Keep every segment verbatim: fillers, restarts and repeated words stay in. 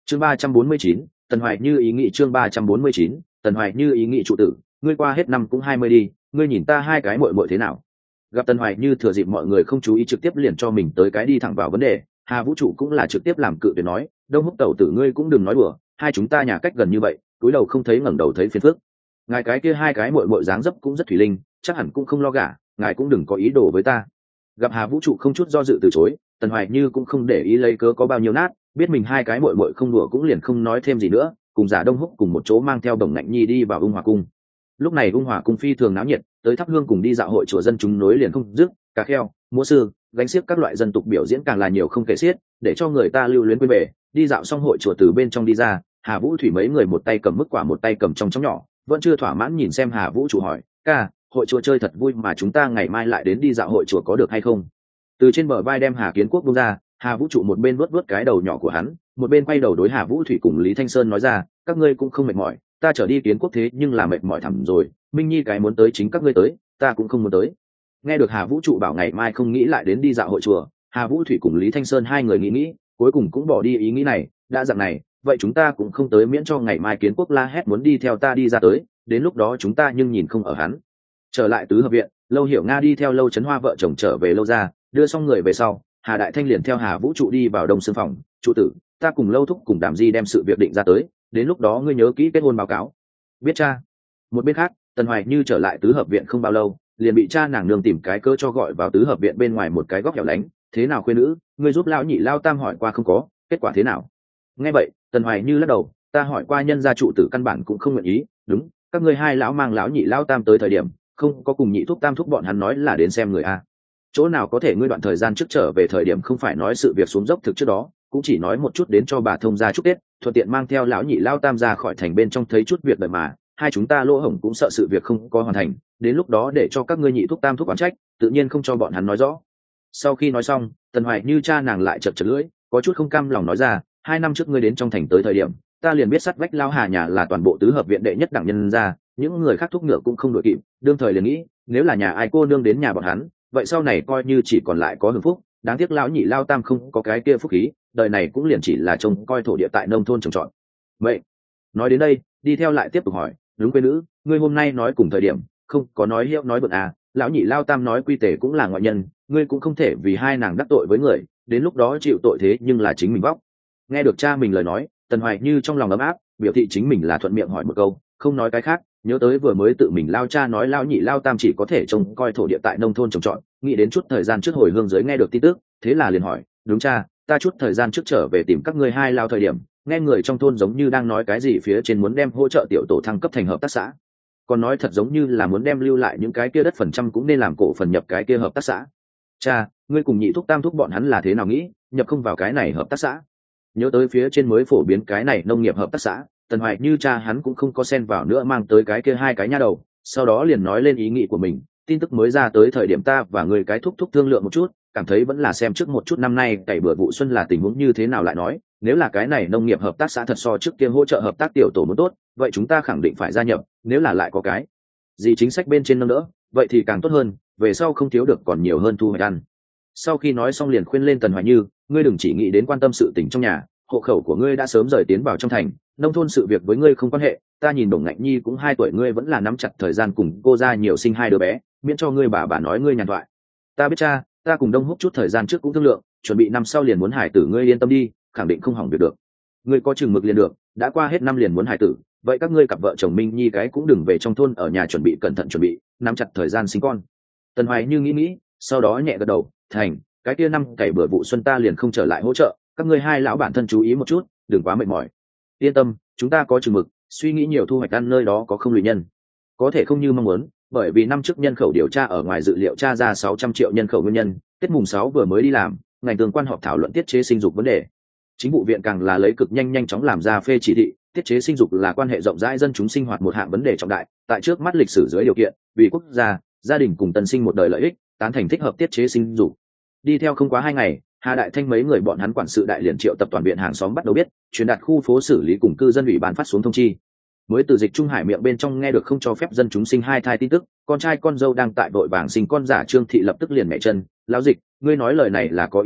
chương ba trăm bốn mươi chín, Tần Hoài Như ý nghĩ chương ba trăm bốn mươi chín, Tần Hoài Như ý nghĩ trụ tử, ngươi qua hết năm cũng hai mươi đi, ngươi nhìn ta hai cái muội muội thế nào? Gặp Tần Hoài Như thừa dịp mọi người không chú ý trực tiếp liền cho mình tới cái đi thẳng vào vấn đề, Hà Vũ Trụ cũng là trực tiếp làm cự để nói, Đông Húc tẩu tử ngươi cũng đừng nói đùa, hai chúng ta nhà cách gần như vậy, túi đầu không thấy ngẩng đầu thấy phiền phức. Ngài cái kia hai cái muội muội dáng dấp cũng rất thủy linh, chắc hẳn cũng không lo gả, ngài cũng đừng có ý đồ với ta. Gặp Hà Vũ Trụ không chút do dự từ chối, Tần Hoài Như cũng không để ý lấy cớ có bao nhiêu nát, biết mình hai cái muội muội không đùa cũng liền không nói thêm gì nữa, cùng giả Đông Húc cùng một chỗ mang theo Đồng Ngạnh Nhi đi vào Ung Hòa cung. Lúc này Ung Hòa cung phi thường náo nhiệt, tới thắp hương cùng đi dạo hội chùa dân chúng nối liền không dứt, cá kheo, múa sư, gánh xiếc các loại dân tục biểu diễn càng là nhiều không kể xiết, để cho người ta lưu luyến quên về. Đi dạo xong hội chùa từ bên trong đi ra, Hà Vũ Thủy mấy người một tay cầm mức quả một tay cầm trong chóng nhỏ, vẫn chưa thỏa mãn nhìn xem Hà Vũ Trụ hỏi, ca, hội chùa chơi thật vui mà chúng ta ngày mai lại đến đi dạo hội chùa có được hay không? Từ trên bờ vai đem Hà Kiến Quốc buông ra, Hà Vũ Trụ một bên vuốt vuốt cái đầu nhỏ của hắn, một bên quay đầu đối Hà Vũ Thủy cùng Lý Thanh Sơn nói ra, các ngươi cũng không mệt mỏi, ta trở đi Kiến Quốc thế nhưng là mệt mỏi thẳm rồi, Minh Nhi cái muốn tới chính các ngươi tới, ta cũng không muốn tới. Nghe được Hà Vũ Trụ bảo ngày mai không nghĩ lại đến đi dạo hội chùa, Hà Vũ Thủy cùng Lý Thanh Sơn hai người nghĩ nghĩ, cuối cùng cũng bỏ đi ý nghĩ này, đã dạng này, vậy chúng ta cũng không tới miễn cho ngày mai Kiến Quốc la hét muốn đi theo ta đi ra tới, đến lúc đó chúng ta nhưng nhìn không ở hắn. Trở lại tứ hợp viện, Lâu Hiểu Nga đi theo Lâu Chấn Hoa vợ chồng trở về Lâu ra, đưa xong người về sau, Hà Đại Thanh liền theo Hà Vũ Trụ đi vào Đông Sương phòng, trụ tử, ta cùng Lâu thúc cùng Đàm Di đem sự việc định ra tới, đến lúc đó ngươi nhớ kỹ kết hôn báo cáo. Biết cha. Một bên khác, Tần Hoài Như trở lại tứ hợp viện không bao lâu, liền bị cha nàng nương tìm cái cơ cho gọi vào tứ hợp viện bên ngoài một cái góc hẻo lánh, thế nào khuê nữ, ngươi giúp lão nhị lao tam hỏi qua không có, kết quả thế nào? Nghe vậy, Tần Hoài Như lắc đầu, ta hỏi qua nhân gia trụ tử căn bản cũng không nguyện ý, đúng, các ngươi hai lão mang lão nhị lao tam tới thời điểm, không có cùng nhị thúc tam thúc bọn hắn nói là đến xem người a. Chỗ nào có thể ngươi đoạn thời gian trước trở về thời điểm không phải nói sự việc xuống dốc thực trước đó, cũng chỉ nói một chút đến cho bà thông gia chúc Tết, thuận tiện mang theo lão nhị lao tam ra khỏi thành bên trong thấy chút việc đời mà, hai chúng ta lỗ hổng cũng sợ sự việc không có hoàn thành, đến lúc đó để cho các ngươi nhị thúc tam thúc oán trách, tự nhiên không cho bọn hắn nói rõ. Sau khi nói xong, Tần Hoài Như cha nàng lại chật chật lưỡi, có chút không cam lòng nói ra, hai năm trước ngươi đến trong thành tới thời điểm, ta liền biết sắt vách lao Hà nhà là toàn bộ tứ hợp viện đệ nhất đẳng nhân gia, những người khác thúc ngựa cũng không đội kịp, đương thời liền nghĩ, nếu là nhà ai cô nương đến nhà bọn hắn, vậy sau này coi như chỉ còn lại có hưởng phúc, đáng tiếc lão nhị lao tam không có cái kia phúc khí, đời này cũng liền chỉ là trông coi thổ địa tại nông thôn trồng trọt. Vậy, nói đến đây, đi theo lại tiếp tục hỏi, đúng quê nữ, ngươi hôm nay nói cùng thời điểm, không có nói hiệu nói bực à, lão nhị lao tam nói quy tề cũng là ngoại nhân, ngươi cũng không thể vì hai nàng đắc tội với người, đến lúc đó chịu tội thế nhưng là chính mình vóc. Nghe được cha mình lời nói, Tần Hoài Như trong lòng ấm áp, biểu thị chính mình là thuận miệng hỏi một câu, không nói cái khác, nhớ tới vừa mới tự mình lao cha nói lao nhị lao tam chỉ có thể trông coi thổ địa tại nông thôn trồng trọt, nghĩ đến chút thời gian trước hồi hương giới nghe được tin tức, thế là liền hỏi, đúng cha, ta chút thời gian trước trở về tìm các ngươi hai lao thời điểm, nghe người trong thôn giống như đang nói cái gì phía trên muốn đem hỗ trợ tiểu tổ thăng cấp thành hợp tác xã, còn nói thật giống như là muốn đem lưu lại những cái kia đất phần trăm cũng nên làm cổ phần nhập cái kia hợp tác xã. Cha, ngươi cùng nhị thúc tam thúc bọn hắn là thế nào nghĩ, nhập không vào cái này hợp tác xã? Nhớ tới phía trên mới phổ biến cái này nông nghiệp hợp tác xã, Tần Hoài Như cha hắn cũng không có xen vào nữa mang tới cái kia hai cái nha đầu, sau đó liền nói lên ý nghĩ của mình, tin tức mới ra tới thời điểm ta và người cái thúc thúc thương lượng một chút, cảm thấy vẫn là xem trước một chút năm nay cày bừa vụ xuân là tình huống như thế nào lại nói, nếu là cái này nông nghiệp hợp tác xã thật so trước kia hỗ trợ hợp tác tiểu tổ muốn tốt, vậy chúng ta khẳng định phải gia nhập, nếu là lại có cái gì chính sách bên trên nâng đỡ, vậy thì càng tốt hơn, về sau không thiếu được còn nhiều hơn thu hoạch ăn. Sau khi nói xong liền khuyên lên Tần Hoài Như, ngươi đừng chỉ nghĩ đến quan tâm sự tình trong nhà, hộ khẩu của ngươi đã sớm rời tiến vào trong thành, nông thôn sự việc với ngươi không quan hệ, ta nhìn Đồng Ngạnh Nhi cũng hai tuổi, ngươi vẫn là nắm chặt thời gian cùng cô ra nhiều sinh hai đứa bé, miễn cho ngươi bà bà nói ngươi nhàn thoại. Ta biết cha, ta cùng Đông Húc chút thời gian trước cũng thương lượng, chuẩn bị năm sau liền muốn hải tử, ngươi yên tâm đi, khẳng định không hỏng việc được. Ngươi có chừng mực liền được, đã qua hết năm liền muốn hải tử, vậy các ngươi cặp vợ chồng Minh Nhi cái cũng đừng về trong thôn ở nhà chuẩn bị cẩn thận chuẩn bị, nắm chặt thời gian sinh con. Tần Hoài Như nghĩ nghĩ, sau đó nhẹ gật đầu, thành, cái kia năm cày bừa vụ xuân ta liền không trở lại hỗ trợ, các ngươi hai lão bản thân chú ý một chút, đừng quá mệt mỏi. Yên tâm, chúng ta có chừng mực, suy nghĩ nhiều thu hoạch ăn nơi đó có không lụy nhân. Có thể không như mong muốn, bởi vì năm trước nhân khẩu điều tra ở ngoài dự liệu tra ra sáu trăm triệu nhân khẩu nguyên nhân, Tết mùng sáu vừa mới đi làm, ngành tương quan họp thảo luận tiết chế sinh dục vấn đề. Chính vụ viện càng là lấy cực nhanh nhanh chóng làm ra phê chỉ thị, tiết chế sinh dục là quan hệ rộng rãi dân chúng sinh hoạt một hạng vấn đề trọng đại, tại trước mắt lịch sử dưới điều kiện, vì quốc gia, gia đình cùng tân sinh một đời lợi ích, tán thành thích hợp tiết chế sinh dục. Đi theo không quá hai ngày, Hà Đại Thanh mấy người bọn hắn quản sự đại liền triệu tập toàn viện hàng xóm bắt đầu biết, truyền đạt khu phố xử lý cùng cư dân ủy ban phát xuống thông chi. Mới từ Dịch Trung Hải miệng bên trong nghe được không cho phép dân chúng sinh hai thai tin tức, con trai con dâu đang tại vội vàng sinh con giả Trương Thị lập tức liền mẹ chân, lão Dịch, ngươi nói lời này là có ý gì?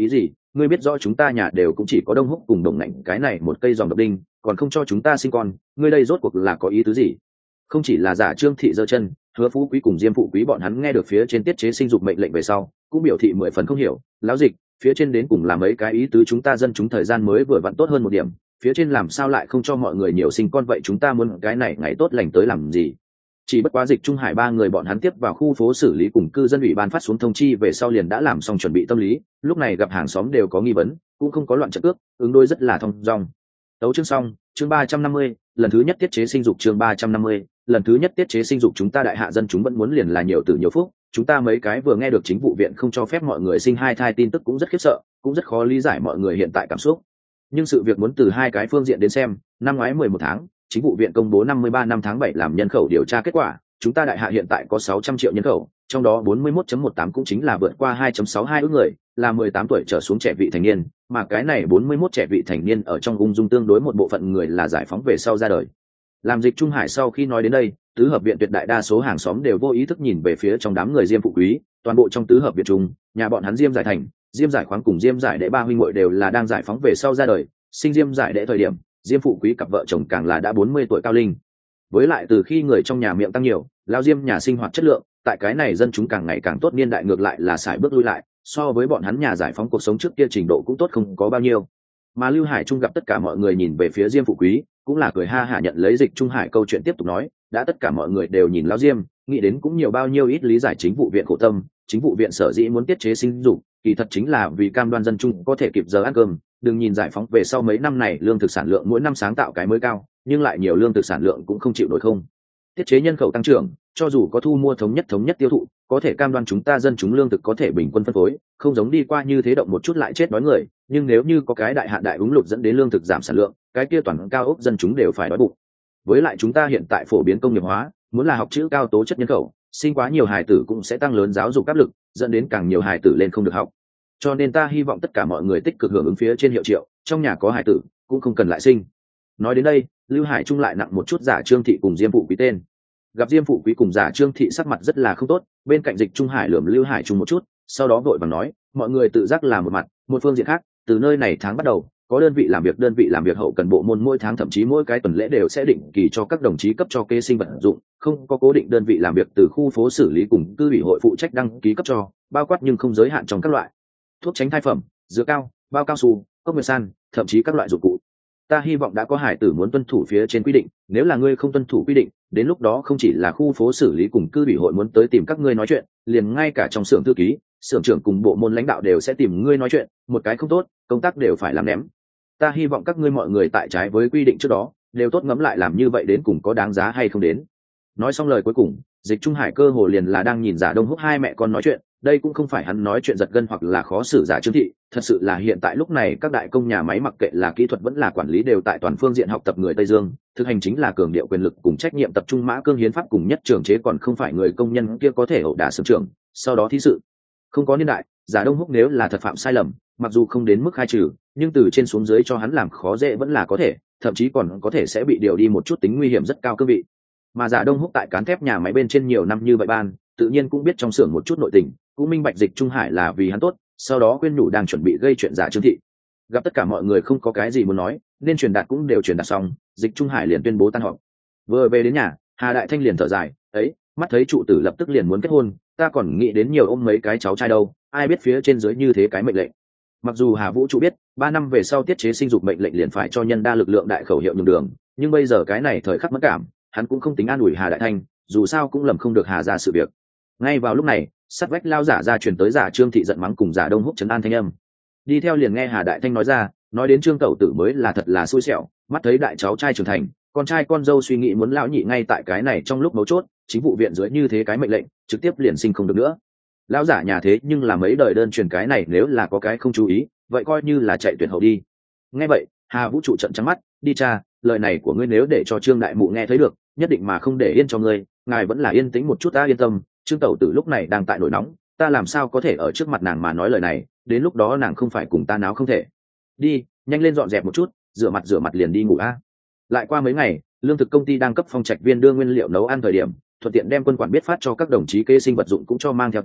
ngươi biết rõ chúng ta nhà đều cũng chỉ có Đông Húc cùng Đồng Ngạnh cái này một cây dòng độc đinh, còn không cho chúng ta sinh con, ngươi đây rốt cuộc là có ý tứ gì? Không chỉ là giả Trương thị giơ chân, Hứa Phú Quý cùng Diêm Phụ Quý bọn hắn nghe được phía trên tiết chế sinh dục mệnh lệnh về sau, cũng biểu thị mười phần không hiểu. Lão Dịch, phía trên đến cùng là mấy cái ý tứ, chúng ta dân chúng thời gian mới vừa vặn tốt hơn một điểm, phía trên làm sao lại không cho mọi người nhiều sinh con vậy, chúng ta muốn cái này ngày tốt lành tới làm gì? Chỉ bất quá Dịch Trung Hải ba người bọn hắn tiếp vào khu phố xử lý cùng cư dân ủy ban phát xuống thông chi về sau liền đã làm xong chuẩn bị tâm lý, lúc này gặp hàng xóm đều có nghi vấn, cũng không có loạn trận cước, ứng đối rất là thông dong. Tấu chương xong, chương ba trăm năm mươi, lần thứ nhất tiết chế sinh dục chương ba trăm năm mươi, lần thứ nhất tiết chế sinh dục chúng ta đại hạ dân chúng vẫn muốn liền là nhiều tử nhiều phúc, chúng ta mấy cái vừa nghe được chính vụ viện không cho phép mọi người sinh hai thai tin tức cũng rất khiếp sợ, cũng rất khó lý giải mọi người hiện tại cảm xúc. Nhưng sự việc muốn từ hai cái phương diện đến xem, năm ngoái mười một tháng, chính vụ viện công bố năm mươi ba năm tháng bảy làm nhân khẩu điều tra kết quả, chúng ta đại hạ hiện tại có sáu trăm triệu nhân khẩu, trong đó bốn mươi mốt phẩy mười tám cũng chính là vượt qua hai phẩy sáu hai ức người, là mười tám tuổi trở xuống trẻ vị thành niên, mà cái này bốn mươi mốt trẻ vị thành niên ở trong ung dung tương đối một bộ phận người là giải phóng về sau ra đời. Làm Dịch Trung Hải sau khi nói đến đây, tứ hợp viện tuyệt đại đa số hàng xóm đều vô ý thức nhìn về phía trong đám người Diêm Phụ Quý, toàn bộ trong tứ hợp viện trung, nhà bọn hắn Diêm Giải Thành, Diêm Giải Khoáng cùng Diêm Giải Đệ ba huynh muội đều là đang giải phóng về sau ra đời, sinh Diêm Giải Đệ thời điểm, Diêm Phụ Quý cặp vợ chồng càng là đã bốn mươi tuổi cao linh. Với lại từ khi người trong nhà miệng tăng nhiều, lao Diêm nhà sinh hoạt chất lượng, tại cái này dân chúng càng ngày càng tốt, niên đại ngược lại là sải bước lui lại, so với bọn hắn nhà giải phóng cuộc sống trước kia trình độ cũng tốt không có bao nhiêu. Mà Lưu Hải Trung gặp tất cả mọi người nhìn về phía Diêm Phụ Quý, cũng là cười ha hả nhận lấy Dịch Trung Hải câu chuyện tiếp tục nói, đã tất cả mọi người đều nhìn lao Diêm, nghĩ đến cũng nhiều bao nhiêu ít lý giải chính vụ viện khổ tâm, chính vụ viện sở dĩ muốn tiết chế sinh dục, kỳ thật chính là vì cam đoan dân chúng có thể kịp giờ ăn cơm. Đừng nhìn giải phóng về sau mấy năm này lương thực sản lượng mỗi năm sáng tạo cái mới cao, nhưng lại nhiều lương thực sản lượng cũng không chịu nổi không. Tiết chế nhân khẩu tăng trưởng, cho dù có thu mua thống nhất thống nhất tiêu thụ, có thể cam đoan chúng ta dân chúng lương thực có thể bình quân phân phối, không giống đi qua như thế động một chút lại chết đói người, nhưng nếu như có cái đại hạn đại úng lụt dẫn đến lương thực giảm sản lượng, cái kia toàn cao ốc dân chúng đều phải đói bụng. Với lại chúng ta hiện tại phổ biến công nghiệp hóa, muốn là học chữ cao tố chất nhân khẩu, sinh quá nhiều hài tử cũng sẽ tăng lớn giáo dục áp lực, dẫn đến càng nhiều hài tử lên không được học. Cho nên ta hy vọng tất cả mọi người tích cực hưởng ứng phía trên hiệu triệu, trong nhà có hài tử cũng không cần lại sinh. Nói đến đây, Lưu Hải Trung lại nặng một chút giả Trương thị cùng Diêm Phụ Quý tên. Gặp Diêm Phụ Quý cùng giả Trương thị sắc mặt rất là không tốt, bên cạnh Dịch Trung Hải lườm Lưu Hải Trung một chút, sau đó vội vàng nói, mọi người tự giác là một mặt, một phương diện khác, từ nơi này tháng bắt đầu, có đơn vị làm việc đơn vị làm việc hậu cần bộ môn mỗi tháng thậm chí mỗi cái tuần lễ đều sẽ định kỳ cho các đồng chí cấp cho kê sinh vật dụng, không có cố định đơn vị làm việc từ khu phố xử lý cùng cư ủy hội phụ trách đăng ký cấp cho, bao quát nhưng không giới hạn trong các loại thuốc tránh thai phẩm, dược cao, bao cao su, cốc nguyệt san, thậm chí các loại dụng cụ. Ta hy vọng đã có hải tử muốn tuân thủ phía trên quy định, nếu là ngươi không tuân thủ quy định, đến lúc đó không chỉ là khu phố xử lý cùng cư ủy hội muốn tới tìm các ngươi nói chuyện, liền ngay cả trong xưởng thư ký, xưởng trưởng cùng bộ môn lãnh đạo đều sẽ tìm ngươi nói chuyện, một cái không tốt, công tác đều phải làm ném. Ta hy vọng các ngươi mọi người tại trái với quy định trước đó, đều tốt ngẫm lại làm như vậy đến cùng có đáng giá hay không đến. Nói xong lời cuối cùng, Dịch Trung Hải cơ hồ liền là đang nhìn giả Đông Húc hai mẹ con nói chuyện, đây cũng không phải hắn nói chuyện giật gân hoặc là khó xử giả Trương thị, thật sự là hiện tại lúc này các đại công nhà máy mặc kệ là kỹ thuật vẫn là quản lý đều tại toàn phương diện học tập người Tây Dương, thực hành chính là cường điệu quyền lực cùng trách nhiệm tập trung mã cương hiến pháp cùng nhất trường chế, còn không phải người công nhân kia có thể ẩu đả xưởng trưởng, sau đó thí sự. Không có niên đại, giả Đông Húc nếu là thật phạm sai lầm, mặc dù không đến mức khai trừ, nhưng từ trên xuống dưới cho hắn làm khó dễ vẫn là có thể, thậm chí còn có thể sẽ bị điều đi một chút tính nguy hiểm rất cao cương vị. Mà giả Đông Húc tại cán thép nhà máy bên trên nhiều năm như vậy ban, tự nhiên cũng biết trong xưởng một chút nội tình, cũng minh bạch Dịch Trung Hải là vì hắn tốt, sau đó khuyên nhủ đang chuẩn bị gây chuyện giả Trương thị. Gặp tất cả mọi người không có cái gì muốn nói, nên truyền đạt cũng đều truyền đạt xong, Dịch Trung Hải liền tuyên bố tan họp. Vừa về đến nhà, Hà Đại Thanh liền thở dài, ấy, mắt thấy trụ tử lập tức liền muốn kết hôn, ta còn nghĩ đến nhiều ôm mấy cái cháu trai đâu, ai biết phía trên dưới như thế cái mệnh lệnh. Mặc dù Hà Vũ trụ biết, ba năm về sau tiết chế sinh dục mệnh lệnh liền phải cho nhân đa lực lượng đại khẩu hiệu nhường đường, nhưng bây giờ cái này thời khắc mất cảm, hắn cũng không tính an ủi Hà Đại Thanh, dù sao cũng lầm không được Hà ra sự việc. Ngay vào lúc này, sát vách lao giả ra truyền tới giả Trương thị giận mắng cùng giả Đông Húc trấn an thanh âm. Đi theo liền nghe Hà Đại Thanh nói ra, nói đến Trương tẩu tử mới là thật là xui xẻo, mắt thấy đại cháu trai trưởng thành, con trai con dâu suy nghĩ muốn lão nhị ngay tại cái này trong lúc mấu chốt, chính vụ viện dưới như thế cái mệnh lệnh, trực tiếp liền sinh không được nữa. Lão giả nhà thế nhưng là mấy đời đơn truyền cái này, nếu là có cái không chú ý, vậy coi như là chạy tuyển hậu đi. Nghe vậy, Hà Vũ trụ trận trắng mắt, đi cha, lời này của ngươi nếu để cho Trương đại mụ nghe thấy được, nhất định mà không để yên cho ngươi, ngài vẫn là yên tĩnh một chút, ta yên tâm. Trương tẩu tử lúc này đang tại nổi nóng, ta làm sao có thể ở trước mặt nàng mà nói lời này, đến lúc đó nàng không phải cùng ta náo không thể. Đi, nhanh lên dọn dẹp một chút, rửa mặt rửa mặt liền đi ngủ a. Lại qua mấy ngày, lương thực công ty đang cấp phong trạch viên đưa nguyên liệu nấu ăn thời điểm, thuận tiện đem quân quản biết phát cho các đồng chí kế sinh vật dụng cũng cho mang theo tới.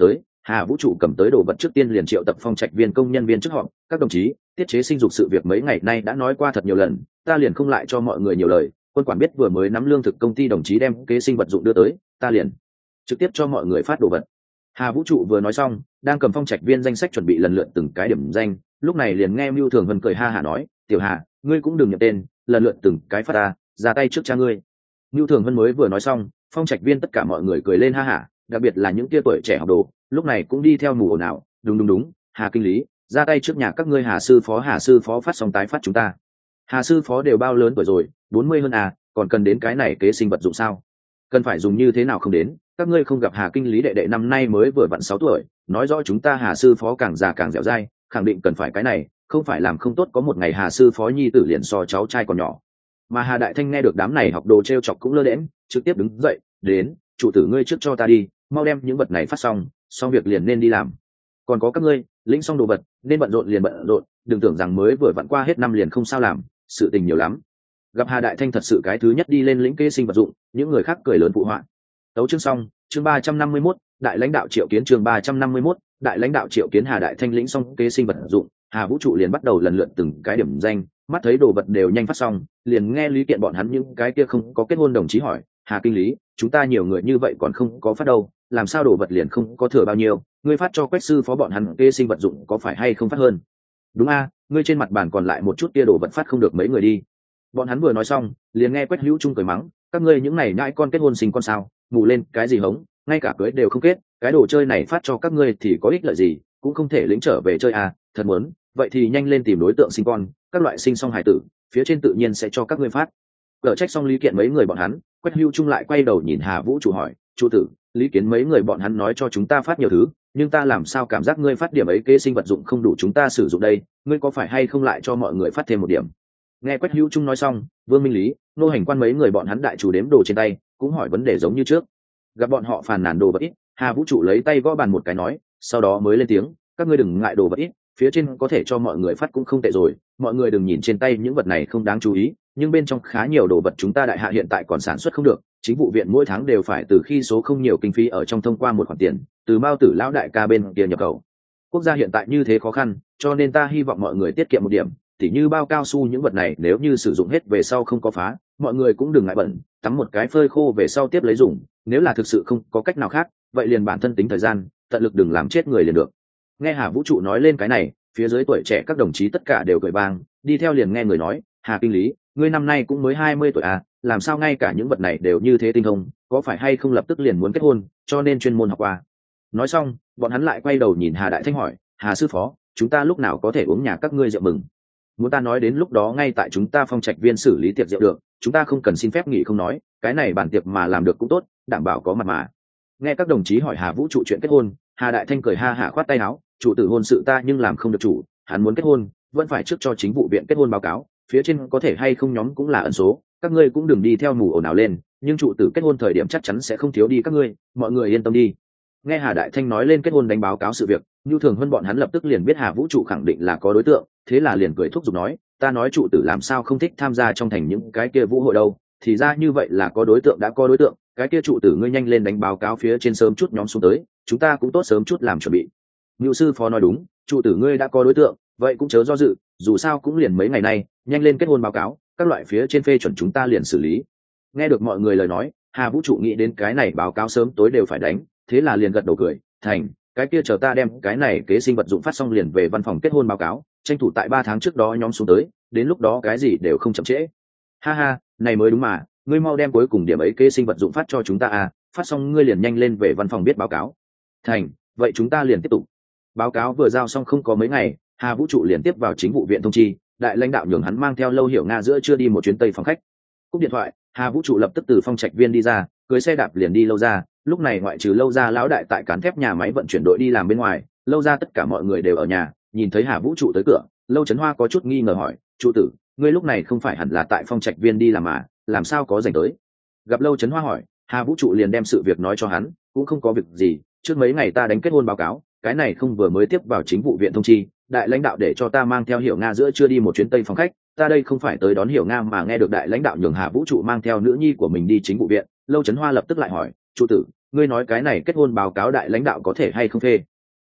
Hà Vũ trụ cầm tới đồ vật trước tiên liền triệu tập phong trạch viên công nhân viên trước họp. Các đồng chí, tiết chế sinh dục sự việc mấy ngày nay đã nói qua thật nhiều lần, ta liền không lại cho mọi người nhiều lời. Quân quản biết vừa mới nắm lương thực công ty đồng chí đem kế sinh vật dụng đưa tới, ta liền trực tiếp cho mọi người phát đồ vật. Hà Vũ trụ vừa nói xong, đang cầm phong trạch viên danh sách chuẩn bị lần lượt từng cái điểm danh, lúc này liền nghe Mưu Thường Vân cười ha hả nói, tiểu Hà, ngươi cũng đừng nhận tên, lần lượt từng cái phát ta, ra tay trước cha ngươi. Mưu Thường Vân mới vừa nói xong, phong trạch viên tất cả mọi người cười lên ha hả, đặc biệt là những tia tuổi trẻ học đồ, lúc này cũng đi theo mù ồn ào, đúng đúng đúng, Hà kinh lý, ra tay trước nhà các ngươi. Hà sư phó, Hà sư phó phát xong tái phát chúng ta. Hà sư phó đều bao lớn tuổi rồi, bốn mươi hơn à, còn cần đến cái này kế sinh vật dụng sao? Cần phải dùng như thế nào không đến, các ngươi không gặp Hà kinh lý đệ đệ năm nay mới vừa vặn sáu tuổi, nói rõ chúng ta Hà sư phó càng già càng dẻo dai, khẳng định cần phải cái này, không phải làm không tốt có một ngày Hà sư phó nhi tử liền so cháu trai còn nhỏ. Mà Hà đại thanh nghe được đám này học đồ trêu chọc cũng lơ đễnh, trực tiếp đứng dậy, đến, chủ tử ngươi trước cho ta đi, mau đem những vật này phát xong, xong việc liền nên đi làm. Còn có các ngươi, lĩnh xong đồ vật, nên bận rộn liền bận rộn, đừng tưởng rằng mới vừa vặn qua hết năm liền không sao làm, sự tình nhiều lắm. Gặp Hà đại thanh thật sự cái thứ nhất đi lên lĩnh kế sinh vật dụng, những người khác cười lớn phụ họa. Tấu chương xong, chương ba trăm năm mươi mốt, đại lãnh đạo Triệu Kiến. Chương ba trăm năm mươi mốt, đại lãnh đạo Triệu Kiến. Hà đại thanh lĩnh xong kế sinh vật dụng, Hà Vũ trụ liền bắt đầu lần lượt từng cái điểm danh, mắt thấy đồ vật đều nhanh phát xong, liền nghe Lý Kiện bọn hắn những cái kia không có kết hôn đồng chí hỏi, Hà kinh lý, chúng ta nhiều người như vậy còn không có phát đâu, làm sao đồ vật liền không có thừa bao nhiêu, ngươi phát cho Quách sư phó bọn hắn kế sinh vật dụng có phải hay không phát hơn? Đúng a, ngươi trên mặt bàn còn lại một chút kia đồ vật phát không được mấy người đi. Bọn hắn vừa nói xong, liền nghe Quách Hữu Trung cười mắng, các ngươi những này nhãi con kết hôn sinh con sao, mù lên cái gì hống, ngay cả cưới đều không kết, cái đồ chơi này phát cho các ngươi thì có ích lợi gì, cũng không thể lĩnh trở về chơi à, thật muốn, vậy thì nhanh lên tìm đối tượng sinh con, các loại sinh xong hài tử, phía trên tự nhiên sẽ cho các ngươi phát. Cở trách xong Lý Kiện mấy người bọn hắn, Quách Hữu Trung lại quay đầu nhìn Hà Vũ trụ hỏi, chủ tử, Lý Kiến mấy người bọn hắn nói cho chúng ta phát nhiều thứ, nhưng ta làm sao cảm giác ngươi phát điểm ấy kế sinh vật dụng không đủ chúng ta sử dụng đây, ngươi có phải hay không lại cho mọi người phát thêm một điểm? Nghe Quách Hữu Trung nói xong, Vương Minh Lý, Nô Hành Quan mấy người bọn hắn đại chủ đếm đồ trên tay, cũng hỏi vấn đề giống như trước. Gặp bọn họ phàn nàn đồ vật ít, Hà Vũ trụ lấy tay gõ bàn một cái nói, sau đó mới lên tiếng, các ngươi đừng ngại đồ vật ít, phía trên có thể cho mọi người phát cũng không tệ rồi, mọi người đừng nhìn trên tay những vật này không đáng chú ý, nhưng bên trong khá nhiều đồ vật chúng ta đại hạ hiện tại còn sản xuất không được, chính vụ viện mỗi tháng đều phải từ khi số không nhiều kinh phí ở trong thông qua một khoản tiền, từ Mao Tử lão đại ca bên kia nhập khẩu. Quốc gia hiện tại như thế khó khăn, cho nên ta hy vọng mọi người tiết kiệm một điểm, tỉ như bao cao su những vật này nếu như sử dụng hết về sau không có phá, mọi người cũng đừng ngại bẩn, tắm một cái phơi khô về sau tiếp lấy dùng, nếu là thực sự không có cách nào khác, vậy liền bản thân tính thời gian, tận lực đừng làm chết người liền được. Nghe Hà Vũ trụ nói lên cái này, phía dưới tuổi trẻ các đồng chí tất cả đều cười bang, đi theo liền nghe người nói, Hà kinh lý, ngươi năm nay cũng mới hai mươi tuổi à, làm sao ngay cả những vật này đều như thế tinh thông, có phải hay không lập tức liền muốn kết hôn, cho nên chuyên môn học qua. Nói xong, bọn hắn lại quay đầu nhìn Hà đại thanh hỏi, Hà sư phó, chúng ta lúc nào có thể uống nhà các ngươi rượu mừng? Muốn ta nói đến lúc đó ngay tại chúng ta phong trạch viên xử lý tiệc rượu được, chúng ta không cần xin phép nghỉ không nói, cái này bản tiệc mà làm được cũng tốt, đảm bảo có mặt mà. Nghe các đồng chí hỏi Hà Vũ trụ chuyện kết hôn, Hà đại thanh cười ha hả khoát tay áo, chủ tử hôn sự ta nhưng làm không được chủ, hắn muốn kết hôn vẫn phải trước cho chính vụ viện kết hôn báo cáo, phía trên có thể hay không nhóm cũng là ẩn số, các ngươi cũng đừng đi theo mù ồn ào lên, nhưng trụ tử kết hôn thời điểm chắc chắn sẽ không thiếu đi các ngươi, mọi người yên tâm đi. Nghe Hà đại thanh nói lên kết hôn đánh báo cáo sự việc, Nưu Thường Hơn bọn hắn lập tức liền biết Hà Vũ trụ khẳng định là có đối tượng, thế là liền cười thúc giục nói, ta nói trụ tử làm sao không thích tham gia trong thành những cái kia vũ hội đâu, thì ra như vậy là có đối tượng đã có đối tượng, cái kia trụ tử ngươi nhanh lên đánh báo cáo phía trên sớm chút nhóm xuống tới, chúng ta cũng tốt sớm chút làm chuẩn bị. Nưu sư phó nói đúng, trụ tử ngươi đã có đối tượng, vậy cũng chớ do dự, dù sao cũng liền mấy ngày nay, nhanh lên kết hôn báo cáo, các loại phía trên phê chuẩn chúng ta liền xử lý. Nghe được mọi người lời nói, Hà Vũ trụ nghĩ đến cái này báo cáo sớm tối đều phải đánh, thế là liền gật đầu cười, thành, cái kia chờ ta đem cái này kế sinh vật dụng phát xong liền về văn phòng kết hôn báo cáo, tranh thủ tại ba tháng trước đó nhóm xuống tới, đến lúc đó cái gì đều không chậm trễ. Ha ha, này mới đúng mà, ngươi mau đem cuối cùng điểm ấy kế sinh vật dụng phát cho chúng ta à, phát xong ngươi liền nhanh lên về văn phòng biết báo cáo. Thành, vậy chúng ta liền tiếp tục. Báo cáo vừa giao xong không có mấy ngày, Hà Vũ trụ liền tiếp vào chính vụ viện thông chi, đại lãnh đạo nhường hắn mang theo Lâu Hiểu Nga giữa chưa đi một chuyến tây phòng khách. Cúp điện thoại, Hà Vũ trụ lập tức từ phong trạch viên đi ra, cưới xe đạp liền đi Lâu ra, lúc này ngoại trừ Lâu ra lão đại tại cán thép nhà máy vận chuyển đội đi làm bên ngoài, Lâu ra tất cả mọi người đều ở nhà, nhìn thấy Hà Vũ trụ tới cửa, Lâu Chấn Hoa có chút nghi ngờ hỏi, trụ tử, ngươi lúc này không phải hẳn là tại phong trạch viên đi làm mà, làm sao có rảnh tới? Gặp Lâu Chấn Hoa hỏi, Hà Vũ trụ liền đem sự việc nói cho hắn, cũng không có việc gì, trước mấy ngày ta đánh kết hôn báo cáo, cái này không vừa mới tiếp vào chính vụ viện thông chi, đại lãnh đạo để cho ta mang theo Hiểu Nga giữa chưa đi một chuyến tây phòng khách, ta đây không phải tới đón Hiểu Nga mà nghe được đại lãnh đạo nhường Hà Vũ trụ mang theo nữ nhi của mình đi chính vụ viện. Lâu Chấn Hoa lập tức lại hỏi, trụ tử, ngươi nói cái này kết hôn báo cáo đại lãnh đạo có thể hay không phê?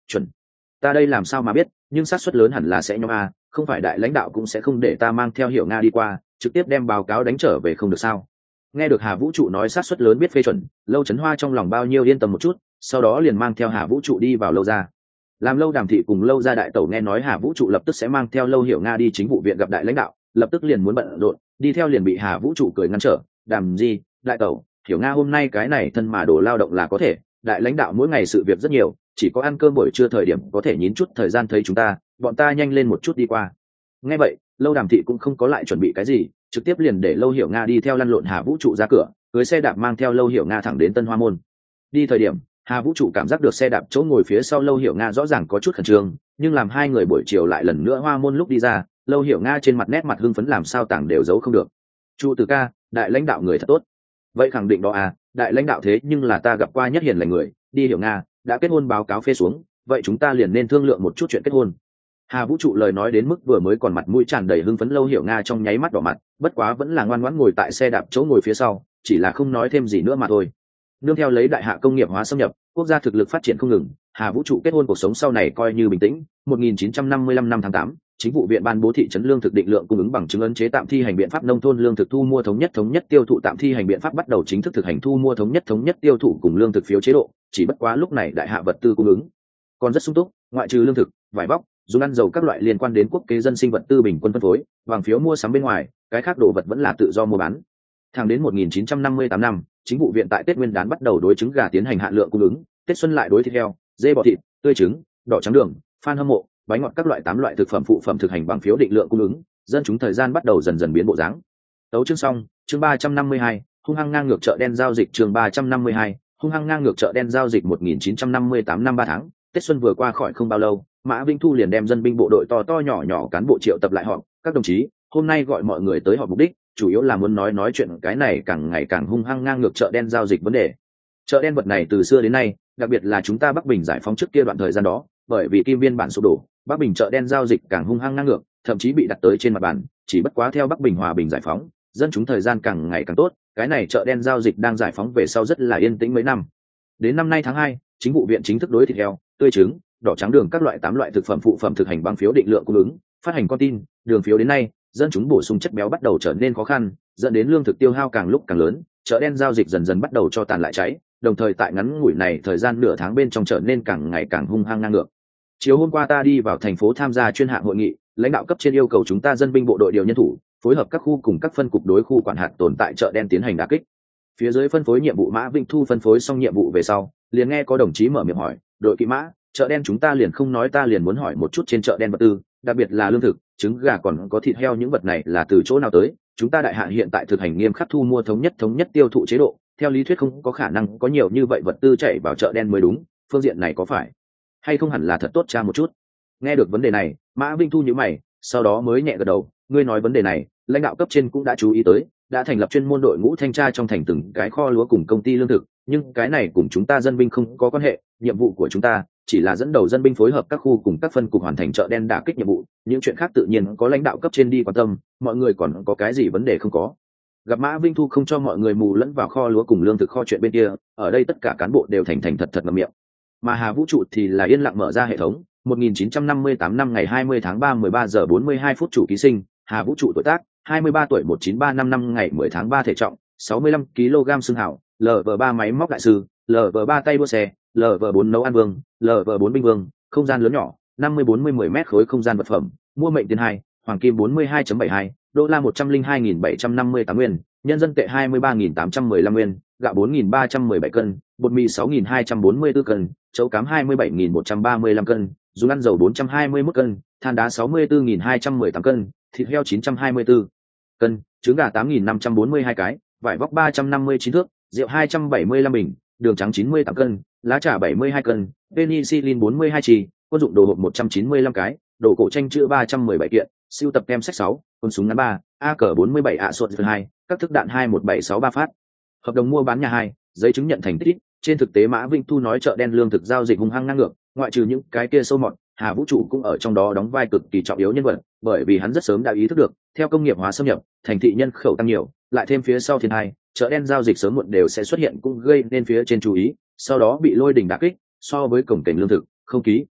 chuẩn. Ta đây làm sao mà biết, nhưng xác suất lớn hẳn là sẽ nhóm a, không phải đại lãnh đạo cũng sẽ không để ta mang theo Hiểu Nga đi qua, trực tiếp đem báo cáo đánh trở về không được sao? Nghe được Hà Vũ trụ nói xác suất lớn biết phê chuẩn, Lâu Chấn Hoa trong lòng bao nhiêu yên tâm một chút, sau đó liền mang theo Hà Vũ trụ đi vào Lâu gia. Làm Lâu Đàm thị cùng Lâu gia đại tẩu nghe nói Hà Vũ trụ lập tức sẽ mang theo Lâu Hiểu Nga đi chính vụ viện gặp đại lãnh đạo, lập tức liền muốn bận rộn, đi theo liền bị Hà Vũ trụ cười ngăn trở. Đàm gì, đại tẩu, Hiểu Nga hôm nay cái này thân mà đồ lao động là có thể, đại lãnh đạo mỗi ngày sự việc rất nhiều, chỉ có ăn cơm buổi trưa thời điểm có thể nhín chút thời gian thấy chúng ta, bọn ta nhanh lên một chút đi qua. Nghe vậy, Lâu Đàm thị cũng không có lại chuẩn bị cái gì, trực tiếp liền để Lâu Hiểu Nga đi theo lăn lộn Hà Vũ trụ ra cửa, cưới xe đạp mang theo Lâu Hiểu Nga thẳng đến Tân Hoa môn. Đi thời điểm, Hà Vũ trụ cảm giác được xe đạp chỗ ngồi phía sau Lâu Hiểu Nga rõ ràng có chút khẩn trương, nhưng làm hai người buổi chiều lại lần nữa Hoa môn lúc đi ra, Lâu Hiểu Nga trên mặt nét mặt hưng phấn làm sao tảng đều giấu không được. Trụ từ ca, đại lãnh đạo người thật tốt. Vậy khẳng định đó à, đại lãnh đạo thế nhưng là ta gặp qua nhất hiền lành người. Đi Hiểu Nga, đã kết hôn báo cáo phê xuống, vậy chúng ta liền nên thương lượng một chút chuyện kết hôn. Hà Vũ trụ lời nói đến mức vừa mới còn mặt mũi tràn đầy hưng phấn, Lâu Hiểu Nga trong nháy mắt đỏ mặt, bất quá vẫn là ngoan ngoãn ngồi tại xe đạp chỗ ngồi phía sau, chỉ là không nói thêm gì nữa mà thôi. Nương theo lấy đại hạ công nghiệp hóa xâm nhập, quốc gia thực lực phát triển không ngừng, Hà Vũ trụ kết hôn cuộc sống sau này coi như bình tĩnh. một nghìn chín trăm năm mươi lăm năm tháng tám, chính vụ viện ban bố thị trấn lương thực định lượng cung ứng bằng chứng ấn chế tạm thi hành biện pháp nông thôn lương thực thu mua thống nhất thống nhất tiêu thụ tạm thi hành biện pháp bắt đầu chính thức thực hành thu mua thống nhất thống nhất tiêu thụ cùng lương thực phiếu chế độ. Chỉ bất quá lúc này đại hạ vật tư cung ứng còn rất sung túc, ngoại trừ lương thực, vải vóc, dùng ăn dầu các loại liên quan đến quốc kế dân sinh vật tư bình quân phân phối, vàng phiếu mua sắm bên ngoài, cái khác đồ vật vẫn là tự do mua bán. Thẳng đến một nghìn chín trăm năm mươi tám năm, chính vụ viện tại Tết Nguyên đán bắt đầu đối trứng gà tiến hành hạn lượng cung ứng, Tết xuân lại đối thịt heo, dê bò thịt, tươi trứng, đỏ trắng đường, phan hâm mộ, bánh ngọt các loại tám loại thực phẩm phụ phẩm thực hành bằng phiếu định lượng cung ứng, dân chúng thời gian bắt đầu dần dần biến bộ dáng. Tấu chương xong, chương ba trăm năm mươi hai, hung hăng ngang ngược chợ đen giao dịch chương ba trăm năm mươi hai, hung hăng ngang ngược chợ đen giao dịch một nghìn chín trăm năm mươi tám năm ba tháng, Tết xuân vừa qua khỏi không bao lâu, Mã Vinh Thu liền đem dân binh bộ đội to to nhỏ nhỏ cán bộ triệu tập lại họp, các đồng chí, hôm nay gọi mọi người tới họp mục đích, chủ yếu là muốn nói nói chuyện cái này càng ngày càng hung hăng ngang ngược chợ đen giao dịch vấn đề. Chợ đen vật này từ xưa đến nay, đặc biệt là chúng ta Bắc Bình giải phóng trước kia đoạn thời gian đó, bởi vì kim biên bản sụp đổ, Bắc Bình chợ đen giao dịch càng hung hăng ngang ngược, thậm chí bị đặt tới trên mặt bàn, chỉ bất quá theo Bắc Bình hòa bình giải phóng, dân chúng thời gian càng ngày càng tốt, cái này chợ đen giao dịch đang giải phóng về sau rất là yên tĩnh mấy năm. Đến năm nay tháng hai, chính vụ viện chính thức đối thịt heo, tươi trứng, đỏ trắng đường các loại tám loại thực phẩm phụ phẩm thực hành bằng phiếu định lượng cung ứng, phát hành con tin, đường phiếu đến nay, dân chúng bổ sung chất béo bắt đầu trở nên khó khăn, dẫn đến lương thực tiêu hao càng lúc càng lớn, chợ đen giao dịch dần dần bắt đầu cho tàn lại cháy, đồng thời tại ngắn ngủi này thời gian nửa tháng bên trong trở nên càng ngày càng hung hăng ngang ngược. Chiều hôm qua ta đi vào thành phố tham gia chuyên hạng hội nghị, lãnh đạo cấp trên yêu cầu chúng ta dân binh bộ đội điều nhân thủ, phối hợp các khu cùng các phân cục đối khu quản hạt tồn tại chợ đen tiến hành đả kích. Phía dưới phân phối nhiệm vụ Mã Vinh Thu phân phối xong nhiệm vụ về sau, liền nghe có đồng chí mở miệng hỏi, đội kỵ mã, chợ đen chúng ta liền không nói, ta liền muốn hỏi một chút trên chợ đen vật tư, đặc biệt là lương thực, trứng gà còn có thịt heo, những vật này là từ chỗ nào tới? Chúng ta đại hạ hiện tại thực hành nghiêm khắc thu mua thống nhất thống nhất tiêu thụ chế độ, theo lý thuyết không có khả năng có nhiều như vậy vật tư chảy vào chợ đen mới đúng, phương diện này có phải hay không hẳn là thật tốt tra một chút. Nghe được vấn đề này, Mã Vinh Thu nhíu mày, sau đó mới nhẹ gật đầu, ngươi nói vấn đề này, lãnh đạo cấp trên cũng đã chú ý tới, đã thành lập chuyên môn đội ngũ thanh tra trong thành từng cái kho lúa cùng công ty lương thực, nhưng cái này cùng chúng ta dân binh không có quan hệ, nhiệm vụ của chúng ta chỉ là dẫn đầu dân binh phối hợp các khu cùng các phân cục hoàn thành chợ đen đả kích nhiệm vụ, những chuyện khác tự nhiên có lãnh đạo cấp trên đi quan tâm, mọi người còn có cái gì vấn đề không có. Gặp Mã Vinh Thu không cho mọi người mù lẫn vào kho lúa cùng lương thực kho chuyện bên kia, ở đây tất cả cán bộ đều thành thành thật thật ngậm miệng. Mà Hà Vũ trụ thì là yên lặng mở ra hệ thống. một nghìn chín trăm năm mươi tám năm ngày hai mươi tháng ba mười ba giờ bốn mươi hai phút chủ ký sinh, Hà Vũ trụ tuổi tác, hai mươi ba tuổi một chín ba năm năm ngày mười tháng ba thể trọng, sáu mươi lăm ki lô gam xương hảo, lờ vê ba máy móc đại sư, lờ vê ba tay đua xe, lờ vê bốn nấu ăn vương, lờ vê bốn binh vương, không gian lớn nhỏ, năm mươi bốn mươi mười mét khối không gian vật phẩm, mua mệnh tiền hai, hoàng kim bốn mươi hai chấm bảy hai, đô la một trăm linh hai nghìn bảy trăm năm mươi tám nguyên, nhân dân tệ hai mươi ba nghìn tám trăm mười lăm nguyên, gạo bốn nghìn ba trăm mười bảy cân, bột mì sáu nghìn hai trăm bốn mươi tư cân, chấu cám hai mươi bảy nghìn một trăm ba mươi lăm cân, dùng ăn dầu bốn trăm hai mươi mốt cân, than đá sáu mươi tư nghìn hai trăm mười tám cân, thịt heo chín trăm hai mươi tư cân, trứng gà tám nghìn năm trăm bốn mươi hai cái, vải vóc ba trăm năm mươi chín thước, rượu hai trăm bảy mươi lăm bình, đường trắng chín mươi tám cân, lá trà bảy mươi hai cân, penicillin bốn mươi hai chỉ, quân dụng đồ hộp một trăm chín mươi lăm cái, đồ cổ tranh chữ ba trăm mười bảy kiện, sưu tập kem sách sáu, quân súng ngắn ba, a cờ bốn mươi bảy ạ suất hai, các thức đạn hai một bảy sáu ba phát. Hợp đồng mua bán nhà hai, giấy chứng nhận thành tích. Trên thực tế Mã Vinh Thu nói chợ đen lương thực giao dịch hung hăng ngang ngược, ngoại trừ những cái kia sâu mọt, Hà Vũ trụ cũng ở trong đó đóng vai cực kỳ trọng yếu nhân vật, bởi vì hắn rất sớm đã ý thức được, theo công nghiệp hóa xâm nhập, thành thị nhân khẩu tăng nhiều, lại thêm phía sau thiên hai, chợ đen giao dịch sớm muộn đều sẽ xuất hiện, cũng gây nên phía trên chú ý, sau đó bị lôi đình đả kích, so với cổng cảnh lương thực, không ký,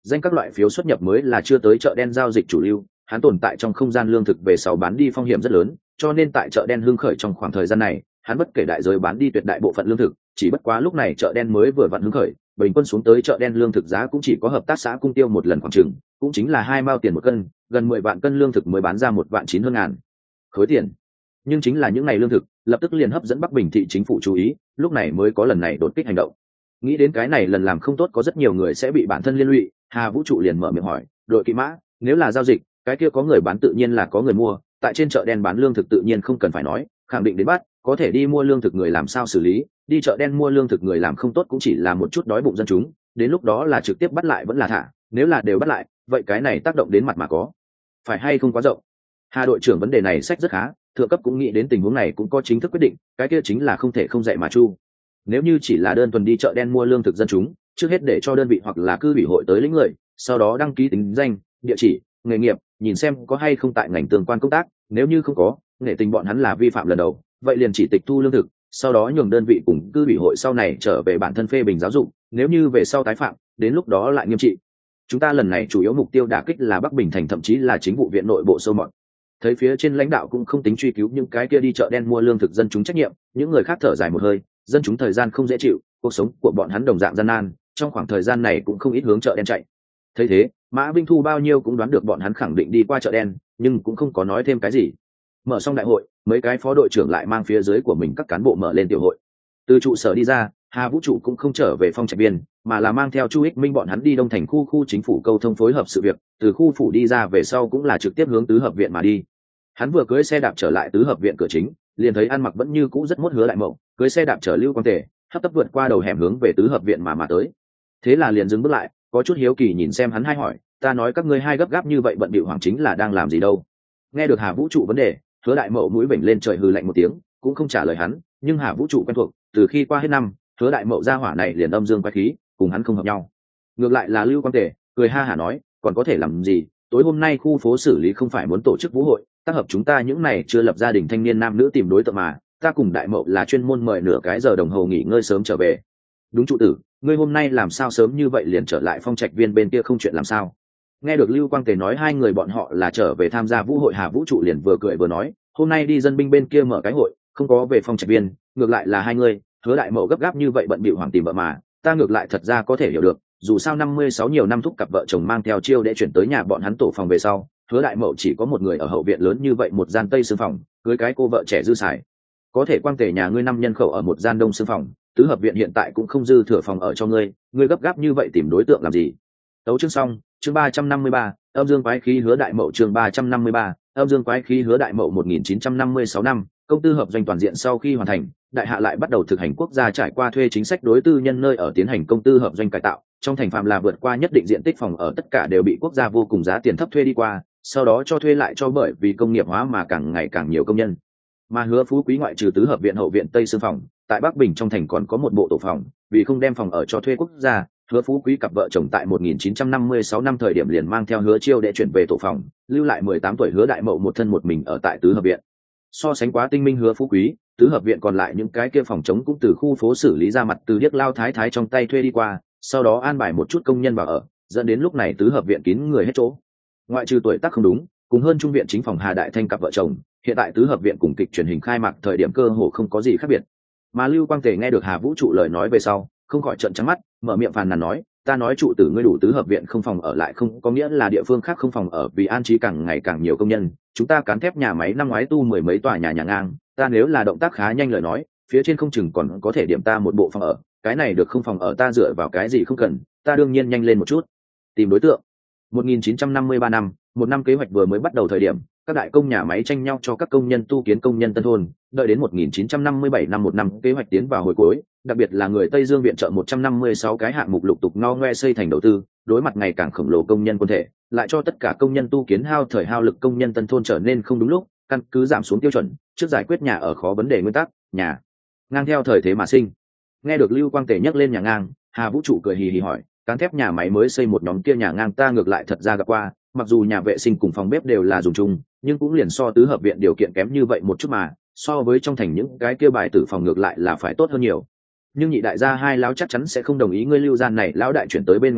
danh các loại phiếu xuất nhập mới là chưa tới chợ đen giao dịch chủ lưu, hắn tồn tại trong không gian lương thực về sau bán đi phong hiểm rất lớn, cho nên tại chợ đen hưng khởi trong khoảng thời gian này, hắn bất kể đại giới bán đi tuyệt đại bộ phận lương thực, chỉ bất quá lúc này chợ đen mới vừa vặn hưng khởi, bình quân xuống tới chợ đen lương thực giá cũng chỉ có hợp tác xã cung tiêu một lần khoảng chừng, cũng chính là hai mao tiền một cân, gần mười vạn cân lương thực mới bán ra một vạn chín hơn ngàn khối tiền. Nhưng chính là những ngày lương thực, lập tức liền hấp dẫn Bắc Bình thị chính phủ chú ý, lúc này mới có lần này đột kích hành động. Nghĩ đến cái này lần làm không tốt có rất nhiều người sẽ bị bản thân liên lụy, Hà Vũ trụ liền mở miệng hỏi, đội kỵ mã, nếu là giao dịch, cái kia có người bán tự nhiên là có người mua, tại trên chợ đen bán lương thực tự nhiên không cần phải nói, khẳng định đến bắt, có thể đi mua lương thực người làm sao xử lý, đi chợ đen mua lương thực người làm không tốt cũng chỉ là một chút đói bụng dân chúng, đến lúc đó là trực tiếp bắt lại vẫn là thả, nếu là đều bắt lại, vậy cái này tác động đến mặt mà có phải hay không quá rộng. Hà đội trưởng vấn đề này sách rất khá, thượng cấp cũng nghĩ đến tình huống này cũng có chính thức quyết định, cái kia chính là không thể không dạy mà chu. Nếu như chỉ là đơn thuần đi chợ đen mua lương thực dân chúng, trước hết để cho đơn vị hoặc là cư ủy hội tới lĩnh người, sau đó đăng ký tính danh, địa chỉ, nghề nghiệp, nhìn xem có hay không tại ngành tương quan công tác, nếu như không có, nghệ tình bọn hắn là vi phạm lần đầu, vậy liền chỉ tịch thu lương thực, sau đó nhường đơn vị cùng cư ủy hội sau này trở về bản thân phê bình giáo dục, nếu như về sau tái phạm, đến lúc đó lại nghiêm trị. Chúng ta lần này chủ yếu mục tiêu đả kích là Bắc Bình thành, thậm chí là chính vụ viện nội bộ sâu mọt. Thấy phía trên lãnh đạo cũng không tính truy cứu những cái kia đi chợ đen mua lương thực dân chúng trách nhiệm, những người khác thở dài một hơi, dân chúng thời gian không dễ chịu, cuộc sống của bọn hắn đồng dạng gian nan, trong khoảng thời gian này cũng không ít hướng chợ đen chạy. Thấy thế, Mã Vinh Thu bao nhiêu cũng đoán được bọn hắn khẳng định đi qua chợ đen, nhưng cũng không có nói thêm cái gì. Mở xong đại hội, mấy cái phó đội trưởng lại mang phía dưới của mình các cán bộ mở lên tiểu hội. Từ trụ sở đi ra, Hà Vũ trụ cũng không trở về phong trạch viên, mà là mang theo Chu Ích Minh bọn hắn đi Đông Thành khu khu chính phủ câu thông phối hợp sự việc, từ khu phủ đi ra về sau cũng là trực tiếp hướng tứ hợp viện mà đi. Hắn vừa cưỡi xe đạp trở lại tứ hợp viện cửa chính, liền thấy ăn mặc vẫn như cũ rất mốt Hứa Đại Mậu, cưỡi xe đạp chở Lưu Quang Tề, hấp tấp vượt qua đầu hẻm hướng về tứ hợp viện mà mà tới. Thế là liền dừng bước lại, có chút hiếu kỳ nhìn xem hắn, hai hỏi, ta nói các ngươi hai gấp gáp như vậy bận bịu hoàng chính là đang làm gì đâu? Nghe được Hà Vũ trụ vấn đề, Hứa Đại Mậu mũi vểnh lên trời hừ lạnh một tiếng, cũng không trả lời hắn, nhưng Hà Vũ trụ quen thuộc, từ khi qua hết năm, Hứa Đại Mậu gia hỏa này liền âm dương quái khí, cùng hắn không hợp nhau. Ngược lại là Lưu Quang Tề cười ha hả nói, còn có thể làm gì, tối hôm nay khu phố xử lý không phải muốn tổ chức vũ hội, tác hợp chúng ta những này chưa lập gia đình thanh niên nam nữ tìm đối tượng mà, ta cùng Đại Mậu là chuyên môn mời nửa cái giờ đồng hồ nghỉ ngơi sớm trở về. Đúng trụ tử, ngươi hôm nay làm sao sớm như vậy liền trở lại phong trạch viên bên kia không chuyện làm sao? Nghe được Lưu Quang Tề nói hai người bọn họ là trở về tham gia vũ hội, Hà Vũ trụ liền vừa cười vừa nói, hôm nay đi dân binh bên kia mở cái hội, không có về phong trạch viên, ngược lại là hai người, Hứa Đại Mậu gấp gáp như vậy bận bịu hoàng tìm vợ mà, ta ngược lại thật ra có thể hiểu được, dù sao năm mươi sáu nhiều năm thúc cặp vợ chồng mang theo chiêu để chuyển tới nhà bọn hắn tổ phòng về sau, Hứa Đại Mậu chỉ có một người ở hậu viện lớn như vậy một gian tây xương phòng, cưới cái cô vợ trẻ dư xài, có thể Quang Tề nhà ngươi năm nhân khẩu ở một gian đông xương phòng, tứ hợp viện hiện tại cũng không dư thừa phòng ở cho ngươi, ngươi gấp gáp như vậy tìm đối tượng làm gì? Tấu chương xong, chương ba trăm năm mươi ba, âm dương quái khí Hứa Đại Mậu, chương ba trăm năm mươi ba, âm dương quái khí Hứa Đại Mậu. Một nghìn chín trăm năm mươi sáu năm, công tư hợp doanh toàn diện sau khi hoàn thành, đại hạ lại bắt đầu thực hành quốc gia trải qua thuê chính sách đối tư nhân nơi ở tiến hành công tư hợp doanh cải tạo, trong thành phạm là vượt qua nhất định diện tích phòng ở tất cả đều bị quốc gia vô cùng giá tiền thấp thuê đi qua, sau đó cho thuê lại cho, bởi vì công nghiệp hóa mà càng ngày càng nhiều công nhân. Mà Hứa Phú Quý ngoại trừ tứ hợp viện hậu viện tây xương phòng, tại Bắc Bình trong thành còn có một bộ tổ phòng, vì không đem phòng ở cho thuê quốc gia, Hứa Phú Quý cặp vợ chồng tại một nghìn chín trăm năm mươi sáu năm thời điểm liền mang theo Hứa Chiêu để chuyển về tổ phòng, lưu lại mười tám tuổi Hứa Đại Mậu một thân một mình ở tại tứ hợp viện. So sánh quá tinh minh Hứa Phú Quý, tứ hợp viện còn lại những cái kia phòng chống cũng từ khu phố xử lý ra mặt từ điếc lao thái thái trong tay thuê đi qua, sau đó an bài một chút công nhân vào ở, dẫn đến lúc này tứ hợp viện kín người hết chỗ. Ngoại trừ tuổi tác không đúng, cùng hơn trung viện chính phòng Hà Đại Thanh cặp vợ chồng, hiện tại tứ hợp viện cùng kịch truyền hình khai mạc thời điểm cơ hồ không có gì khác biệt. Mà Lưu Quang Tề nghe được Hà Vũ trụ lời nói về sau, không khỏi trợn trắng mắt, mở miệng phàn nàn nói, ta nói trụ tử ngươi đủ tứ hợp viện không phòng ở lại không có nghĩa là địa phương khác không phòng ở, vì an trí càng ngày càng nhiều công nhân, chúng ta cán thép nhà máy năm ngoái tu mười mấy tòa nhà nhà ngang, ta nếu là động tác khá nhanh lời nói, phía trên không chừng còn có thể điểm ta một bộ phòng ở, cái này được không phòng ở ta dựa vào cái gì không cần, ta đương nhiên nhanh lên một chút tìm đối tượng. Một nghìn chín trăm năm mươi ba năm, một năm kế hoạch vừa mới bắt đầu thời điểm, các đại công nhà máy tranh nhau cho các công nhân tu kiến công nhân tân thôn, đợi đến một nghìn chín trăm năm mươi bảy năm một năm kế hoạch tiến vào hồi cuối, đặc biệt là người Tây Dương viện trợ một trăm năm mươi sáu cái hạng mục lục tục no ngoe xây thành đầu tư, đối mặt ngày càng khổng lồ công nhân quân thể, lại cho tất cả công nhân tu kiến hao thời hao lực công nhân tân thôn trở nên không đúng lúc, căn cứ giảm xuống tiêu chuẩn, trước giải quyết nhà ở khó vấn đề nguyên tắc, nhà ngang theo thời thế mà sinh. Nghe được Lưu Quang Tề nhắc lên nhà ngang, Hà Vũ trụ cười hì hì hỏi, cán thép nhà máy mới xây một nhóm kia nhà ngang ta ngược lại thật ra gặp qua, mặc dù nhà vệ sinh cùng phòng bếp đều là dùng chung, nhưng cũng liền so tứ hợp viện điều kiện kém như vậy một chút mà, so với trong thành những cái kia bài tử phòng ngược lại là phải tốt hơn nhiều. Nhưng nhị đại gia hai lão chắc chắn sẽ không đồng ý ngươi Lưu gian này lão đại chuyển tới bên ngoài đi,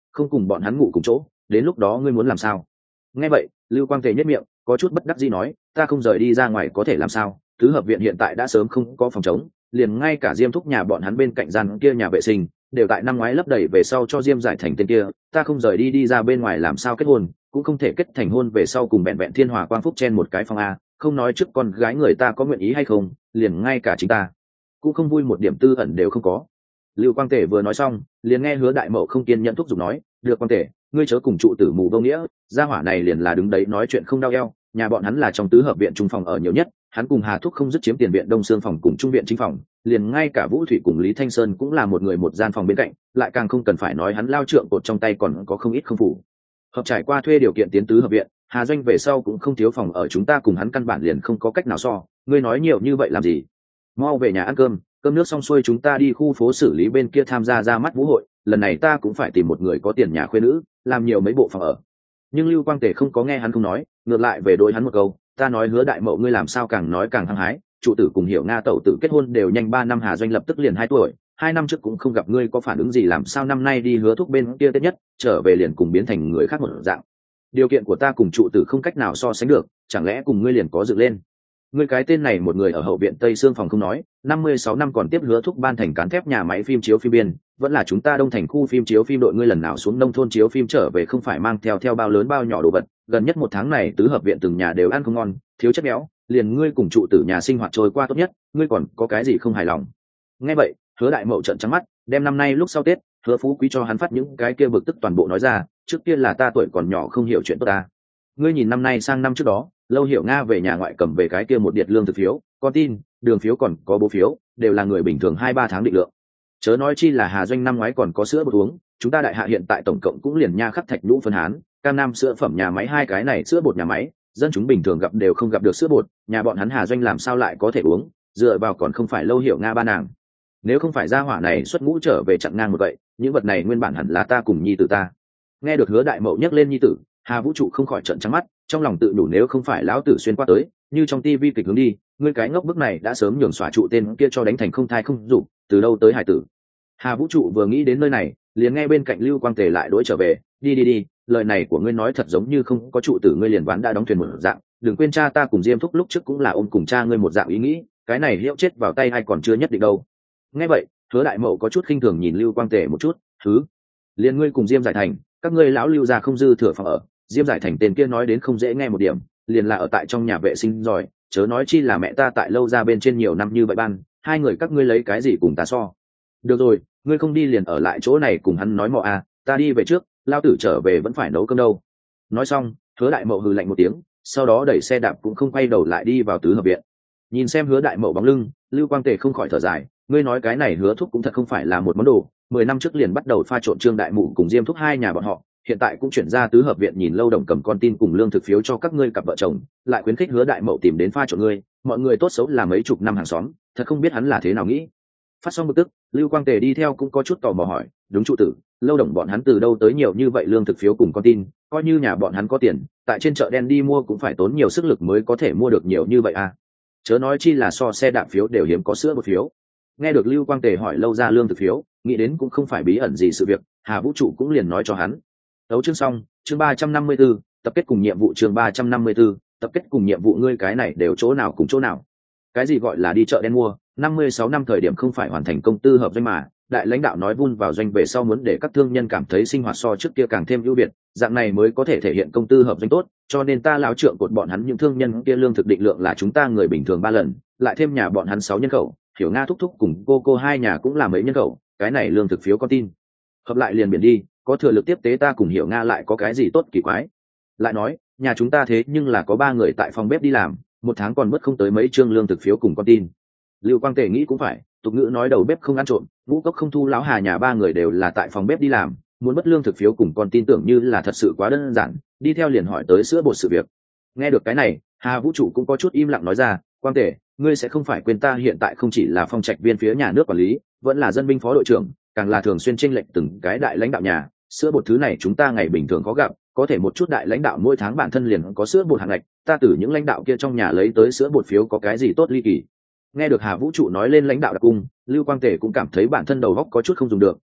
không cùng bọn hắn ngủ cùng chỗ, đến lúc đó ngươi muốn làm sao? Nghe vậy, Lưu Quang Tề nhếch miệng, có chút bất đắc dĩ nói, ta không rời đi ra ngoài có thể làm sao? Tứ hợp viện hiện tại đã sớm không có phòng chống, liền ngay cả Diêm thúc nhà bọn hắn bên cạnh gian kia nhà vệ sinh đều tại năm ngoái lấp đầy về sau cho Diêm Giải Thành tên kia, ta không rời đi đi ra bên ngoài làm sao kết hôn, cũng không thể kết thành hôn về sau cùng vẹn vẹn Thiên Hòa Quang Phúc chen một cái phòng a, không nói trước con gái người ta có nguyện ý hay không, liền ngay cả chính ta cũng không vui một điểm tư ẩn đều không có. Lưu Quang Tề vừa nói xong, liền nghe Hứa Đại Mậu không kiên nhẫn thúc giục nói, được Quang Tề, ngươi chớ cùng trụ tử mù vô nghĩa, gia hỏa này liền là đứng đấy nói chuyện không đau eo, nhà bọn hắn là trong tứ hợp viện trung phòng ở nhiều nhất, hắn cùng Hà Thúc không dứt chiếm tiền viện Đông Xương phòng cùng trung viện chính phòng, liền ngay cả Vũ Thủy cùng Lý Thanh Sơn cũng là một người một gian phòng bên cạnh, lại càng không cần phải nói hắn lao trượng cột trong tay còn có không ít không phủ. Hợp trải qua thuê điều kiện tiến tứ hợp viện, Hà Doanh về sau cũng không thiếu phòng ở, chúng ta cùng hắn căn bản liền không có cách nào so, ngươi nói nhiều như vậy làm gì? Mau về nhà ăn cơm, cơm nước xong xuôi chúng ta đi khu phố xử lý bên kia tham gia ra mắt vũ hội, lần này ta cũng phải tìm một người có tiền nhà khuê nữ, làm nhiều mấy bộ phòng ở. Nhưng Lưu Quang Tề không có nghe hắn không nói, ngược lại về đối hắn một câu, ta nói Hứa Đại Mậu ngươi làm sao càng nói càng hăng hái, trụ tử cùng Hiểu Nga tẩu tử kết hôn đều nhanh ba năm, Hà Doanh lập tức liền hai tuổi, hai năm trước cũng không gặp ngươi có phản ứng gì, làm sao năm nay đi Hứa thúc bên kia tết nhất trở về liền cùng biến thành người khác một dạng. Điều kiện của ta cùng trụ tử không cách nào so sánh được, chẳng lẽ cùng ngươi liền có dựng lên? Ngươi cái tên này một người ở hậu viện Tây Sương phòng không nói, năm mươi sáu năm còn tiếp Hứa thúc ban thành cán thép nhà máy phim chiếu phim biên, vẫn là chúng ta Đông thành khu phim chiếu phim đội, ngươi lần nào xuống nông thôn chiếu phim trở về không phải mang theo theo bao lớn bao nhỏ đồ vật, gần nhất một tháng này tứ hợp viện từng nhà đều ăn không ngon, thiếu chất béo, liền ngươi cùng trụ tử nhà sinh hoạt trôi qua tốt nhất, ngươi còn có cái gì không hài lòng? Nghe vậy, Hứa Đại Mậu trợn trắng mắt, đem năm nay lúc sau Tết, Hứa Phú Quý cho hắn phát những cái kia bực tức toàn bộ nói ra, trước kia là ta tuổi còn nhỏ không hiểu chuyện tốt ta. Ngươi nhìn năm nay sang năm trước đó, Lâu Hiểu Nga về nhà ngoại cầm về cái kia một điệt lương thực phiếu, con tin, đường phiếu còn có bố phiếu, đều là người bình thường hai ba tháng định lượng. Chớ nói chi là Hà Doanh năm ngoái còn có sữa bột uống, chúng ta đại hạ hiện tại tổng cộng cũng liền nha khắc thạch nhũ phân hán, cam nam sữa phẩm nhà máy hai cái này sữa bột nhà máy, dân chúng bình thường gặp đều không gặp được sữa bột, nhà bọn hắn Hà Doanh làm sao lại có thể uống, dựa vào còn không phải Lâu Hiểu Nga ba nàng. Nếu không phải gia hỏa này xuất ngũ trở về chặn ngang một vậy, những vật này nguyên bản hẳn là ta cùng nhi tử ta. Nghe được Hứa Đại Mậu nhắc lên nhi tử, Hà Vũ Trụ không khỏi trợn trắng mắt, trong lòng tự đủ nếu không phải lão tử xuyên qua tới, như trong tivi kịch hướng đi, ngươi cái ngốc bức này đã sớm nhường xóa trụ tên kia cho đánh thành không thai không dục, từ đâu tới hải tử. Hà Vũ Trụ vừa nghĩ đến nơi này, liền nghe bên cạnh Lưu Quang Tề lại đối trở về, đi đi đi, lời này của ngươi nói thật giống như không có trụ tử ngươi liền ván đã đóng thuyền một dạng, đừng quên cha ta cùng Diêm thúc lúc trước cũng là ôm cùng cha ngươi một dạng ý nghĩ, cái này hiệu chết vào tay hay còn chưa nhất định đâu. Nghe vậy, Hứa Đại Mậu có chút khinh thường nhìn Lưu Quang Tề một chút, thứ, liền ngươi cùng Diêm Giải Thành, các ngươi lão Lưu gia không dư thừa phòng ở, Diêm Giải Thành tên kia nói đến không dễ nghe một điểm, liền là ở tại trong nhà vệ sinh rồi, chớ nói chi là mẹ ta tại Lâu ra bên trên nhiều năm như vậy ban, hai người các ngươi lấy cái gì cùng ta so? Được rồi, ngươi không đi liền ở lại chỗ này cùng hắn nói mọ à, ta đi về trước, lao tử trở về vẫn phải nấu cơm đâu. Nói xong, Hứa Đại Mậu hừ lạnh một tiếng, sau đó đẩy xe đạp cũng không quay đầu lại đi vào tứ hợp viện. Nhìn xem Hứa Đại Mậu bóng lưng, Lưu Quang Tề không khỏi thở dài, ngươi nói cái này Hứa thúc cũng thật không phải là một món đồ, mười năm trước liền bắt đầu pha trộn Trương Đại Mụ cùng Diêm thúc hai nhà bọn họ, hiện tại cũng chuyển ra tứ hợp viện, nhìn Lâu Đồng cầm con tin cùng lương thực phiếu cho các ngươi cặp vợ chồng, lại khuyến khích Hứa Đại Mậu tìm đến pha trộn ngươi, mọi người tốt xấu là mấy chục năm hàng xóm, thật không biết hắn là thế nào nghĩ. Phát xong bực tức, Lưu Quang Tề đi theo cũng có chút tò mò hỏi, đúng trụ tử, Lâu Đồng bọn hắn từ đâu tới nhiều như vậy lương thực phiếu cùng con tin, coi như nhà bọn hắn có tiền, tại trên chợ đen đi mua cũng phải tốn nhiều sức lực mới có thể mua được nhiều như vậy à? Chớ nói chi là so xe đạp phiếu đều hiếm có sữa bột phiếu. Nghe được Lưu Quang Tề hỏi Lâu ra lương thực phiếu, nghĩ đến cũng không phải bí ẩn gì sự việc, Hà Vũ Trụ cũng liền nói cho hắn. Đấu chương xong, chương ba trăm năm mươi 34, tập kết cùng nhiệm vụ, chương ba trăm năm mươi 34, tập kết cùng nhiệm vụ, ngươi cái này đều chỗ nào cùng chỗ nào? Cái gì gọi là đi chợ đen mua, năm mươi sáu năm thời điểm không phải hoàn thành công tư hợp doanh mà, đại lãnh đạo nói vun vào doanh về sau muốn để các thương nhân cảm thấy sinh hoạt so trước kia càng thêm ưu việt, dạng này mới có thể thể hiện công tư hợp doanh tốt, cho nên ta lão trượng cột bọn hắn những thương nhân kia lương thực định lượng là chúng ta người bình thường ba lần, lại thêm nhà bọn hắn sáu nhân khẩu, Hiểu Nga thúc thúc cùng cô cô hai nhà cũng là mấy nhân khẩu, cái này lương thực phiếu con tin hợp lại liền biển đi, có thừa lực tiếp tế ta cùng Hiểu Nga lại có cái gì tốt kỳ quái. Lại nói, nhà chúng ta thế nhưng là có ba người tại phòng bếp đi làm, một tháng còn mất không tới mấy trương lương thực phiếu cùng con tin. Lưu Quang Tề nghĩ cũng phải, tục ngữ nói đầu bếp không ăn trộm, ngũ cốc không thu, lão Hà nhà ba người đều là tại phòng bếp đi làm, muốn mất lương thực phiếu cùng con tin tưởng như là thật sự quá đơn giản, đi theo liền hỏi tới sữa bột sự việc. Nghe được cái này, Hà Vũ Trụ cũng có chút im lặng nói ra, Quang Tề, ngươi sẽ không phải quên ta hiện tại không chỉ là phong trạch viên phía nhà nước quản lý, vẫn là dân binh phó đội trưởng, càng là thường xuyên chênh lệch từng cái đại lãnh đạo nhà, sữa bột thứ này chúng ta ngày bình thường có gặp, có thể một chút đại lãnh đạo mỗi tháng bản thân liền có sữa bột hàng ngạch, ta từ những lãnh đạo kia trong nhà lấy tới sữa bột phiếu có cái gì tốt ly kỳ. Nghe được Hà Vũ Trụ nói lên lãnh đạo đặc cung, Lưu Quang Tề cũng cảm thấy bản thân đầu óc có chút không dùng được,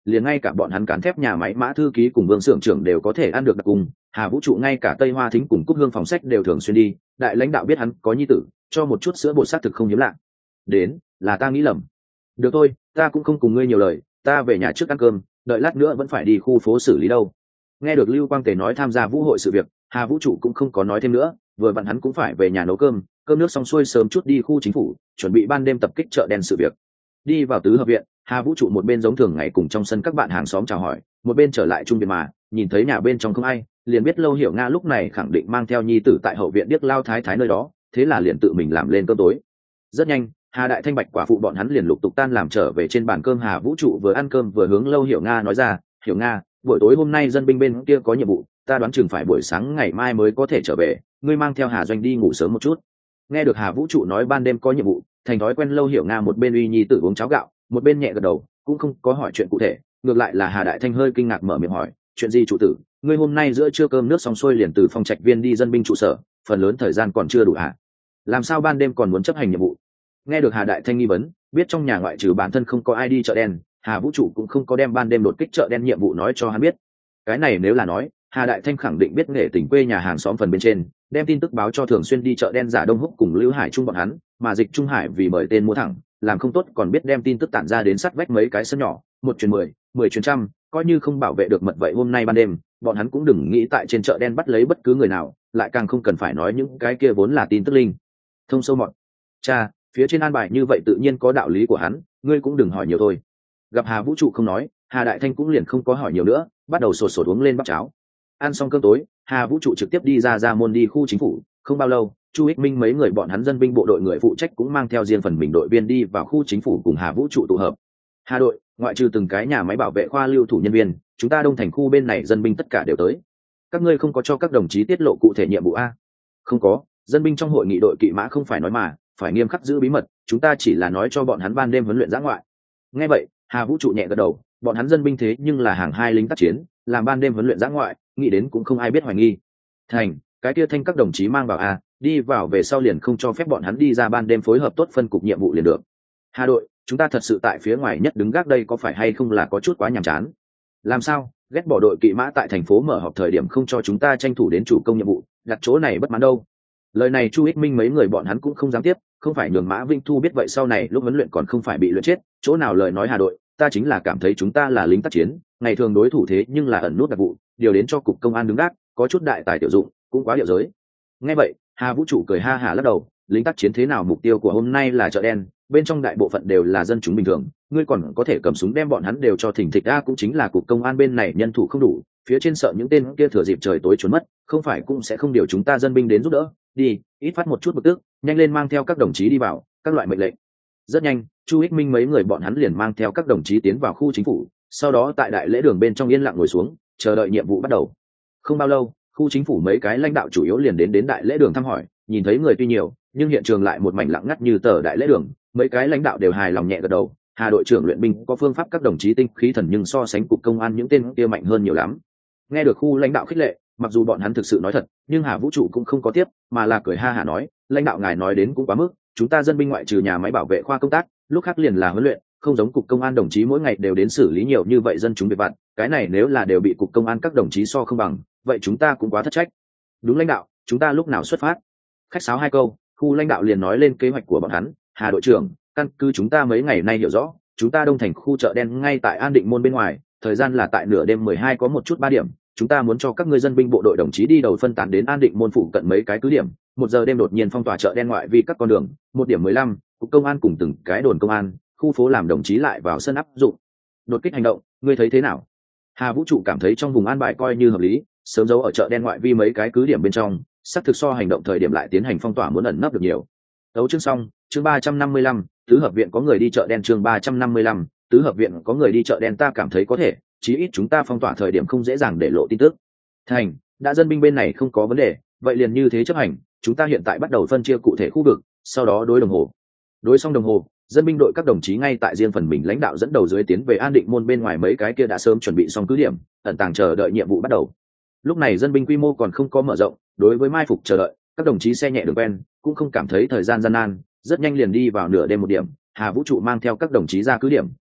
liền ngay cả bọn hắn cán thép nhà máy mã thư ký cùng vương xưởng trưởng đều có thể ăn được đặc cùng. Hà Vũ Trụ ngay cả Tây Hoa Thính cùng Cúc Hương phòng sách đều thường xuyên đi, đại lãnh đạo biết hắn có nhi tử, cho một chút sữa bột xác thực không hiếm lạ. Đến, là ta nghĩ lầm. Được thôi, ta cũng không cùng ngươi nhiều lời, ta về nhà trước ăn cơm, đợi lát nữa vẫn phải đi khu phố xử lý đâu. Nghe được Lưu Quang Tề nói tham gia vũ hội sự việc, Hà Vũ Trụ cũng không có nói thêm nữa, vừa vặn hắn cũng phải về nhà nấu cơm, cơm nước xong xuôi sớm chút đi khu chính phủ, chuẩn bị ban đêm tập kích chợ đen sự việc. Đi vào tứ hợp viện, Hà Vũ Trụ một bên giống thường ngày cùng trong sân các bạn hàng xóm chào hỏi, một bên trở lại trung viện mà, nhìn thấy nhà bên trong không ai, liền biết Lâu Hiểu Nga lúc này khẳng định mang theo nhi tử tại hậu viện điếc lao thái thái nơi đó, thế là liền tự mình làm lên cơm tối. Rất nhanh, Hà Đại Thanh Bạch quả phụ bọn hắn liền lục tục tan làm trở về trên bàn cơm. Hà Vũ Trụ vừa ăn cơm vừa hướng Lâu Hiểu Nga nói ra, "Hiểu Nga, buổi tối hôm nay dân binh bên kia có nhiệm vụ, ta đoán chừng phải buổi sáng ngày mai mới có thể trở về, ngươi mang theo Hà Doanh đi ngủ sớm một chút." Nghe được Hà Vũ Trụ nói ban đêm có nhiệm vụ, thành thói quen Lâu Hiểu Nga một bên uy nhi tử uống cháo gạo, một bên nhẹ gật đầu, cũng không có hỏi chuyện cụ thể. Ngược lại là Hà Đại Thanh hơi kinh ngạc mở miệng hỏi, "Chuyện gì trụ tử? Ngươi hôm nay giữa trưa cơm nước xong xuôi liền từ phòng trạch viên đi dân binh trụ sở, phần lớn thời gian còn chưa đủ hả? Làm sao ban đêm còn muốn chấp hành nhiệm vụ?" Nghe được Hà Đại Thanh nghi vấn, biết trong nhà ngoại trừ bản thân không có ai đi chợ đen, Hà Vũ Trụ cũng không có đem ban đêm đột kích chợ đen nhiệm vụ nói cho hắn biết. Cái này nếu là nói, Hà Đại Thanh khẳng định biết nghệ tình quê nhà hàng xóm phần bên trên, đem tin tức báo cho thường xuyên đi chợ đen giả Đông Húc cùng Lưu Hải Trung bọn hắn, mà Dịch Trung Hải vì mời tên mua thẳng, làm không tốt còn biết đem tin tức tản ra đến sát vách mấy cái sân nhỏ, một truyền mười, mười truyền trăm, coi như không bảo vệ được mật vậy hôm nay ban đêm, bọn hắn cũng đừng nghĩ tại trên chợ đen bắt lấy bất cứ người nào, lại càng không cần phải nói những cái kia vốn là tin tức linh thông sâu mọt. Cha, phía trên an bài như vậy tự nhiên có đạo lý của hắn, ngươi cũng đừng hỏi nhiều thôi. Gặp Hà Vũ Trụ không nói, Hà Đại Thanh cũng liền không có hỏi nhiều nữa, bắt đầu sột sột uống lên bát cháo. Ăn xong cơm tối, Hà Vũ Trụ trực tiếp đi ra ra môn đi khu chính phủ. Không bao lâu, Chu Ích Minh mấy người bọn hắn dân binh bộ đội người phụ trách cũng mang theo riêng phần mình đội viên đi vào khu chính phủ cùng Hà Vũ Trụ tụ hợp. Hà đội, ngoại trừ từng cái nhà máy bảo vệ khoa lưu thủ nhân viên, chúng ta Đông Thành khu bên này dân binh tất cả đều tới. Các ngươi không có cho các đồng chí tiết lộ cụ thể nhiệm vụ a? Không có, dân binh trong hội nghị đội kỵ mã không phải nói mà, phải nghiêm khắc giữ bí mật, chúng ta chỉ là nói cho bọn hắn ban đêm huấn luyện dã ngoại. Nghe vậy, Hà Vũ Trụ nhẹ gật đầu, bọn hắn dân binh thế nhưng là hàng hai lính tác chiến, làm ban đêm huấn luyện dã ngoại, nghĩ đến cũng không ai biết hoài nghi. Thành, cái kia Thanh các đồng chí mang vào a, đi vào về sau liền không cho phép bọn hắn đi ra ban đêm phối hợp tốt phân cục nhiệm vụ liền được. Hà đội, chúng ta thật sự tại phía ngoài nhất đứng gác đây có phải hay không là có chút quá nhàm chán? Làm sao, ghét bỏ đội kỵ mã tại thành phố mở họp thời điểm không cho chúng ta tranh thủ đến chủ công nhiệm vụ, đặt chỗ này bất mãn đâu. Lời này Chu Ích Minh mấy người bọn hắn cũng không dám tiếp, không phải nhường Mã Vinh Thu biết vậy sau này lúc huấn luyện còn không phải bị luyện chết, chỗ nào lời nói Hà đội, ta chính là cảm thấy chúng ta là lính tác chiến, ngày thường đối thủ thế nhưng là ẩn nút đặc vụ, điều đến cho cục công an đứng gác, có chút đại tài tiểu dụng, cũng quá điệu giới. Nghe vậy, Hà Vũ Trụ cười ha hả lắc đầu, lính tác chiến thế nào mục tiêu của hôm nay là chợ đen, bên trong đại bộ phận đều là dân chúng bình thường, ngươi còn có thể cầm súng đem bọn hắn đều cho thỉnh thịch a, cũng chính là cục công an bên này nhân thủ không đủ, phía trên sợ những tên kia thừa dịp trời tối trốn mất, không phải cũng sẽ không điều chúng ta dân binh đến giúp đỡ. Đi, ít phát một chút bực tức, nhanh lên mang theo các đồng chí đi vào, các loại mệnh lệnh. Rất nhanh, Chu Ích Minh mấy người bọn hắn liền mang theo các đồng chí tiến vào khu chính phủ, sau đó tại đại lễ đường bên trong yên lặng ngồi xuống, chờ đợi nhiệm vụ bắt đầu. Không bao lâu, khu chính phủ mấy cái lãnh đạo chủ yếu liền đến đến đại lễ đường thăm hỏi, nhìn thấy người tuy nhiều, nhưng hiện trường lại một mảnh lặng ngắt như tờ đại lễ đường, mấy cái lãnh đạo đều hài lòng nhẹ gật đầu. Hà đội trưởng luyện binh có phương pháp, các đồng chí tinh khí thần nhưng so sánh cục công an những tên kia mạnh hơn nhiều lắm. Nghe được khu lãnh đạo khích lệ, mặc dù bọn hắn thực sự nói thật, nhưng Hà Vũ Trụ cũng không có tiếp, mà là cười ha hả nói, lãnh đạo ngài nói đến cũng quá mức, chúng ta dân binh ngoại trừ nhà máy bảo vệ khoa công tác, lúc khác liền là huấn luyện, không giống cục công an đồng chí mỗi ngày đều đến xử lý nhiều như vậy dân chúng việc vặt, cái này nếu là đều bị cục công an các đồng chí so không bằng, vậy chúng ta cũng quá thất trách. Đúng lãnh đạo, chúng ta lúc nào xuất phát? Khách sáo hai câu, khu lãnh đạo liền nói lên kế hoạch của bọn hắn. Hà đội trưởng, căn cứ chúng ta mấy ngày nay hiểu rõ, chúng ta Đông Thành khu chợ đen ngay tại An Định môn bên ngoài, thời gian là tại nửa đêm mười hai có một chút ba điểm, chúng ta muốn cho các ngươi dân binh bộ đội đồng chí đi đầu phân tán đến An Định môn phụ cận mấy cái cứ điểm, một giờ đêm đột nhiên phong tỏa chợ đen ngoại vi các con đường, một điểm mười lăm, cục công an cùng từng cái đồn công an, khu phố làm đồng chí lại vào sân áp dụng đột kích hành động, ngươi thấy thế nào? Hà Vũ Trụ cảm thấy trong vùng an bài coi như hợp lý, sớm giấu ở chợ đen ngoại vi mấy cái cứ điểm bên trong, sắp thực so hành động thời điểm lại tiến hành phong tỏa muốn ẩn nấp được nhiều. Đấu chương xong, chương ba trăm năm mươi lăm, tứ hợp viện có người đi chợ đen, chương ba trăm năm mươi lăm, tứ hợp viện có người đi chợ đen, ta cảm thấy có thể, chí ít chúng ta phong tỏa thời điểm không dễ dàng để lộ tin tức. Thành, đã dân binh bên này không có vấn đề, vậy liền như thế chấp hành, chúng ta hiện tại bắt đầu phân chia cụ thể khu vực, sau đó đối đồng hồ. Đối xong đồng hồ, dân binh đội các đồng chí ngay tại riêng phần mình lãnh đạo dẫn đầu dưới tiến về An Định môn bên ngoài mấy cái kia đã sớm chuẩn bị xong cứ điểm, ẩn tàng chờ đợi nhiệm vụ bắt đầu. Lúc này dân binh quy mô còn không có mở rộng, đối với mai phục chờ đợi, các đồng chí xe nhẹ đường quen, cũng không cảm thấy thời gian gian nan, rất nhanh liền đi vào nửa đêm một điểm, Hà Vũ Trụ mang theo các đồng chí ra cứ điểm,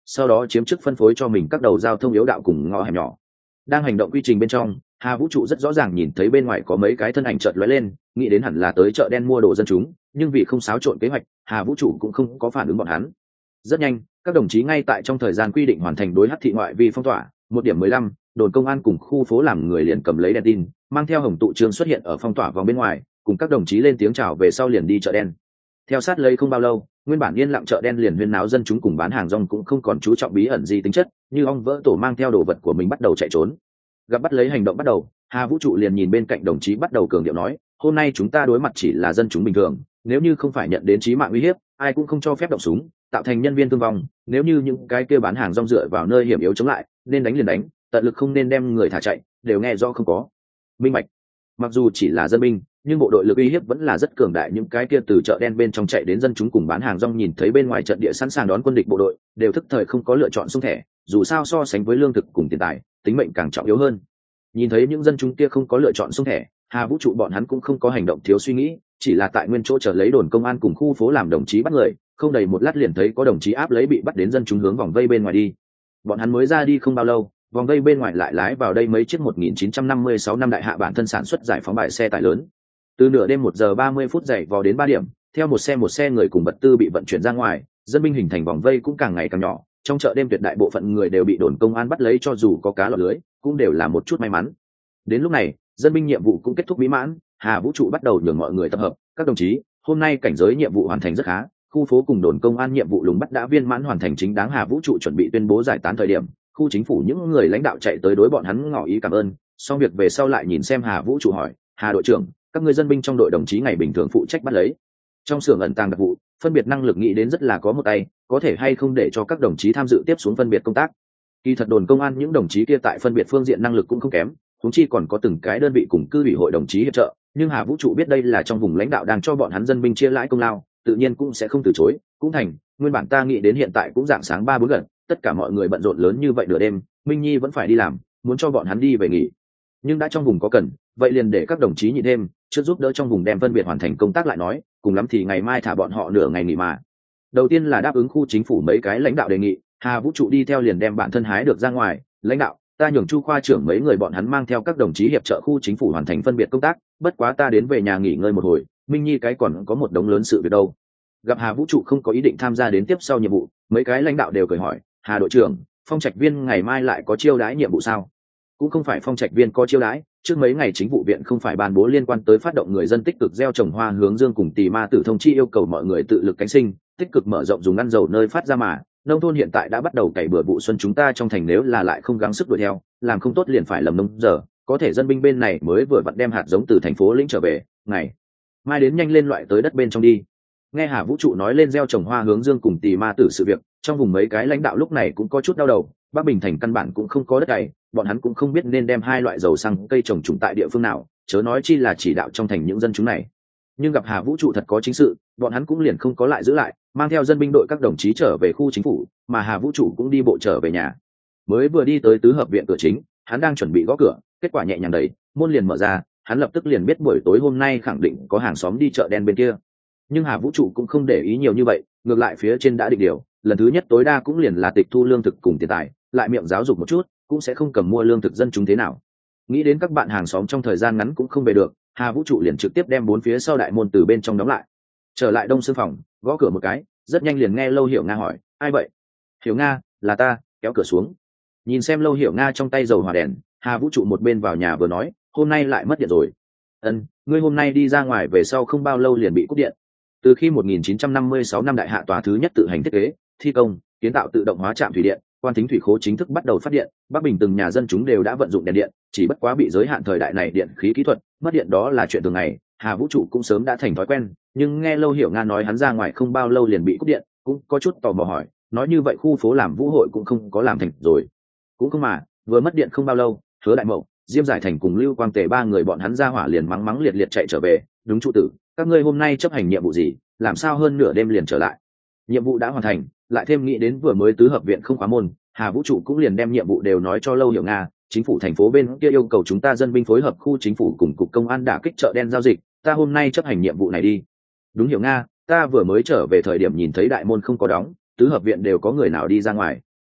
sau đó chiếm chức phân phối cho mình các đầu giao thông yếu đạo cùng ngõ hẻm nhỏ. Đang hành động quy trình bên trong, Hà Vũ trụ rất rõ ràng nhìn thấy bên ngoài có mấy cái thân ảnh chợt lóe lên, nghĩ đến hẳn là tới chợ đen mua đồ dân chúng, nhưng vì không xáo trộn kế hoạch, Hà Vũ trụ cũng không có phản ứng bọn hắn. Rất nhanh, các đồng chí ngay tại trong thời gian quy định hoàn thành đối hắc thị ngoại vi phong tỏa. Một điểm mười lăm, đồn công an cùng khu phố làm người liền cầm lấy đèn tin, mang theo hồng tụ trường xuất hiện ở phong tỏa vòng bên ngoài, cùng các đồng chí lên tiếng chào về sau liền đi chợ đen. Theo sát lấy không bao lâu, nguyên bản yên lặng chợ đen liền huyên náo, dân chúng cùng bán hàng rong cũng không còn chú trọng bí ẩn gì tính chất, như ong vỡ tổ mang theo đồ vật của mình bắt đầu chạy trốn. Gặp bắt lấy hành động bắt đầu, Hà Vũ trụ liền nhìn bên cạnh đồng chí bắt đầu cường điệu nói, hôm nay chúng ta đối mặt chỉ là dân chúng bình thường, nếu như không phải nhận đến chí mạng uy hiếp, ai cũng không cho phép động súng, tạo thành nhân viên thương vong. Nếu như những cái kia bán hàng rong dựa vào nơi hiểm yếu chống lại, nên đánh liền đánh, tận lực không nên đem người thả chạy, đều nghe rõ không có? Minh bạch. Mặc dù chỉ là dân binh, nhưng bộ đội lực uy hiếp vẫn là rất cường đại. Những cái kia từ chợ đen bên trong chạy đến dân chúng cùng bán hàng rong nhìn thấy bên ngoài trận địa sẵn sàng đón quân địch bộ đội, đều thức thời không có lựa chọn xung thẻ, dù sao so sánh với lương thực cùng tiền tài, tính mệnh càng trọng yếu hơn. Nhìn thấy những dân chúng kia không có lựa chọn xung thẻ, Hà Vũ trụ bọn hắn cũng không có hành động thiếu suy nghĩ, chỉ là tại nguyên chỗ chờ lấy đồn công an cùng khu phố làm đồng chí bắt người. Không đầy một lát liền thấy có đồng chí áp lấy bị bắt đến dân chúng hướng vòng vây bên ngoài đi. Bọn hắn mới ra đi không bao lâu, vòng vây bên ngoài lại lái vào đây mấy chiếc một nghìn chín trăm năm mươi sáu năm đại hạ bản thân sản xuất giải phóng bãi xe tải lớn. Từ nửa đêm một giờ ba mươi phút dậy vò đến ba điểm, theo một xe một xe người cùng vật tư bị vận chuyển ra ngoài, dân binh hình thành vòng vây cũng càng ngày càng nhỏ. Trong chợ đêm tuyệt đại bộ phận người đều bị đồn công an bắt lấy, cho dù có cá lọt lưới, cũng đều là một chút may mắn. Đến lúc này, dân binh nhiệm vụ cũng kết thúc mỹ mãn, Hà Vũ trụ bắt đầu nhường mọi người tập hợp. Các đồng chí, hôm nay cảnh giới nhiệm vụ hoàn thành rất khá, khu phố cùng đồn công an nhiệm vụ lùng bắt đã viên mãn hoàn thành chính đáng. Hà Vũ trụ chuẩn bị tuyên bố giải tán thời điểm, khu chính phủ những người lãnh đạo chạy tới đối bọn hắn ngỏ ý cảm ơn, xong việc về sau lại nhìn xem Hà Vũ trụ hỏi, Hà đội trưởng, các người dân binh trong đội đồng chí ngày bình thường phụ trách bắt lấy trong xưởng ẩn tàng đặc vụ, phân biệt năng lực nghĩ đến rất là có một tay, có thể hay không để cho các đồng chí tham dự tiếp xuống phân biệt công tác? Kỳ thật đồn công an những đồng chí kia tại phân biệt phương diện năng lực cũng không kém, huống chi còn có từng cái đơn vị cùng cư ủy hội đồng chí hiệp trợ, nhưng Hà Vũ trụ biết đây là trong vùng lãnh đạo đang cho bọn hắn dân binh chia lãi công lao, tự nhiên cũng sẽ không từ chối. Cũng thành, nguyên bản ta nghĩ đến hiện tại cũng dạng sáng ba bốn gần, tất cả mọi người bận rộn lớn như vậy nửa đêm, Minh Nhi vẫn phải đi làm, muốn cho bọn hắn đi về nghỉ. Nhưng đã trong vùng có cần, vậy liền để các đồng chí nhịn đêm, trước giúp đỡ trong vùng đem phân biệt hoàn thành công tác lại nói, cùng lắm thì ngày mai thả bọn họ nửa ngày nghỉ mà. Đầu tiên là đáp ứng khu chính phủ mấy cái lãnh đạo đề nghị, Hà Vũ trụ đi theo liền đem bản thân hái được ra ngoài, lãnh đạo, ta nhường Chu khoa trưởng mấy người bọn hắn mang theo các đồng chí hiệp trợ khu chính phủ hoàn thành phân biệt công tác, bất quá ta đến về nhà nghỉ ngơi một hồi, Minh Nhi cái còn có một đống lớn sự việc đâu. Gặp Hà Vũ trụ không có ý định tham gia đến tiếp sau nhiệm vụ, mấy cái lãnh đạo đều cười hỏi, Hà đội trưởng, phong trạch viên ngày mai lại có chiêu đãi nhiệm vụ sao? Cũng không phải phong trạch viên có chiêu đãi, trước mấy ngày chính vụ viện không phải ban bố liên quan tới phát động người dân tích cực gieo trồng hoa hướng dương cùng tỳ ma tử thông chi yêu cầu mọi người tự lực cánh sinh, tích cực mở rộng dùng ngăn dầu nơi phát ra mà. Nông thôn hiện tại đã bắt đầu cày bừa vụ xuân, chúng ta trong thành nếu là lại không gắng sức đuổi theo, làm không tốt liền phải lầm nông giờ, có thể dân binh bên này mới vừa vặn đem hạt giống từ thành phố lĩnh trở về, ngày mai đến nhanh lên loại tới đất bên trong đi. Nghe Hà Vũ trụ nói lên gieo trồng hoa hướng dương cùng tỳ ma tử sự việc, trong vùng mấy cái lãnh đạo lúc này cũng có chút đau đầu. Bắc Bình thành căn bản cũng không có đất cày, bọn hắn cũng không biết nên đem hai loại dầu xăng cây trồng trùng tại địa phương nào, chớ nói chi là chỉ đạo trong thành những dân chúng này. Nhưng gặp Hà Vũ trụ thật có chính sự, bọn hắn cũng liền không có lại giữ lại, mang theo dân binh đội các đồng chí trở về khu chính phủ, mà Hà Vũ trụ cũng đi bộ trở về nhà. Mới vừa đi tới tứ hợp viện cửa chính, hắn đang chuẩn bị gõ cửa, kết quả nhẹ nhàng đẩy, môn liền mở ra, hắn lập tức liền biết buổi tối hôm nay khẳng định có hàng xóm đi chợ đen bên kia. Nhưng Hà Vũ trụ cũng không để ý nhiều như vậy, ngược lại phía trên đã định điều, lần thứ nhất tối đa cũng liền là tịch thu lương thực cùng tiền tài, lại miệng giáo dục một chút, cũng sẽ không cầm mua lương thực dân chúng thế nào. Nghĩ đến các bạn hàng xóm trong thời gian ngắn cũng không về được, Hà Vũ trụ liền trực tiếp đem bốn phía sau đại môn từ bên trong đóng lại. Trở lại đông xương phòng, gõ cửa một cái, rất nhanh liền nghe Lâu Hiểu Nga hỏi, ai vậy? Hiểu Nga, là ta, kéo cửa xuống. Nhìn xem Lâu Hiểu Nga trong tay dầu hỏa đèn, Hà Vũ trụ một bên vào nhà vừa nói, hôm nay lại mất điện rồi. Ân, ngươi hôm nay đi ra ngoài về sau không bao lâu liền bị cúp điện. Từ khi một nghìn chín trăm năm mươi sáu năm đại hạ tòa thứ nhất tự hành thiết kế, thi công, kiến tạo tự động hóa trạm thủy điện, Quan Thính thủy khố chính thức bắt đầu phát điện, Bắc Bình từng nhà dân chúng đều đã vận dụng đèn điện, chỉ bất quá bị giới hạn thời đại này điện khí kỹ thuật, mất điện đó là chuyện thường ngày, Hà Vũ trụ cũng sớm đã thành thói quen, nhưng nghe Lâu Hiểu Nga nói hắn ra ngoài không bao lâu liền bị cúp điện, cũng có chút tò mò hỏi, nói như vậy khu phố làm vũ hội cũng không có làm thành rồi. Cũng không mà, vừa mất điện không bao lâu, Hứa Đại Mậu, Diêm Giải Thành cùng Lưu Quang Tề ba người bọn hắn ra hỏa liền mắng mắng liệt liệt chạy trở về, đúng trụ tử, các ngươi hôm nay chấp hành nhiệm vụ gì, làm sao hơn nửa đêm liền trở lại? Nhiệm vụ đã hoàn thành, lại thêm nghĩ đến vừa mới tứ hợp viện không khóa môn, Hà Vũ trụ cũng liền đem nhiệm vụ đều nói cho Lâu Hiểu Nga. Chính phủ thành phố bên kia yêu cầu chúng ta dân binh phối hợp khu chính phủ cùng cục công an đả kích chợ đen giao dịch, ta hôm nay chấp hành nhiệm vụ này đi. Đúng Hiểu Nga, ta vừa mới trở về thời điểm nhìn thấy đại môn không có đóng, tứ hợp viện đều có người nào đi ra ngoài.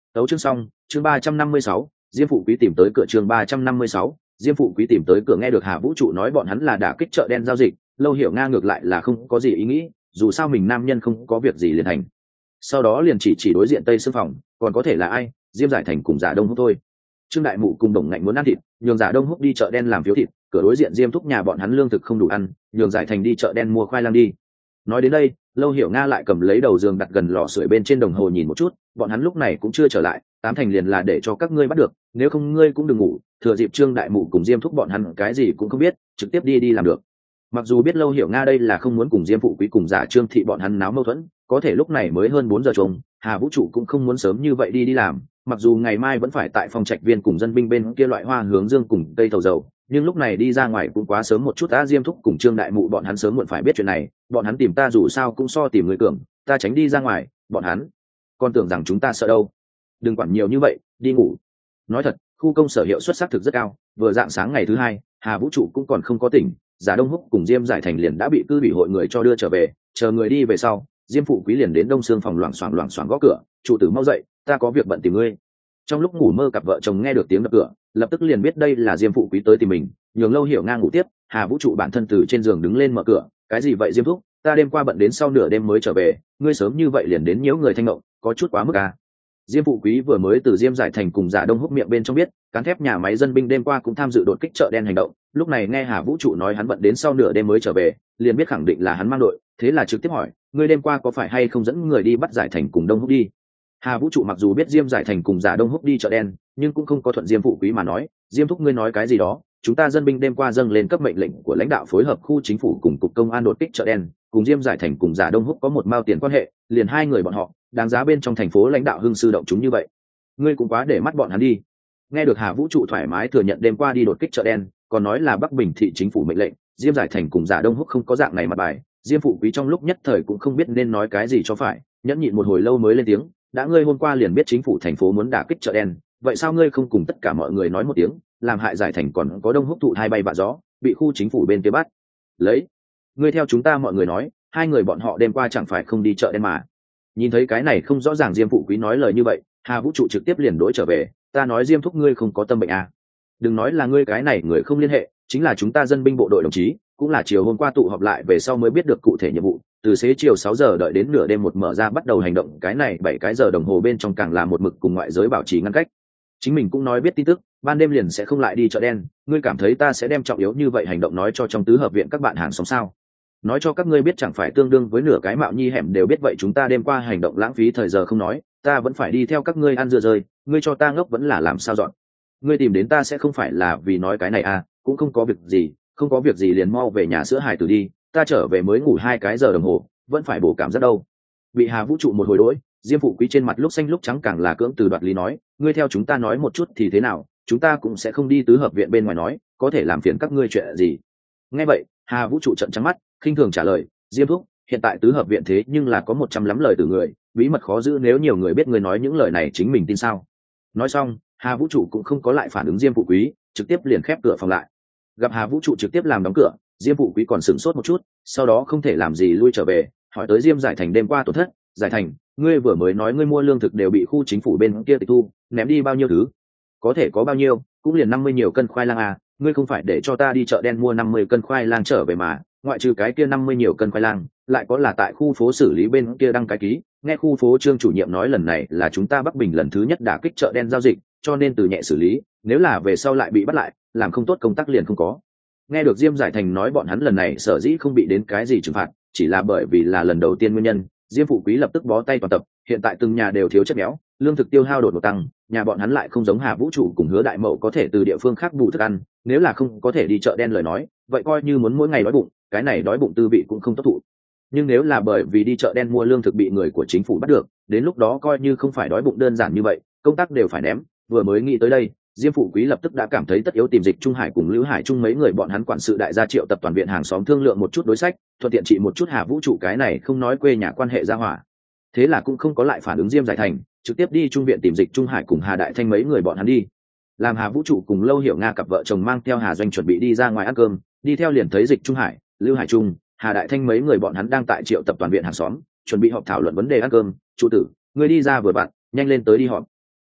Tấu chương xong, chương ba trăm năm mươi sáu, Diêm phụ quý tìm tới cửa, chương ba trăm năm mươi sáu, Diêm phụ quý tìm tới cửa. Nghe được Hà Vũ trụ nói bọn hắn là đả kích chợ đen giao dịch, Lâu Hiểu Nga ngược lại là không có gì ý nghĩ, dù sao mình nam nhân không có việc gì liền thành. Sau đó liền chỉ chỉ đối diện Tây Sương phòng, còn có thể là ai, Diêm Giải Thành cùng Giả Đông Húc thôi. Trương Đại Mụ cùng Đồng Ngạnh muốn ăn thịt, nhường Giả Đông Húc đi chợ đen làm phiếu thịt, cửa đối diện Diêm thúc nhà bọn hắn lương thực không đủ ăn, nhường Giải Thành đi chợ đen mua khoai lang đi. Nói đến đây, Lâu Hiểu Nga lại cầm lấy đầu giường đặt gần lò sưởi bên trên đồng hồ nhìn một chút, bọn hắn lúc này cũng chưa trở lại, tám thành liền là để cho các ngươi bắt được, nếu không ngươi cũng đừng ngủ, thừa dịp Trương Đại Mụ cùng Diêm thúc bọn hắn cái gì cũng không biết, trực tiếp đi đi làm được. Mặc dù biết Lâu Hiểu Nga đây là không muốn cùng Diêm phụ quý cùng Giả Trương thị bọn hắn náo mâu thuẫn, có thể lúc này mới hơn bốn giờ trông, Hà Vũ trụ cũng không muốn sớm như vậy đi đi làm, mặc dù ngày mai vẫn phải tại phòng trạch viên cùng dân binh bên kia loại hoa hướng dương cùng cây thầu dầu, nhưng lúc này đi ra ngoài cũng quá sớm một chút. Đã Diêm thúc cùng Trương Đại Mụ bọn hắn sớm muộn phải biết chuyện này, bọn hắn tìm ta dù sao cũng so tìm người cường, ta tránh đi ra ngoài, bọn hắn còn tưởng rằng chúng ta sợ đâu. Đừng quản nhiều như vậy, đi ngủ. Nói thật, khu công sở hiệu suất xác thực rất cao, vừa dạng sáng ngày thứ hai, Hà Vũ trụ cũng còn không có tỉnh, Giả Đông Húc cùng Diêm Giải Thành liền đã bị cư ủy hội người cho đưa trở về, chờ người đi về sau, Diêm phụ quý liền đến Đông Sương phòng loảng xoảng loảng xoảng gõ cửa, "Trụ tử mau dậy, ta có việc bận tìm ngươi." Trong lúc ngủ mơ cặp vợ chồng nghe được tiếng đập cửa, lập tức liền biết đây là Diêm phụ quý tới tìm mình, nhường Lâu Hiểu Nga ngủ tiếp, Hà Vũ trụ bản thân từ trên giường đứng lên mở cửa, "Cái gì vậy Diêm thúc, ta đêm qua bận đến sau nửa đêm mới trở về, ngươi sớm như vậy liền đến nhiễu người thanh ngộng, có chút quá mức à?" Diêm phụ quý vừa mới từ Diêm Giải Thành cùng Giả Đông Húc miệng bên trong biết, cán thép nhà máy dân binh đêm qua cũng tham dự đột kích chợ đen hành động, lúc này nghe Hà Vũ trụ nói hắn bận đến sau nửa đêm mới trở về, liền biết khẳng định là hắn mang đội, thế là trực tiếp hỏi, "Ngươi đêm qua có phải hay không dẫn người đi bắt Giải Thành cùng Đông Húc đi?" Hà Vũ trụ mặc dù biết Diêm Giải Thành cùng Giả Đông Húc đi chợ đen, nhưng cũng không có thuận Diêm phụ quý mà nói, "Diêm thúc ngươi nói cái gì đó, chúng ta dân binh đêm qua dâng lên cấp mệnh lệnh của lãnh đạo phối hợp khu chính phủ cùng cục công an đột kích chợ đen, cùng Diêm Giải Thành cùng Giả Đông Húc có một mao tiền quan hệ, liền hai người bọn họ, đáng giá bên trong thành phố lãnh đạo hưng sư động chúng như vậy. Ngươi cũng quá để mắt bọn hắn đi." Nghe được Hà Vũ trụ thoải mái thừa nhận đêm qua đi đột kích chợ đen, còn nói là Bắc Bình thị chính phủ mệnh lệnh, Diêm Giải Thành cùng Giả Đông Húc không có dạng này mặt bài, Diêm phụ quý trong lúc nhất thời cũng không biết nên nói cái gì cho phải, nhẫn nhịn một hồi lâu mới lên tiếng, "Đã ngươi hôm qua liền biết chính phủ thành phố muốn đả kích chợ đen, vậy sao ngươi không cùng tất cả mọi người nói một tiếng, làm hại Giải Thành còn có Đông Húc thụ hai bay vạ gió, bị khu chính phủ bên kia bắt lấy. Ngươi theo chúng ta mọi người nói, hai người bọn họ đêm qua chẳng phải không đi chợ đen mà." Nhìn thấy cái này không rõ ràng Diêm phụ quý nói lời như vậy, Hà Vũ trụ trực tiếp liền đổi trở về, "Ta nói Diêm thúc ngươi không có tâm bệnh à? Đừng nói là ngươi cái này người không liên hệ, chính là chúng ta dân binh bộ đội đồng chí, cũng là chiều hôm qua tụ họp lại về sau mới biết được cụ thể nhiệm vụ, từ xế chiều sáu giờ đợi đến nửa đêm một mở ra bắt đầu hành động, cái này bảy cái giờ đồng hồ bên trong càng là một mực cùng ngoại giới bảo trì ngăn cách. Chính mình cũng nói biết tin tức, ban đêm liền sẽ không lại đi chợ đen, ngươi cảm thấy ta sẽ đem trọng yếu như vậy hành động nói cho trong tứ hợp viện các bạn hàng xóm sao? Nói cho các ngươi biết chẳng phải tương đương với nửa cái mạo nhi hẻm đều biết vậy, chúng ta đêm qua hành động lãng phí thời giờ không nói, ta vẫn phải đi theo các ngươi ăn dưa rơi, ngươi cho ta ngốc vẫn là làm sao dọn. Ngươi tìm đến ta sẽ không phải là vì nói cái này à, cũng không có việc gì, không có việc gì liền mau về nhà sữa hài tử đi, ta trở về mới ngủ hai cái giờ đồng hồ, vẫn phải bổ cảm giác đâu." Bị Hà Vũ trụ một hồi đỗi, Diêm phụ quý trên mặt lúc xanh lúc trắng càng là cưỡng từ đoạt lý nói, "Ngươi theo chúng ta nói một chút thì thế nào, chúng ta cũng sẽ không đi tứ hợp viện bên ngoài nói, có thể làm phiền các ngươi chuyện gì." Nghe vậy, Hà Vũ trụ trợn trắng mắt, khinh thường trả lời, "Diêm thúc, hiện tại tứ hợp viện thế nhưng là có một trăm lắm lời từ người, bí mật khó giữ, nếu nhiều người biết ngươi nói những lời này chính mình tin sao?" Nói xong, Hà Vũ trụ cũng không có lại phản ứng Diêm phụ quý, trực tiếp liền khép cửa phòng lại. Gặp Hà Vũ trụ trực tiếp làm đóng cửa, Diêm phụ quý còn sửng sốt một chút, sau đó không thể làm gì lui trở về, hỏi tới Diêm Giải Thành đêm qua tổn thất, "Giải Thành, ngươi vừa mới nói ngươi mua lương thực đều bị khu chính phủ bên kia tịch thu, ném đi bao nhiêu thứ?" "Có thể có bao nhiêu, cũng liền năm mươi nhiều cân khoai lang à, ngươi không phải để cho ta đi chợ đen mua năm mươi cân khoai lang trở về mà, ngoại trừ cái kia năm mươi nhiều cân khoai lang, lại có là tại khu phố xử lý bên kia đăng cái ký, nghe khu phố Trương chủ nhiệm nói lần này là chúng ta Bắc Bình lần thứ nhất đả kích chợ đen giao dịch, cho nên từ nhẹ xử lý, nếu là về sau lại bị bắt lại, làm không tốt công tác liền không có." Nghe được Diêm Giải Thành nói bọn hắn lần này sở dĩ không bị đến cái gì trừng phạt, chỉ là bởi vì là lần đầu tiên nguyên nhân, Diêm phụ quý lập tức bó tay toàn tập, hiện tại từng nhà đều thiếu chất béo, lương thực tiêu hao đột ngột tăng, nhà bọn hắn lại không giống Hà Vũ trụ cùng Hứa Đại Mậu có thể từ địa phương khác bù thức ăn, nếu là không có thể đi chợ đen lời nói, vậy coi như muốn mỗi ngày đói bụng, cái này đói bụng tư vị cũng không tốt thụ. Nhưng nếu là bởi vì đi chợ đen mua lương thực bị người của chính phủ bắt được, đến lúc đó coi như không phải đói bụng đơn giản như vậy, công tác đều phải ném. Vừa mới nghĩ tới đây, Diêm phụ quý lập tức đã cảm thấy tất yếu tìm Dịch Trung Hải cùng Lưu Hải Trung mấy người bọn hắn quản sự đại gia triệu tập toàn viện hàng xóm thương lượng một chút đối sách, thuận tiện trị một chút Hà Vũ trụ cái này không nói quê nhà quan hệ gia hỏa. Thế là cũng không có lại phản ứng Diêm Giải Thành, trực tiếp đi trung viện tìm Dịch Trung Hải cùng Hà Đại Thanh mấy người bọn hắn đi. Làm Hà Vũ trụ cùng Lâu Hiểu Nga cặp vợ chồng mang theo Hà Doanh chuẩn bị đi ra ngoài ăn cơm, đi theo liền thấy Dịch Trung Hải, Lưu Hải Trung, Hà Đại Thanh mấy người bọn hắn đang tại triệu tập toàn viện hàng xóm, chuẩn bị họp thảo luận vấn đề ăn cơm. "Chủ tử, ngươi đi ra vừa vặn, nhanh lên tới đi họp."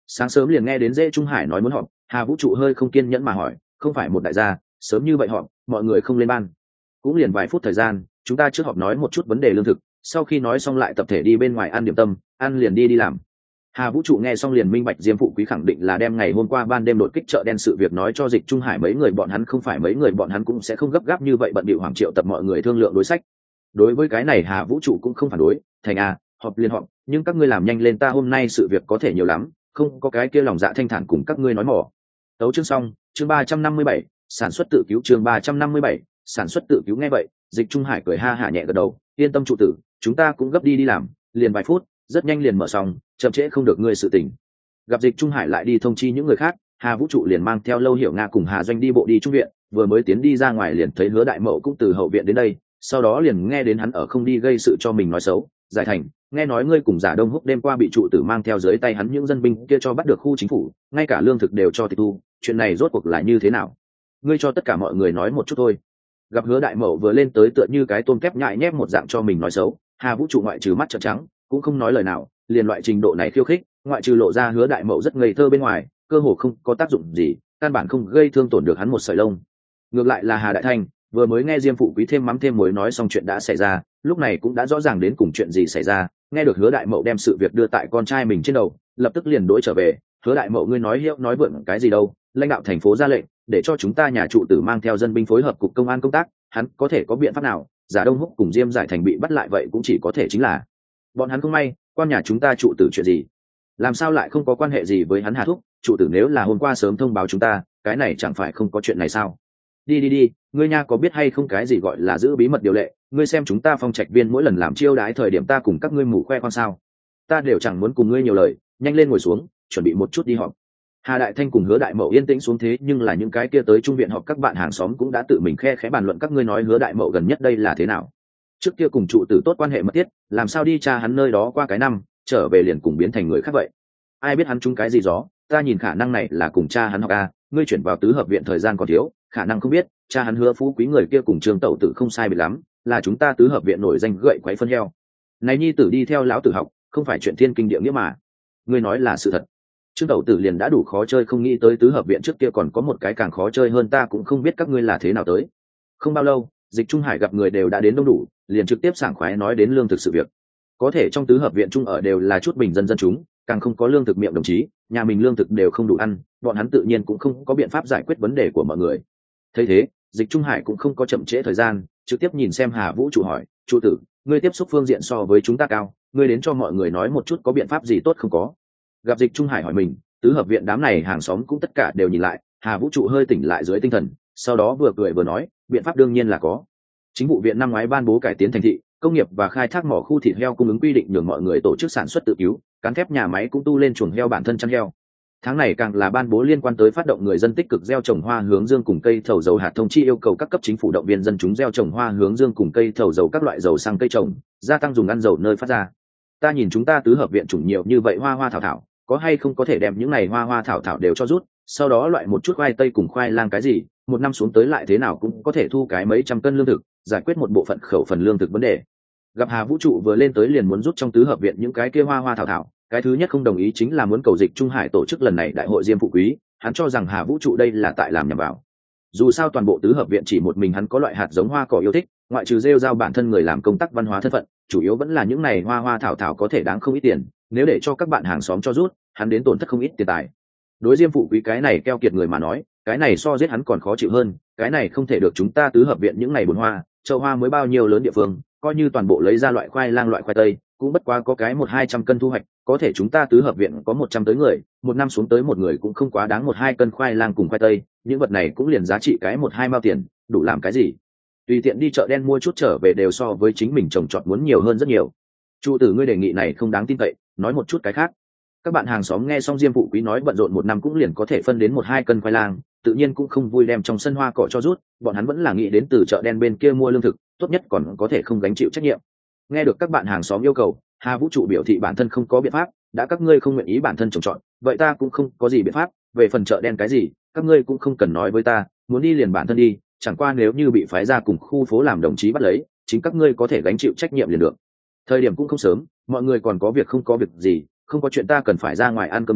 Sáng sớm liền nghe đến Dễ Trung Hải nói muốn họp, Hà Vũ trụ hơi không kiên nhẫn mà hỏi, không phải một đại gia, sớm như vậy họp, mọi người không lên ban. Cũng liền vài phút thời gian, chúng ta trước họp nói một chút vấn đề lương thực, sau khi nói xong lại tập thể đi bên ngoài ăn điểm tâm, ăn liền đi đi làm. Hà Vũ trụ nghe xong liền minh bạch Diêm Phụ Quý khẳng định là đem ngày hôm qua ban đêm đột kích chợ đen sự việc nói cho Dịch Trung Hải mấy người, bọn hắn không phải mấy người bọn hắn cũng sẽ không gấp gáp như vậy bận bịu Hoàng Triệu tập mọi người thương lượng đối sách. Đối với cái này Hà Vũ trụ cũng không phản đối, thành à, họp liên họp, nhưng các ngươi làm nhanh lên, ta hôm nay sự việc có thể nhiều lắm, không có cái kia lòng dạ thanh thản cùng các ngươi nói mỏ. Tấu chương xong, chương ba trăm năm mươi bảy, sản xuất tự cứu, chương ba trăm năm mươi bảy, sản xuất tự cứu. Nghe vậy, Dịch Trung Hải cười ha hả nhẹ gật đầu, yên tâm trụ tử, chúng ta cũng gấp đi đi làm, liền vài phút, rất nhanh liền mở xong, chậm trễ không được ngươi sự tình. Gặp Dịch Trung Hải lại đi thông chi những người khác, Hà Vũ trụ liền mang theo Lâu Hiểu Nga cùng Hà Doanh đi bộ đi trung viện, vừa mới tiến đi ra ngoài liền thấy Hứa Đại Mậu cũng từ hậu viện đến đây, sau đó liền nghe đến hắn ở không đi gây sự cho mình nói xấu. Giải Thành, nghe nói ngươi cùng Giả Đông Húc đêm qua bị trụ tử mang theo dưới tay hắn những dân binh kia cho bắt được khu chính phủ, ngay cả lương thực đều cho tịch thu, chuyện này rốt cuộc là như thế nào? Ngươi cho tất cả mọi người nói một chút thôi. Gặp Hứa Đại Mậu vừa lên tới tựa như cái tôm kép nhại nhép một dạng cho mình nói xấu, Hà Vũ trụ ngoại trừ mắt trợn trắng, cũng không nói lời nào, liền loại trình độ này khiêu khích, ngoại trừ lộ ra Hứa Đại Mậu rất ngây thơ bên ngoài, cơ hồ không có tác dụng gì, căn bản không gây thương tổn được hắn một sợi lông. Ngược lại là Hà Đại Thanh, vừa mới nghe Diêm Phụ Quý thêm mắm thêm muối nói xong chuyện đã xảy ra, lúc này cũng đã rõ ràng đến cùng chuyện gì xảy ra, nghe được Hứa Đại Mậu đem sự việc đưa tại con trai mình trên đầu, lập tức liền đối trở về. Hứa Đại Mậu, ngươi nói hiệu nói vượn cái gì đâu, lãnh đạo thành phố ra lệnh để cho chúng ta nhà trụ tử mang theo dân binh phối hợp cục công an công tác, hắn có thể có biện pháp nào? Giả Đông Húc cùng Diêm Giải Thành bị bắt lại, vậy cũng chỉ có thể chính là bọn hắn không may, quan nhà chúng ta trụ tử chuyện gì, làm sao lại không có quan hệ gì với hắn? Hà thúc, trụ tử nếu là hôm qua sớm thông báo chúng ta, cái này chẳng phải không có chuyện này sao? Đi đi đi, ngươi nha có biết hay không cái gì gọi là giữ bí mật điều lệ? Ngươi xem chúng ta phong trạch viên mỗi lần làm chiêu đái thời điểm ta cùng các ngươi mù khoe khoang sao? Ta đều chẳng muốn cùng ngươi nhiều lời, nhanh lên ngồi xuống, chuẩn bị một chút đi họp. Hà Đại Thanh cùng Hứa Đại Mậu yên tĩnh xuống, thế nhưng là những cái kia tới trung viện họp các bạn hàng xóm cũng đã tự mình khe khẽ bàn luận, các ngươi nói Hứa Đại Mậu gần nhất đây là thế nào? Trước kia cùng trụ tử tốt quan hệ mật thiết, làm sao đi cha hắn nơi đó qua cái năm, trở về liền cùng biến thành người khác vậy? Ai biết hắn trúng cái gì gió? Ta nhìn khả năng này là cùng cha hắn học a, ngươi chuyển vào tứ hợp viện thời gian còn thiếu, khả năng không biết, cha hắn Hứa Phú Quý người kia cùng Trương Tẩu Tử không sai biệt lắm, là chúng ta tứ hợp viện nổi danh gậy quấy phân heo. Này nhi tử đi theo lão tử học, không phải chuyện thiên kinh địa nghĩa mà. Ngươi nói là sự thật. Trương Tẩu Tử liền đã đủ khó chơi, không nghĩ tới tứ hợp viện trước kia còn có một cái càng khó chơi hơn, ta cũng không biết các ngươi là thế nào tới. Không bao lâu, Dịch Trung Hải gặp người đều đã đến đông đủ, liền trực tiếp sảng khoái nói đến lương thực sự việc. Có thể trong tứ hợp viện chung ở đều là chút bình dân dân chúng, càng không có lương thực miệng đồng chí, nhà mình lương thực đều không đủ ăn, bọn hắn tự nhiên cũng không có biện pháp giải quyết vấn đề của mọi người. Thấy thế, Dịch Trung Hải cũng không có chậm trễ thời gian, trực tiếp nhìn xem Hà Vũ trụ hỏi, trụ tử, ngươi tiếp xúc phương diện so với chúng ta cao, ngươi đến cho mọi người nói một chút có biện pháp gì tốt không có? Gặp Dịch Trung Hải hỏi mình, tứ hợp viện đám này hàng xóm cũng tất cả đều nhìn lại, Hà Vũ trụ hơi tỉnh lại dưới tinh thần, sau đó vừa cười vừa nói, biện pháp đương nhiên là có. Chính vụ viện năm ngoái ban bố cải tiến thành thị, công nghiệp và khai thác mỏ khu thịt heo cung ứng quy định nhường mọi người tổ chức sản xuất tự cứu, cán thép nhà máy cũng tu lên chuồng heo bản thân chăn heo. Tháng này càng là ban bố liên quan tới phát động người dân tích cực gieo trồng hoa hướng dương cùng cây thầu dầu hạt thông chi, yêu cầu các cấp chính phủ động viên dân chúng gieo trồng hoa hướng dương cùng cây thầu dầu các loại dầu sang cây trồng, gia tăng dùng ăn dầu nơi phát ra. Ta nhìn chúng ta tứ hợp viện chủng nhiều như vậy hoa hoa thảo thảo, có hay không có thể đem những này hoa hoa thảo thảo đều cho rút, sau đó loại một chút khoai tây cùng khoai lang cái gì, một năm xuống tới lại thế nào cũng có thể thu cái mấy trăm cân lương thực, giải quyết một bộ phận khẩu phần lương thực vấn đề. Gặp Hà Vũ trụ vừa lên tới liền muốn rút trong tứ hợp viện những cái kia hoa hoa thảo thảo, cái thứ nhất không đồng ý chính là muốn cầu Dịch Trung Hải tổ chức lần này đại hội Diêm Phụ Quý, hắn cho rằng Hà Vũ trụ đây là tại làm nhầm vào. Dù sao toàn bộ tứ hợp viện chỉ một mình hắn có loại hạt giống hoa cỏ yêu thích, ngoại trừ rêu rao bản thân người làm công tác văn hóa thân phận, chủ yếu vẫn là những này hoa hoa thảo thảo có thể đáng không ít tiền, nếu để cho các bạn hàng xóm cho rút, hắn đến tổn thất không ít tiền tài. Đối Diêm Phụ Quý cái này keo kiệt người mà nói, cái này so giết hắn còn khó chịu hơn, cái này không thể được, chúng ta tứ hợp viện những này bồn hoa, châu hoa mới bao nhiêu lớn địa phương, coi như toàn bộ lấy ra loại khoai lang loại khoai tây, cũng bất quá có cái một hai trăm cân thu hoạch, có thể chúng ta tứ hợp viện có một trăm tới người, một năm xuống tới một người cũng không quá đáng một hai cân khoai lang cùng khoai tây, những vật này cũng liền giá trị cái một hai mao tiền, đủ làm cái gì? Tùy tiện đi chợ đen mua chút trở về đều so với chính mình trồng trọt muốn nhiều hơn rất nhiều. Chu tử, ngươi đề nghị này không đáng tin cậy, nói một chút cái khác. Các bạn hàng xóm nghe xong Diêm Phụ Quý nói bận rộn một năm cũng liền có thể phân đến một hai cân khoai lang, tự nhiên cũng không vui đem trong sân hoa cỏ cho rút, bọn hắn vẫn là nghĩ đến từ chợ đen bên kia mua lương thực, tốt nhất còn có thể không gánh chịu trách nhiệm. Nghe được các bạn hàng xóm yêu cầu, Hà Vũ trụ biểu thị bản thân không có biện pháp, đã các ngươi không nguyện ý bản thân trồng trọt, vậy ta cũng không có gì biện pháp, về phần chợ đen cái gì, các ngươi cũng không cần nói với ta, muốn đi liền bản thân đi, chẳng qua nếu như bị phái ra cùng khu phố làm đồng chí bắt lấy, chính các ngươi có thể gánh chịu trách nhiệm liền được. Thời điểm cũng không sớm, mọi người còn có việc không có việc gì, không có chuyện ta cần phải ra ngoài ăn cơm đi,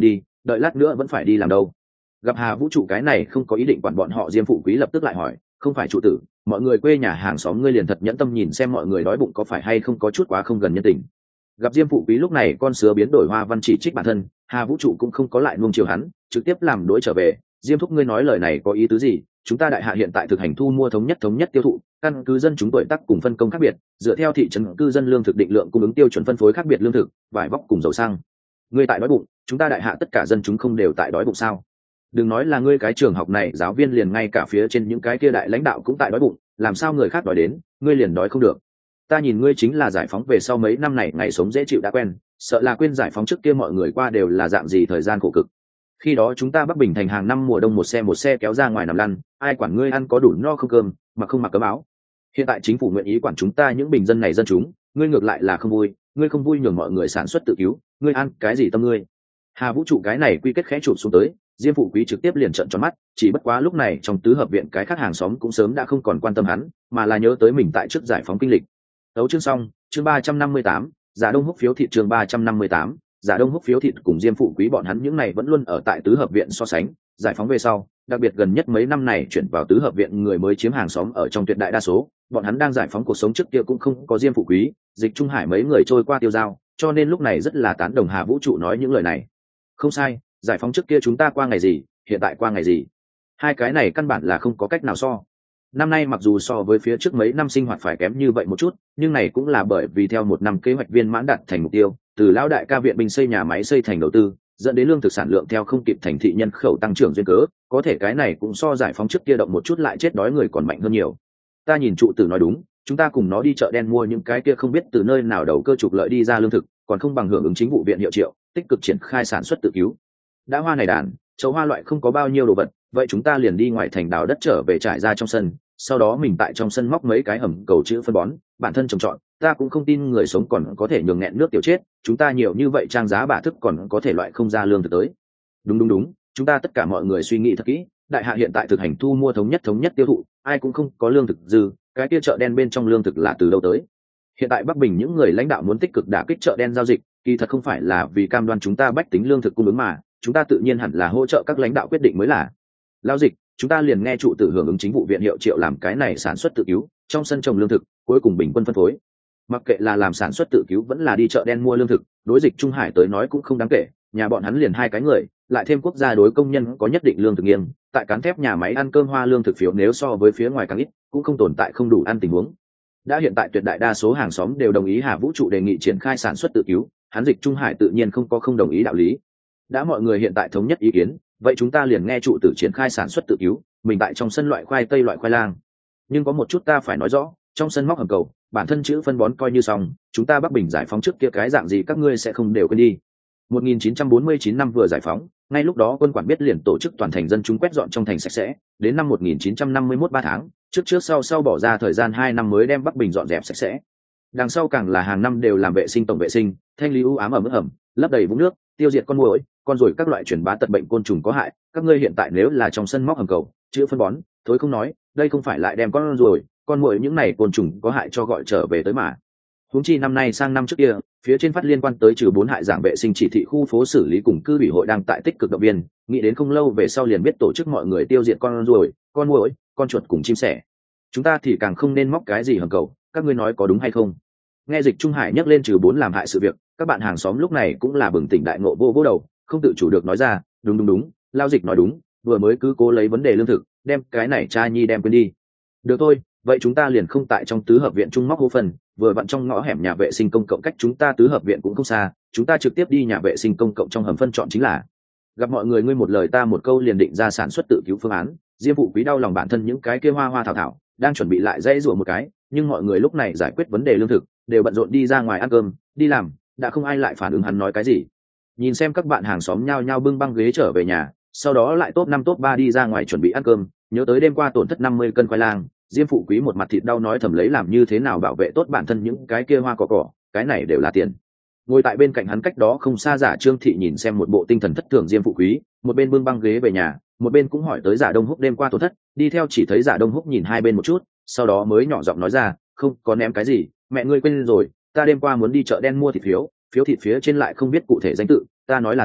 đợi lát nữa vẫn phải đi làm đâu. Gặp Hà Vũ trụ cái này không có ý định quản bọn họ, Diêm Phụ Quý lập tức lại hỏi, không phải trụ tử, mọi người quê nhà hàng xóm ngươi liền thật nhẫn tâm nhìn xem mọi người đói bụng có phải hay không có chút quá không gần nhân tình. Gặp Diêm Phụ Quý lúc này con sứa biến đổi hoa văn chỉ trích bản thân, Hà Vũ trụ cũng không có lại nuông chiều hắn, trực tiếp làm đối trở về. Diêm thúc ngươi nói lời này có ý tứ gì? Chúng ta đại hạ hiện tại thực hành thu mua thống nhất thống nhất tiêu thụ, căn cứ dân chúng tuổi tác cùng phân công khác biệt, dựa theo thị trấn cư dân lương thực định lượng cung ứng tiêu chuẩn phân phối khác biệt lương thực, vải vóc cùng dầu xăng. Ngươi tại đói bụng, chúng ta đại hạ tất cả dân chúng không đều tại đói bụng sao? Đừng nói là ngươi cái trường học này giáo viên, liền ngay cả phía trên những cái kia đại lãnh đạo cũng tại đói bụng, làm sao người khác đói đến, ngươi liền đói không được? Ta nhìn ngươi chính là giải phóng về sau mấy năm này ngày sống dễ chịu đã quen, sợ là quên giải phóng trước kia mọi người qua đều là dạng gì thời gian khổ cực. Khi đó chúng ta Bắc Bình thành hàng năm mùa đông một xe một xe kéo ra ngoài nằm lăn, ai quản ngươi ăn có đủ no không cơm, mà không mặc cấm áo. Hiện tại chính phủ nguyện ý quản chúng ta những bình dân này dân chúng, ngươi ngược lại là không vui, ngươi không vui nhường mọi người sản xuất tự cứu, ngươi ăn cái gì tâm ngươi? Hà Vũ trụ cái này quy kết khẽ chụp xuống tới, Diêm Phụ Quý trực tiếp liền trợn tròn mắt, chỉ bất quá lúc này trong tứ hợp viện cái khác hàng xóm cũng sớm đã không còn quan tâm hắn, mà là nhớ tới mình tại trước giải phóng kinh lịch. Đấu chương xong, chương ba trăm năm mươi tám, Giả Đông Húc phiếu thị chương ba trăm năm mươi tám, Giả Đông Húc phiếu thịt cùng Diêm Phụ Quý bọn hắn những này vẫn luôn ở tại tứ hợp viện so sánh, giải phóng về sau, đặc biệt gần nhất mấy năm này chuyển vào tứ hợp viện người mới chiếm hàng xóm ở trong tuyệt đại đa số, bọn hắn đang giải phóng cuộc sống trước kia cũng không có Diêm Phụ Quý, Dịch Trung Hải mấy người trôi qua tiêu dao, cho nên lúc này rất là tán đồng Hà Vũ trụ nói những lời này. Không sai, giải phóng trước kia chúng ta qua ngày gì, hiện tại qua ngày gì. Hai cái này căn bản là không có cách nào so. Năm nay mặc dù so với phía trước mấy năm sinh hoạt phải kém như vậy một chút, nhưng này cũng là bởi vì theo một năm kế hoạch viên mãn đạt thành mục tiêu, từ lão đại ca viện binh xây nhà máy xây thành đầu tư, dẫn đến lương thực sản lượng theo không kịp thành thị nhân khẩu tăng trưởng duyên cớ, có thể cái này cũng so giải phóng trước kia động một chút lại chết đói người còn mạnh hơn nhiều. Ta nhìn trụ tử nói đúng, chúng ta cùng nó đi chợ đen mua những cái kia không biết từ nơi nào đầu cơ trục lợi đi ra lương thực, còn không bằng hưởng ứng chính vụ viện hiệu triệu, tích cực triển khai sản xuất tự cứu. Đã hoa này đàn, chậu hoa loại không có bao nhiêu đồ vật, vậy chúng ta liền đi ngoài thành đào đất trở về trải ra trong sân, sau đó mình tại trong sân móc mấy cái hầm cầu chữ phân bón, bản thân trồng trọt, ta cũng không tin người sống còn có thể nhường nghẹn nước tiểu chết, chúng ta nhiều như vậy trang giá bả thức còn có thể loại không ra lương thực tới. Đúng đúng đúng, chúng ta tất cả mọi người suy nghĩ thật kỹ, đại hạ hiện tại thực hành thu mua thống nhất thống nhất tiêu thụ, ai cũng không có lương thực dư, cái kia chợ đen bên trong lương thực là từ đâu tới? Hiện tại Bắc Bình những người lãnh đạo muốn tích cực đả kích chợ đen giao dịch, kỳ thật không phải là vì cam đoan chúng ta bách tính lương thực cung ứng mà, chúng ta tự nhiên hẳn là hỗ trợ các lãnh đạo quyết định mới là. Lao dịch, chúng ta liền nghe trụ tử hưởng ứng chính vụ viện hiệu triệu làm cái này sản xuất tự cứu, trong sân trồng lương thực, cuối cùng bình quân phân phối. Mặc kệ là làm sản xuất tự cứu vẫn là đi chợ đen mua lương thực, đối Dịch Trung Hải tới nói cũng không đáng kể, nhà bọn hắn liền hai cái người, lại thêm quốc gia đối công nhân có nhất định lương thực nghiêng, tại cán thép nhà máy ăn cơm hoa lương thực phiếu nếu so với phía ngoài càng ít, cũng không tồn tại không đủ ăn tình huống. Đã hiện tại tuyệt đại đa số hàng xóm đều đồng ý Hà Vũ trụ đề nghị triển khai sản xuất tự cứu, hắn Dịch Trung Hải tự nhiên không có không đồng ý đạo lý. Đã mọi người hiện tại thống nhất ý kiến, vậy chúng ta liền nghe trụ tử triển khai sản xuất tự cứu, mình tại trong sân loại khoai tây loại khoai lang. Nhưng có một chút ta phải nói rõ, trong sân móc hầm cầu, bản thân chữ phân bón coi như xong, chúng ta Bắc Bình giải phóng trước kia cái dạng gì các ngươi sẽ không đều quên đi. một nghìn chín trăm bốn mươi chín năm vừa giải phóng, ngay lúc đó quân quản biết liền tổ chức toàn thành dân chúng quét dọn trong thành sạch sẽ, đến năm một nghìn chín trăm năm mươi mốt ba tháng, trước trước sau sau bỏ ra thời gian hai năm mới đem Bắc Bình dọn dẹp sạch sẽ. Đằng sau càng là hàng năm đều làm vệ sinh tổng vệ sinh, thanh lý u ám ở mức hầm, lấp đầy vũng nước, tiêu diệt con muỗi, con ruồi các loại truyền bá tật bệnh côn trùng có hại. Các ngươi hiện tại nếu là trong sân móc hầm cầu, chữ phân bón, thối không nói, đây không phải lại đem con ruồi, con muỗi những này côn trùng có hại cho gọi trở về tới mà. Huống chi năm nay sang năm trước kia, phía trên phát liên quan tới trừ bốn hại giảng vệ sinh chỉ thị khu phố xử lý cùng cư ủy hội đang tại tích cực động viên, nghĩ đến không lâu về sau liền biết tổ chức mọi người tiêu diệt con ruồi, con muỗi, con chuột cùng chim sẻ. Chúng ta thì càng không nên móc cái gì hầm cầu, các ngươi nói có đúng hay không? Nghe Dịch Trung Hải nhắc lên trừ bốn làm hại sự việc, các bạn hàng xóm lúc này cũng là bừng tỉnh đại ngộ, vô vô đầu, không tự chủ được nói ra, đúng đúng đúng, Lao Dịch nói đúng, vừa mới cứ cố lấy vấn đề lương thực, đem cái này cha nhi đem quên đi. Được thôi, vậy chúng ta liền không tại trong tứ hợp viện trung móc hố phần, vừa vặn trong ngõ hẻm nhà vệ sinh công cộng cách chúng ta tứ hợp viện cũng không xa, chúng ta trực tiếp đi nhà vệ sinh công cộng trong hầm phân chọn chính là. Gặp mọi người ngươi một lời ta một câu liền định ra sản xuất tự cứu phương án, Diêm Phụ Quý đau lòng bản thân những cái kia hoa hoa thảo thảo, đang chuẩn bị lại dãy rủa một cái, nhưng mọi người lúc này giải quyết vấn đề lương thực, đều bận rộn đi ra ngoài ăn cơm, đi làm, đã không ai lại phản ứng hắn nói cái gì. Nhìn xem các bạn hàng xóm nhao nhao bưng băng ghế trở về nhà, sau đó lại top năm top ba đi ra ngoài chuẩn bị ăn cơm, nhớ tới đêm qua tổn thất năm mươi cân khoai lang, Diêm Phụ Quý một mặt thịt đau nói thầm lấy làm như thế nào bảo vệ tốt bản thân những cái kia hoa cỏ cỏ, cái này đều là tiền. Ngồi tại bên cạnh hắn cách đó không xa Giả Trương Thị nhìn xem một bộ tinh thần thất thường Diêm Phụ Quý, một bên bưng băng ghế về nhà, một bên cũng hỏi tới Giả Đông Húc đêm qua tổn thất, đi theo chỉ thấy Giả Đông Húc nhìn hai bên một chút, sau đó mới nhỏ giọng nói ra, không có ném cái gì, mẹ ngươi quên rồi, ta đêm qua muốn đi chợ đen mua thịt phiếu, phiếu thịt phía trên lại không biết cụ thể danh tự, ta nói là ta,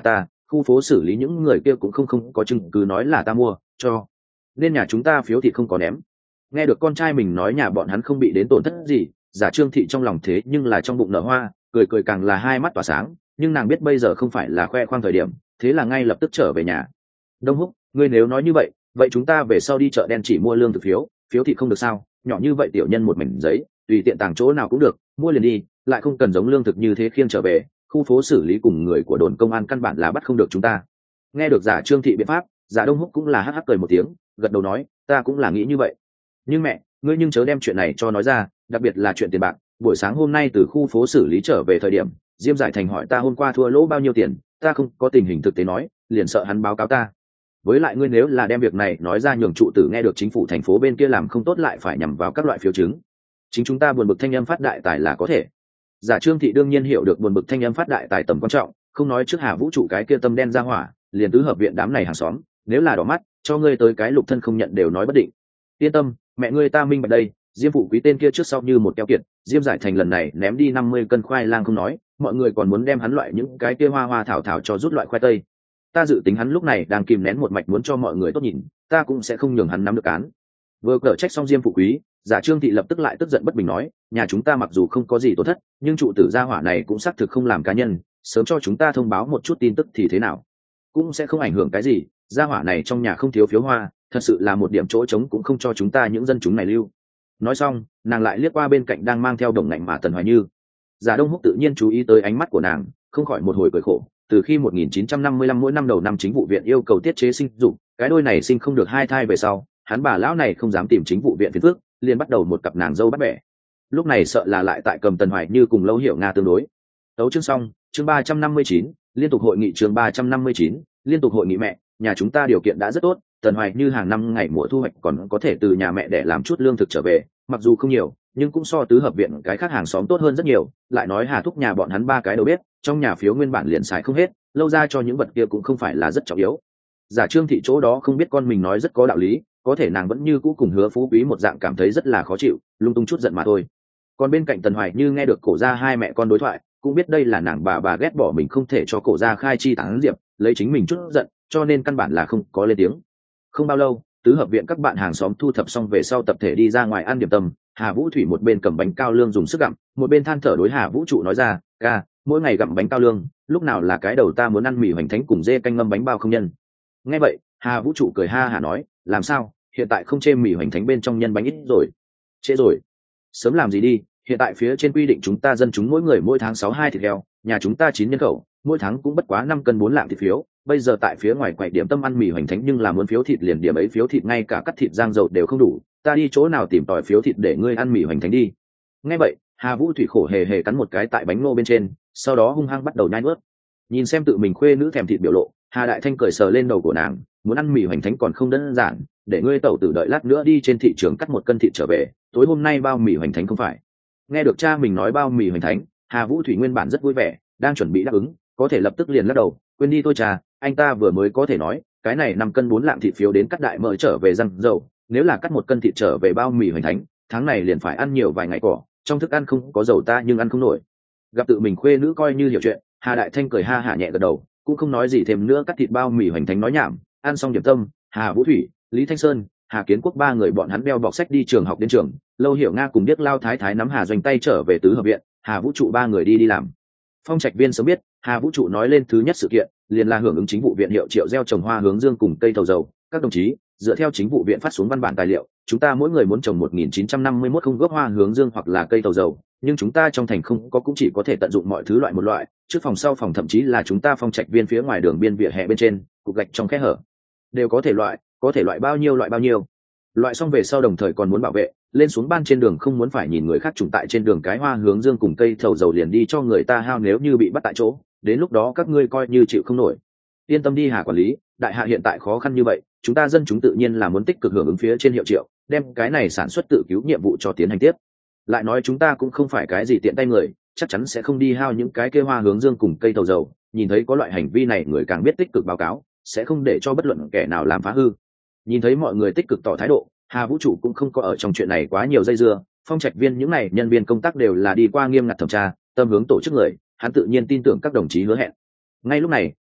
khu phố xử lý những người kia cũng không không có chứng cứ nói là ta mua cho nên nhà chúng ta phiếu thịt không có ném. Nghe được con trai mình nói nhà bọn hắn không bị đến tổn thất gì, giả Trương Thị trong lòng thế nhưng là trong bụng nở hoa, cười cười càng là hai mắt tỏa sáng, nhưng nàng biết bây giờ không phải là khoe khoang thời điểm, thế là ngay lập tức trở về nhà. Đông Húc, ngươi nếu nói như vậy, vậy chúng ta về sau đi chợ đen chỉ mua lương thực phiếu, phiếu thịt không được sao? Nhỏ như vậy tiểu nhân một mảnh giấy, tùy tiện tàng chỗ nào cũng được, mua liền đi, lại không cần giống lương thực như thế khiêng trở về, khu phố xử lý cùng người của đồn công an căn bản là bắt không được chúng ta. Nghe được giả Trương Thị biện pháp, giả Đông Húc cũng là hắc hắc cười một tiếng, gật đầu nói, ta cũng là nghĩ như vậy. Nhưng mẹ, ngươi nhưng chớ đem chuyện này cho nói ra, đặc biệt là chuyện tiền bạc. Buổi sáng hôm nay từ khu phố xử lý trở về thời điểm, Diêm Giải Thành hỏi ta hôm qua thua lỗ bao nhiêu tiền, ta không có tình hình thực tế nói, liền sợ hắn báo cáo ta. Với lại ngươi nếu là đem việc này nói ra nhường trụ tử nghe được chính phủ thành phố bên kia làm không tốt lại phải nhằm vào các loại phiếu chứng. Chính chúng ta buồn bực thanh âm phát đại tài là có thể. Giả Trương Thị đương nhiên hiểu được buồn bực thanh âm phát đại tài tầm quan trọng, không nói trước Hà Vũ trụ cái kia tâm đen ra hỏa, liền tứ hợp viện đám này hàng xóm, nếu là đỏ mắt, cho ngươi tới cái lục thân không nhận đều nói bất định. Yên tâm, mẹ ngươi ta minh bạch đây, Diêm phụ quý tên kia trước sau như một keo kiệt, Diêm Giải Thành lần này ném đi năm mươi cân khoai lang không nói, mọi người còn muốn đem hắn loại những cái kia hoa hoa thảo thảo cho rút loại khoai tây. Ta dự tính hắn lúc này đang kìm nén một mạch muốn cho mọi người tốt nhìn, ta cũng sẽ không nhường hắn nắm được cán. Vừa cở trách xong Diêm phụ quý, giả Trương Thị lập tức lại tức giận bất bình nói, nhà chúng ta mặc dù không có gì tổn thất, nhưng trụ tử gia hỏa này cũng xác thực không làm cá nhân, sớm cho chúng ta thông báo một chút tin tức thì thế nào, cũng sẽ không ảnh hưởng cái gì. Gia hỏa này trong nhà không thiếu phiếu hoa, thật sự là một điểm chỗ trống cũng không cho chúng ta những dân chúng này lưu. Nói xong, nàng lại liếc qua bên cạnh đang mang theo đồng ngạnh mà Tần Hoài Như. Giả Đông Húc tự nhiên chú ý tới ánh mắt của nàng, không khỏi một hồi cười khổ. Từ khi một nghìn chín trăm năm mươi lăm mỗi năm đầu năm chính vụ viện yêu cầu tiết chế sinh dục, cái đôi này sinh không được hai thai về sau, hắn bà lão này không dám tìm chính vụ viện phiền phức, liền bắt đầu một cặp nàng dâu bắt bẻ. Lúc này sợ là lại tại cầm Tần Hoài Như cùng Lâu Hiểu Nga tương đối. Tấu chương xong, chương ba trăm năm mươi chín, liên tục hội nghị chương ba trăm năm mươi chín, liên tục hội nghị mẹ, nhà chúng ta điều kiện đã rất tốt, Tần Hoài Như hàng năm ngày mùa thu hoạch còn có thể từ nhà mẹ để làm chút lương thực trở về, mặc dù không nhiều, nhưng cũng so tứ hợp viện cái khác hàng xóm tốt hơn rất nhiều. Lại nói Hà Thúc nhà bọn hắn ba cái đầu bếp, trong nhà phiếu nguyên bản liền xài không hết, lâu ra cho những vật kia cũng không phải là rất trọng yếu. Giả Trương Thị chỗ đó không biết con mình nói rất có đạo lý, có thể nàng vẫn như cũ cùng Hứa Phú Quý một dạng cảm thấy rất là khó chịu, lung tung chút giận mà thôi. Còn bên cạnh Tần Hoài Như nghe được cổ gia hai mẹ con đối thoại, cũng biết đây là nàng bà bà ghét bỏ mình không thể cho cổ gia khai chi tán diệp, lấy chính mình chút giận, cho nên căn bản là không có lên tiếng. Không bao lâu, tứ hợp viện các bạn hàng xóm thu thập xong về sau tập thể đi ra ngoài ăn điểm tâm. Hà Vũ Thủy một bên cầm bánh cao lương dùng sức gặm, một bên than thở đối Hà Vũ trụ nói ra, ca, mỗi ngày gặm bánh cao lương, lúc nào là cái đầu ta muốn ăn mì hoành thánh cùng dê canh ngâm bánh bao không nhân. Nghe vậy, Hà Vũ trụ cười ha hả nói, làm sao, hiện tại không chê mì hoành thánh bên trong nhân bánh ít rồi? Trễ rồi. Sớm làm gì đi, hiện tại phía trên quy định chúng ta dân chúng mỗi người mỗi tháng sáu hai thịt heo, nhà chúng ta chín nhân khẩu, mỗi tháng cũng bất quá năm cân bốn lạng thịt phiếu. Bây giờ tại phía ngoài quầy điểm tâm ăn mì hoành thánh nhưng là muốn phiếu thịt liền điểm ấy phiếu thịt ngay cả cắt thịt rang dầu đều không đủ, ta đi chỗ nào tìm tòi phiếu thịt để ngươi ăn mì hoành thánh đi. Nghe vậy, Hà Vũ Thủy khổ hề hề cắn một cái tại bánh ngô bên trên, sau đó hung hăng bắt đầu nhai nuốt. Nhìn xem tự mình khuê nữ thèm thịt biểu lộ, Hà Đại Thanh cười sờ lên đầu của nàng, muốn ăn mì hoành thánh còn không đơn giản, để ngươi tẩu tử đợi lát nữa đi trên thị trường cắt một cân thịt trở về, tối hôm nay bao mì hoành thánh không phải. Nghe được cha mình nói bao mì hoành thánh, Hà Vũ Thủy nguyên bản rất vui vẻ, đang chuẩn bị đáp ứng, có thể lập tức liền lắc đầu, quên đi thôi cha, anh ta vừa mới có thể nói, cái này năm cân bốn lạng thịt phiếu đến cắt đại mỡ trở về răng dầu, nếu là cắt một cân thịt trở về bao mì hoành thánh, tháng này liền phải ăn nhiều vài ngày cỏ, trong thức ăn không có dầu ta nhưng ăn không nổi. Gặp tự mình khuê nữ coi như hiểu chuyện, Hà Đại Thanh cười ha hả nhẹ gật đầu, cũng không nói gì thêm nữa, cắt thịt bao mì hoành thánh nói nhảm. Ăn xong điểm tâm, Hà Vũ Thủy, Lý Thanh Sơn, Hà Kiến Quốc ba người bọn hắn đeo bọc sách đi trường học đến trường. Lâu Hiểu Nga cùng Điếc Lao Thái Thái nắm Hà Doanh tay trở về tứ hợp viện, Hà Vũ trụ ba người đi đi làm. Phong Trạch Viên sớm biết, Hà Vũ trụ nói lên thứ nhất sự kiện liền là hưởng ứng chính vụ viện hiệu triệu gieo trồng hoa hướng dương cùng cây thầu dầu. Các đồng chí, dựa theo chính vụ viện phát xuống văn bản tài liệu, chúng ta mỗi người muốn trồng một nghìn chín trăm năm mươi mốt không gốc hoa hướng dương hoặc là cây thầu dầu, nhưng chúng ta trong thành không có, cũng chỉ có thể tận dụng mọi thứ loại một loại, trước phòng sau phòng thậm chí là chúng ta Phong Trạch Viên phía ngoài đường biên vỉa hè bên trên, cục gạch trong khe hở đều có thể loại, có thể loại bao nhiêu loại bao nhiêu. Loại xong về sau đồng thời còn muốn bảo vệ, lên xuống ban trên đường không muốn phải nhìn người khác trùng tại trên đường cái hoa hướng dương cùng cây thầu dầu liền đi cho người ta hao, nếu như bị bắt tại chỗ, đến lúc đó các ngươi coi như chịu không nổi. Yên tâm đi Hà quản lý, đại hạ hiện tại khó khăn như vậy, chúng ta dân chúng tự nhiên là muốn tích cực hưởng ứng phía trên hiệu triệu, đem cái này sản xuất tự cứu nhiệm vụ cho tiến hành tiếp. Lại nói chúng ta cũng không phải cái gì tiện tay người, chắc chắn sẽ không đi hao những cái kia hoa hướng dương cùng cây thầu dầu, nhìn thấy có loại hành vi này người càng biết tích cực báo cáo, sẽ không để cho bất luận kẻ nào làm phá hư. Nhìn thấy mọi người tích cực tỏ thái độ, Hà Vũ trụ cũng không có ở trong chuyện này quá nhiều dây dưa. Phong Trạch Viên những này nhân viên công tác đều là đi qua nghiêm ngặt thẩm tra, tâm hướng tổ chức người, hắn tự nhiên tin tưởng các đồng chí hứa hẹn. Ngay lúc này,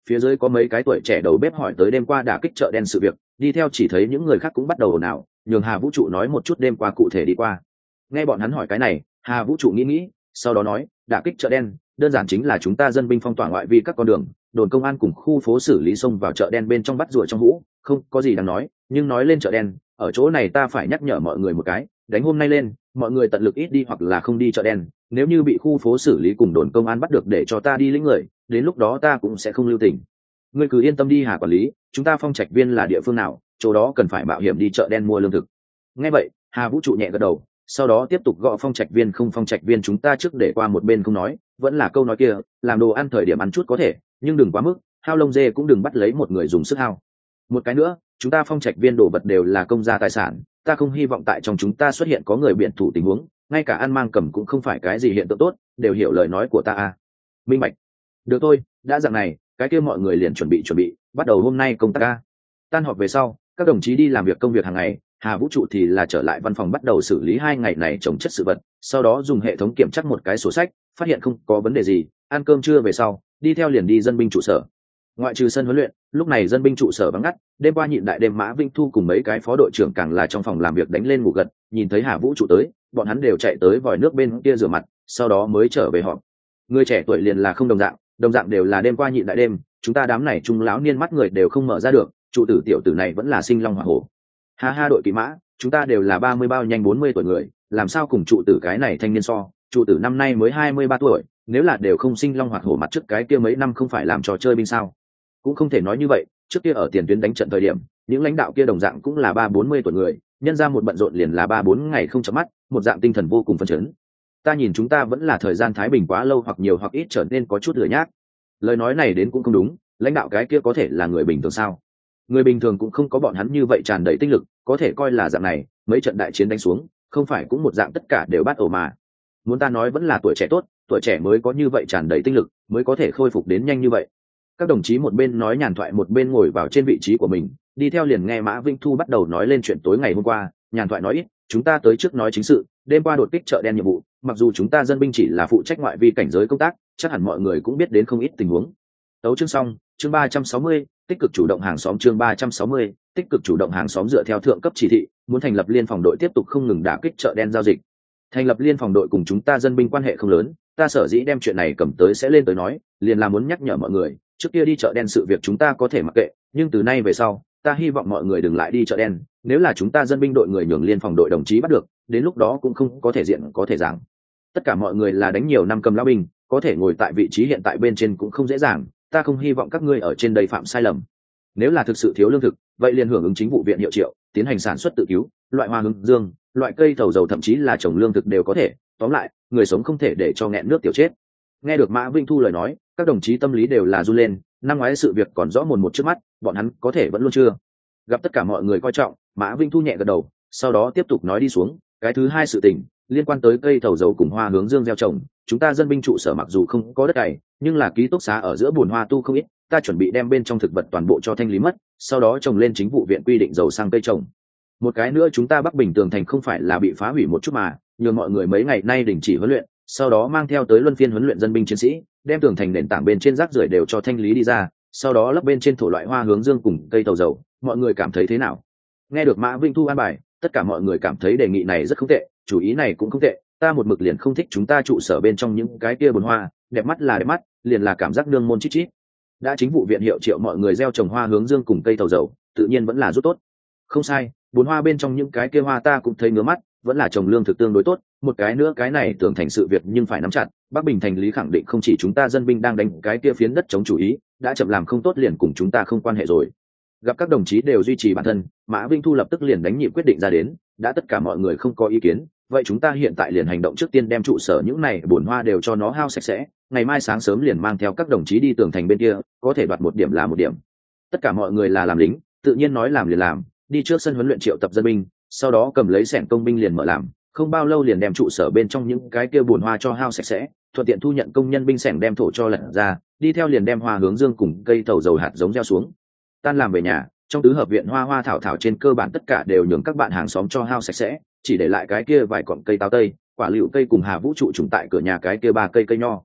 Phía dưới có mấy cái tuổi trẻ đầu bếp hỏi tới đêm qua đả kích chợ đen sự việc, đi theo chỉ thấy những người khác cũng bắt đầu ồn ào, nhường Hà Vũ trụ nói một chút đêm qua cụ thể đi qua. Nghe bọn hắn hỏi cái này, Hà Vũ trụ nghĩ nghĩ, sau đó nói, đả kích chợ đen đơn giản chính là chúng ta dân binh phong tỏa ngoại vi các con đường, đồn công an cùng khu phố xử lý xông vào chợ đen bên trong bắt rùa trong hũ, không có gì đáng nói. Nhưng nói lên chợ đen, ở chỗ này ta phải nhắc nhở mọi người một cái, đánh hôm nay lên, mọi người tận lực ít đi hoặc là không đi chợ đen, nếu như bị khu phố xử lý cùng đồn công an bắt được để cho ta đi lĩnh người, đến lúc đó ta cũng sẽ không lưu tình. Ngươi cứ yên tâm đi Hà quản lý, chúng ta phong trạch viên là địa phương nào, chỗ đó cần phải mạo hiểm đi chợ đen mua lương thực. Nghe vậy, Hà Vũ trụ nhẹ gật đầu, sau đó tiếp tục gõ phong trạch viên không phong trạch viên chúng ta trước để qua một bên không nói, vẫn là câu nói kia, làm đồ ăn thời điểm ăn chút có thể, nhưng đừng quá mức, hao lông dê cũng đừng bắt lấy một người dùng sức hao. Một cái nữa, chúng ta phong trạch viên đồ vật đều là công gia tài sản, ta không hy vọng tại trong chúng ta xuất hiện có người biện thủ tình huống, ngay cả ăn mang cầm cũng không phải cái gì hiện tượng tốt, đều hiểu lời nói của ta à. Minh bạch. Được thôi, đã dạng này, cái kia mọi người liền chuẩn bị chuẩn bị, bắt đầu hôm nay công tác a. Tan họp về sau, các đồng chí đi làm việc công việc hàng ngày, Hà Vũ trụ thì là trở lại văn phòng bắt đầu xử lý hai ngày này trồng chất sự vật, sau đó dùng hệ thống kiểm tra một cái sổ sách, phát hiện không có vấn đề gì, ăn cơm trưa về sau, đi theo liền đi dân binh trụ sở. Ngoại trừ sân huấn luyện, lúc này dân binh trụ sở vắng ngắt, đêm qua nhịn đại đêm Mã Vinh Thu cùng mấy cái phó đội trưởng càng là trong phòng làm việc đánh lên ngủ gật, nhìn thấy Hà Vũ trụ tới, bọn hắn đều chạy tới vòi nước bên kia rửa mặt, sau đó mới trở về họp. Người trẻ tuổi liền là không đồng dạng, đồng dạng đều là đêm qua nhịn đại đêm, chúng ta đám này trung lão niên mắt người đều không mở ra được, trụ tử tiểu tử này vẫn là sinh long hỏa hổ. Ha ha đội kỵ mã, chúng ta đều là ba mươi bao nhanh bốn mươi tuổi người, làm sao cùng trụ tử cái này thanh niên so, trụ tử năm nay mới hai mươi ba tuổi, nếu là đều không sinh long hoạt hổ mặt trước cái kia mấy năm không phải làm trò chơi binh sao? Cũng không thể nói như vậy, trước kia ở tiền tuyến đánh trận thời điểm, những lãnh đạo kia đồng dạng cũng là ba bốn mươi tuổi người, nhân ra một bận rộn liền là ba bốn ngày không chớp mắt, một dạng tinh thần vô cùng phấn chấn. Ta nhìn chúng ta vẫn là thời gian thái bình quá lâu hoặc nhiều hoặc ít trở nên có chút lười nhác. Lời nói này đến cũng không đúng, lãnh đạo cái kia có thể là người bình thường sao? Người bình thường cũng không có bọn hắn như vậy tràn đầy tinh lực, có thể coi là dạng này, mấy trận đại chiến đánh xuống, không phải cũng một dạng tất cả đều bắt ổ mà. Muốn ta nói vẫn là tuổi trẻ tốt, tuổi trẻ mới có như vậy tràn đầy tinh lực, mới có thể khôi phục đến nhanh như vậy. Các đồng chí một bên nói nhàn thoại một bên ngồi vào trên vị trí của mình, đi theo liền nghe Mã Vinh Thu bắt đầu nói lên chuyện tối ngày hôm qua. Nhàn thoại nói ít, chúng ta tới trước nói chính sự, đêm qua đột kích chợ đen nhiệm vụ, mặc dù chúng ta dân binh chỉ là phụ trách ngoại vi cảnh giới công tác, chắc hẳn mọi người cũng biết đến không ít tình huống. Tấu chương xong, chương ba trăm sáu mươi, tích cực chủ động hàng xóm chương ba trăm sáu mươi, tích cực chủ động hàng xóm dựa theo thượng cấp chỉ thị, muốn thành lập liên phòng đội tiếp tục không ngừng đả kích chợ đen giao dịch. Thành lập liên phòng đội cùng chúng ta dân binh quan hệ không lớn, ta sở dĩ đem chuyện này cầm tới sẽ lên tới nói, liền là muốn nhắc nhở mọi người, trước kia đi chợ đen sự việc chúng ta có thể mặc kệ, nhưng từ nay về sau, ta hy vọng mọi người đừng lại đi chợ đen, nếu là chúng ta dân binh đội người nhường liên phòng đội đồng chí bắt được, đến lúc đó cũng không có thể diện có thể giảng. Tất cả mọi người là đánh nhiều năm cầm lão binh, có thể ngồi tại vị trí hiện tại bên trên cũng không dễ dàng, ta không hy vọng các ngươi ở trên đây phạm sai lầm. Nếu là thực sự thiếu lương thực, vậy liền hưởng ứng chính vụ viện hiệu triệu, tiến hành sản xuất tự cứu, loại hoa hướng dương, loại cây thầu dầu thậm chí là trồng lương thực đều có thể, tóm lại, người sống không thể để cho nghẹn nước tiểu chết. Nghe được Mã Vinh Thu lời nói, các đồng chí tâm lý đều là run lên, năm ngoái sự việc còn rõ mồn một trước mắt, bọn hắn có thể vẫn luôn chưa gặp tất cả mọi người coi trọng. Mã Vinh Thu nhẹ gật đầu, sau đó tiếp tục nói đi xuống, cái thứ hai sự tình liên quan tới cây thầu dầu cùng hoa hướng dương gieo trồng, chúng ta dân binh trụ sở mặc dù không có đất cày, nhưng là ký túc xá ở giữa bùn hoa tu không ít, ta chuẩn bị đem bên trong thực vật toàn bộ cho thanh lý mất, sau đó trồng lên chính vụ viện quy định dầu sang cây trồng. Một cái nữa chúng ta Bắc Bình tường thành không phải là bị phá hủy một chút mà, nhờ mọi người mấy ngày nay đình chỉ huấn luyện, sau đó mang theo tới luân phiên huấn luyện dân binh chiến sĩ, đem tường thành nền tảng bên trên rác rưởi đều cho thanh lý đi ra, sau đó lấp bên trên thổ loại hoa hướng dương cùng cây tàu dầu, mọi người cảm thấy thế nào? Nghe được Mã Vinh Thu an bài, tất cả mọi người cảm thấy đề nghị này rất không tệ, chủ ý này cũng không tệ, ta một mực liền không thích chúng ta trụ sở bên trong những cái kia bồn hoa, đẹp mắt là đẹp mắt, liền là cảm giác nương môn chít chít. Đã chính vụ viện hiệu triệu mọi người gieo trồng hoa hướng dương cùng cây tàu dầu, tự nhiên vẫn là rút tốt. Không sai, bồn hoa bên trong những cái kia hoa ta cũng thấy ngứa mắt, vẫn là trồng lương thực tương đối tốt. Một cái nữa cái này tưởng thành sự việc nhưng phải nắm chặt, Bắc Bình thành lý khẳng định không chỉ chúng ta dân binh đang đánh cái kia phiến đất chống chủ ý, đã chậm làm không tốt liền cùng chúng ta không quan hệ rồi. Gặp các đồng chí đều duy trì bản thân, Mã Vinh Thu lập tức liền đánh nhịp quyết định ra đến, đã tất cả mọi người không có ý kiến, vậy chúng ta hiện tại liền hành động, trước tiên đem trụ sở những này bồn hoa đều cho nó hao sạch sẽ, ngày mai sáng sớm liền mang theo các đồng chí đi tường thành bên kia, có thể đoạt một điểm là một điểm. Tất cả mọi người là làm lính, tự nhiên nói làm liền làm, đi trước sân huấn luyện triệu tập dân binh, sau đó cầm lấy xẻng công binh liền mở làm, không bao lâu liền đem trụ sở bên trong những cái kia bồn hoa cho hao sạch sẽ, thuận tiện thu nhận công nhân binh xẻng đem thổ cho lật ra, đi theo liền đem hoa hướng dương cùng cây tàu dầu hạt giống gieo xuống. Tan làm về nhà, trong tứ hợp viện hoa hoa thảo thảo trên cơ bản tất cả đều nhường các bạn hàng xóm cho hao sạch sẽ, chỉ để lại cái kia vài cọng cây táo tây, quả lựu cây cùng Hà Vũ trụ trùng tại cửa nhà cái kia ba cây cây nho.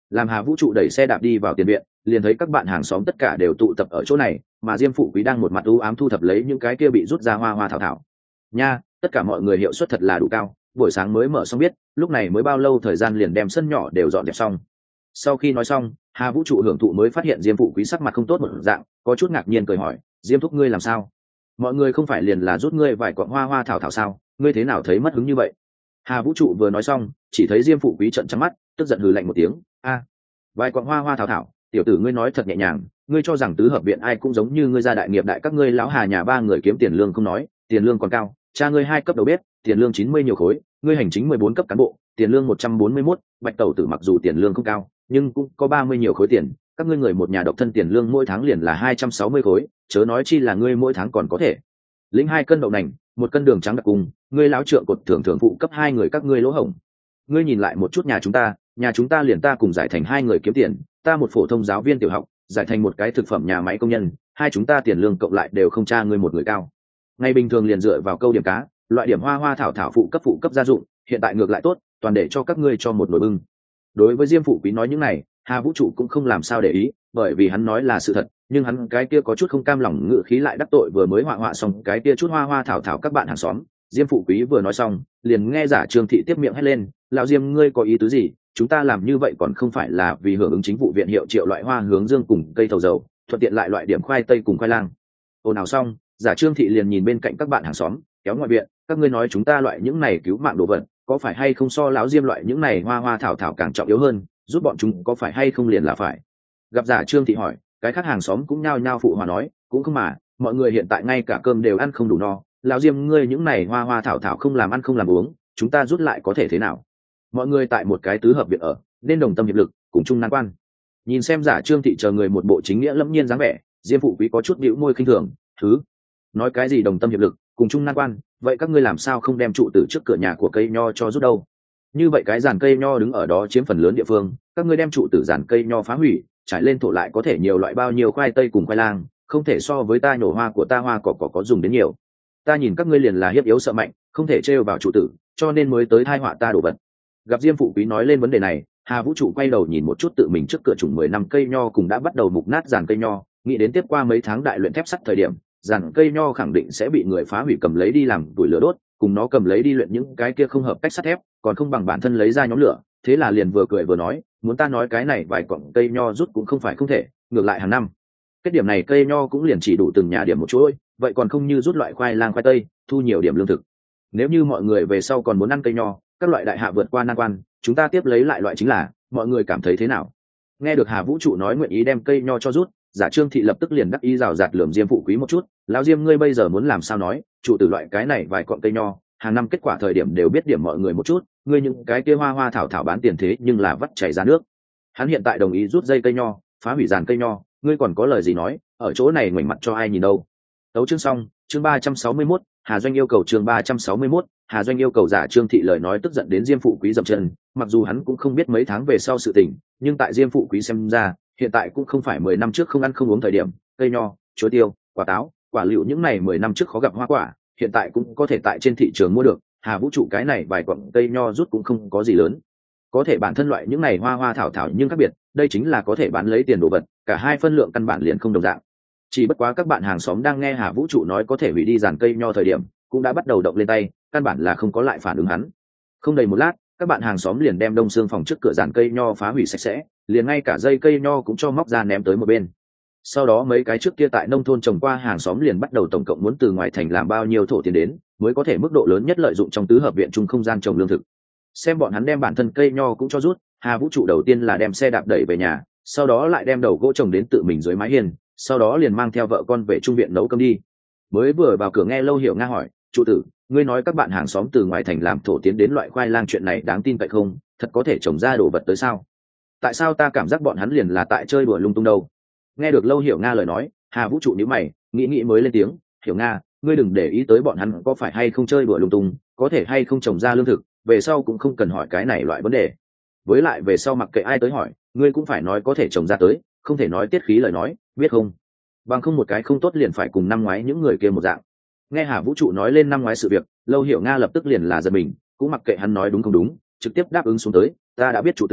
Làm Hà Vũ trụ đẩy xe đạp đi vào tiền viện, liền thấy các bạn hàng xóm tất cả đều tụ tập ở chỗ này, mà Diêm Phụ Quý đang một mặt u ám thu thập lấy những cái kia bị rút ra hoa hoa thảo thảo. Nha, tất cả mọi người hiệu suất thật là đủ cao, buổi sáng mới mở xong biết, lúc này mới bao lâu thời gian liền đem sân nhỏ đều dọn dẹp xong. Sau khi nói xong, Hà Vũ trụ hưởng thụ mới phát hiện Diêm Phụ Quý sắc mặt không tốt một dạng, có chút ngạc nhiên cười hỏi, Diêm thúc ngươi làm sao? Mọi người không phải liền là rút ngươi vài quặng hoa hoa thảo thảo sao, ngươi thế nào thấy mất hứng như vậy? Hà Vũ trụ vừa nói xong, chỉ thấy Diêm Phụ Quý trợn trắng mắt, tức giận hừ lạnh một tiếng, a, vài quặng hoa hoa thảo thảo, tiểu tử ngươi nói thật nhẹ nhàng, ngươi cho rằng tứ hợp viện ai cũng giống như ngươi gia đại nghiệp đại các ngươi lão Hà nhà ba người kiếm tiền lương không nói, tiền lương còn cao, cha ngươi hai cấp đầu bếp, tiền lương chín mươi nhiều khối, ngươi hành chính mười bốn cấp cán bộ, tiền lương một trăm bốn mươi mốt, Bạch tẩu tử mặc dù tiền lương không cao, nhưng cũng có ba mươi nhiều khối tiền, các ngươi người một nhà độc thân tiền lương mỗi tháng liền là hai trăm sáu mươi khối, chớ nói chi là ngươi mỗi tháng còn có thể lĩnh hai cân đậu nành, một cân đường trắng đặc cùng, ngươi lão trượng cột thưởng thưởng phụ cấp hai người các ngươi lỗ hổng. Ngươi nhìn lại một chút nhà chúng ta, nhà chúng ta liền ta cùng giải thành hai người kiếm tiền, ta một phổ thông giáo viên tiểu học, giải thành một cái thực phẩm nhà máy công nhân, hai chúng ta tiền lương cộng lại đều không cha ngươi một người cao. Ngày bình thường liền dựa vào câu điểm cá, loại điểm hoa hoa thảo thảo phụ cấp phụ cấp gia dụng, hiện tại ngược lại tốt, toàn để cho các ngươi cho một nồi bưng. Đối với Diêm Phụ Quý nói những này, Hà Vũ trụ cũng không làm sao để ý, bởi vì hắn nói là sự thật, nhưng hắn cái kia có chút không cam lòng ngự khí lại đắc tội vừa mới họa họa xong cái kia chút hoa hoa thảo thảo các bạn hàng xóm. Diêm Phụ Quý vừa nói xong, liền nghe giả Trương Thị tiếp miệng hét lên, lão Diêm ngươi có ý tứ gì? Chúng ta làm như vậy còn không phải là vì hưởng ứng chính vụ viện hiệu triệu loại hoa hướng dương cùng cây thầu dầu, thuận tiện lại loại điểm khoai tây cùng khoai lang. Ồn ào xong, giả Trương Thị liền nhìn bên cạnh các bạn hàng xóm, kéo ngoại viện, các ngươi nói chúng ta loại những này cứu mạng đồ vật, có phải hay không so lão Diêm loại những này hoa hoa thảo thảo càng trọng yếu hơn, giúp bọn chúng có phải hay không liền là phải. Gặp giả Trương Thị hỏi, cái khác hàng xóm cũng nhao nhao phụ hòa nói, cũng không mà, mọi người hiện tại ngay cả cơm đều ăn không đủ no, lão Diêm ngươi những này hoa hoa thảo thảo không làm ăn không làm uống, chúng ta rút lại có thể thế nào? Mọi người tại một cái tứ hợp viện ở, nên đồng tâm hiệp lực, cùng chung nan quan. Nhìn xem giả Trương Thị chờ người một bộ chính nghĩa lẫm nhiên dáng vẻ, Diêm Phụ Quý có chút bĩu môi khinh thường, thứ nói cái gì đồng tâm hiệp lực, cùng chung nan quan, vậy các ngươi làm sao không đem trụ từ trước cửa nhà của cây nho cho rút đâu? Như vậy cái giàn cây nho đứng ở đó chiếm phần lớn địa phương, các ngươi đem trụ từ giàn cây nho phá hủy, trải lên thổ lại có thể nhiều loại bao nhiêu khoai tây cùng khoai lang, không thể so với ta nhổ hoa của ta hoa cỏ cỏ có dùng đến nhiều. Ta nhìn các ngươi liền là hiếp yếu sợ mạnh, không thể trêu vào trụ tử, cho nên mới tới thai họa ta đổ vật. Gặp Diêm Phụ Quý nói lên vấn đề này, Hà Vũ trụ quay đầu nhìn một chút tự mình trước cửa trùng mười năm cây nho cùng đã bắt đầu mục nát giàn cây nho, nghĩ đến tiếp qua mấy tháng đại luyện thép sắt thời điểm, giàn cây nho khẳng định sẽ bị người phá hủy cầm lấy đi làm tuổi lửa đốt, cùng nó cầm lấy đi luyện những cái kia không hợp cách sắt thép, còn không bằng bản thân lấy ra nhóm lửa. Thế là liền vừa cười vừa nói, muốn ta nói cái này vài cọng cây nho rút cũng không phải không thể, ngược lại hàng năm cái điểm này cây nho cũng liền chỉ đủ từng nhà điểm một chuỗi, vậy còn không như rút loại khoai lang khoai tây, thu nhiều điểm lương thực. Nếu như mọi người về sau còn muốn ăn cây nho, các loại đại hạ vượt qua nan quan, chúng ta tiếp lấy lại loại chính là, mọi người cảm thấy thế nào? Nghe được Hà Vũ trụ nói nguyện ý đem cây nho cho rút, giả Trương Thị lập tức liền đắc ý rào rạt lườm Diêm Phụ Quý một chút, lão Diêm ngươi bây giờ muốn làm sao nói, trụ từ loại cái này vài cọng cây nho, hàng năm kết quả thời điểm đều biết điểm mọi người một chút, ngươi những cái kia hoa hoa thảo thảo bán tiền thế nhưng là vắt chảy ra nước. Hắn hiện tại đồng ý rút dây cây nho, phá hủy giàn cây nho, ngươi còn có lời gì nói, ở chỗ này ngoảnh mặt cho ai nhìn đâu. Tấu chương xong, chương ba trăm sáu mươi mốt, Hà Doanh yêu cầu chương ba trăm sáu mươi mốt, Hà Doanh yêu cầu giả Trương Thị lời nói tức giận đến Diêm Phụ Quý dậm chân, mặc dù hắn cũng không biết mấy tháng về sau sự tình, nhưng tại Diêm Phụ Quý xem ra, hiện tại cũng không phải mười năm trước không ăn không uống thời điểm, cây nho, chuối tiêu, quả táo, quả liệu những này mười năm trước khó gặp hoa quả, hiện tại cũng có thể tại trên thị trường mua được. Hà Vũ trụ cái này vài quặng cây nho rút cũng không có gì lớn, có thể bản thân loại những này hoa hoa thảo thảo nhưng khác biệt, đây chính là có thể bán lấy tiền đồ vật, cả hai phân lượng căn bản liền không đồng dạng. Chỉ bất quá các bạn hàng xóm đang nghe Hà Vũ trụ nói có thể hủy đi giàn cây nho thời điểm, cũng đã bắt đầu động lên tay, căn bản là không có lại phản ứng hắn. Không đầy một lát, các bạn hàng xóm liền đem đông xương phòng trước cửa giàn cây nho phá hủy sạch sẽ, liền ngay cả dây cây nho cũng cho móc ra ném tới một bên. Sau đó mấy cái trước kia tại nông thôn trồng qua hàng xóm liền bắt đầu tổng cộng muốn từ ngoài thành làm bao nhiêu thổ tiền đến, mới có thể mức độ lớn nhất lợi dụng trong tứ hợp viện chung không gian trồng lương thực. Xem bọn hắn đem bản thân cây nho cũng cho rút, Hà Vũ trụ đầu tiên là đem xe đạp đẩy về nhà, sau đó lại đem đầu gỗ trồng đến tự mình dưới mái hiên, sau đó liền mang theo vợ con về trung viện nấu cơm đi. Mới vừa vào cửa nghe Lâu Hiểu Nga hỏi, trụ tử, ngươi nói các bạn hàng xóm từ ngoài thành làm thổ tiến đến loại khoai lang chuyện này đáng tin cậy không, thật có thể trồng ra đồ vật tới sao? Tại sao ta cảm giác bọn hắn liền là tại chơi đùa lung tung đâu? Nghe được Lâu Hiểu Nga lời nói, Hà Vũ trụ nhíu mày, nghĩ nghĩ mới lên tiếng, Hiểu Nga, ngươi đừng để ý tới bọn hắn có phải hay không chơi đùa lung tung, có thể hay không trồng ra lương thực, về sau cũng không cần hỏi cái này loại vấn đề. Với lại về sau mặc kệ ai tới hỏi, ngươi cũng phải nói có thể trồng ra tới, không thể nói tiết khí lời nói, biết không? Bằng không một cái không tốt liền phải cùng năm ngoái những người kia một dạng. Nghe Hà Vũ trụ nói lên năm ngoái sự việc, Lâu Hiểu Nga lập tức liền là giật mình, cũng mặc kệ hắn nói đúng không đúng, trực tiếp đáp ứng xuống tới, ta đã biết trụ tử,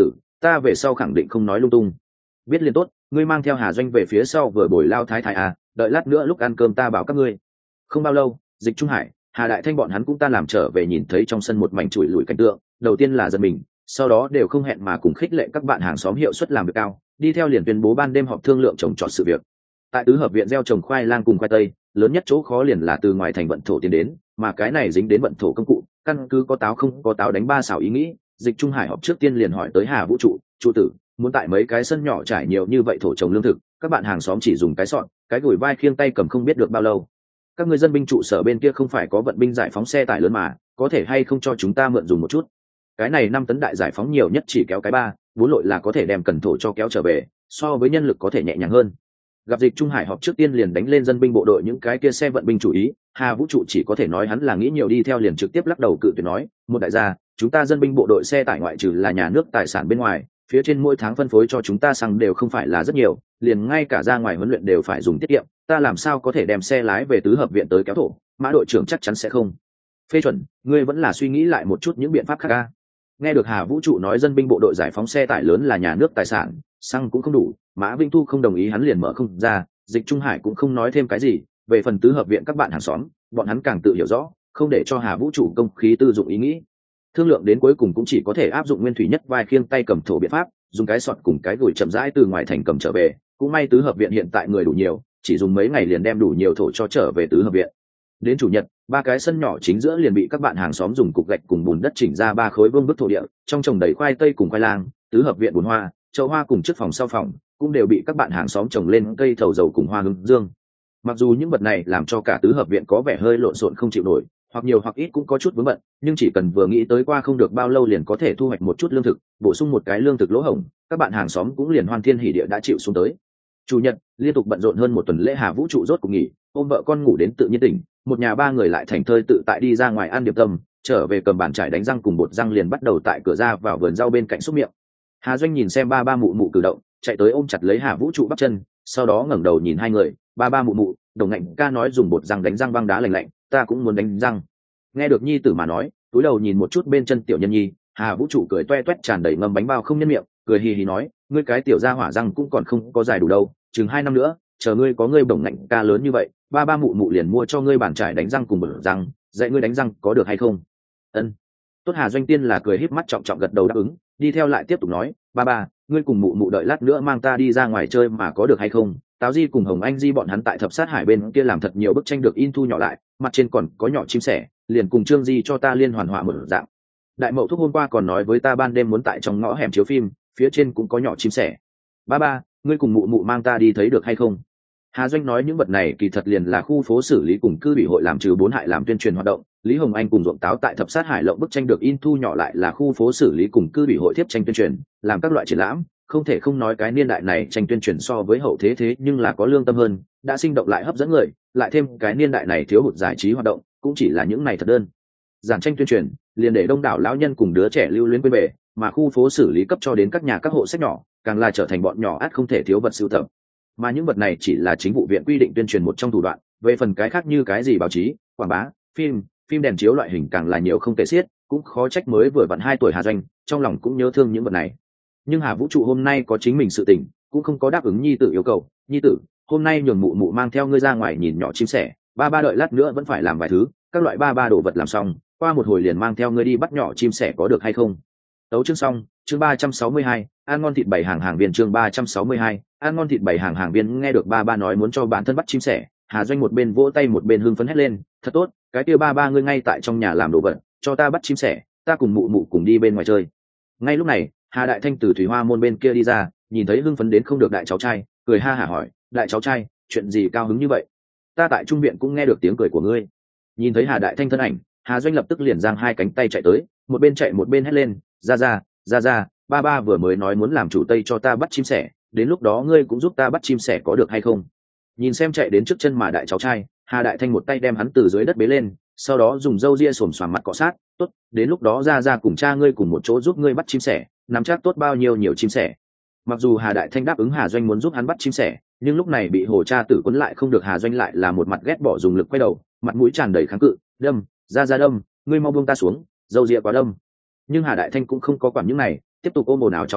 ta về sau khẳng định không nói lung tung. Biết liền tốt, ngươi mang theo Hà Doanh về phía sau vừa bồi lao thái thái à, đợi lát nữa lúc ăn cơm ta bảo các ngươi. Không bao lâu, Dịch Trung Hải, Hà Đại Thanh bọn hắn cũng ta làm trở về, nhìn thấy trong sân một mảnh chùi lùi cảnh tượng, đầu tiên là giật mình, sau đó đều không hẹn mà cùng khích lệ các bạn hàng xóm hiệu suất làm việc cao, đi theo liền tuyên bố ban đêm họp thương lượng trồng trọt sự việc. Tại tứ hợp viện gieo trồng khoai lang cùng khoai tây, lớn nhất chỗ khó liền là từ ngoài thành vận thổ tiến đến, mà cái này dính đến vận thổ công cụ, căn cứ có táo không có táo đánh ba xảo ý nghĩ. Dịch Trung Hải họp trước tiên liền hỏi tới Hà Vũ trụ, trụ tử, muốn tại mấy cái sân nhỏ trải nhiều như vậy thổ trồng lương thực, các bạn hàng xóm chỉ dùng cái sọn, cái gùi vai khiêng tay cầm không biết được bao lâu. Các người dân binh trụ sở bên kia không phải có vận binh giải phóng xe tải lớn mà, có thể hay không cho chúng ta mượn dùng một chút? Cái này năm tấn đại giải phóng nhiều nhất chỉ kéo cái ba bốn lội là có thể đem cần thổ cho kéo trở về, so với nhân lực có thể nhẹ nhàng hơn. Gặp Dịch Trung Hải họp trước tiên liền đánh lên dân binh bộ đội những cái kia xe vận binh chủ ý, Hà Vũ trụ chỉ có thể nói hắn là nghĩ nhiều, đi theo liền trực tiếp lắc đầu cự tuyệt nói, một đại gia, chúng ta dân binh bộ đội xe tải ngoại trừ là nhà nước tài sản bên ngoài, phía trên mỗi tháng phân phối cho chúng ta xăng đều không phải là rất nhiều, liền ngay cả ra ngoài huấn luyện đều phải dùng tiết kiệm, ta làm sao có thể đem xe lái về tứ hợp viện tới kéo thổ, Mã đội trưởng chắc chắn sẽ không phê chuẩn, ngươi vẫn là suy nghĩ lại một chút những biện pháp khác ca. Nghe được Hà Vũ trụ nói dân binh bộ đội giải phóng xe tải lớn là nhà nước tài sản, xăng cũng không đủ, Mã Vinh Thu không đồng ý, hắn liền mở không ra. Dịch Trung Hải cũng không nói thêm cái gì, về phần tứ hợp viện các bạn hàng xóm, bọn hắn càng tự hiểu rõ, không để cho Hà Vũ trụ công khí tư dụng ý nghĩ. Thương lượng đến cuối cùng cũng chỉ có thể áp dụng nguyên thủy nhất vai khiêng tay cầm thổ biện pháp, dùng cái sọt cùng cái gùi chậm rãi từ ngoài thành cầm trở về. Cũng may tứ hợp viện hiện tại người đủ nhiều, chỉ dùng mấy ngày liền đem đủ nhiều thổ cho trở về tứ hợp viện. Đến chủ nhật, ba cái sân nhỏ chính giữa liền bị các bạn hàng xóm dùng cục gạch cùng bùn đất chỉnh ra ba khối vương bức thổ địa, trong trồng đầy khoai tây cùng khoai lang, tứ hợp viện bùn hoa, chậu hoa cùng trước phòng sau phòng cũng đều bị các bạn hàng xóm trồng lên cây thầu dầu cùng hoa hướng dương. Mặc dù những vật này làm cho cả tứ hợp viện có vẻ hơi lộn xộn không chịu nổi, hoặc nhiều hoặc ít cũng có chút vướng bận, nhưng chỉ cần vừa nghĩ tới qua không được bao lâu liền có thể thu hoạch một chút lương thực, bổ sung một cái lương thực lỗ hổng, các bạn hàng xóm cũng liền hoan thiên hỉ địa đã chịu xuống tới. Chủ nhật liên tục bận rộn hơn một tuần lễ, Hà Vũ trụ rốt cuộc nghỉ, ôm vợ con ngủ đến tự nhiên tỉnh, một nhà ba người lại thành thơi tự tại đi ra ngoài ăn điểm tâm, trở về cầm bàn chải đánh răng cùng bột răng liền bắt đầu tại cửa ra vào vườn rau bên cạnh xúc miệng. Hà Doanh nhìn xem ba ba mụ mụ cử động, chạy tới ôm chặt lấy Hà Vũ trụ bắp chân, sau đó ngẩng đầu nhìn hai người, ba ba mụ mụ, Đồng Ngạnh ca nói dùng bột răng đánh răng băng đá lạnh lạnh, ta cũng muốn đánh răng. Nghe được nhi tử mà nói, túi đầu nhìn một chút bên chân tiểu nhân nhi, Hà Vũ trụ cười toe toét tràn đầy ngâm bánh bao không nhân miệng, cười hì hì nói, ngươi cái tiểu gia hỏa răng cũng còn không có dài đủ đâu, chừng hai năm nữa, chờ ngươi có ngươi Đồng Ngạnh ca lớn như vậy, ba ba mụ mụ liền mua cho ngươi bàn chải đánh răng cùng bột răng, dạy ngươi đánh răng có được hay không? Ân. Tốt. Hà Doanh tiên là cười híp mắt trọng trọng gật đầu đáp ứng, đi theo lại tiếp tục nói, ba ba, ngươi cùng mụ mụ đợi lát nữa mang ta đi ra ngoài chơi mà có được hay không? Táo Di cùng Hồng Anh Di bọn hắn tại thập sát hải bên kia làm thật nhiều bức tranh được in thu nhỏ lại, mặt trên còn có nhỏ chim sẻ, liền cùng Trương Di cho ta liên hoàn họa một dạng. Đại Mậu Thúc hôm qua còn nói với ta ban đêm muốn tại trong ngõ hẻm chiếu phim, phía trên cũng có nhỏ chim sẻ. Ba ba, ngươi cùng mụ mụ mang ta đi thấy được hay không? Hà Doanh nói những vật này kỳ thật liền là khu phố xử lý cùng cư ủy hội làm trừ bốn hại làm tuyên truyền hoạt động. Lý Hồng Anh cùng ruộng táo tại thập sát hải lộng bức tranh được in thu nhỏ lại là khu phố xử lý cùng cư ủy hội tiếp tranh tuyên truyền, làm các loại triển lãm. Không thể không nói cái niên đại này tranh tuyên truyền so với hậu thế thế nhưng là có lương tâm hơn, đã sinh động lại hấp dẫn người, lại thêm cái niên đại này thiếu hụt giải trí hoạt động, cũng chỉ là những này thật đơn giản tranh tuyên truyền, liền để đông đảo lão nhân cùng đứa trẻ lưu luyến quên về, mà khu phố xử lý cấp cho đến các nhà các hộ sách nhỏ, càng là trở thành bọn nhỏ ắt không thể thiếu vật sưu tập. Mà những vật này chỉ là chính vụ viện quy định tuyên truyền một trong thủ đoạn, về phần cái khác như cái gì báo chí, quảng bá, phim, phim đèn chiếu loại hình càng là nhiều không kể xiết, cũng khó trách mới vừa vặn hai tuổi Hà Doanh, trong lòng cũng nhớ thương những vật này. Nhưng Hà Vũ trụ hôm nay có chính mình sự tình, cũng không có đáp ứng nhi tử yêu cầu. Nhi tử, hôm nay nhường mụ mụ mang theo ngươi ra ngoài nhìn nhỏ chim sẻ, ba ba đợi lát nữa vẫn phải làm vài thứ, các loại ba ba đồ vật làm xong, qua một hồi liền mang theo ngươi đi bắt nhỏ chim sẻ có được hay không? Tấu chương xong, chương ba trăm sáu mươi hai, ăn ngon thịt bảy hàng hàng viên, chương ba trăm sáu mươi hai, ăn ngon thịt bảy hàng hàng viên. Nghe được ba ba nói muốn cho bản thân bắt chim sẻ, Hà Doanh một bên vỗ tay một bên hưng phấn hét lên, thật tốt, cái kia ba ba ngươi ngay tại trong nhà làm đồ vật, cho ta bắt chim sẻ, ta cùng mụ mụ cùng đi bên ngoài chơi. Ngay lúc này, Hà Đại Thanh từ thủy hoa môn bên kia đi ra, nhìn thấy hưng phấn đến không được đại cháu trai, cười ha hả hỏi, đại cháu trai, chuyện gì cao hứng như vậy? Ta tại trung viện cũng nghe được tiếng cười của ngươi. Nhìn thấy Hà Đại Thanh thân ảnh, Hà Doanh lập tức liền giang hai cánh tay chạy tới, một bên chạy một bên hét lên, ra ra, ra ra, ba ba vừa mới nói muốn làm chủ tây cho ta bắt chim sẻ, đến lúc đó ngươi cũng giúp ta bắt chim sẻ có được hay không? Nhìn xem chạy đến trước chân mà đại cháu trai, Hà Đại Thanh một tay đem hắn từ dưới đất bế lên, sau đó dùng râu ria xồm xoàm mặt cọ sát, tốt, đến lúc đó ra ra cùng cha ngươi cùng một chỗ giúp ngươi bắt chim sẻ, nắm chắc tốt bao nhiêu nhiều chim sẻ. Mặc dù Hà Đại Thanh đáp ứng Hà Doanh muốn giúp hắn bắt chim sẻ, nhưng lúc này bị hồ cha tử quấn lại không được, Hà Doanh lại là một mặt ghét bỏ dùng lực quay đầu, mặt mũi tràn đầy kháng cự, đâm, ra ra đâm, ngươi mau buông ta xuống, râu ria quá đâm. Nhưng Hà Đại Thanh cũng không có quản những này, tiếp tục ôm ồn ào cháu trai,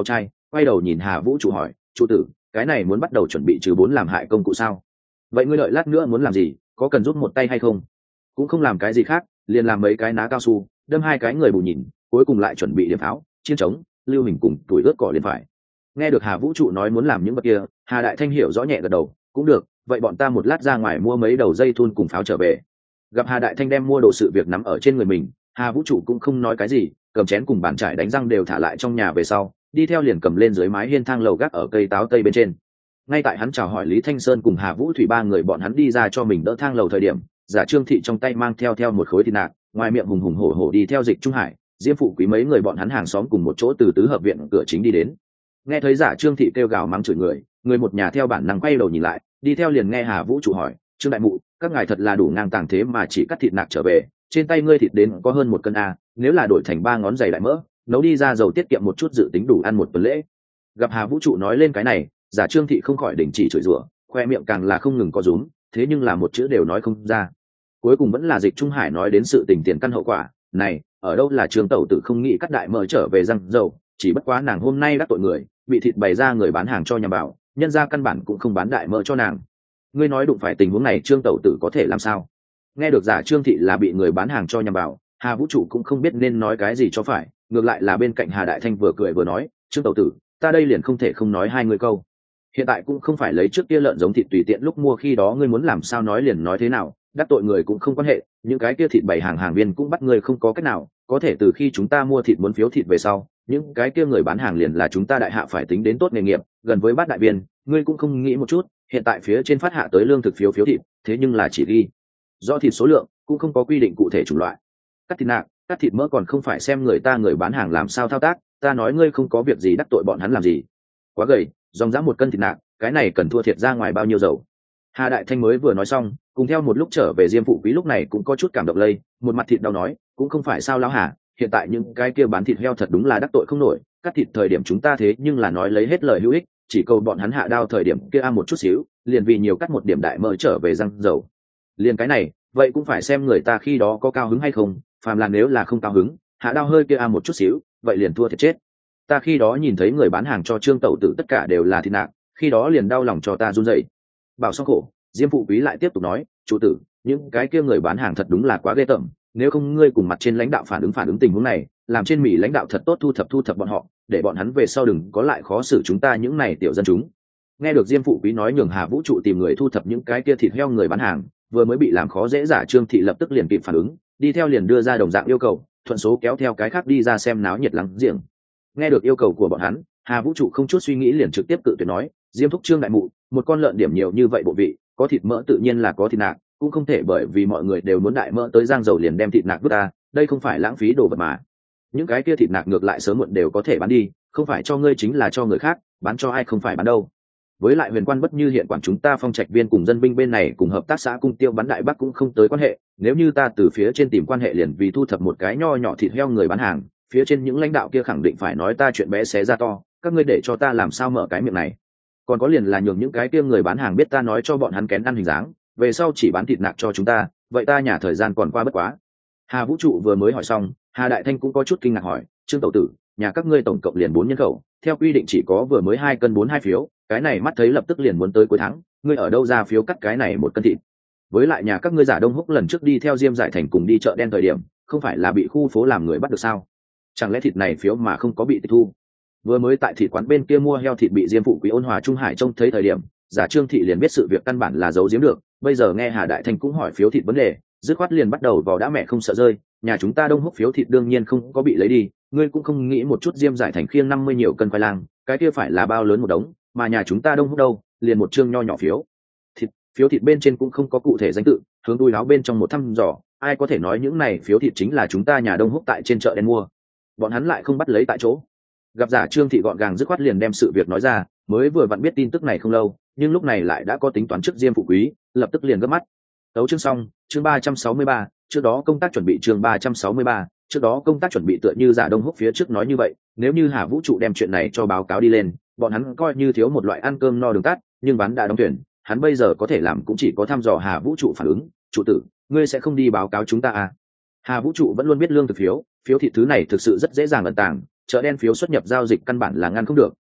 quay đầu nhìn Hà Vũ trụ hỏi, trụ tử, cái này muốn bắt đầu chuẩn bị trừ bốn làm hại công cụ sao? Vậy ngươi đợi lát nữa muốn làm gì, có cần giúp một tay hay không? Cũng không làm cái gì khác, liền làm mấy cái ná cao su, đâm hai cái người bù nhìn, cuối cùng lại chuẩn bị điểm pháo, chiến trống, lưu hình cùng tuổi ướt cỏ liền phải. Nghe được Hà Vũ trụ nói muốn làm những vật kia, Hà Đại Thanh hiểu rõ nhẹ gật đầu, cũng được, vậy bọn ta một lát ra ngoài mua mấy đầu dây thun cùng pháo trở về. Gặp Hà Đại Thanh đem mua đồ sự việc nắm ở trên người mình, Hà Vũ trụ cũng không nói cái gì, cầm chén cùng bàn chải đánh răng đều thả lại trong nhà về sau, đi theo liền cầm lên dưới mái hiên thang lầu gác ở cây táo tây bên trên. Ngay tại hắn chào hỏi Lý Thanh Sơn cùng Hà Vũ Thủy ba người bọn hắn đi ra cho mình đỡ thang lầu thời điểm, giả Trương Thị trong tay mang theo theo một khối thịt nạc, ngoài miệng hùng hùng hổ hổ đi theo Dịch Trung Hải, Diêm Phụ Quý mấy người bọn hắn hàng xóm cùng một chỗ từ tứ hợp viện cửa chính đi đến. Nghe thấy giả Trương Thị kêu gào mắng chửi người, người một nhà theo bản năng quay đầu nhìn lại, đi theo liền nghe Hà Vũ trụ hỏi, Trương đại mụ, các ngài thật là đủ ngang tàng thế mà chỉ cắt thịt nạc trở về, trên tay ngươi thịt đến có hơn một cân a, nếu là đổi thành ba ngón giày đại mỡ, nấu đi ra dầu tiết kiệm một chút dự tính đủ ăn một tuần lễ. Gặp Hà Vũ trụ nói lên cái này, giả Trương Thị không khỏi đình chỉ chửi rủa, khoe miệng càng là không ngừng có rúm, thế nhưng là một chữ đều nói không ra. Cuối cùng vẫn là Dịch Trung Hải nói đến sự tình tiền căn hậu quả, này, ở đâu là Trương tẩu tử không nghĩ cắt đại mỡ trở về răng dầu, chỉ bất quá nàng hôm nay đắc tội người, bị thịt bày ra người bán hàng cho nhằm vào, nhân ra căn bản cũng không bán đại mỡ cho nàng. Ngươi nói đụng phải tình huống này Trương tẩu tử có thể làm sao? Nghe được giả Trương Thị là bị người bán hàng cho nhằm vào, Hà Vũ trụ cũng không biết nên nói cái gì cho phải, ngược lại là bên cạnh Hà Đại Thanh vừa cười vừa nói, Trương tẩu tử, ta đây liền không thể không nói hai người câu. Hiện tại cũng không phải lấy trước kia lợn giống thịt tùy tiện lúc mua khi đó ngươi muốn làm sao nói liền nói thế nào, đắc tội người cũng không quan hệ, những cái kia thịt bày hàng hàng viên cũng bắt người không có cách nào, có thể từ khi chúng ta mua thịt muốn phiếu thịt về sau, những cái kia người bán hàng liền là chúng ta đại hạ phải tính đến tốt nghề nghiệp, gần với bát đại viên, ngươi cũng không nghĩ một chút, hiện tại phía trên phát hạ tới lương thực phiếu phiếu thịt, thế nhưng là chỉ ghi do thịt số lượng, cũng không có quy định cụ thể chủng loại. Cắt thịt nạc, cắt thịt mỡ còn không phải xem người ta người bán hàng làm sao thao tác, ta nói ngươi không có việc gì đắc tội bọn hắn làm gì. Quá gầy, dòng dã một cân thịt nạc, cái này cần thua thiệt ra ngoài bao nhiêu dầu. Hà Đại Thanh mới vừa nói xong, cùng theo một lúc trở về Diêm Phụ Quý lúc này cũng có chút cảm động lây, một mặt thịt đau nói, cũng không phải sao lão Hà, hiện tại những cái kia bán thịt heo thật đúng là đắc tội không nổi, cắt thịt thời điểm chúng ta thế nhưng là nói lấy hết lời hữu ích, chỉ cầu bọn hắn hạ đao thời điểm kia ăn một chút xíu, liền vì nhiều cắt một điểm đại mỡ trở về răng dầu. Liền cái này, vậy cũng phải xem người ta khi đó có cao hứng hay không, phàm là nếu là không cao hứng, hạ đao hơi kia ăn một chút xíu, vậy liền thua thiệt chết. Ta khi đó nhìn thấy người bán hàng cho Trương tẩu tử tất cả đều là thịt nạc, khi đó liền đau lòng cho ta run rẩy. Bảo xong khổ, Diêm Phụ Quý lại tiếp tục nói, chủ tử, những cái kia người bán hàng thật đúng là quá ghê tởm, nếu không ngươi cùng mặt trên lãnh đạo phản ứng phản ứng tình huống này, làm trên mỹ lãnh đạo thật tốt thu thập thu thập bọn họ, để bọn hắn về sau đừng có lại khó xử chúng ta những này tiểu dân chúng. Nghe được Diêm Phụ Quý nói nhường Hà Vũ trụ tìm người thu thập những cái kia thịt heo người bán hàng, vừa mới bị làm khó dễ giả Trương Thị lập tức liền kịp phản ứng, đi theo liền đưa ra đồng dạng yêu cầu, thuận số kéo theo cái khác đi ra xem náo nhiệt lắng giềng. Nghe được yêu cầu của bọn hắn, Hà Vũ trụ không chút suy nghĩ liền trực tiếp cự tuyệt nói, Diêm thúc Trương đại mụ, một con lợn điểm nhiều như vậy bộ vị, có thịt mỡ tự nhiên là có thịt nạc, cũng không thể bởi vì mọi người đều muốn đại mỡ tới giang dầu liền đem thịt nạc vứt ta, đây không phải lãng phí đồ vật mà. Những cái kia thịt nạc ngược lại sớm muộn đều có thể bán đi, không phải cho ngươi chính là cho người khác, bán cho ai không phải bán đâu. Với lại Huyền Quan bất như hiện quản chúng ta Phong Trạch Viên cùng dân binh bên này cùng hợp tác xã cung tiêu bắn đại bắc cũng không tới quan hệ, nếu như ta từ phía trên tìm quan hệ liền vì thu thập một cái nho nhỏ thịt heo người bán hàng, phía trên những lãnh đạo kia khẳng định phải nói ta chuyện bé xé ra to, các ngươi để cho ta làm sao mở cái miệng này. Còn có liền là nhường những cái kia người bán hàng biết ta nói cho bọn hắn kén ăn hình dáng, về sau chỉ bán thịt nạc cho chúng ta, vậy ta nhà thời gian còn qua bất quá. Hà Vũ trụ vừa mới hỏi xong, Hà Đại Thanh cũng có chút kinh ngạc hỏi, Trương tẩu tử, nhà các ngươi tổng cộng liền bốn nhân khẩu, theo quy định chỉ có vừa mới hai cân bốn hai phiếu, cái này mắt thấy lập tức liền muốn tới cuối tháng, ngươi ở đâu ra phiếu cắt cái này một cân thịt? Với lại nhà các ngươi giả Đông Húc lần trước đi theo Diêm Giải Thành cùng đi chợ đen thời điểm, không phải là bị khu phố làm người bắt được sao? Chẳng lẽ thịt này phiếu mà không có bị tịch thu? Vừa mới tại thịt quán bên kia mua heo thịt bị Diêm Phụ Quý Ôn Hòa Trung Hải trông thấy thời điểm, giả Trương Thị liền biết sự việc căn bản là giấu giếm được, bây giờ nghe Hà Đại Thanh cũng hỏi phiếu thịt vấn đề, dứt khoát liền bắt đầu vào đã mẹ không sợ rơi, nhà chúng ta Đông Húc phiếu thịt đương nhiên không có bị lấy đi, ngươi cũng không nghĩ một chút Diêm Giải Thành khiêng năm mươi nhiều cân khoai lang, cái kia phải là bao lớn một đống, mà nhà chúng ta Đông Húc đâu, liền một chương nho nhỏ phiếu thịt, phiếu thịt bên trên cũng không có cụ thể danh tự, hướng túi áo bên trong một thăm dò, ai có thể nói những này phiếu thịt chính là chúng ta nhà Đông Húc tại trên chợ đen mua, bọn hắn lại không bắt lấy tại chỗ. Gặp giả Trương Thị gọn gàng dứt khoát liền đem sự việc nói ra, mới vừa vặn biết tin tức này không lâu, nhưng lúc này lại đã có tính toán trước Diêm Phụ Quý, lập tức liền gấp mắt. Tấu chương xong, chương ba trăm sáu mươi ba, trước đó công tác chuẩn bị chương ba trăm sáu mươi ba, trước đó công tác chuẩn bị tựa như giả Đông Húc phía trước nói như vậy, nếu như Hà Vũ trụ đem chuyện này cho báo cáo đi lên, bọn hắn coi như thiếu một loại ăn cơm no đường tắt, nhưng bán đã đóng tuyển, hắn bây giờ có thể làm cũng chỉ có thăm dò Hà Vũ trụ phản ứng, "Chủ tử, ngươi sẽ không đi báo cáo chúng ta à?" Hà Vũ trụ vẫn luôn biết lương thực phiếu, phiếu thị thứ này thực sự rất dễ dàng ẩn tàng, chợ đen phiếu xuất nhập giao dịch căn bản là ngăn không được,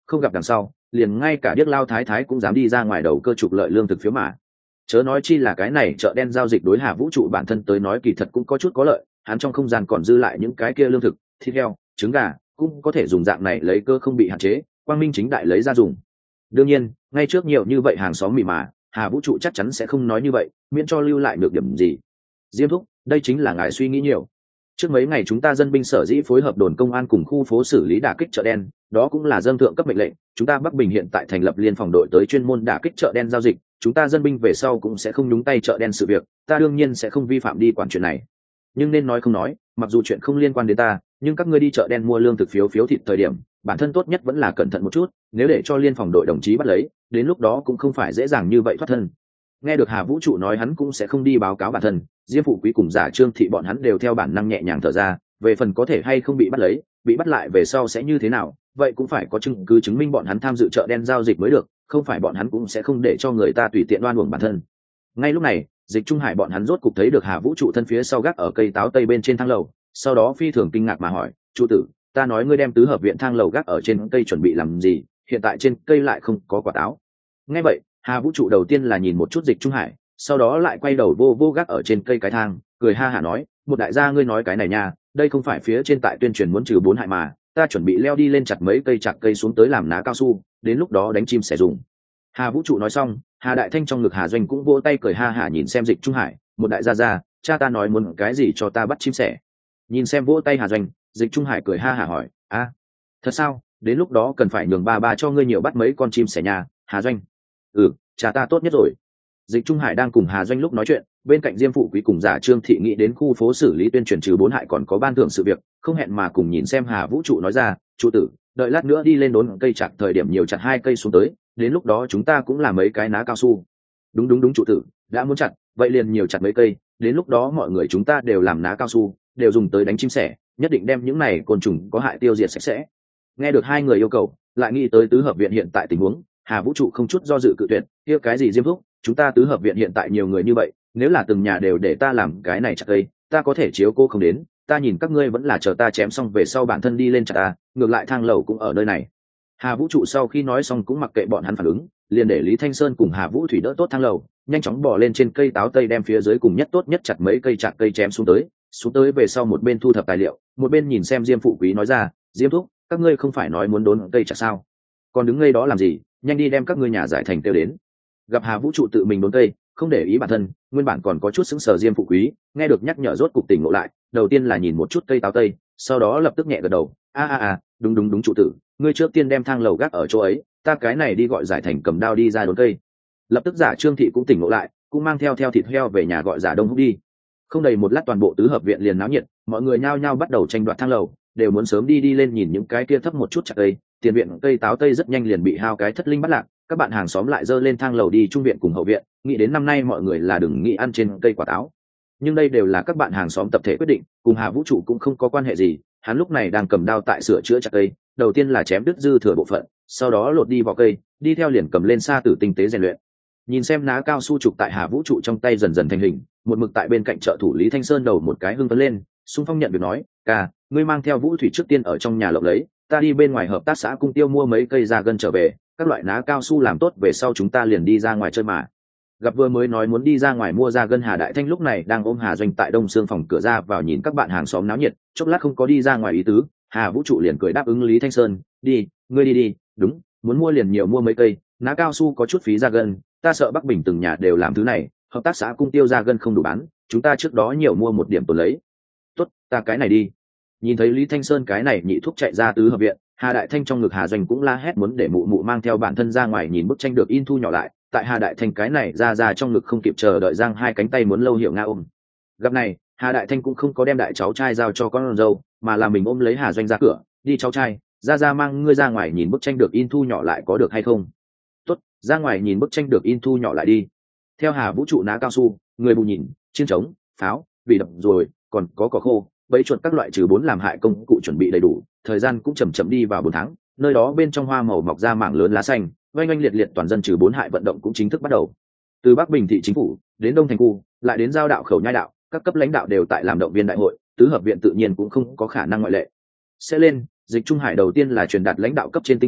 không gặp đằng sau liền ngay cả điếc lao thái thái cũng dám đi ra ngoài đầu cơ trục lợi lương thực phiếu mà. Chớ nói chi là cái này chợ đen giao dịch đối Hà Vũ trụ bản thân tới nói kỳ thật cũng có chút có lợi, hắn trong không gian còn dư lại những cái kia lương thực, thịt heo, trứng gà, cũng có thể dùng dạng này lấy cơ không bị hạn chế, quang minh chính đại lấy ra dùng. Đương nhiên, ngay trước nhiều như vậy hàng xóm mỉ mà, Hà Vũ trụ chắc chắn sẽ không nói như vậy, miễn cho lưu lại được điểm gì. Diêm thúc, đây chính là ngài suy nghĩ nhiều. Trước mấy ngày chúng ta dân binh sở dĩ phối hợp đồn công an cùng khu phố xử lý đả kích chợ đen, đó cũng là dâng thượng cấp mệnh lệnh. Chúng ta Bắc Bình hiện tại thành lập liên phòng đội tới chuyên môn đả kích chợ đen giao dịch, chúng ta dân binh về sau cũng sẽ không nhúng tay chợ đen sự việc, ta đương nhiên sẽ không vi phạm đi quản chuyện này. Nhưng nên nói không nói, mặc dù chuyện không liên quan đến ta, nhưng các ngươi đi chợ đen mua lương thực phiếu phiếu thịt thời điểm, bản thân tốt nhất vẫn là cẩn thận một chút, nếu để cho liên phòng đội đồng chí bắt lấy, đến lúc đó cũng không phải dễ dàng như vậy thoát thân. Nghe được Hà Vũ trụ nói hắn cũng sẽ không đi báo cáo bản thân, Diêm Phụ Quý cùng Giả Trương Thị bọn hắn đều theo bản năng nhẹ nhàng thở ra, về phần có thể hay không bị bắt lấy, bị bắt lại về sau sẽ như thế nào, vậy cũng phải có chứng cứ chứng minh bọn hắn tham dự chợ đen giao dịch mới được, không phải bọn hắn cũng sẽ không để cho người ta tùy tiện đoan uổng bản thân. Ngay lúc này, Dịch Trung Hải bọn hắn rốt cục thấy được Hà Vũ trụ thân phía sau gác ở cây táo tây bên trên thang lầu, sau đó phi thường kinh ngạc mà hỏi, "Trụ tử, ta nói ngươi đem tứ hợp viện thang lầu gác ở trên cây chuẩn bị làm gì, hiện tại trên cây lại không có quả táo?" Nghe vậy, Hà Vũ trụ đầu tiên là nhìn một chút Dịch Trung Hải, sau đó lại quay đầu vô vô gác ở trên cây cái thang, cười ha hả nói, "Một đại gia ngươi nói cái này nha, đây không phải phía trên tại tuyên truyền muốn trừ bốn hại mà, ta chuẩn bị leo đi lên chặt mấy cây chặt cây xuống tới làm ná cao su, đến lúc đó đánh chim sẻ dùng." Hà Vũ trụ nói xong, Hà Đại Thanh trong ngực Hà Doanh cũng vỗ tay cười ha hả nhìn xem Dịch Trung Hải, "Một đại gia gia, cha ta nói muốn cái gì cho ta bắt chim sẻ." Nhìn xem vỗ tay Hà Doanh, Dịch Trung Hải cười ha hả hỏi, "A, thật sao? Đến lúc đó cần phải nhường ba ba cho ngươi nhiều bắt mấy con chim sẻ nhà." Hà Doanh, "Ừ, cha ta tốt nhất rồi." Dịch Trung Hải đang cùng Hà Doanh lúc nói chuyện, bên cạnh Diêm Phụ Quý cùng Giả Trương Thị nghĩ đến khu phố xử lý tuyên truyền trừ bốn hại còn có ban thưởng sự việc, không hẹn mà cùng nhìn xem Hà Vũ trụ nói ra, "Trụ tử, đợi lát nữa đi lên đốn cây chặt thời điểm nhiều chặt hai cây xuống tới, đến lúc đó chúng ta cũng làm mấy cái ná cao su." "Đúng đúng đúng trụ tử, đã muốn chặt, vậy liền nhiều chặt mấy cây, đến lúc đó mọi người chúng ta đều làm ná cao su, đều dùng tới đánh chim sẻ, nhất định đem những này côn trùng có hại tiêu diệt sạch sẽ." Nghe được hai người yêu cầu, lại nghĩ tới tứ hợp viện hiện tại tình huống, Hà Vũ trụ không chút do dự cự tuyệt, "Kia cái gì Diêm thúc, chúng ta tứ hợp viện hiện tại nhiều người như vậy, nếu là từng nhà đều để ta làm cái này chặt cây, ta có thể chiếu cô không đến, ta nhìn các ngươi vẫn là chờ ta chém xong về sau bản thân đi lên chặt ta, ngược lại thang lầu cũng ở nơi này." Hà Vũ trụ sau khi nói xong cũng mặc kệ bọn hắn phản ứng, liền để Lý Thanh Sơn cùng Hà Vũ Thủy đỡ tốt thang lầu, nhanh chóng bò lên trên cây táo tây đem phía dưới cùng nhất tốt nhất chặt mấy cây chặt cây chém xuống tới, xuống tới về sau một bên thu thập tài liệu, một bên nhìn xem Diêm Phụ Quý nói ra, "Diêm thúc, các ngươi không phải nói muốn đốn cây chặt sao? Còn đứng ngây đó làm gì, nhanh đi đem các ngươi nhà giải thành tiêu đến." Gặp Hà Vũ trụ tự mình đốn cây, không để ý bản thân, nguyên bản còn có chút sững sờ Diêm Phụ Quý, nghe được nhắc nhở rốt cục tỉnh ngộ lại, đầu tiên là nhìn một chút cây táo tây, sau đó lập tức nhẹ gật đầu, "A a a, đúng đúng đúng trụ tử, ngươi trước tiên đem thang lầu gác ở chỗ ấy, ta cái này đi gọi giải thành cầm đao đi ra đốn cây." Lập tức Giả Trương Thị cũng tỉnh ngộ lại, cũng mang theo theo thịt heo về nhà gọi Giả Đông Húc đi. Không đầy một lát toàn bộ tứ hợp viện liền náo nhiệt, mọi người nhao nhao bắt đầu tranh đoạt thang lầu, đều muốn sớm đi đi lên nhìn những cái kia thấp một chút chặt cây. Tiền viện cây táo tây rất nhanh liền bị hao cái thất linh bắt lạc, các bạn hàng xóm lại dơ lên thang lầu đi trung viện cùng hậu viện, nghĩ đến năm nay mọi người là đừng nghĩ ăn trên cây quả táo. Nhưng đây đều là các bạn hàng xóm tập thể quyết định, cùng Hà Vũ trụ cũng không có quan hệ gì, hắn lúc này đang cầm đao tại sửa chữa chặt cây, đầu tiên là chém đứt dư thừa bộ phận, sau đó lột đi vỏ cây, đi theo liền cầm lên sa tử tinh tế rèn luyện. Nhìn xem ná cao su trục tại Hà Vũ trụ trong tay dần dần thành hình, một mực tại bên cạnh trợ thủ Lý Thanh Sơn đầu một cái hưng phấn lên, xung phong nhận việc nói, "Ca, ngươi mang theo Vũ Thủy trước tiên ở trong nhà lộng lấy, ta đi bên ngoài hợp tác xã cung tiêu mua mấy cây da gân trở về, các loại ná cao su làm tốt về sau chúng ta liền đi ra ngoài chơi mà." Gặp vừa mới nói muốn đi ra ngoài mua da gân Hà Đại Thanh lúc này đang ôm Hà Doanh tại đông xương phòng cửa ra vào nhìn các bạn hàng xóm náo nhiệt, chốc lát không có đi ra ngoài ý tứ, Hà Vũ trụ liền cười đáp ứng Lý Thanh Sơn, "Đi, ngươi đi đi, đúng, muốn mua liền nhiều mua mấy cây, ná cao su có chút phí da gân, ta sợ Bắc Bình từng nhà đều làm thứ này, hợp tác xã cung tiêu da gân không đủ bán, chúng ta trước đó nhiều mua một điểm tồn lấy." "Tốt, ta cái này đi." Nhìn thấy Lý Thanh Sơn cái này nhị thúc chạy ra tứ hợp viện, Hà Đại Thanh trong ngực Hà Doanh cũng la hét muốn để mụ mụ mang theo bản thân ra ngoài nhìn bức tranh được in thu nhỏ lại, tại Hà Đại Thanh cái này ra ra trong ngực không kịp chờ đợi giang hai cánh tay muốn lâu hiệu nga ôm. Gặp này, Hà Đại Thanh cũng không có đem đại cháu trai giao cho con dâu, mà là mình ôm lấy Hà Doanh ra cửa, "Đi cháu trai, ra ra mang ngươi ra ngoài nhìn bức tranh được in thu nhỏ lại có được hay không?" "Tốt, ra ngoài nhìn bức tranh được in thu nhỏ lại đi." Theo Hà Vũ trụ ná cao su, người bù nhìn, chiên trống, pháo, bị đập rồi, còn có cỏ khô, bẫy chuột các loại trừ bốn làm hại công cụ chuẩn bị đầy đủ, thời gian cũng chậm chậm đi vào bốn tháng, nơi đó bên trong hoa màu mọc ra mảng lớn lá xanh, oanh oanh liệt liệt toàn dân trừ bốn hại vận động cũng chính thức bắt đầu. Từ Bắc Bình thị chính phủ đến Đông thành khu, lại đến giao đạo khẩu nhai đạo, các cấp lãnh đạo đều tại làm động viên đại hội, tứ hợp viện tự nhiên cũng không có khả năng ngoại lệ. Sẽ lên, Dịch Trung Hải đầu tiên là truyền đạt lãnh đạo cấp trên tinh thần,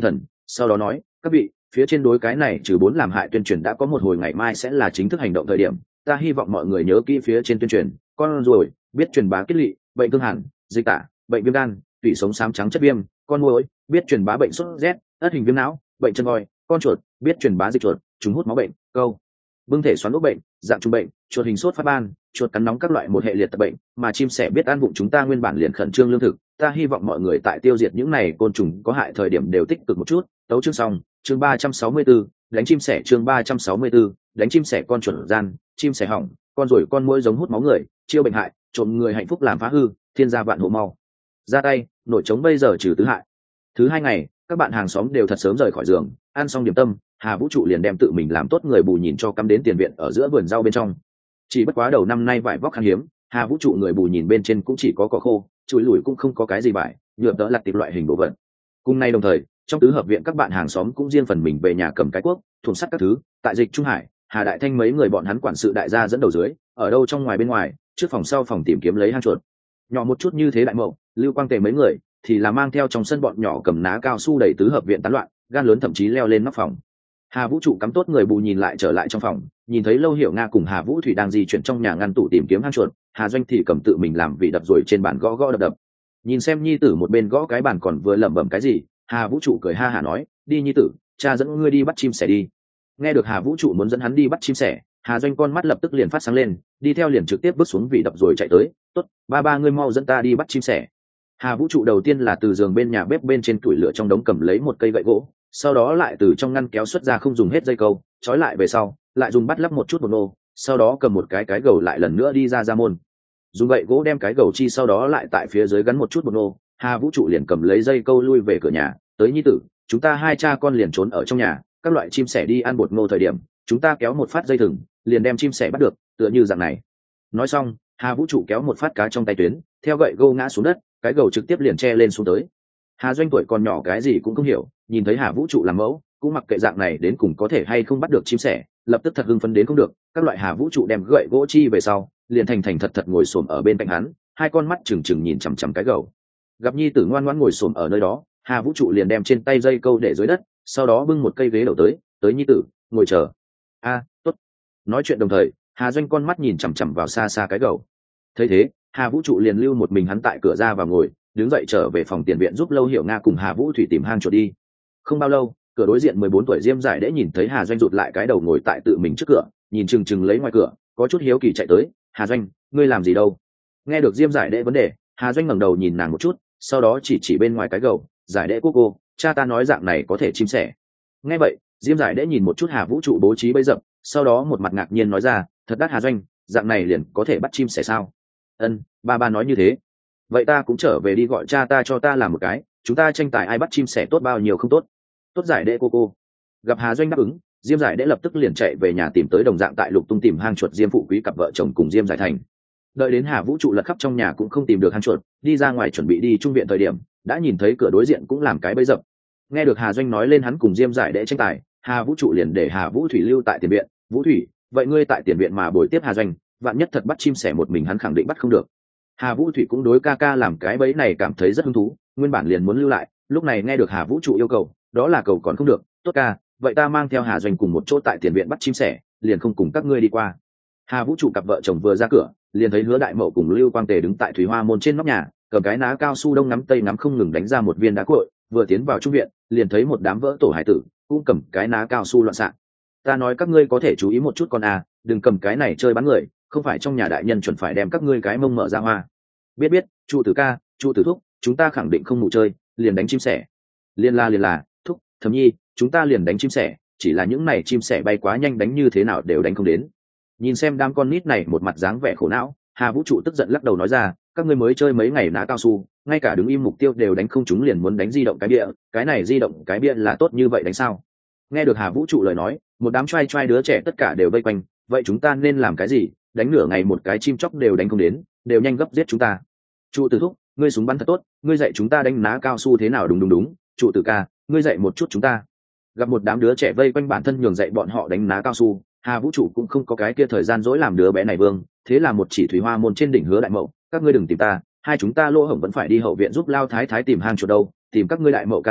sau đó nói, các vị, phía trên đối cái này trừ bốn làm hại tuyên truyền đã có một hồi, ngày mai sẽ là chính thức hành động thời điểm, ta hy vọng mọi người nhớ kỹ phía trên tuyên truyền, con ruồi biết truyền bá kết lị, bệnh cương hàn, dịch tả, bệnh viêm gan, tủy sống xám trắng chất viêm, con muỗi biết truyền bá bệnh sốt rét, ất hình viêm não, bệnh chân voi, con chuột biết truyền bá dịch chuột, chúng hút máu bệnh, câu bưng thể xoắn ốc bệnh, dạng trùng bệnh, chuột hình sốt phát ban, chuột cắn nóng các loại một hệ liệt tập bệnh, mà chim sẻ biết ăn vụng chúng ta nguyên bản liền khẩn trương lương thực. Ta hy vọng mọi người tại tiêu diệt những này côn trùng có hại thời điểm đều tích cực một chút. Tấu chương xong, chương ba trăm sáu mươi 34, đánh chim sẻ chương ba trăm sáu mươi 34, đánh chim sẻ con chuột gian, chim sẻ hỏng, con ruồi con muỗi giống hút máu người, chiêu bệnh hại, trộm người hạnh phúc làm phá hư, thiên gia vạn hộ mau. Ra tay, nổi trống bây giờ trừ tứ hại. Thứ hai ngày, các bạn hàng xóm đều thật sớm rời khỏi giường, ăn xong điểm tâm, Hà Vũ trụ liền đem tự mình làm tốt người bù nhìn cho cắm đến tiền viện ở giữa vườn rau bên trong. Chỉ bất quá đầu năm nay vải vóc khan hiếm, Hà Vũ trụ người bù nhìn bên trên cũng chỉ có cỏ khô, chuối lủi cũng không có cái gì vải, nhựa đỡ lặt tiệp loại hình đồ vật. Cùng nay đồng thời, trong tứ hợp viện các bạn hàng xóm cũng riêng phần mình về nhà cầm cái cuốc, thùng sắt các thứ. Tại Dịch Trung Hải, Hà Đại Thanh mấy người bọn hắn quản sự đại gia dẫn đầu dưới, ở đâu trong ngoài bên ngoài, trước phòng sau phòng tìm kiếm lấy hang chuột. Nhỏ một chút như thế đại mậu, Lưu Quang Tề mấy người thì là mang theo trong sân bọn nhỏ cầm ná cao su đầy tứ hợp viện tán loạn, gan lớn thậm chí leo lên nóc phòng. Hà Vũ trụ cắm tốt người bù nhìn lại trở lại trong phòng, nhìn thấy Lâu Hiểu Nga cùng Hà Vũ Thủy đang di chuyển trong nhà ngăn tủ tìm kiếm hang chuột, Hà Doanh thì cầm tự mình làm vị đập rồi trên bàn gõ gõ đập đập. Nhìn xem nhi tử một bên gõ cái bàn còn vừa lẩm bẩm cái gì, Hà Vũ trụ cười ha hả nói, đi nhi tử, cha dẫn ngươi đi bắt chim sẻ đi. Nghe được Hà Vũ trụ muốn dẫn hắn đi bắt chim sẻ, Hà Doanh con mắt lập tức liền phát sáng lên, đi theo liền trực tiếp bước xuống vị đập rồi chạy tới, tốt, ba ba ngươi mau dẫn ta đi bắt chim sẻ. Hà Vũ trụ đầu tiên là từ giường bên nhà bếp bên trên củi lửa trong đống cầm lấy một cây gậy gỗ, sau đó lại từ trong ngăn kéo xuất ra không dùng hết dây câu, trói lại về sau, lại dùng bắt lắp một chút bột nô, sau đó cầm một cái cái gầu lại lần nữa đi ra ra môn. Dùng gậy gỗ đem cái gầu chi sau đó lại tại phía dưới gắn một chút bột nô, Hà Vũ trụ liền cầm lấy dây câu lui về cửa nhà, tới nhi tử, chúng ta hai cha con liền trốn ở trong nhà, các loại chim sẻ đi ăn bột nô thời điểm, chúng ta kéo một phát dây thừng, liền đem chim sẻ bắt được, tựa như dạng này. Nói xong, Hà Vũ trụ kéo một phát cá trong tay tuyến, theo gậy gỗ ngã xuống đất, cái gầu trực tiếp liền che lên xuống tới. Hà Doanh tuổi còn nhỏ cái gì cũng không hiểu, nhìn thấy Hà Vũ trụ làm mẫu, cũng mặc kệ dạng này đến cùng có thể hay không bắt được chim sẻ, lập tức thật hưng phấn đến không được. Các loại Hà Vũ trụ đem gậy gỗ chi về sau, liền thành thành thật thật ngồi xổm ở bên cạnh hắn, hai con mắt trừng trừng nhìn chằm chằm cái gầu. Gặp nhi tử ngoan ngoãn ngồi xổm ở nơi đó, Hà Vũ trụ liền đem trên tay dây câu để dưới đất, sau đó bưng một cây ghế đầu tới, tới nhi tử, ngồi chờ. A, tốt. Nói chuyện đồng thời, Hà Doanh con mắt nhìn chằm chằm vào xa xa cái gầu. Thấy thế, Hà Vũ trụ liền lưu một mình hắn tại cửa ra vào ngồi, đứng dậy trở về phòng tiền viện giúp Lâu Hiểu Nga cùng Hà Vũ Thủy tìm hang chuột đi. Không bao lâu, cửa đối diện mười bốn tuổi Diêm Giải Đễ nhìn thấy Hà Doanh rụt lại cái đầu ngồi tại tự mình trước cửa, nhìn chừng chừng lấy ngoài cửa, có chút hiếu kỳ chạy tới, "Hà Doanh, ngươi làm gì đâu?" Nghe được Diêm Giải Đễ vấn đề, Hà Doanh ngẩng đầu nhìn nàng một chút, sau đó chỉ chỉ bên ngoài cái gầu, "Giải Đễ cô cô, cha ta nói dạng này có thể chim sẻ." Nghe vậy, Diêm Giải Đễ nhìn một chút Hà Vũ trụ bố trí bẫy dập, sau đó một mặt ngạc nhiên nói ra, "Thật đắt Hà Doanh, dạng này liền có thể bắt chim sẻ sao?" "Ân, ba ba nói như thế." "Vậy ta cũng trở về đi gọi cha ta cho ta làm một cái, chúng ta tranh tài ai bắt chim sẻ tốt bao nhiêu không tốt." "Tốt Giải Đễ cô cô." Gặp Hà Doanh đáp ứng, Diêm Giải Đễ lập tức liền chạy về nhà tìm tới đồng dạng tại Lục Tung tìm hang chuột Diêm Phụ Quý cặp vợ chồng cùng Diêm Giải Thành. Đợi đến Hà Vũ trụ lật khắp trong nhà cũng không tìm được hang chuột, đi ra ngoài chuẩn bị đi trung viện thời điểm, đã nhìn thấy cửa đối diện cũng làm cái bẫy dập. Nghe được Hà Doanh nói lên hắn cùng Diêm Giải Đễ tranh tài, Hà Vũ trụ liền để Hà Vũ Thủy lưu tại tiền viện. "Vũ Thủy, vậy ngươi tại tiền viện mà bồi tiếp Hà Doanh, vạn nhất thật bắt chim sẻ một mình hắn khẳng định bắt không được." Hà Vũ Thủy cũng đối ca ca làm cái bẫy này cảm thấy rất hứng thú, nguyên bản liền muốn lưu lại, lúc này nghe được Hà Vũ trụ yêu cầu, đó là cầu còn không được, "Tốt ca, vậy ta mang theo Hà Doanh cùng một chỗ tại tiền viện bắt chim sẻ, liền không cùng các ngươi đi qua." Hà Vũ trụ cặp vợ chồng vừa ra cửa, liền thấy Hứa Đại Mậu cùng Lưu Quang Tề đứng tại Thủy Hoa môn trên nóc nhà, cầm cái ná cao su đông nắm tây nắm không ngừng đánh ra một viên đá cội, vừa tiến vào trung viện, liền thấy một đám vỡ tổ hải tử, cũng cầm cái ná cao su loạn xạ. "Ta nói các ngươi có thể chú ý một chút con à, đừng cầm cái này chơi bắn người, không phải trong nhà đại nhân chuẩn phải đem các ngươi cái mông mở ra hoa." "Biết biết, Chu Tử ca, Chu Tử thúc, chúng ta khẳng định không ngủ chơi, liền đánh chim sẻ." "Liên la liền là, thúc, Thẩm Nhi, chúng ta liền đánh chim sẻ, chỉ là những này chim sẻ bay quá nhanh đánh như thế nào đều đánh không đến." Nhìn xem đám con nít này một mặt dáng vẻ khổ não, Hà Vũ trụ tức giận lắc đầu nói ra, "Các ngươi mới chơi mấy ngày ná cao su, ngay cả đứng im mục tiêu đều đánh không trúng liền muốn đánh di động cái bia, cái này di động cái bia là tốt như vậy đánh sao?" Nghe được Hà Vũ trụ lời nói, một đám trai trai đứa trẻ tất cả đều vây quanh, "Vậy chúng ta nên làm cái gì? Đánh nửa ngày một cái chim chóc đều đánh không đến, đều nhanh gấp giết chúng ta." "Trụ Tử thúc, ngươi súng bắn thật tốt, ngươi dạy chúng ta đánh ná cao su thế nào?" "Đúng đúng đúng, Trụ Tử ca, ngươi dạy một chút chúng ta." Gặp một đám đứa trẻ vây quanh bản thân nhường dạy bọn họ đánh ná cao su, Hà Vũ trụ cũng không có cái kia thời gian dỗi làm đứa bé này vương, thế là một chỉ Thủy Hoa môn trên đỉnh Hứa Đại Mậu, "Các ngươi đừng tìm ta, hai chúng ta lỗ hổng vẫn phải đi hậu viện giúp Lao Thái Thái tìm hang chuột đâu, tìm các ngươi Đại Mậu ca đi,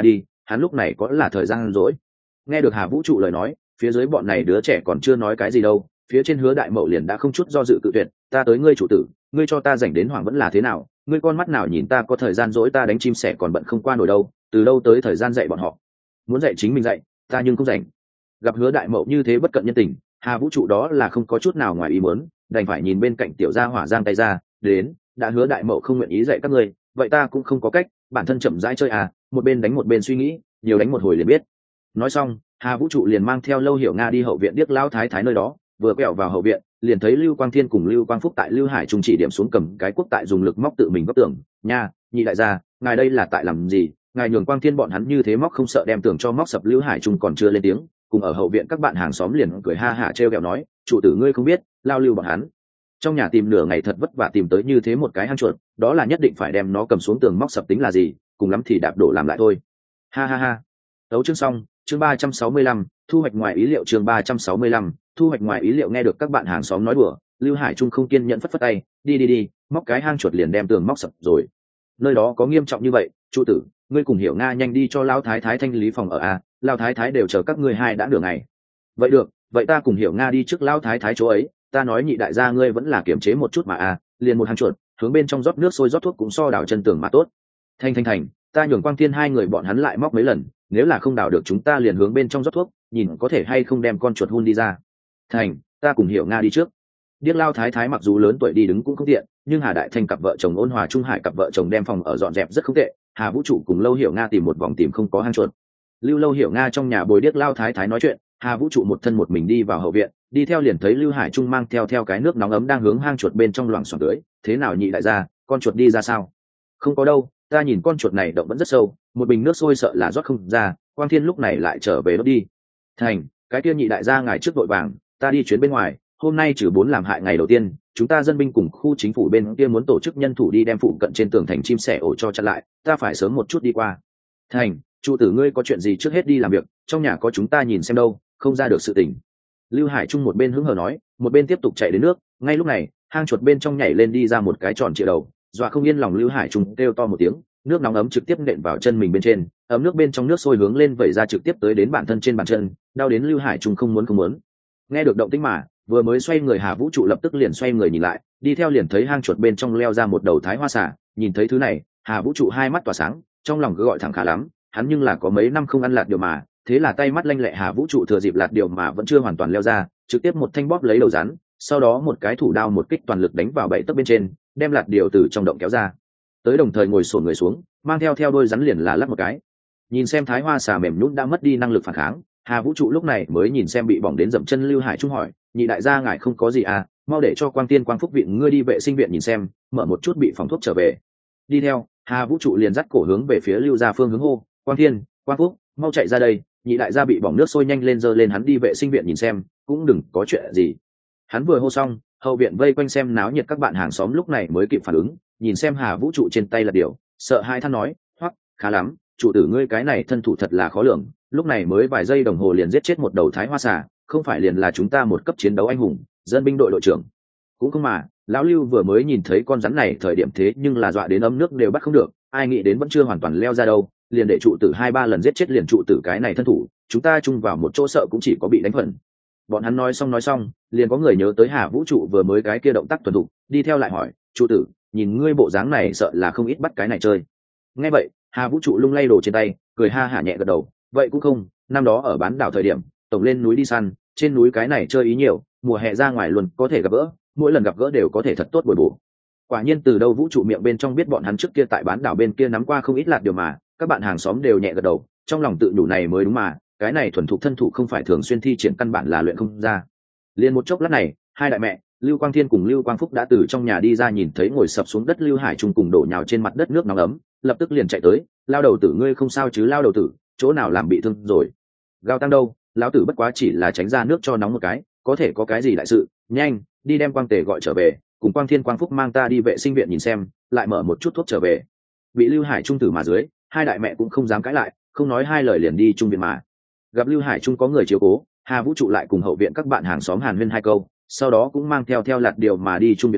hắn lúc này có là thời gian rỗi. Nghe được Hà Vũ trụ lời nói, phía dưới bọn này đứa trẻ còn chưa nói cái gì đâu, phía trên Hứa Đại Mậu liền đã không chút do dự cự tuyệt. Ta tới ngươi chủ tử, ngươi cho ta rảnh đến hoảng vẫn là thế nào? Ngươi con mắt nào nhìn ta có thời gian rỗi, ta đánh chim sẻ còn bận không qua nổi đâu, từ đâu tới thời gian dạy bọn họ? Muốn dạy chính mình dạy, ta nhưng không rảnh. Gặp Hứa Đại Mậu như thế bất cận nhân tình, Hà Vũ trụ đó là không có chút nào ngoài ý muốn, đành phải nhìn bên cạnh tiểu gia hỏa giang tay ra, đến, đã Hứa Đại Mậu không nguyện ý dạy các ngươi, vậy ta cũng không có cách, bản thân chậm rãi chơi à, một bên đánh một bên suy nghĩ, nhiều đánh một hồi liền biết. Nói xong, Hà Vũ trụ liền mang theo Lâu Hiểu Nga đi hậu viện điếc lão thái thái nơi đó, vừa quẹo vào hậu viện, liền thấy Lưu Quang Thiên cùng Lưu Quang Phúc tại Lưu Hải Trung chỉ điểm xuống cầm cái quốc tại dùng lực móc tự mình góc tường, nha, nhị đại gia, ngài đây là tại làm gì? Ngài nhường Quang Thiên bọn hắn như thế móc không sợ đem tường cho móc sập. Lưu Hải Trung còn chưa lên tiếng, cùng ở hậu viện các bạn hàng xóm liền cười ha hả trêu ghẹo nói, chủ tử ngươi không biết, lao Lưu bọn hắn trong nhà tìm nửa ngày thật vất vả tìm tới như thế một cái hang chuột, đó là nhất định phải đem nó cầm xuống tường móc sập tính là gì, cùng lắm thì đạp đổ làm lại thôi. Ha ha ha. Đấu chương xong, chương ba trăm sáu mươi lăm, thu hoạch ngoài ý liệu. Chương ba trăm sáu mươi lăm, thu hoạch ngoài ý liệu. Nghe được các bạn hàng xóm nói đùa, Lưu Hải Trung không kiên nhẫn phất phất tay, đi đi đi, móc cái hang chuột liền đem tường móc sập rồi. Nơi đó có nghiêm trọng như vậy, chủ tử, ngươi cùng Hiểu Nga nhanh đi cho lão thái thái thanh lý phòng ở a, lão thái thái đều chờ các ngươi hai đã nửa ngày. Vậy được, vậy ta cùng Hiểu Nga đi trước lão thái thái chỗ ấy, ta nói nhị đại gia ngươi vẫn là kiềm chế một chút mà a, liền một hang chuột, hướng bên trong rót nước sôi rót thuốc cũng so đào chân tường mà tốt. Thanh thanh thành, ta nhường Quang Thiên hai người bọn hắn lại móc mấy lần, nếu là không đào được chúng ta liền hướng bên trong rót thuốc, nhìn có thể hay không đem con chuột hun đi ra. Thành, ta cùng Hiểu Nga đi trước. Điếc lao thái thái mặc dù lớn tuổi đi đứng cũng không tiện, nhưng Hà Đại Thanh cặp vợ chồng Ôn Hòa Trung Hải cặp vợ chồng đem phòng ở dọn dẹp rất không tệ. Hà Vũ trụ cùng Lâu Hiểu Nga tìm một vòng tìm không có hang chuột. Lưu Lâu Hiểu Nga trong nhà bồi điếc lao thái thái nói chuyện, Hà Vũ trụ một thân một mình đi vào hậu viện, đi theo liền thấy Lưu Hải Trung mang theo theo cái nước nóng ấm đang hướng hang chuột bên trong loảng xoảng tưới. Thế nào nhị đại gia, con chuột đi ra sao? Không có đâu, ta nhìn con chuột này động vẫn rất sâu, một bình nước sôi sợ là rót không ra. Quang Thiên lúc này lại trở về đốt đi. Thành, cái kia nhị đại gia ngài trước vội vàng, ta đi chuyến bên ngoài, hôm nay trừ bốn làm hại ngày đầu tiên, chúng ta dân binh cùng khu chính phủ bên kia muốn tổ chức nhân thủ đi đem phụ cận trên tường thành chim sẻ ổ cho chặn lại, ta phải sớm một chút đi qua. Thành, chủ tử ngươi có chuyện gì trước hết đi làm việc, trong nhà có chúng ta nhìn xem đâu, không ra được sự tình. Lưu Hải Trung một bên hứng hờ nói, một bên tiếp tục chạy đến nước. Ngay lúc này, hang chuột bên trong nhảy lên đi ra một cái tròn trịa đầu, dọa không yên lòng Lưu Hải Trung kêu to một tiếng, nước nóng ấm trực tiếp nện vào chân mình bên trên, ấm nước bên trong nước sôi hướng lên vẩy ra trực tiếp tới đến bản thân trên bàn chân, đau đến Lưu Hải Trung không muốn không muốn. Nghe được động tĩnh mà, vừa mới xoay người Hà Vũ trụ lập tức liền xoay người nhìn lại, đi theo liền thấy hang chuột bên trong leo ra một đầu thái hoa xà. Nhìn thấy thứ này, Hà Vũ trụ hai mắt tỏa sáng, trong lòng cứ gọi thẳng khá lắm, hắn nhưng là có mấy năm không ăn lạt điều mà, thế là tay mắt lanh lẹ Hà Vũ trụ thừa dịp lạt điều mà vẫn chưa hoàn toàn leo ra, trực tiếp một thanh bóp lấy đầu rắn, sau đó một cái thủ đao một kích toàn lực đánh vào bẫy tấc bên trên, đem lạt điều từ trong động kéo ra. Tới đồng thời ngồi xổm người xuống, mang theo theo đôi rắn liền là lắc một cái. Nhìn xem thái hoa xà mềm nhũn đã mất đi năng lực phản kháng, Hà Vũ trụ lúc này mới nhìn xem bị bỏng đến dậm chân Lưu Hải Trung hỏi, nhị đại gia ngài không có gì à, mau để cho Quang Tiên Quang Phúc viện ngươi đi vệ sinh viện nhìn xem, mở một chút bị phòng thuốc trở về. Đi theo, Hà Vũ trụ liền dắt cổ hướng về phía Lưu gia phương hướng hô, Quang Thiên, Quang Phúc, mau chạy ra đây, nhị đại gia bị bỏng nước sôi nhanh lên, giơ lên hắn đi vệ sinh viện nhìn xem, cũng đừng có chuyện gì. Hắn vừa hô xong, hậu viện vây quanh xem náo nhiệt các bạn hàng xóm lúc này mới kịp phản ứng, nhìn xem Hà Vũ trụ trên tay là điều, sợ hai than nói, hoắc, khá lắm, chủ tử ngươi cái này thân thủ thật là khó lường, lúc này mới vài giây đồng hồ liền giết chết một đầu thái hoa xà, không phải liền là chúng ta một cấp chiến đấu anh hùng, dân binh đội đội trưởng. Cũng không mà, lão Lưu vừa mới nhìn thấy con rắn này thời điểm thế nhưng là dọa đến ấm nước đều bắt không được, ai nghĩ đến vẫn chưa hoàn toàn leo ra đâu, liền để trụ tử hai ba lần giết chết liền trụ tử cái này thân thủ, chúng ta chung vào một chỗ sợ cũng chỉ có bị đánh phần. Bọn hắn nói xong nói xong, liền có người nhớ tới Hà Vũ trụ vừa mới cái kia động tác thuần thục, đi theo lại hỏi, trụ tử, nhìn ngươi bộ dáng này sợ là không ít bắt cái này chơi. Nghe vậy, Hà Vũ trụ lung lay đồ trên tay, cười ha hả nhẹ gật đầu, vậy cũng không, năm đó ở bán đảo thời điểm, tổng lên núi đi săn, trên núi cái này chơi ý nhiều, mùa hè ra ngoài luôn có thể gặp gỡ, mỗi lần gặp gỡ đều có thể thật tốt bồi bổ. Quả nhiên từ đâu Vũ trụ miệng bên trong biết bọn hắn trước kia tại bán đảo bên kia nắm qua không ít lạt điều mà, các bạn hàng xóm đều nhẹ gật đầu, trong lòng tự nhủ này mới đúng mà, cái này thuần thục thân thủ không phải thường xuyên thi triển căn bản là luyện không ra. Liên một chốc lát này, hai đại mẹ, Lưu Quang Thiên cùng Lưu Quang Phúc đã từ trong nhà đi ra, nhìn thấy ngồi sập xuống đất Lưu Hải Trung cùng đổ nhào trên mặt đất nước nóng ấm, lập tức liền chạy tới, lao đầu tử ngươi không sao chứ, lao đầu tử, chỗ nào làm bị thương rồi? Gao tăng đâu, lão tử bất quá chỉ là tránh ra nước cho nóng một cái, có thể có cái gì đại sự, nhanh, đi đem Quang Tề gọi trở về, cùng Quang Thiên Quang Phúc mang ta đi vệ sinh viện nhìn xem, lại mở một chút thuốc trở về. Bị Lưu Hải Trung tử mà dưới, hai đại mẹ cũng không dám cãi lại, không nói hai lời liền đi trung viện mà. Gặp Lưu Hải Trung có người chiếu cố, Hà Vũ trụ lại cùng hậu viện các bạn hàng xóm hàn huyên hai câu, sau đó cũng mang theo theo lạt điều mà đi trung viện mà,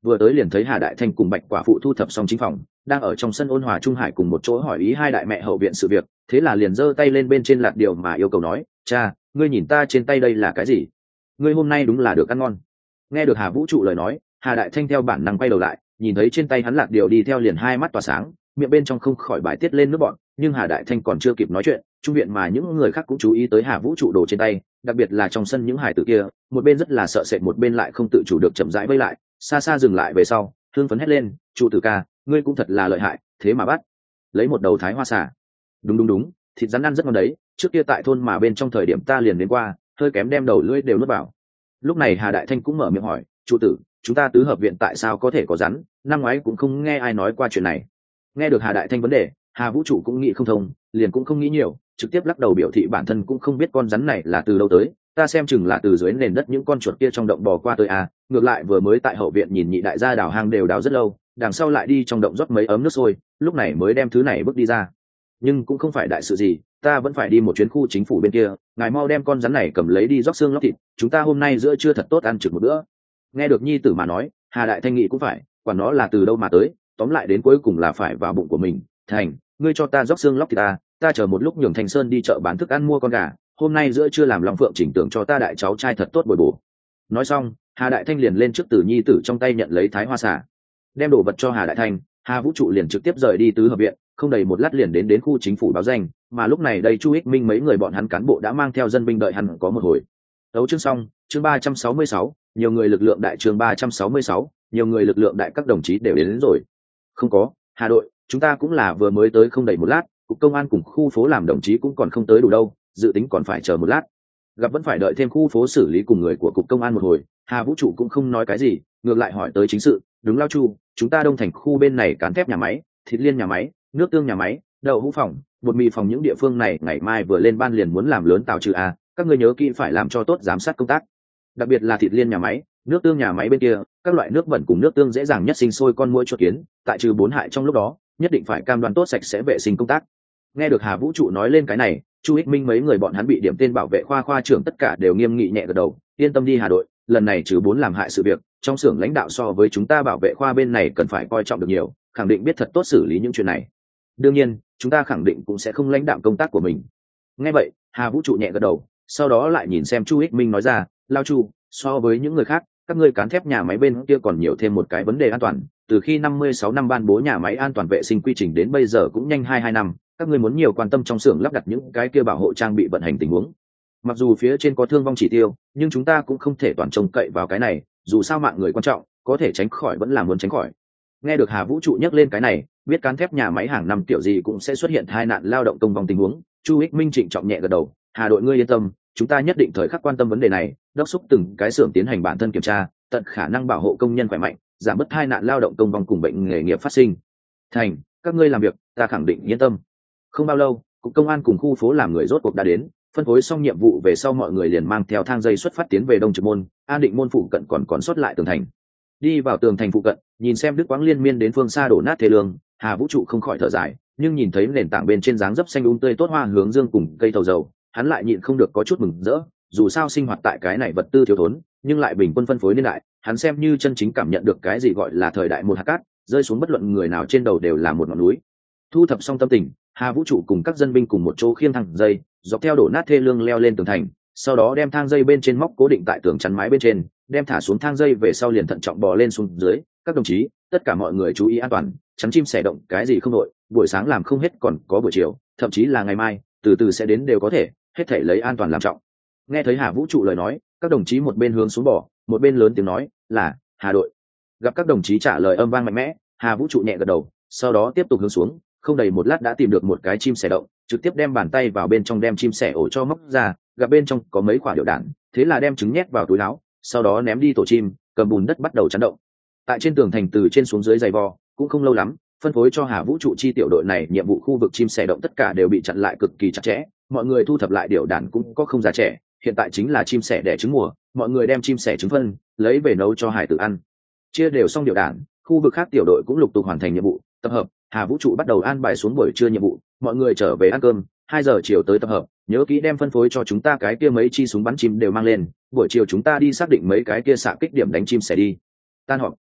vừa tới liền thấy Hà Đại Thanh cùng Bạch Quả Phụ thu thập xong chính phòng, đang ở trong sân ôn hòa trung hải cùng một chỗ hỏi ý hai đại mẹ hậu viện sự việc, thế là liền giơ tay lên bên trên lạt điều mà yêu cầu nói, cha, ngươi nhìn ta trên tay đây là cái gì? Ngươi hôm nay đúng là được ăn ngon. Nghe được Hà Vũ trụ lời nói, Hà Đại Thanh theo bản năng quay đầu lại, nhìn thấy trên tay hắn lạt điều đi theo liền hai mắt tỏa sáng, miệng bên trong không khỏi bài tiết lên nước bọn, nhưng Hà Đại Thanh còn chưa kịp nói chuyện, trung viện mà những người khác cũng chú ý tới Hà Vũ trụ đồ trên tay, đặc biệt là trong sân những hải tử kia, một bên rất là sợ sệt một bên lại không tự chủ được chậm rãi vây lại, xa xa dừng lại về sau, thương phấn hét lên, trụ tử ca, ngươi cũng thật là lợi hại, thế mà bắt lấy một đầu thái hoa xà. Đúng đúng đúng, thịt rắn ăn rất ngon đấy, trước kia tại thôn mà bên trong thời điểm ta liền đến qua, hơi kém đem đầu lưỡi đều nuốt vào. Lúc này Hà Đại Thanh cũng mở miệng hỏi, trụ tử, chúng ta tứ hợp viện tại sao có thể có rắn, năm ngoái cũng không nghe ai nói qua chuyện này. Nghe được Hà Đại Thanh vấn đề, Hà Vũ trụ cũng nghĩ không thông, liền cũng không nghĩ nhiều, trực tiếp lắc đầu biểu thị bản thân cũng không biết con rắn này là từ đâu tới, ta xem chừng là từ dưới nền đất những con chuột kia trong động bò qua tới à, ngược lại vừa mới tại hậu viện nhìn nhị đại gia đào hang đều đào rất lâu, đằng sau lại đi trong động rót mấy ấm nước sôi, lúc này mới đem thứ này bước đi ra. Nhưng cũng không phải đại sự gì, ta vẫn phải đi một chuyến khu chính phủ bên kia, ngài mau đem con rắn này cầm lấy đi rót xương lóc thịt, chúng ta hôm nay giữa trưa thật tốt ăn trực một bữa. Nghe được nhi tử mà nói, Hà Đại Thanh nghĩ cũng phải, quản nó là từ đâu mà tới, tóm lại đến cuối cùng là phải vào bụng của mình. Thành, ngươi cho ta rót xương lóc thịt ta, ta chờ một lúc nhường Thành Sơn đi chợ bán thức ăn mua con gà, hôm nay giữa trưa làm Long Phượng chỉnh tưởng cho ta đại cháu trai thật tốt bồi bổ. Nói xong, Hà Đại Thanh liền lên trước từ nhi tử trong tay nhận lấy thái hoa xả, đem đồ vật cho Hà Đại Thanh. Hà Vũ trụ liền trực tiếp rời đi tứ hợp viện, không đầy một lát liền đến đến khu chính phủ báo danh, mà lúc này đây Chu Ích Minh mấy người bọn hắn cán bộ đã mang theo dân binh đợi hắn có một hồi. Đấu chương xong, chương ba trăm sáu mươi sáu, nhiều người lực lượng đại chương ba trăm sáu mươi sáu, nhiều người lực lượng đại các đồng chí đều đến, đến rồi. Không có, Hà đội, chúng ta cũng là vừa mới tới không đầy một lát, cục công an cùng khu phố làm đồng chí cũng còn không tới đủ đâu, dự tính còn phải chờ một lát. Gặp vẫn phải đợi thêm khu phố xử lý cùng người của cục công an một hồi, Hà Vũ trụ cũng không nói cái gì, ngược lại hỏi tới chính sự. Đúng lao Chu, chúng ta đông thành khu bên này cán thép nhà máy, thịt liên nhà máy, nước tương nhà máy, đậu hũ phòng, bột mì phòng những địa phương này ngày mai vừa lên ban liền muốn làm lớn tàu trừ a, các ngươi nhớ kỹ phải làm cho tốt giám sát công tác, đặc biệt là thịt liên nhà máy, nước tương nhà máy bên kia, các loại nước bẩn cùng nước tương dễ dàng nhất sinh sôi con muỗi chuột kiến, tại trừ bốn hại trong lúc đó, nhất định phải cam đoan tốt sạch sẽ vệ sinh công tác. Nghe được Hà Vũ trụ nói lên cái này, Chu Ích Minh mấy người bọn hắn bị điểm tên bảo vệ khoa khoa trưởng tất cả đều nghiêm nghị nhẹ gật đầu, yên tâm đi Hà đội, lần này trừ bốn làm hại sự việc, trong xưởng lãnh đạo so với chúng ta bảo vệ khoa bên này cần phải coi trọng được nhiều, khẳng định biết thật tốt xử lý những chuyện này. Đương nhiên, chúng ta khẳng định cũng sẽ không lãnh đạo công tác của mình. Nghe vậy, Hà Vũ trụ nhẹ gật đầu, sau đó lại nhìn xem Chu Ích Minh nói ra, lao Chu, so với những người khác, các ngươi cán thép nhà máy bên kia còn nhiều thêm một cái vấn đề an toàn, từ khi năm mươi sáu năm ban bố nhà máy an toàn vệ sinh quy trình đến bây giờ cũng nhanh hai hai năm, các ngươi muốn nhiều quan tâm trong xưởng lắp đặt những cái kia bảo hộ trang bị vận hành tình huống. Mặc dù phía trên có thương vong chỉ tiêu, nhưng chúng ta cũng không thể toàn trông cậy vào cái này, dù sao mạng người quan trọng, có thể tránh khỏi vẫn là muốn tránh khỏi. Nghe được Hà Vũ trụ nhắc lên cái này, biết cán thép nhà máy hàng năm kiểu gì cũng sẽ xuất hiện tai nạn lao động công vong tình huống, Chu Ích Minh trịnh trọng nhẹ gật đầu, Hà đội ngươi yên tâm, chúng ta nhất định thời khắc quan tâm vấn đề này, đốc thúc từng cái xưởng tiến hành bản thân kiểm tra, tận khả năng bảo hộ công nhân khỏe mạnh, giảm bớt tai nạn lao động công vong cùng bệnh nghề nghiệp phát sinh. Thành, các ngươi làm việc, ta khẳng định yên tâm. Không bao lâu, cục công an cùng khu phố làm người rốt cuộc đã đến, phân phối xong nhiệm vụ về sau mọi người liền mang theo thang dây xuất phát tiến về đông trực môn, an định môn phụ cận còn còn sót lại tường thành. Đi vào tường thành phụ cận, nhìn xem đức quáng liên miên đến phương xa đổ nát thê lương, Hà Vũ trụ không khỏi thở dài, nhưng nhìn thấy nền tảng bên trên dáng dấp xanh um tươi tốt hoa hướng dương cùng cây thầu dầu, hắn lại nhịn không được có chút mừng rỡ, dù sao sinh hoạt tại cái này vật tư thiếu thốn, nhưng lại bình quân phân phối niên đại, hắn xem như chân chính cảm nhận được cái gì gọi là thời đại một hạt cát, rơi xuống bất luận người nào trên đầu đều là một ngọn núi. Thu thập xong tâm tình, Hà Vũ trụ cùng các dân binh cùng một chỗ khiêng thang dây, dọc theo đổ nát thê lương leo lên tường thành, sau đó đem thang dây bên trên móc cố định tại tường chắn mái bên trên, đem thả xuống thang dây về sau liền thận trọng bò lên xuống dưới. Các đồng chí, tất cả mọi người chú ý an toàn, chắn chim sẻ động cái gì không đội, buổi sáng làm không hết còn có buổi chiều, thậm chí là ngày mai, từ từ sẽ đến đều có thể, hết thể lấy an toàn làm trọng. Nghe thấy Hà Vũ trụ lời nói, các đồng chí một bên hướng xuống bò, một bên lớn tiếng nói là Hà đội. Gặp các đồng chí trả lời âm vang mạnh mẽ, Hà Vũ trụ nhẹ gật đầu, sau đó tiếp tục hướng xuống, không đầy một lát đã tìm được một cái chim sẻ động, trực tiếp đem bàn tay vào bên trong đem chim sẻ ổ cho móc ra, gặp bên trong có mấy quả điệu đạn, thế là đem trứng nhét vào túi áo, sau đó ném đi tổ chim, cầm bùn đất bắt đầu chắn động. Tại trên tường thành từ trên xuống dưới dày vò, cũng không lâu lắm, phân phối cho Hà Vũ trụ chi tiểu đội này nhiệm vụ khu vực chim sẻ động tất cả đều bị chặn lại cực kỳ chặt chẽ, mọi người thu thập lại điệu đạn cũng có không già trẻ, hiện tại chính là chim sẻ đẻ trứng mùa, mọi người đem chim sẻ trứng phân, lấy về nấu cho hải tử ăn. Chia đều xong điệu đạn, khu vực khác tiểu đội cũng lục tục hoàn thành nhiệm vụ, tập hợp, Hà Vũ trụ bắt đầu an bài xuống buổi trưa nhiệm vụ, mọi người trở về ăn cơm, hai giờ chiều tới tập hợp, nhớ kỹ đem phân phối cho chúng ta cái kia mấy chi súng bắn chim đều mang lên, buổi chiều chúng ta đi xác định mấy cái kia xạ kích điểm đánh chim sẻ đi. Tan họp.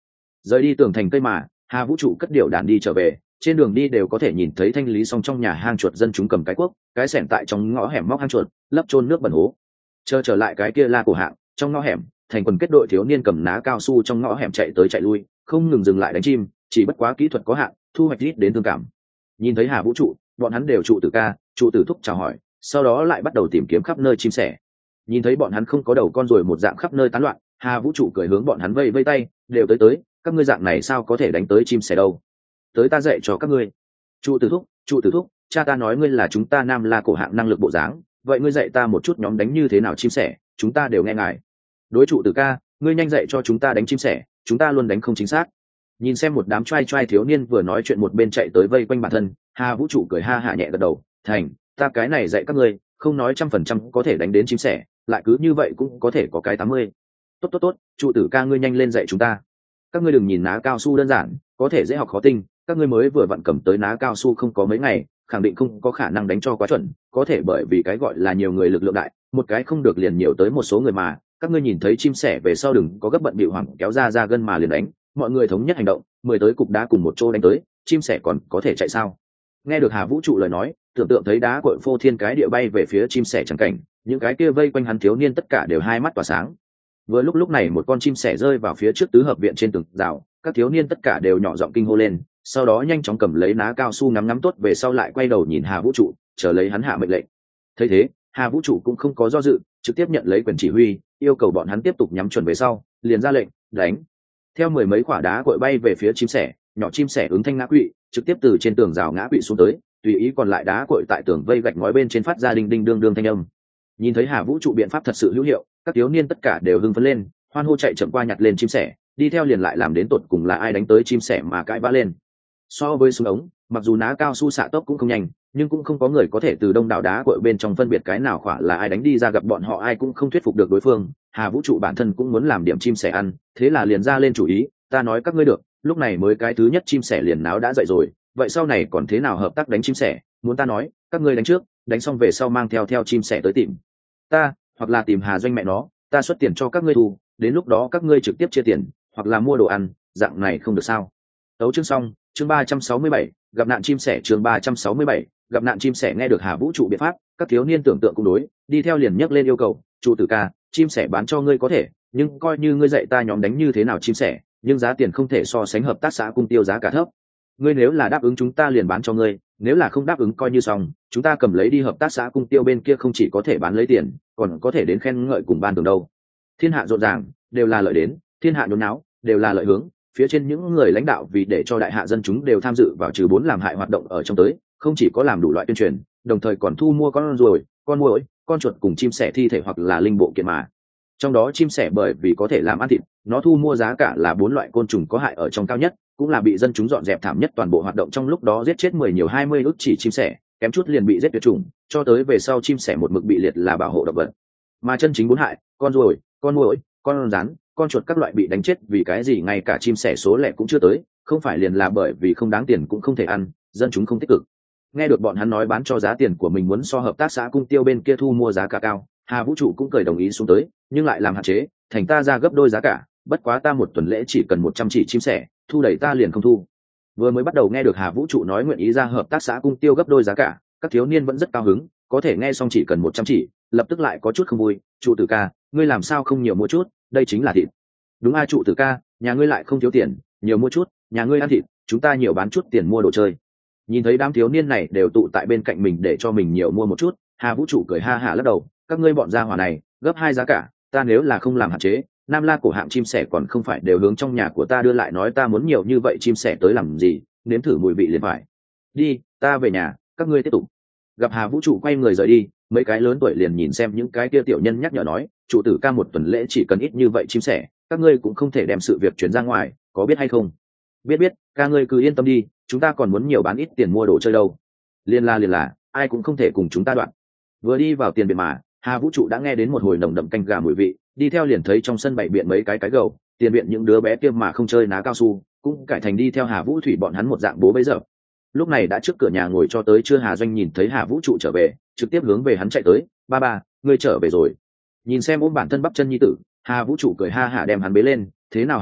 Rời đi tường thành cây mà, Hà Vũ trụ cất điệu đàn đi trở về, trên đường đi đều có thể nhìn thấy thanh lý xong trong nhà hang chuột dân chúng cầm cái cuốc, cái xẻng tại trong ngõ hẻm móc hang chuột, lấp trôn nước bẩn hố. Chờ trở lại cái kia La Cổ Hạng, trong ngõ hẻm, thành quần kết đội thiếu niên cầm ná cao su trong ngõ hẻm chạy tới chạy lui, không ngừng dừng lại đánh chim, chỉ bất quá kỹ thuật có hạn, thu hoạch ít đến thương cảm. Nhìn thấy Hà Vũ trụ, bọn hắn đều trụ tử ca, trụ tử thúc chào hỏi, sau đó lại bắt đầu tìm kiếm khắp nơi chim sẻ. Nhìn thấy bọn hắn không có đầu con rồi một dạng khắp nơi tán loạn, Hà Vũ trụ cười hướng bọn hắn vây vây tay, đều tới tới, các ngươi dạng này sao có thể đánh tới chim sẻ đâu? Tới ta dạy cho các ngươi. Trụ tử thúc, trụ tử thúc, cha ta nói ngươi là chúng ta Nam La Cổ Hạng năng lực bộ dáng, vậy ngươi dạy ta một chút nhóm đánh như thế nào chim sẻ, chúng ta đều nghe ngài. Đối trụ tử ca, ngươi nhanh dạy cho chúng ta đánh chim sẻ, chúng ta luôn đánh không chính xác. Nhìn xem một đám trai trai thiếu niên vừa nói chuyện một bên chạy tới vây quanh bản thân, Hà Vũ trụ cười ha hạ nhẹ gật đầu, thành, ta cái này dạy các ngươi, không nói trăm phần trăm có thể đánh đến chim sẻ, lại cứ như vậy cũng có thể có cái tám mươi. Tốt tốt tốt, trụ tử ca ngươi nhanh lên dạy chúng ta. Các ngươi đừng nhìn ná cao su đơn giản, có thể dễ học khó tinh, các ngươi mới vừa vặn cầm tới ná cao su không có mấy ngày, khẳng định không có khả năng đánh cho quá chuẩn, có thể bởi vì cái gọi là nhiều người lực lượng đại, một cái không được liền nhiều tới một số người mà, các ngươi nhìn thấy chim sẻ về sau đừng có gấp bận bịu hoảng kéo ra ra gân mà liền đánh, mọi người thống nhất hành động, mười tới cục đá cùng một chỗ đánh tới, chim sẻ còn có thể chạy sao? Nghe được Hà Vũ trụ lời nói, tưởng tượng thấy đá cội phô thiên cái địa bay về phía chim sẻ chẳng cảnh, những cái kia vây quanh hắn thiếu niên tất cả đều hai mắt tỏa sáng. Vừa lúc lúc này một con chim sẻ rơi vào phía trước tứ hợp viện trên tường rào, các thiếu niên tất cả đều nhỏ giọng kinh hô lên, sau đó nhanh chóng cầm lấy ná cao su ngắm ngắm tốt về sau lại quay đầu nhìn Hà Vũ trụ, chờ lấy hắn hạ mệnh lệnh. Thấy thế, Hà Vũ trụ cũng không có do dự, trực tiếp nhận lấy quyền chỉ huy, yêu cầu bọn hắn tiếp tục nhắm chuẩn về sau, liền ra lệnh, đánh. Theo mười mấy quả đá cội bay về phía chim sẻ, nhỏ chim sẻ ứng thanh ngã quỵ, trực tiếp từ trên tường rào ngã quỵ xuống tới, tùy ý còn lại đá cội tại tường vây gạch ngói bên trên phát ra đinh đinh đương đương thanh âm. Nhìn thấy Hà Vũ trụ biện pháp thật sự hữu hiệu, các thiếu niên tất cả đều hưng phấn lên, hoan hô chạy chậm qua nhặt lên chim sẻ, đi theo liền lại làm đến tột cùng là ai đánh tới chim sẻ mà cãi vã lên. So với súng ống, mặc dù ná cao su xạ tốc cũng không nhanh, nhưng cũng không có người có thể từ đông đảo đá cội bên trong phân biệt cái nào khỏa là ai đánh đi ra, gặp bọn họ ai cũng không thuyết phục được đối phương. Hà Vũ trụ bản thân cũng muốn làm điểm chim sẻ ăn, thế là liền ra lên chủ ý, ta nói các ngươi được, lúc này mới cái thứ nhất chim sẻ liền náo đã dậy rồi, vậy sau này còn thế nào hợp tác đánh chim sẻ, muốn ta nói, các ngươi đánh trước, đánh xong về sau mang theo theo chim sẻ tới tìm ta, hoặc là tìm Hà Doanh mẹ nó, ta xuất tiền cho các ngươi thu, đến lúc đó các ngươi trực tiếp chia tiền, hoặc là mua đồ ăn, dạng này không được sao? Tấu chương xong, chương ba trăm sáu mươi bảy, gặp nạn chim sẻ, chương ba trăm sáu mươi bảy, gặp nạn chim sẻ. Nghe được Hà Vũ trụ biện pháp, các thiếu niên tưởng tượng cũng đối, đi theo liền nhấc lên yêu cầu, trụ tử ca, chim sẻ bán cho ngươi có thể, nhưng coi như ngươi dạy ta nhóm đánh như thế nào chim sẻ, nhưng giá tiền không thể so sánh hợp tác xã cung tiêu giá cả thấp. Ngươi nếu là đáp ứng chúng ta liền bán cho ngươi, nếu là không đáp ứng coi như xong, chúng ta cầm lấy đi hợp tác xã cung tiêu bên kia không chỉ có thể bán lấy tiền, còn có thể đến khen ngợi cùng ban thường đâu. Thiên hạ rộn ràng, đều là lợi đến, thiên hạ nhốn náo, đều là lợi hướng. Phía trên những người lãnh đạo vì để cho đại hạ dân chúng đều tham dự vào trừ bốn làm hại hoạt động ở trong tới, không chỉ có làm đủ loại tuyên truyền, đồng thời còn thu mua con ruồi, con muỗi, con chuột cùng chim sẻ thi thể hoặc là linh bộ kiện mà. Trong đó chim sẻ bởi vì có thể làm ăn thịt, nó thu mua giá cả là bốn loại côn trùng có hại ở trong cao nhất, cũng là bị dân chúng dọn dẹp thảm nhất, toàn bộ hoạt động trong lúc đó giết chết mười nhiều hai mươi ức chỉ chim sẻ, kém chút liền bị giết tuyệt chủng, cho tới về sau chim sẻ một mực bị liệt là bảo hộ động vật. Mà chân chính bốn hại, con ruồi, con muỗi, con rắn, con chuột các loại bị đánh chết vì cái gì ngay cả chim sẻ số lẻ cũng chưa tới, không phải liền là bởi vì không đáng tiền cũng không thể ăn, dân chúng không tích cực. Nghe được bọn hắn nói bán cho giá tiền của mình muốn so hợp tác xã cung tiêu bên kia thu mua giá cả cao, Hà Vũ trụ cũng cười đồng ý xuống tới, nhưng lại làm hạn chế, thành ta ra gấp đôi giá cả, bất quá ta một tuần lễ chỉ cần một trăm chỉ chim sẻ, thu đầy ta liền không thu. Vừa mới bắt đầu nghe được Hà Vũ trụ nói nguyện ý ra hợp tác xã cung tiêu gấp đôi giá cả, các thiếu niên vẫn rất cao hứng, có thể nghe xong chỉ cần một trăm chỉ, lập tức lại có chút không vui, trụ tử ca, ngươi làm sao không nhiều mua chút, đây chính là thịt. Đúng a trụ tử ca, nhà ngươi lại không thiếu tiền, nhiều mua chút, nhà ngươi ăn thịt, chúng ta nhiều bán chút tiền mua đồ chơi. Nhìn thấy đám thiếu niên này đều tụ tại bên cạnh mình để cho mình nhiều mua một chút, Hà Vũ trụ cười ha hả lắc đầu, các ngươi bọn gia hỏa này, gấp hai giá cả, ta nếu là không làm hạn chế, Nam La Cổ Hạng chim sẻ còn không phải đều hướng trong nhà của ta đưa lại, nói ta muốn nhiều như vậy chim sẻ tới làm gì, nếm thử mùi vị liền phải. Đi, ta về nhà, các ngươi tiếp tục. Gặp Hà Vũ trụ quay người rời đi, mấy cái lớn tuổi liền nhìn xem những cái kia tiểu nhân nhắc nhở nói, trụ tử ca một tuần lễ chỉ cần ít như vậy chim sẻ, các ngươi cũng không thể đem sự việc chuyển ra ngoài, có biết hay không? Biết biết, ca ngươi cứ yên tâm đi, chúng ta còn muốn nhiều bán ít tiền mua đồ chơi đâu. Liên la liền là, ai cũng không thể cùng chúng ta đoạn. Vừa đi vào tiền viện mà, Hà Vũ trụ đã nghe đến một hồi nồng đậm canh gà mùi vị, đi theo liền thấy trong sân bày biện mấy cái cái gầu, tiền viện những đứa bé kia mà không chơi ná cao su, cũng cải thành đi theo Hà Vũ thủy bọn hắn một dạng bố bấy giờ. Lúc này đã trước cửa nhà ngồi cho tới chưa Hà Doanh nhìn thấy Hà Vũ trụ trở về, trực tiếp hướng về hắn chạy tới, ba ba, ngươi trở về rồi. Nhìn xem ôm bản thân bắp chân nhi tử, Hà Vũ trụ cười ha hả đem hắn bế lên, thế nào Hà Doanh,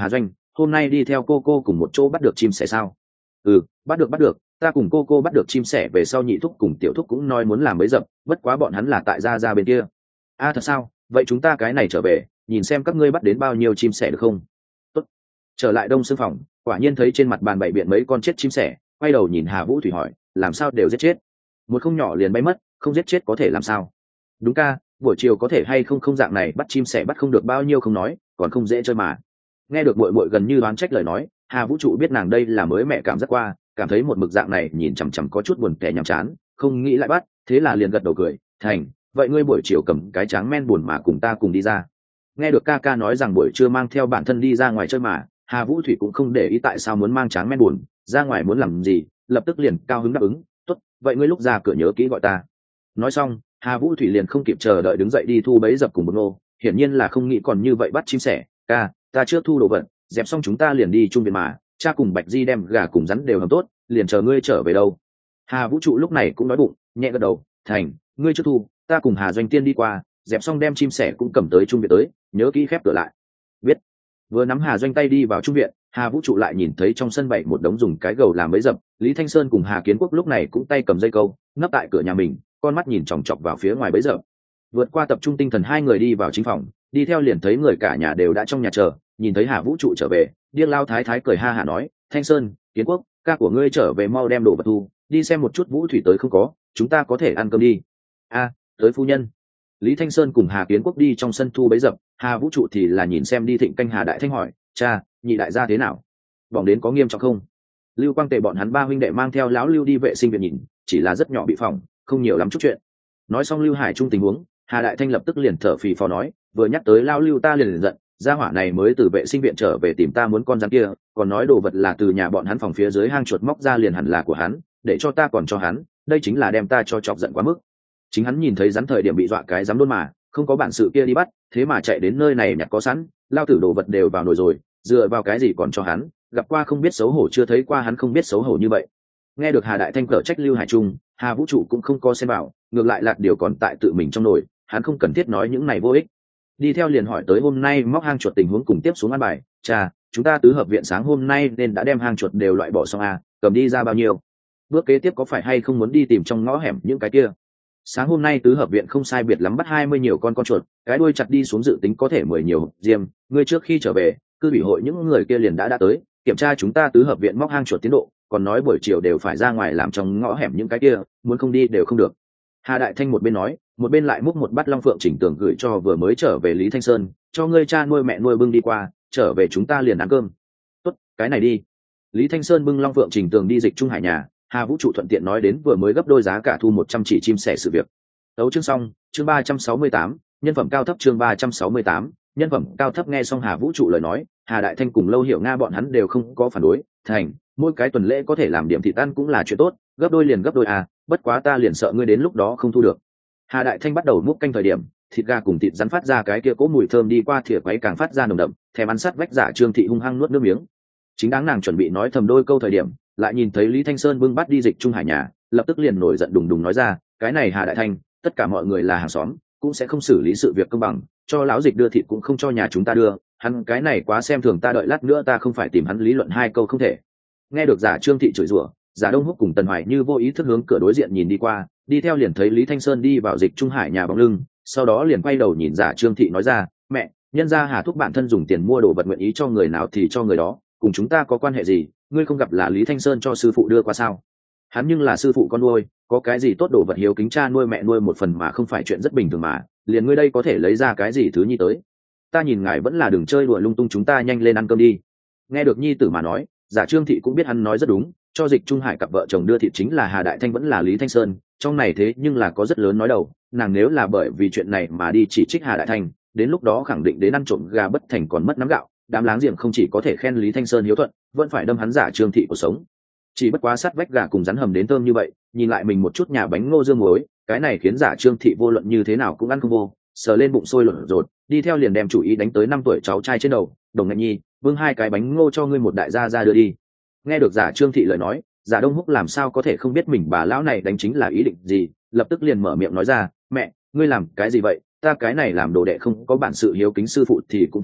hôm nay đi theo cô cô cùng một chỗ bắt được chim sẻ sao? Ừ, bắt được bắt được, ta cùng cô cô bắt được chim sẻ về sau nhị thúc cùng tiểu thúc cũng nói muốn làm bẫy dập, bất quá bọn hắn là tại gia gia bên kia. A thật sao? Vậy chúng ta cái này trở về, nhìn xem các ngươi bắt đến bao nhiêu chim sẻ được không? Tốt. Trở lại đông xương phòng, quả nhiên thấy trên mặt bàn bày biện mấy con chết chim sẻ, quay đầu nhìn Hà Vũ Thủy hỏi, làm sao đều giết chết? Một không nhỏ liền bay mất, không giết chết có thể làm sao? Đúng ca, buổi chiều có thể hay không không dạng này bắt chim sẻ bắt không được bao nhiêu không nói, còn không dễ chơi mà. Nghe được muội muội gần như đoán trách lời nói, Hà Vũ Trụ biết nàng đây là mới mẹ cảm giác qua, cảm thấy một mực dạng này nhìn chằm chằm có chút buồn tẻ nhàm chán, không nghĩ lại bắt, thế là liền gật đầu cười, thành, vậy ngươi buổi chiều cầm cái tráng men buồn mà cùng ta cùng đi ra. Nghe được ca ca nói rằng buổi trưa mang theo bản thân đi ra ngoài chơi mà, Hà Vũ Thủy cũng không để ý tại sao muốn mang tráng men buồn, ra ngoài muốn làm gì, lập tức liền cao hứng đáp ứng, tốt, vậy ngươi lúc ra cửa nhớ kỹ gọi ta. Nói xong, Hà Vũ Thủy liền không kịp chờ đợi đứng dậy đi thu bẫy dập cùng một nô, hiển nhiên là không nghĩ còn như vậy bắt chim sẻ, ca, ta chưa thu đồ vật, dẹp xong chúng ta liền đi chung viện mà, cha cùng Bạch Di đem gà cùng rắn đều hầm tốt, liền chờ ngươi trở về đâu. Hà Vũ Trụ lúc này cũng nói bụng, nhẹ gật đầu, thành, ngươi chưa thu, ta cùng Hà Doanh Tiên đi qua, dẹp xong đem chim sẻ cũng cầm tới trung viện tới, nhớ kỹ khép cửa lại. Biết. Vừa nắm Hà Doanh tay đi vào trung viện, Hà Vũ Trụ lại nhìn thấy trong sân bày một đống dùng cái gầu làm bẫy dập, Lý Thanh Sơn cùng Hà Kiến Quốc lúc này cũng tay cầm dây câu, nấp tại cửa nhà mình, con mắt nhìn chòng chọc vào phía ngoài bẫy dập. Vượt qua tập trung tinh thần hai người đi vào chính phòng, đi theo liền thấy người cả nhà đều đã trong nhà chờ, nhìn thấy Hà Vũ Trụ trở về, điếc lao thái thái cười ha hả nói, Thanh Sơn, Kiến Quốc, ca của ngươi trở về mau đem đồ vật thu, đi xem một chút Vũ Thủy tới không có, chúng ta có thể ăn cơm đi. A, tới phu nhân. Lý Thanh Sơn cùng Hà Kiến Quốc đi trong sân thu bấy dập, Hà Vũ Trụ thì là nhìn xem đi thịnh canh Hà Đại Thanh hỏi, cha, nhị đại gia thế nào? Bỏng đến có nghiêm trọng không? Lưu Quang Tề bọn hắn ba huynh đệ mang theo lão Lưu đi vệ sinh viện nhìn, chỉ là rất nhỏ bị phỏng, không nhiều lắm chút chuyện. Nói xong Lưu Hải Trung tình huống, Hà Đại Thanh lập tức liền thở phì phò nói, vừa nhắc tới lão Lưu ta liền liền giận, gia hỏa này mới từ vệ sinh viện trở về tìm ta muốn con rắn kia, còn nói đồ vật là từ nhà bọn hắn phòng phía dưới hang chuột móc ra liền hẳn là của hắn, để cho ta còn cho hắn, đây chính là đem ta cho chọc giận quá mức. Chính hắn nhìn thấy rắn thời điểm bị dọa cái dám đôn mà, không có bản sự kia đi bắt, thế mà chạy đến nơi này nhặt có sẵn, lao tử đồ vật đều vào nồi rồi, dựa vào cái gì còn cho hắn, gặp qua không biết xấu hổ chưa thấy qua hắn không biết xấu hổ như vậy. Nghe được Hà Đại Thanh cở trách Lưu Hải Trung, Hà Vũ Trụ cũng không có xem vào, ngược lại lạc điều còn tại tự mình trong nồi, hắn không cần thiết nói những này vô ích. Đi theo liền hỏi tới hôm nay móc hang chuột tình huống cùng tiếp xuống ăn bài, cha, chúng ta tứ hợp viện sáng hôm nay nên đã đem hang chuột đều loại bỏ xong à, cầm đi ra bao nhiêu? Bước kế tiếp có phải hay không muốn đi tìm trong ngõ hẻm những cái kia? Sáng hôm nay tứ hợp viện không sai biệt lắm bắt hai mươi nhiều con con chuột, cái đuôi chặt đi xuống dự tính có thể mười nhiều diêm, ngươi trước khi trở về, cư ủy hội những người kia liền đã đã tới, kiểm tra chúng ta tứ hợp viện móc hang chuột tiến độ, còn nói buổi chiều đều phải ra ngoài làm trong ngõ hẻm những cái kia, muốn không đi đều không được. Hà Đại Thanh một bên nói, một bên lại múc một bát long phượng chỉnh tường gửi cho vừa mới trở về Lý Thanh Sơn, cho ngươi cha nuôi mẹ nuôi bưng đi qua, trở về chúng ta liền ăn cơm. Tốt, cái này đi. Lý Thanh Sơn bưng long phượng chỉnh tường đi dịch trung hải nhà, Hà Vũ Trụ thuận tiện nói đến vừa mới gấp đôi giá cả thu một trăm chỉ chim sẻ sự việc. Tấu chương xong, chương ba trăm sáu mươi tám, nhân phẩm cao thấp chương ba trăm sáu mươi tám, nhân phẩm cao thấp nghe xong Hà Vũ Trụ lời nói, Hà Đại Thanh cùng Lâu Hiểu Nga bọn hắn đều không có phản đối, thành, mỗi cái tuần lễ có thể làm điểm thịt ăn cũng là chuyện tốt, gấp đôi liền gấp đôi à, bất quá ta liền sợ ngươi đến lúc đó không thu được. Hà Đại Thanh bắt đầu múc canh thời điểm, thịt gà cùng thịt rắn phát ra cái kia cỗ mùi thơm đi qua thìa quấy càng phát ra nồng đậm, thèm ăn sát vách giả Trương Thị hung hăng nuốt nước miếng. Chính đáng nàng chuẩn bị nói thầm đôi câu thời điểm, lại nhìn thấy Lý Thanh Sơn bưng bát đi dịch trung hải nhà, lập tức liền nổi giận đùng đùng nói ra, cái này Hà Đại Thanh, tất cả mọi người là hàng xóm, cũng sẽ không xử lý sự việc công bằng, cho lão dịch đưa thịt cũng không cho nhà chúng ta đưa, hắn cái này quá xem thường ta, đợi lát nữa ta không phải tìm hắn lý luận hai câu không thể. Nghe được giả Trương Thị chửi rủa, giả Đông Húc cùng Tần Hoài như vô ý thức hướng cửa đối diện nhìn đi qua, đi theo liền thấy Lý Thanh Sơn đi vào dịch trung hải nhà bóng lưng, sau đó liền quay đầu nhìn giả Trương Thị nói ra, mẹ, nhân gia Hà thúc bản thân dùng tiền mua đồ vật nguyện ý cho người nào thì cho người đó, cùng chúng ta có quan hệ gì, ngươi không gặp là Lý Thanh Sơn cho sư phụ đưa qua sao? Hắn nhưng là sư phụ con nuôi, có cái gì tốt đồ vật hiếu kính cha nuôi mẹ nuôi một phần mà không phải chuyện rất bình thường mà, liền ngươi đây có thể lấy ra cái gì thứ nhi tới? Ta nhìn ngài vẫn là đừng chơi đùa lung tung, chúng ta nhanh lên ăn cơm đi. Nghe được nhi tử mà nói, giả Trương Thị cũng biết hắn nói rất đúng, cho dịch trung hải cặp vợ chồng đưa thịt chính là Hà Đại Thanh vẫn là Lý Thanh Sơn, trong này thế nhưng là có rất lớn nói đầu, nàng nếu là bởi vì chuyện này mà đi chỉ trích Hà Đại Thanh, đến lúc đó khẳng định đến ăn trộm gà bất thành còn mất nắm gạo, đám láng giềng không chỉ có thể khen Lý Thanh Sơn hiếu thuận, vẫn phải đâm hắn giả Trương Thị của sống. Chỉ bất quá sát vách gà cùng rắn hầm đến thơm như vậy, nhìn lại mình một chút nhà bánh ngô dương muối, cái này khiến giả Trương Thị vô luận như thế nào cũng ăn không vô, sờ lên bụng sôi lộn rột, đi theo liền đem chủ ý đánh tới năm tuổi cháu trai trên đầu, Đồng Ngạch Nhi, vương hai cái bánh ngô cho ngươi một đại gia ra đưa đi. Nghe được giả Trương Thị lời nói, giả Đông Húc làm sao có thể không biết mình bà lão này đánh chính là ý định gì, lập tức liền mở miệng nói ra, mẹ, ngươi làm cái gì vậy, ta cái này làm đồ đệ không có bản sự hiếu kính sư phụ thì cũng thôi đi,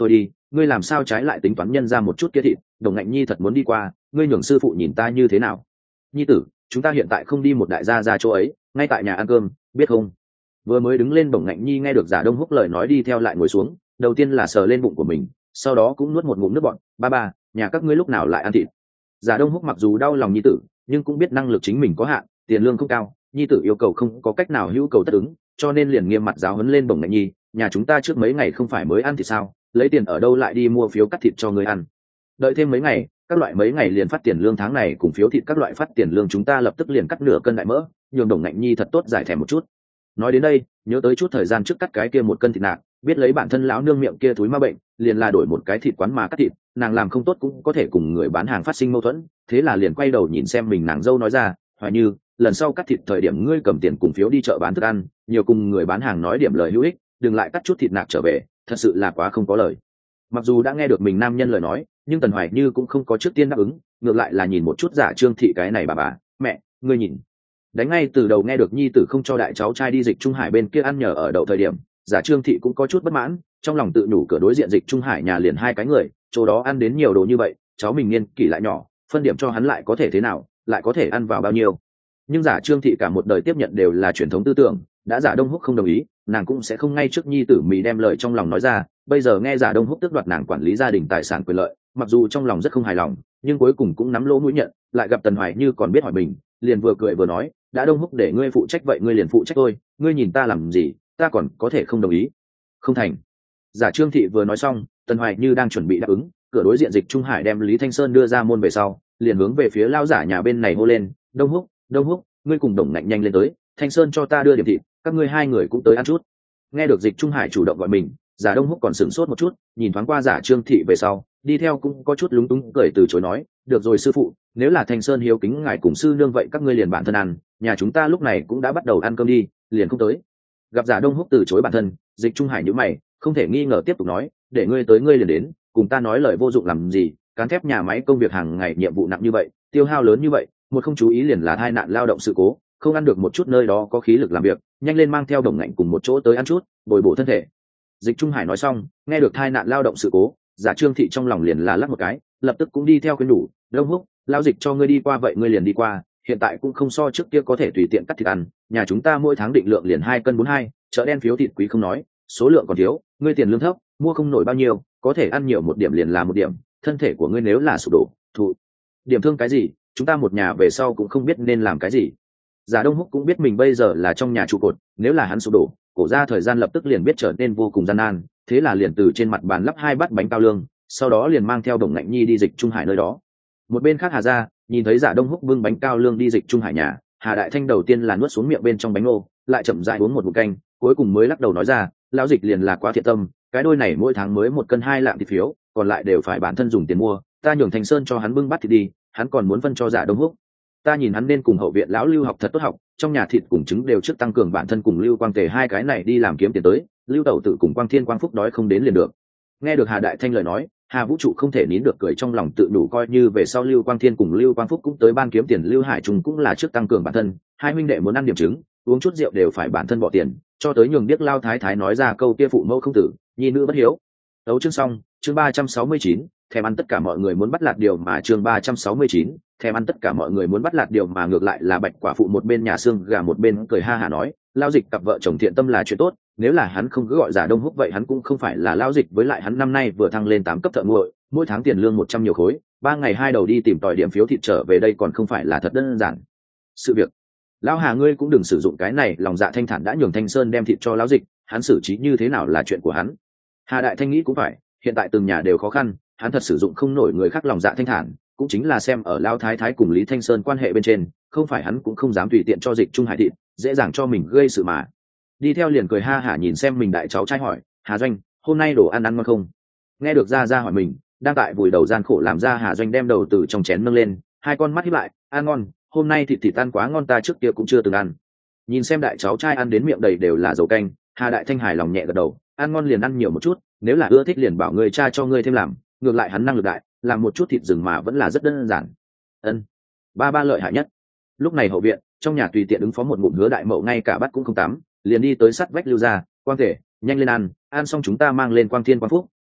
ngươi làm sao trái lại tính toán nhân ra một chút kia thịt? Đồng Ngạnh Nhi thật muốn đi qua, ngươi nhường sư phụ nhìn ta như thế nào? Nhi tử, chúng ta hiện tại không đi một đại gia ra chỗ ấy, ngay tại nhà ăn cơm, biết không? Vừa mới đứng lên Đồng Ngạnh Nhi nghe được Giả Đông Húc lời nói đi theo lại ngồi xuống, đầu tiên là sờ lên bụng của mình, sau đó cũng nuốt một ngụm nước bọt. Ba ba, nhà các ngươi lúc nào lại ăn thịt? Giả Đông Húc mặc dù đau lòng Nhi tử, nhưng cũng biết năng lực chính mình có hạn, tiền lương không cao, Nhi tử yêu cầu không có cách nào hữu cầu tất ứng, cho nên liền nghiêm mặt giáo huấn lên Đồng Ngạnh Nhi. Nhà chúng ta trước mấy ngày không phải mới ăn thịt sao? Lấy tiền ở đâu lại đi mua phiếu cắt thịt cho ngươi ăn? Đợi thêm mấy ngày, các loại mấy ngày liền phát tiền lương tháng này cùng phiếu thịt các loại phát tiền lương chúng ta lập tức liền cắt nửa cân đại mỡ, nhường Đồng Ngạnh Nhi thật tốt giải thèm một chút. Nói đến đây, nhớ tới chút thời gian trước cắt cái kia một cân thịt nạc, biết lấy bản thân lão nương miệng kia túi ma bệnh, liền là đổi một cái thịt quán mà cắt thịt, nàng làm không tốt cũng có thể cùng người bán hàng phát sinh mâu thuẫn, thế là liền quay đầu nhìn xem mình nàng dâu nói ra, Hoài Như, lần sau cắt thịt thời điểm ngươi cầm tiền cùng phiếu đi chợ bán thức ăn, nhiều cùng người bán hàng nói điểm lời hữu ích, đừng lại cắt chút thịt nạc trở về, thật sự là quá không có lời. Mặc dù đã nghe được mình nam nhân lời nói, nhưng Tần Hoài Như cũng không có trước tiên đáp ứng, ngược lại là nhìn một chút Giả Trương Thị cái này bà bà, mẹ, ngươi nhìn. Đánh ngay từ đầu nghe được nhi tử không cho đại cháu trai đi Dịch Trung Hải bên kia ăn nhờ ở đậu thời điểm, Giả Trương Thị cũng có chút bất mãn, trong lòng tự nhủ cửa đối diện Dịch Trung Hải nhà liền hai cái người, chỗ đó ăn đến nhiều đồ như vậy, cháu mình niên kỷ lại nhỏ, phân điểm cho hắn lại có thể thế nào, lại có thể ăn vào bao nhiêu. Nhưng Giả Trương Thị cả một đời tiếp nhận đều là truyền thống tư tưởng, đã Giả Đông Húc không đồng ý, nàng cũng sẽ không ngay trước nhi tử mì đem lời trong lòng nói ra. Bây giờ nghe Giả Đông Húc tước đoạt nàng quản lý gia đình tài sản quyền lợi, mặc dù trong lòng rất không hài lòng, nhưng cuối cùng cũng nắm lỗ mũi nhận, lại gặp Tần Hoài Như còn biết hỏi mình, liền vừa cười vừa nói, đã Đông Húc để ngươi phụ trách vậy ngươi liền phụ trách thôi, ngươi nhìn ta làm gì, ta còn có thể không đồng ý? Không thành. Giả Trương Thị vừa nói xong, Tần Hoài Như đang chuẩn bị đáp ứng, cửa đối diện Dịch Trung Hải đem Lý Thanh Sơn đưa ra môn về sau, liền hướng về phía lao giả nhà bên này hô lên, Đông Húc, Đông Húc, ngươi cùng Đồng Ngạnh nhanh lên tới, Thanh Sơn cho ta đưa điểm thịt, các ngươi hai người cũng tới ăn chút. Nghe được Dịch Trung Hải chủ động gọi mình, Giả Đông Húc còn sửng sốt một chút, nhìn thoáng qua Giả Trương Thị về sau, đi theo cũng có chút lúng túng cười từ chối nói, được rồi sư phụ, nếu là Thanh Sơn hiếu kính ngài cùng sư nương vậy các ngươi liền bản thân ăn, nhà chúng ta lúc này cũng đã bắt đầu ăn cơm đi, liền không tới. Gặp Giả Đông Húc từ chối bản thân, Dịch Trung Hải nhíu mày, không thể nghi ngờ tiếp tục nói, để ngươi tới ngươi liền đến, cùng ta nói lời vô dụng làm gì, cán thép nhà máy công việc hàng ngày nhiệm vụ nặng như vậy, tiêu hao lớn như vậy, một không chú ý liền là tai nạn lao động sự cố, không ăn được một chút nơi đó có khí lực làm việc, nhanh lên mang theo Đồng Ngạnh cùng một chỗ tới ăn chút, bồi bổ thân thể. Dịch Trung Hải nói xong, nghe được tai nạn lao động sự cố, Giả Trương Thị trong lòng liền là lắc một cái, lập tức cũng đi theo khuyên nhủ, Đông Húc, lao Dịch cho ngươi đi qua vậy ngươi liền đi qua, hiện tại cũng không so trước kia có thể tùy tiện cắt thịt ăn, nhà chúng ta mỗi tháng định lượng liền hai cân bốn hai, chợ đen phiếu thịt quý không nói, số lượng còn thiếu, ngươi tiền lương thấp, mua không nổi bao nhiêu, có thể ăn nhiều một điểm liền là một điểm, thân thể của ngươi nếu là sụp đổ, thụ điểm thương cái gì, chúng ta một nhà về sau cũng không biết nên làm cái gì. Giả Đông Húc cũng biết mình bây giờ là trong nhà trụ cột, nếu là hắn sụp đổ, cổ ra thời gian lập tức liền biết trở nên vô cùng gian nan, thế là liền từ trên mặt bàn lắp hai bát bánh cao lương, sau đó liền mang theo Đồng Ngạnh Nhi đi Dịch Trung Hải nơi đó. Một bên khác Hà gia nhìn thấy Giả Đông Húc bưng bánh cao lương đi Dịch Trung Hải nhà, Hà Đại Thanh đầu tiên là nuốt xuống miệng bên trong bánh ngô, lại chậm rãi uống một ngụm canh, cuối cùng mới lắc đầu nói ra, lão Dịch liền là quá thiện tâm, cái đôi này mỗi tháng mới một cân hai lạng thịt phiếu, còn lại đều phải bản thân dùng tiền mua, ta nhường Thành Sơn cho hắn bưng bát thịt đi, hắn còn muốn phân cho Giả Đông Húc. Ta nhìn hắn nên cùng hậu viện lão Lưu học thật tốt học, trong nhà thịt cùng trứng đều trước tăng cường bản thân cùng Lưu Quang Tề hai cái này đi làm kiếm tiền tới, Lưu Tẩu Tự cùng Quang Thiên Quang Phúc đói không đến liền được. Nghe được Hà Đại Thanh lời nói, Hà Vũ Trụ không thể nín được cười trong lòng tự đủ, coi như về sau Lưu Quang Thiên cùng Lưu Quang Phúc cũng tới ban kiếm tiền, Lưu Hải Trung cũng là trước tăng cường bản thân, hai huynh đệ muốn ăn điểm trứng, uống chút rượu đều phải bản thân bỏ tiền, cho tới nhường biết Lao Thái Thái nói ra câu kia phụ mẫu không tử, nhi nữ bất hiếu. Đấu chương xong, chương ba trăm sáu mươi chín, thèm ăn tất cả mọi người muốn bắt lạt điều mà chương ba trăm sáu mươi chín, thèm ăn tất cả mọi người muốn bắt lạt điều mà ngược lại là Bạch quả phụ một bên nhà xương gà một bên cười ha hả nói, Lao Dịch cặp vợ chồng thiện tâm là chuyện tốt, nếu là hắn không cứ gọi Giả Đông Húc vậy hắn cũng không phải là Lao Dịch, với lại hắn năm nay vừa thăng lên tám cấp thợ nguội, mỗi tháng tiền lương một trăm nhiều khối, ba ngày hai đầu đi tìm tòi điểm phiếu thịt trở về đây còn không phải là thật đơn giản. Sự việc, Lão Hà ngươi cũng đừng sử dụng cái này, lòng dạ thanh thản đã nhường Thanh Sơn đem thịt cho Lão Dịch, hắn xử trí như thế nào là chuyện của hắn. Hà Đại Thanh nghĩ cũng phải, hiện tại từng nhà đều khó khăn, hắn thật sử dụng không nổi người khác lòng dạ thanh thản, cũng chính là xem ở Lão Thái Thái cùng Lý Thanh Sơn quan hệ bên trên, không phải hắn cũng không dám tùy tiện cho Dịch Trung Hải thịt, dễ dàng cho mình gây sự mà. Đi theo liền cười ha hả nhìn xem mình đại cháu trai hỏi, Hà Doanh, hôm nay đồ ăn ăn ngon không? Nghe được ra ra hỏi mình, đang tại vùi đầu gian khổ làm ra Hà Doanh đem đầu từ trong chén nâng lên, hai con mắt híp lại, ăn ngon, hôm nay thịt thịt ăn quá ngon, ta trước kia cũng chưa từng ăn. Nhìn xem đại cháu trai ăn đến miệng đầy đều là dầu canh, Hà Đại Thanh hài lòng nhẹ gật đầu, ăn ngon liền ăn nhiều một chút, nếu là ưa thích liền bảo người cha cho ngươi thêm làm, ngược lại hắn năng lực đại, làm một chút thịt rừng mà vẫn là rất đơn giản. Ân, ba ba lợi hại nhất. Lúc này hậu viện, trong nhà tùy tiện ứng phó một ngụm Hứa Đại Mậu ngay cả bắt cũng không tắm, liền đi tới sắt vách Lưu ra, Quang Thể, nhanh lên ăn, ăn xong chúng ta mang lên Quang Thiên Quang Phúc,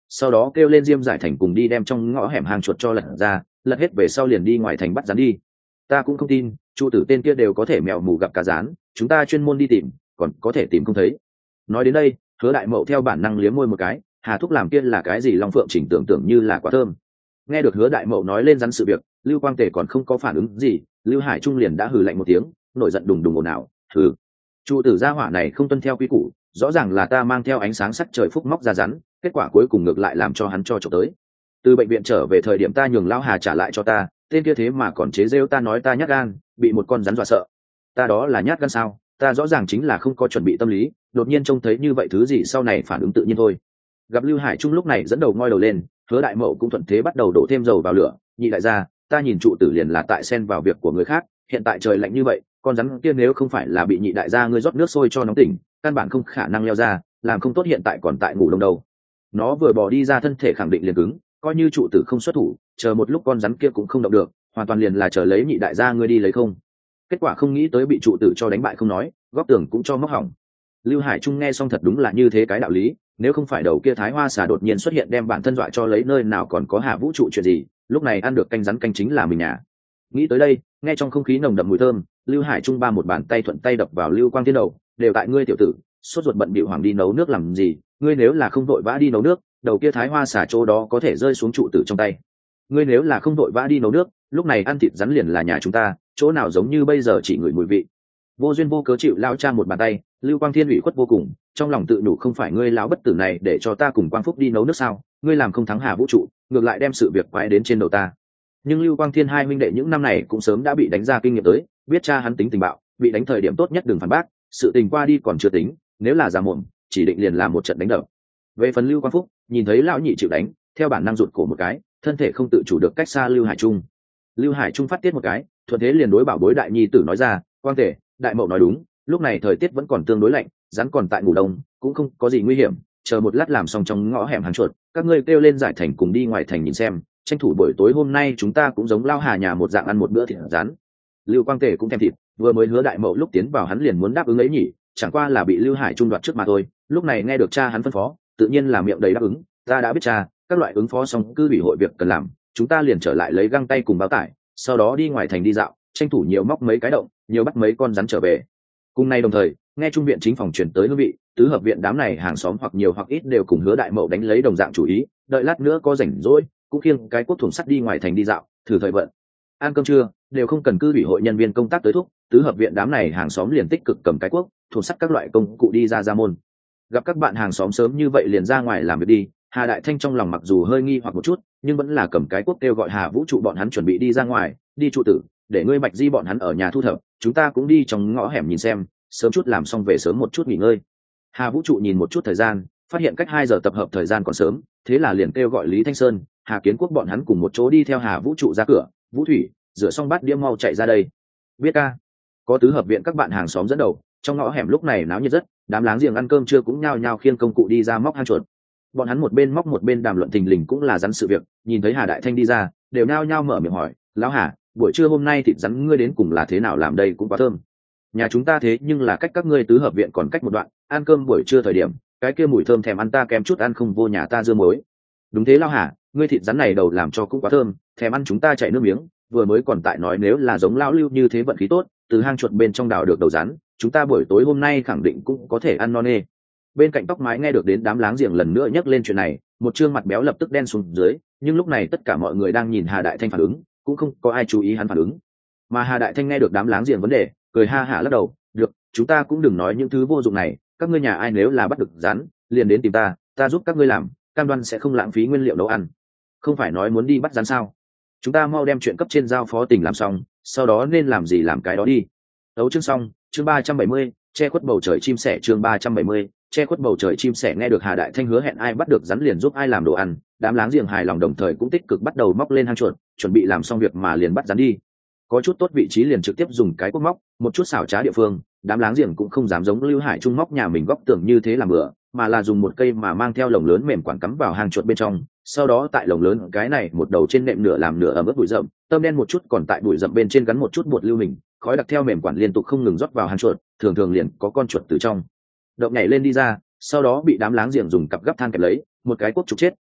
sau đó kêu lên Diêm Giải Thành cùng đi đem trong ngõ hẻm hang chuột cho lật ra, lật hết về sau liền đi ngoài thành bắt rắn đi. Ta cũng không tin trụ tử tên kia đều có thể mèo mù gặp cá rán, chúng ta chuyên môn đi tìm còn có thể tìm không thấy. Nói đến đây, Hứa Đại Mậu theo bản năng liếm môi một cái, Hà thúc làm kia là cái gì Long Phượng chỉnh tưởng tượng như là quả thơm. Nghe được Hứa Đại Mậu nói lên rắn sự việc, Lưu Quang Tề còn không có phản ứng gì, Lưu Hải Trung liền đã hừ lạnh một tiếng, nổi giận đùng đùng ồn ào, hừ, trụ tử gia hỏa này không tuân theo quy củ, rõ ràng là ta mang theo ánh sáng sắc trời phúc móc ra rắn, kết quả cuối cùng ngược lại làm cho hắn cho trộm tới. Từ bệnh viện trở về thời điểm ta nhường lão Hà trả lại cho ta, tên kia thế mà còn chế rêu ta nói ta nhát gan, bị một con rắn dọa sợ. Ta đó là nhát gan sao? Ta rõ ràng chính là không có chuẩn bị tâm lý, đột nhiên trông thấy như vậy thứ gì sau này phản ứng tự nhiên thôi. Gặp Lưu Hải Trung lúc này dẫn đầu ngoi đầu lên, Hứa Đại Mậu cũng thuận thế bắt đầu đổ thêm dầu vào lửa. Nhị đại gia, ta nhìn trụ tử liền là tại xen vào việc của người khác, hiện tại trời lạnh như vậy, con rắn kia nếu không phải là bị nhị đại gia ngươi rót nước sôi cho nóng tỉnh, căn bản không khả năng leo ra, làm không tốt hiện tại còn tại ngủ đông đâu. Nó vừa bỏ đi ra thân thể khẳng định liền cứng, coi như trụ tử không xuất thủ, chờ một lúc con rắn kia cũng không động được, hoàn toàn liền là chờ lấy nhị đại gia ngươi đi lấy không. Kết quả không nghĩ tới bị trụ tử cho đánh bại không nói, góc tường cũng cho móc hỏng. Lưu Hải Trung nghe xong thật đúng là như thế cái đạo lý, nếu không phải đầu kia Thái Hoa xà đột nhiên xuất hiện đem bản thân dọa cho lấy nơi nào còn có Hà Vũ trụ chuyện gì, lúc này ăn được canh rắn canh chính là mình nhà. Nghĩ tới đây, nghe trong không khí nồng đậm mùi thơm, Lưu Hải Trung ba một bàn tay thuận tay đập vào Lưu Quang Thiên đầu, đều tại ngươi tiểu tử, sốt ruột bận bịu hoàng đi nấu nước làm gì, ngươi nếu là không vội vã đi nấu nước, đầu kia Thái Hoa xà chỗ đó có thể rơi xuống trụ tử trong tay. Ngươi nếu là không vội vã đi nấu nước, lúc này ăn thịt rắn liền là nhà chúng ta, chỗ nào giống như bây giờ chỉ ngửi mùi vị. Vô duyên vô cớ chịu lao cha một bàn tay, Lưu Quang Thiên ủy khuất vô cùng, trong lòng tự nhủ không phải ngươi lão bất tử này để cho ta cùng Quang Phúc đi nấu nước sao, ngươi làm không thắng Hà Vũ trụ, ngược lại đem sự việc quái đến trên đầu ta. Nhưng Lưu Quang Thiên hai huynh đệ những năm này cũng sớm đã bị đánh ra kinh nghiệm tới, biết cha hắn tính tình bạo, bị đánh thời điểm tốt nhất đừng phản bác, sự tình qua đi còn chưa tính, nếu là giả mồm, chỉ định liền làm một trận đánh đập. Về phần Lưu Quang Phúc, nhìn thấy lão nhị chịu đánh, theo bản năng rụt cổ một cái, thân thể không tự chủ được cách xa Lưu Hải Trung. Lưu Hải Trung phát tiết một cái, thuận thế liền đối bảo bối đại nhi tử nói ra, Quang Tề, đại mậu nói đúng, lúc này thời tiết vẫn còn tương đối lạnh, rắn còn tại ngủ đông, cũng không có gì nguy hiểm, chờ một lát làm xong trong ngõ hẻm hàng chuột, các ngươi kêu lên Giải Thành cùng đi ngoài thành nhìn xem, tranh thủ buổi tối hôm nay chúng ta cũng giống lao Hà nhà một dạng ăn một bữa thịt rắn. Lưu Quang Tề cũng thèm thịt, vừa mới Hứa Đại Mậu lúc tiến vào hắn liền muốn đáp ứng ấy nhỉ, chẳng qua là bị Lưu Hải Trung đoạt trước mà thôi, lúc này nghe được cha hắn phân phó, tự nhiên là miệng đầy đáp ứng, ta đã biết cha, các loại ứng phó xong cư ủy hội việc cần làm, chúng ta liền trở lại lấy găng tay cùng báo tải, sau đó đi ngoài thành đi dạo, tranh thủ nhiều móc mấy cái động, nhiều bắt mấy con rắn trở về. Cùng nay đồng thời, nghe trung viện chính phòng chuyển tới hương vị, tứ hợp viện đám này hàng xóm hoặc nhiều hoặc ít đều cùng Hứa Đại Mậu đánh lấy đồng dạng chủ ý, đợi lát nữa có rảnh rỗi, cũng khiêng cái cuốc thùng sắt đi ngoài thành đi dạo, thử thời vận. Ăn cơm trưa, đều không cần cư ủy hội nhân viên công tác tới thúc, tứ hợp viện đám này hàng xóm liền tích cực cầm cái cuốc, thùng sắt các loại công cụ đi ra ra môn. Gặp các bạn hàng xóm sớm như vậy liền ra ngoài làm việc đi, Hà Đại Thanh trong lòng mặc dù hơi nghi hoặc một chút, nhưng vẫn là cầm cái cuốc kêu gọi Hà Vũ trụ bọn hắn chuẩn bị đi ra ngoài, đi trụ tử, để ngươi Bạch Di bọn hắn ở nhà thu thập, chúng ta cũng đi trong ngõ hẻm nhìn xem, sớm chút làm xong về sớm một chút nghỉ ngơi. Hà Vũ trụ nhìn một chút thời gian, phát hiện cách hai giờ tập hợp thời gian còn sớm, thế là liền kêu gọi Lý Thanh Sơn, Hà Kiến Quốc bọn hắn cùng một chỗ đi theo Hà Vũ trụ ra cửa. Vũ Thủy, rửa xong bát đĩa mau chạy ra đây. Biết ca. Có tứ hợp viện các bạn hàng xóm dẫn đầu, trong ngõ hẻm lúc này náo nhiệt rất, đám láng giềng ăn cơm trưa cũng nhao nhao khiêng công cụ đi ra móc hang chuột. Bọn hắn một bên móc một bên đàm luận thình lình cũng là rắn sự việc, nhìn thấy Hà Đại Thanh đi ra, đều nhao nhao mở miệng hỏi, lão Hà, buổi trưa hôm nay thịt rắn ngươi đến cùng là thế nào làm đây cũng quá thơm. Nhà chúng ta thế nhưng là cách các ngươi tứ hợp viện còn cách một đoạn, ăn cơm buổi trưa thời điểm, cái kia mùi thơm thèm ăn ta kém chút ăn không vô nhà ta dưa muối. Đúng thế lão Hà, ngươi thịt rắn này đầu làm cho cũng quá thơm, thèm ăn chúng ta chảy nước miếng, vừa mới còn tại nói nếu là giống lão Lưu như thế vận khí tốt, từ hang chuột bên trong đào được đầu rắn, chúng ta buổi tối hôm nay khẳng định cũng có thể ăn no nê. Bên cạnh tóc mái nghe được đến đám láng giềng lần nữa nhắc lên chuyện này, một trương mặt béo lập tức đen xuống dưới, nhưng lúc này tất cả mọi người đang nhìn Hà Đại Thanh phản ứng, cũng không có ai chú ý hắn phản ứng. Mà Hà Đại Thanh nghe được đám láng giềng vấn đề, cười ha hả lắc đầu, được, chúng ta cũng đừng nói những thứ vô dụng này, các ngươi nhà ai nếu là bắt được rắn, liền đến tìm ta, ta giúp các ngươi làm, cam đoan sẽ không lãng phí nguyên liệu nấu ăn. Không phải nói muốn đi bắt rắn sao? Chúng ta mau đem chuyện cấp trên giao phó tình làm xong, sau đó nên làm gì làm cái đó đi. Đấu chương xong, chương ba trăm bảy mươi, che khuất bầu trời chim sẻ chương ba trăm bảy mươi, che khuất bầu trời chim sẻ nghe được Hà Đại Thanh hứa hẹn ai bắt được rắn liền giúp ai làm đồ ăn, đám láng giềng hài lòng đồng thời cũng tích cực bắt đầu móc lên hang chuột, chuẩn bị làm xong việc mà liền bắt rắn đi. Có chút tốt vị trí liền trực tiếp dùng cái cuốc móc, một chút xảo trá địa phương, đám láng giềng cũng không dám giống Lưu Hải Trung móc nhà mình góc tường như thế làm bữa, mà là dùng một cây mà mang theo lồng lớn mềm quản cắm vào hang chuột bên trong, sau đó tại lồng lớn cái này một đầu trên nệm nửa làm nửa ẩm ướt bụi rậm, tôm đen một chút còn tại bụi rậm bên trên gắn một chút bột lưu hình, khói đặc theo mềm quản liên tục không ngừng rót vào hang chuột, thường thường liền có con chuột từ trong động nhảy lên đi ra, sau đó bị đám láng giềng dùng cặp gấp than kẹp lấy, một cái cuốc trục chết,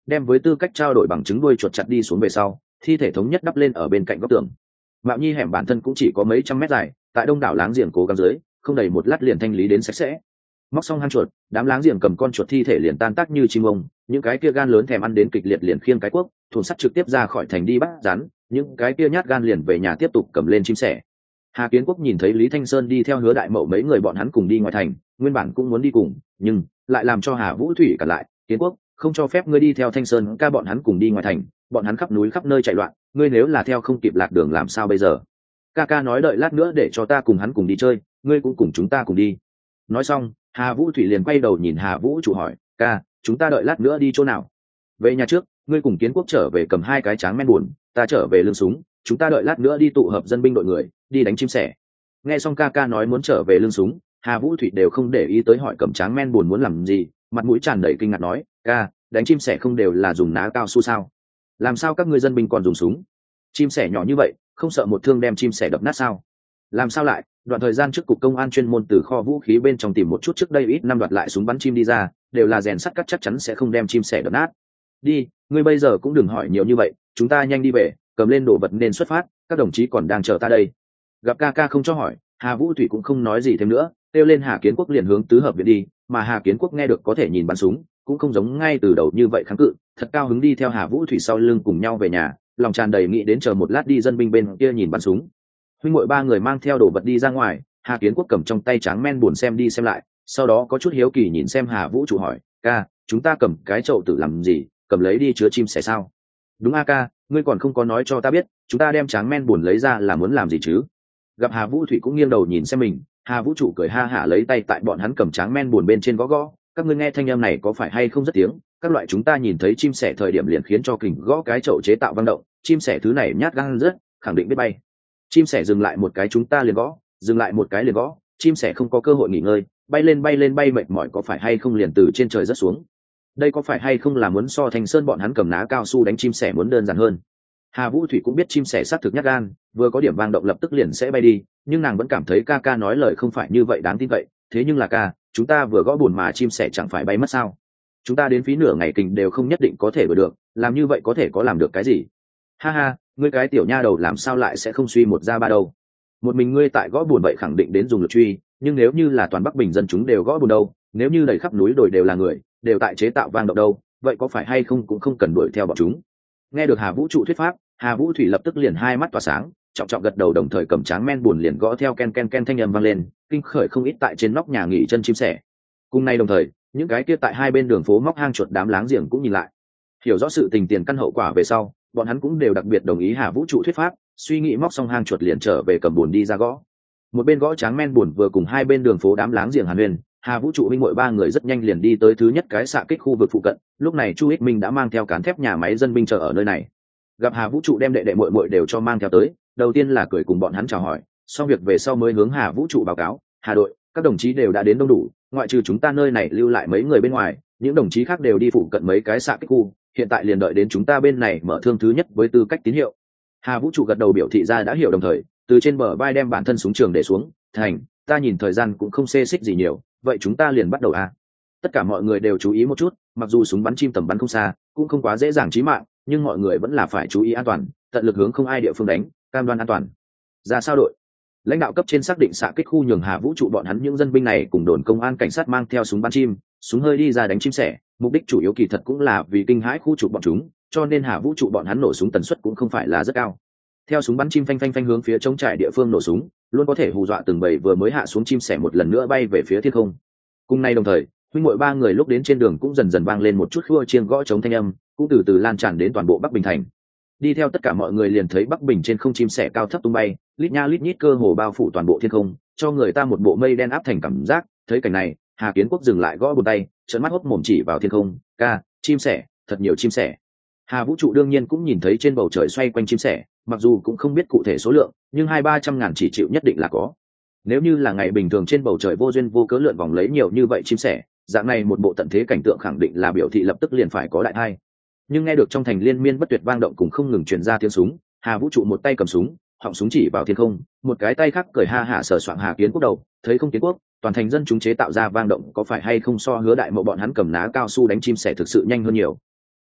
đem với tư cách trao đổi bằng chứng đuôi chuột chặt đi xuống về sau, thi thể thống nhất đắp lên ở bên cạnh góc tường. Mạo Nhi hẻm bản thân cũng chỉ có mấy trăm mét dài, tại đông đảo láng giềng cố gắng dưới, không đầy một lát liền thanh lý đến sạch sẽ. Móc xong hang chuột, đám láng giềng cầm con chuột thi thể liền tan tác như chim ông, những cái kia gan lớn thèm ăn đến kịch liệt liền khiêng cái cuốc, thùng sắt trực tiếp ra khỏi thành đi bắt rắn, những cái kia nhát gan liền về nhà tiếp tục cầm lên chim sẻ. Hà Kiến Quốc nhìn thấy Lý Thanh Sơn đi theo Hứa Đại Mậu mấy người bọn hắn cùng đi ngoài thành, nguyên bản cũng muốn đi cùng, nhưng lại làm cho Hà Vũ Thủy cản lại, "Kiến Quốc, không cho phép ngươi đi theo Thanh Sơn ca bọn hắn cùng đi ngoài thành, bọn hắn khắp núi khắp nơi chạy loạn, ngươi nếu là theo không kịp lạc đường làm sao bây giờ? Ca ca nói đợi lát nữa để cho ta cùng hắn cùng đi chơi, ngươi cũng cùng chúng ta cùng đi." Nói xong, Hà Vũ Thủy liền quay đầu nhìn Hà Vũ Trụ hỏi, "Ca, chúng ta đợi lát nữa đi chỗ nào?" "Về nhà trước, ngươi cùng Kiến Quốc trở về cầm hai cái tráng men buồn, ta trở về lưng súng, chúng ta đợi lát nữa đi tụ hợp dân binh đội người, đi đánh chim sẻ." Nghe xong ca ca nói muốn trở về lưng súng, Hà Vũ Thủy đều không để ý tới hỏi cầm tráng men buồn muốn làm gì, mặt mũi tràn đầy kinh ngạc nói, "Ca, đánh chim sẻ không đều là dùng ná cao su sao? Làm sao các ngươi dân binh còn dùng súng? Chim sẻ nhỏ như vậy, không sợ một thương đem chim sẻ đập nát sao? Làm sao lại?" Đoạn thời gian trước cục công an chuyên môn từ kho vũ khí bên trong tìm một chút trước đây ít năm đoạt lại súng bắn chim đi ra, đều là rèn sắt cắt chắc chắn sẽ không đem chim sẻ đập nát. "Đi, ngươi bây giờ cũng đừng hỏi nhiều như vậy, chúng ta nhanh đi về, cầm lên đồ vật nên xuất phát, các đồng chí còn đang chờ ta đây." Gặp ca ca không cho hỏi, Hà Vũ Thủy cũng không nói gì thêm nữa, kêu lên Hà Kiến Quốc liền hướng tứ hợp viện đi, mà Hà Kiến Quốc nghe được có thể nhìn bắn súng, cũng không giống ngay từ đầu như vậy kháng cự, thật cao hứng đi theo Hà Vũ Thủy sau lưng cùng nhau về nhà, lòng tràn đầy nghĩ đến chờ một lát đi dân binh bên kia nhìn bắn súng. Huynh muội ba người mang theo đồ vật đi ra ngoài, Hà Kiến Quốc cầm trong tay tráng men buồn xem đi xem lại, sau đó có chút hiếu kỳ nhìn xem Hà Vũ Trụ hỏi, "Ca, chúng ta cầm cái chậu tử làm gì, cầm lấy đi chứa chim sẻ sao?" "Đúng a ca, ngươi còn không có nói cho ta biết, chúng ta đem tráng men buồn lấy ra là muốn làm gì chứ?" Gặp Hà Vũ Thủy cũng nghiêng đầu nhìn xem mình, Hà Vũ Trụ cười ha hả lấy tay tại bọn hắn cầm tráng men buồn bên trên gõ gõ, "Các ngươi nghe thanh âm này có phải hay không rất tiếng, các loại chúng ta nhìn thấy chim sẻ thời điểm liền khiến cho kình gõ cái chậu chế tạo vang động, chim sẻ thứ này nhát gan rất, khẳng định biết bay. Chim sẻ dừng lại một cái chúng ta liền gõ, dừng lại một cái liền gõ, chim sẻ không có cơ hội nghỉ ngơi, bay lên bay lên bay mệt mỏi có phải hay không liền từ trên trời rớt xuống. Đây có phải hay không là muốn so Thành Sơn bọn hắn cầm ná cao su đánh chim sẻ muốn đơn giản hơn." Hà Vũ Thủy cũng biết chim sẻ xác thực nhát gan, vừa có điểm vang động lập tức liền sẽ bay đi, nhưng nàng vẫn cảm thấy ca ca nói lời không phải như vậy đáng tin cậy. "Thế nhưng là ca, chúng ta vừa gõ buồn mà chim sẻ chẳng phải bay mất sao? Chúng ta đến phí nửa ngày kình đều không nhất định có thể vừa được, làm như vậy có thể có làm được cái gì?" "Ha ha, ngươi cái tiểu nha đầu làm sao lại sẽ không suy một ra ba đâu? Một mình ngươi tại gõ buồn vậy khẳng định đến dùng lực truy, nhưng nếu như là toàn Bắc Bình dân chúng đều gõ buồn đâu, nếu như đầy khắp núi đồi đều là người, đều tại chế tạo vang động đâu, vậy có phải hay không cũng không cần đuổi theo bọn chúng." Nghe được Hà Vũ Trụ thuyết pháp, Hà Vũ Thủy lập tức liền hai mắt tỏa sáng, trọng trọng gật đầu đồng thời cầm tráng men buồn liền gõ theo ken ken ken thanh âm vang lên, kinh khởi không ít tại trên nóc nhà nghỉ chân chim sẻ. Cùng nay đồng thời, những cái kia tại hai bên đường phố móc hang chuột đám láng giềng cũng nhìn lại. Hiểu rõ sự tình tiền căn hậu quả về sau, bọn hắn cũng đều đặc biệt đồng ý Hà Vũ Trụ thuyết pháp, suy nghĩ móc xong hang chuột liền trở về cầm buồn đi ra gõ. Một bên gõ tráng men buồn vừa cùng hai bên đường phố đám láng giềng hàn huyên, Hà Vũ Trụ huynh muội ba người rất nhanh liền đi tới thứ nhất cái xạ kích khu vực phụ cận, lúc này Chu Ích Minh đã mang theo cán thép nhà máy dân binh chờ ở nơi này. Gặp Hà Vũ Trụ đem đệ đệ muội muội đều cho mang theo tới, đầu tiên là cười cùng bọn hắn chào hỏi, xong việc về sau mới hướng Hà Vũ Trụ báo cáo, "Hà đội, các đồng chí đều đã đến đông đủ, ngoại trừ chúng ta nơi này lưu lại mấy người bên ngoài, những đồng chí khác đều đi phụ cận mấy cái xạ kích khu, hiện tại liền đợi đến chúng ta bên này mở thương thứ nhất với tư cách tín hiệu." Hà Vũ Trụ gật đầu biểu thị ra đã hiểu đồng thời, từ trên bờ vai đem bản thân súng trường để xuống, "Thành, ta nhìn thời gian cũng không xê xích gì nhiều, vậy chúng ta liền bắt đầu à?" Tất cả mọi người đều chú ý một chút, mặc dù súng bắn chim tầm bắn không xa, cũng không quá dễ dàng chí mạng, nhưng mọi người vẫn là phải chú ý an toàn, tận lực hướng không ai địa phương đánh, cam đoan an toàn. Ra sao đội? Lãnh đạo cấp trên xác định xạ kích khu nhường Hà Vũ Trụ bọn hắn những dân binh này cùng đồn công an cảnh sát mang theo súng bắn chim, súng hơi đi ra đánh chim sẻ, mục đích chủ yếu kỳ thật cũng là vì kinh hãi khu trục bọn chúng, cho nên Hà Vũ Trụ bọn hắn nổ súng tần suất cũng không phải là rất cao. Theo súng bắn chim phanh phanh phanh hướng phía trống trải địa phương nổ súng, luôn có thể hù dọa từng bầy vừa mới hạ xuống chim sẻ một lần nữa bay về phía thiên không. Cùng nay đồng thời, huynh muội ba người lúc đến trên đường cũng dần dần vang lên một chút khua chiêng gõ trống thanh âm, cũng từ từ lan tràn đến toàn bộ Bắc Bình thành. Đi theo tất cả mọi người liền thấy Bắc Bình trên không chim sẻ cao thấp tung bay, lít nha lít nhít cơ hồ bao phủ toàn bộ thiên không, cho người ta một bộ mây đen áp thành cảm giác. Thấy cảnh này, Hà Kiến Quốc dừng lại gõ bàn tay, trợn mắt hốt mồm chỉ vào thiên không, "Ca, chim sẻ, thật nhiều chim sẻ." Hà Vũ Trụ đương nhiên cũng nhìn thấy trên bầu trời xoay quanh chim sẻ, mặc dù cũng không biết cụ thể số lượng, nhưng hai ba trăm ngàn chỉ chịu nhất định là có. Nếu như là ngày bình thường trên bầu trời vô duyên vô cớ lượn vòng lấy nhiều như vậy chim sẻ, dạng này một bộ tận thế cảnh tượng khẳng định là biểu thị lập tức liền phải có đại thai. Nhưng nghe được trong thành liên miên bất tuyệt vang động cùng không ngừng truyền ra tiếng súng, Hà Vũ Trụ một tay cầm súng, họng súng chỉ vào thiên không, một cái tay khác cười ha hả sờ soạng Hà Kiến Quốc đầu, thấy không Kiến Quốc, toàn thành dân chúng chế tạo ra vang động có phải hay không so Hứa Đại Mậu bọn hắn cầm ná cao su đánh chim sẻ thực sự nhanh hơn nhiều.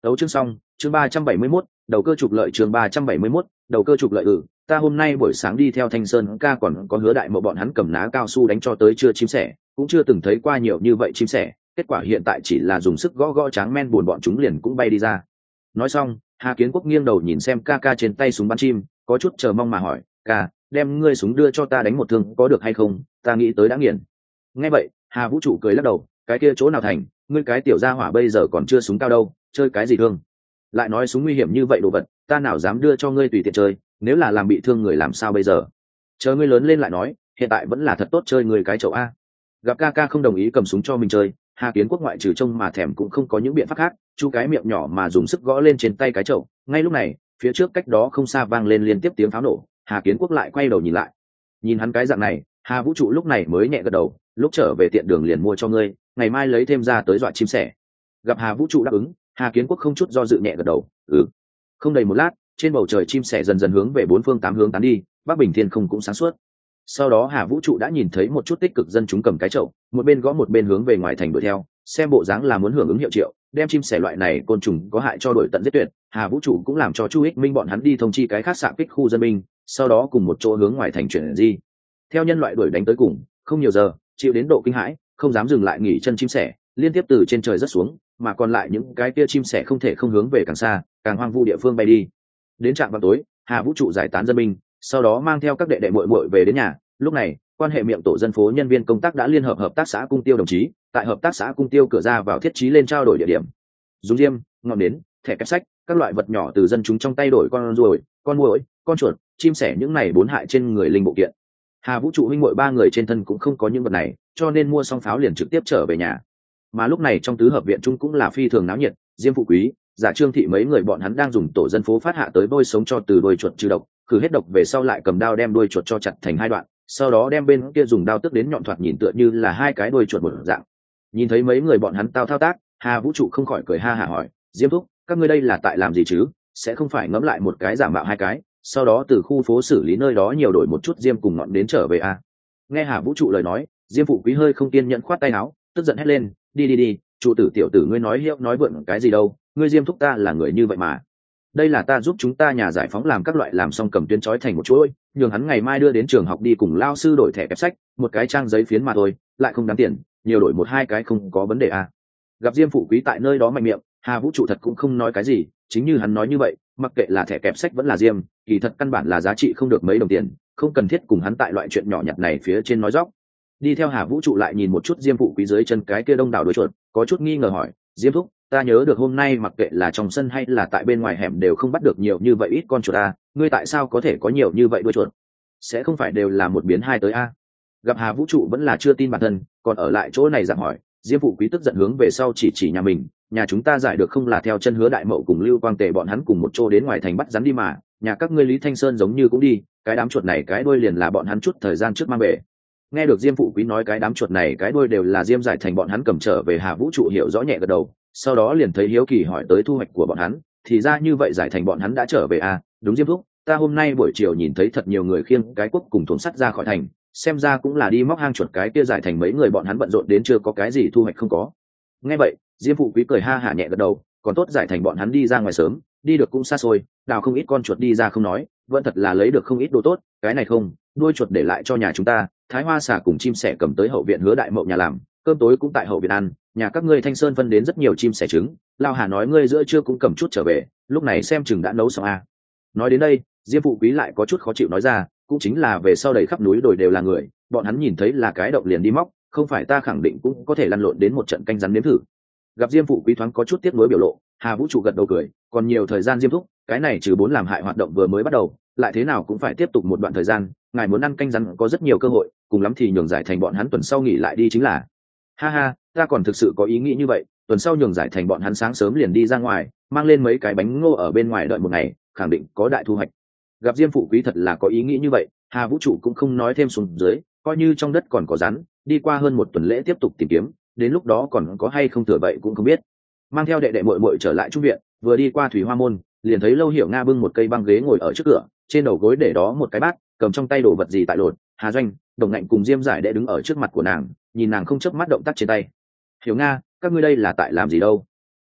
Đấu chương xong, chương ba trăm bảy mươi mốt, đầu cơ trục lợi chương ba trăm bảy mươi mốt, đầu cơ trục lợi ừ, ta hôm nay buổi sáng đi theo Thanh Sơn ca còn có Hứa Đại Mậu bọn hắn cầm ná cao su đánh cho tới chưa chim sẻ, cũng chưa từng thấy qua nhiều như vậy chim sẻ, kết quả hiện tại chỉ là dùng sức gõ gõ tráng men buồn bọn chúng liền cũng bay đi ra. Nói xong, Hà Kiến Quốc nghiêng đầu nhìn xem ca ca trên tay súng bắn chim, có chút chờ mong mà hỏi, ca, đem ngươi súng đưa cho ta đánh một thương có được hay không, ta nghĩ tới đã nghiền. Nghe vậy, Hà Vũ Trụ cười lắc đầu, cái kia chỗ nào thành, ngươi cái tiểu gia hỏa bây giờ còn chưa súng cao đâu, chơi cái gì thương? Lại nói súng nguy hiểm như vậy đồ vật, ta nào dám đưa cho ngươi tùy tiện chơi, nếu là làm bị thương người làm sao bây giờ? Chờ ngươi lớn lên lại nói, hiện tại vẫn là thật tốt chơi người cái chậu a. Gặp ca ca không đồng ý cầm súng cho mình chơi, Hà Kiến Quốc ngoại trừ trông mà thèm cũng không có những biện pháp khác, chu cái miệng nhỏ mà dùng sức gõ lên trên tay cái chậu. Ngay lúc này, phía trước cách đó không xa vang lên liên tiếp tiếng pháo nổ, Hà Kiến Quốc lại quay đầu nhìn lại. Nhìn hắn cái dạng này, Hà Vũ Trụ lúc này mới nhẹ gật đầu, lúc trở về tiện đường liền mua cho ngươi, ngày mai lấy thêm ra tới dọa chim sẻ. Gặp Hà Vũ Trụ đáp ứng, Hà Kiến Quốc không chút do dự nhẹ gật đầu, ừ. Không đầy một lát, trên bầu trời chim sẻ dần dần hướng về bốn phương tám hướng tán đi, Bắc Bình Thiên không cũng sáng suốt. Sau đó Hà Vũ Trụ đã nhìn thấy một chút tích cực dân chúng cầm cái chậu, một bên gõ một bên hướng về ngoài thành đuổi theo, xem bộ dáng là muốn hưởng ứng hiệu triệu, đem chim sẻ loại này côn trùng có hại cho đổi tận giết tuyệt. Hà Vũ Trụ cũng làm cho Chu Ích Minh bọn hắn đi thông chi cái khác xạ kích khu dân binh, sau đó cùng một chỗ hướng ngoài thành chuyển di. Theo nhân loại đuổi đánh tới cùng, không nhiều giờ, chịu đến độ kinh hãi, không dám dừng lại nghỉ chân chim sẻ, liên tiếp từ trên trời rất xuống, mà còn lại những cái kia chim sẻ không thể không hướng về càng xa, càng hoang vu địa phương bay đi. Đến trạm vào tối, Hà Vũ Trụ giải tán dân binh, sau đó mang theo các đệ đệ muội muội về đến nhà. Lúc này, quan hệ miệng tổ dân phố nhân viên công tác đã liên hợp hợp tác xã Cung Tiêu đồng chí, tại hợp tác xã Cung Tiêu cửa ra vào thiết trí lên trao đổi địa điểm. Dùng diêm, ngọn nến, thẻ kép sách, các loại vật nhỏ từ dân chúng trong tay đổi con ruồi, con muỗi, con chuột, chim sẻ những này bốn hại trên người linh bộ kiện. Hà Vũ Trụ huynh muội ba người trên thân cũng không có những vật này, cho nên mua xong pháo liền trực tiếp trở về nhà. Mà lúc này trong tứ hợp viện trung cũng là phi thường náo nhiệt, Diêm Phụ Quý, Giả Trương Thị mấy người bọn hắn đang dùng tổ dân phố phát hạ tới bôi sống cho từ đuôi chuột trừ độc, khử hết độc về sau lại cầm đao đem đuôi chuột cho chặt thành hai đoạn, sau đó đem bên kia dùng đao tức đến nhọn thoạt nhìn tựa như là hai cái đuôi chuột một dạng. Nhìn thấy mấy người bọn hắn tao thao tác, Hà Vũ Trụ không khỏi cười ha hả hỏi, Diêm thúc, các ngươi đây là tại làm gì chứ, sẽ không phải ngẫm lại một cái giả mạo hai cái, sau đó từ khu phố xử lý nơi đó nhiều đổi một chút diêm cùng ngọn đến trở về à? Nghe Hà Vũ Trụ lời nói, Diêm Phụ Quý hơi không kiên nhẫn khoát tay áo, tức giận hét lên, đi đi đi, trụ tử tiểu tử ngươi nói hiệu nói vượn cái gì đâu, ngươi Diêm thúc ta là người như vậy mà. Đây là ta giúp chúng ta nhà giải phóng làm các loại làm xong cầm tuyến trói thành một chuỗi, nhường hắn ngày mai đưa đến trường học đi cùng lao sư đổi thẻ kẹp sách, một cái trang giấy phiến mà thôi, lại không đáng tiền, nhiều đổi một hai cái không có vấn đề à. Gặp Diêm Phụ Quý tại nơi đó mạnh miệng, Hà Vũ Trụ thật cũng không nói cái gì, chính như hắn nói như vậy, mặc kệ là thẻ kẹp sách vẫn là Diêm, kỳ thật căn bản là giá trị không được mấy đồng tiền, không cần thiết cùng hắn tại loại chuyện nhỏ nhặt này phía trên nói dóc. Đi theo Hà Vũ Trụ lại nhìn một chút Diêm Phụ Quý dưới chân cái kia đông đảo đuôi chuột, có chút nghi ngờ hỏi, Diêm thúc, ta nhớ được hôm nay mặc kệ là trong sân hay là tại bên ngoài hẻm đều không bắt được nhiều như vậy ít con chuột a, ngươi tại sao có thể có nhiều như vậy đuôi chuột? Sẽ không phải đều là một biến hai tới a? Gặp Hà Vũ Trụ vẫn là chưa tin bản thân, còn ở lại chỗ này dặn hỏi, Diêm Phụ Quý tức giận hướng về sau chỉ chỉ nhà mình, nhà chúng ta giải được không là theo chân Hứa Đại Mậu cùng Lưu Quang Tề bọn hắn cùng một chỗ đến ngoài thành bắt rắn đi mà, nhà các ngươi Lý Thanh Sơn giống như cũng đi, cái đám chuột này cái đuôi liền là bọn hắn chút thời gian trước mang về. Nghe được Diêm Phụ Quý nói cái đám chuột này cái đuôi đều là Diêm giải thành bọn hắn cầm trở về, Hà Vũ Trụ hiểu rõ nhẹ gật đầu, sau đó liền thấy hiếu kỳ hỏi tới thu hoạch của bọn hắn, thì ra như vậy giải thành bọn hắn đã trở về à? Đúng Diêm thúc, ta hôm nay buổi chiều nhìn thấy thật nhiều người khiêng cái cuốc cùng thùng sắt ra khỏi thành, xem ra cũng là đi móc hang chuột cái kia giải thành mấy người bọn hắn bận rộn đến chưa có cái gì thu hoạch không có. Nghe vậy, Diêm Phụ Quý cười ha hả nhẹ gật đầu, còn tốt giải thành bọn hắn đi ra ngoài sớm, đi được cũng xa xôi, đào không ít con chuột đi ra không nói, vẫn thật là lấy được không ít đồ tốt, cái này không, nuôi chuột để lại cho nhà chúng ta, Thái Hoa xà cùng chim sẻ cầm tới hậu viện Hứa Đại Mậu nhà làm, cơm tối cũng tại hậu viện ăn, nhà các ngươi Thanh Sơn phân đến rất nhiều chim sẻ trứng, Lao Hà nói ngươi giữa trưa cũng cầm chút trở về, lúc này xem chừng đã nấu xong à. Nói đến đây, Diêm Phụ Quý lại có chút khó chịu nói ra, cũng chính là về sau đầy khắp núi đồi đều là người, bọn hắn nhìn thấy là cái động liền đi móc, không phải ta khẳng định cũng có thể lăn lộn đến một trận canh rắn nếm thử. Gặp Diêm Phụ Quý thoáng có chút tiếc nuối biểu lộ, Hà Vũ Trụ gật đầu cười, còn nhiều thời gian Diêm thúc, cái này trừ bốn làm hại hoạt động vừa mới bắt đầu, lại thế nào cũng phải tiếp tục một đoạn thời gian, ngài muốn ăn canh rắn có rất nhiều cơ hội, cùng lắm thì nhường giải thành bọn hắn tuần sau nghỉ lại đi chính là. Ha ha, ta còn thực sự có ý nghĩ như vậy, tuần sau nhường giải thành bọn hắn sáng sớm liền đi ra ngoài, mang lên mấy cái bánh ngô ở bên ngoài đợi một ngày, khẳng định có đại thu hoạch. Gặp Diêm Phụ Quý thật là có ý nghĩ như vậy, Hà Vũ Trụ cũng không nói thêm xuống dưới, coi như trong đất còn có rắn, đi qua hơn một tuần lễ tiếp tục tìm kiếm, đến lúc đó còn có hay không thừa vậy cũng không biết. Mang theo đệ đệ muội muội trở lại trung viện, vừa đi qua Thủy Hoa môn, liền thấy Lâu Hiểu Nga bưng một cây băng ghế ngồi ở trước cửa, trên đầu gối để đó một cái bát, cầm trong tay đồ vật gì tại lột. Hà Doanh, Đồng Ngạnh cùng Diêm Giải đệ đứng ở trước mặt của nàng, nhìn nàng không chớp mắt động tác trên tay. Hiểu Nga, các ngươi đây là tại làm gì đâu?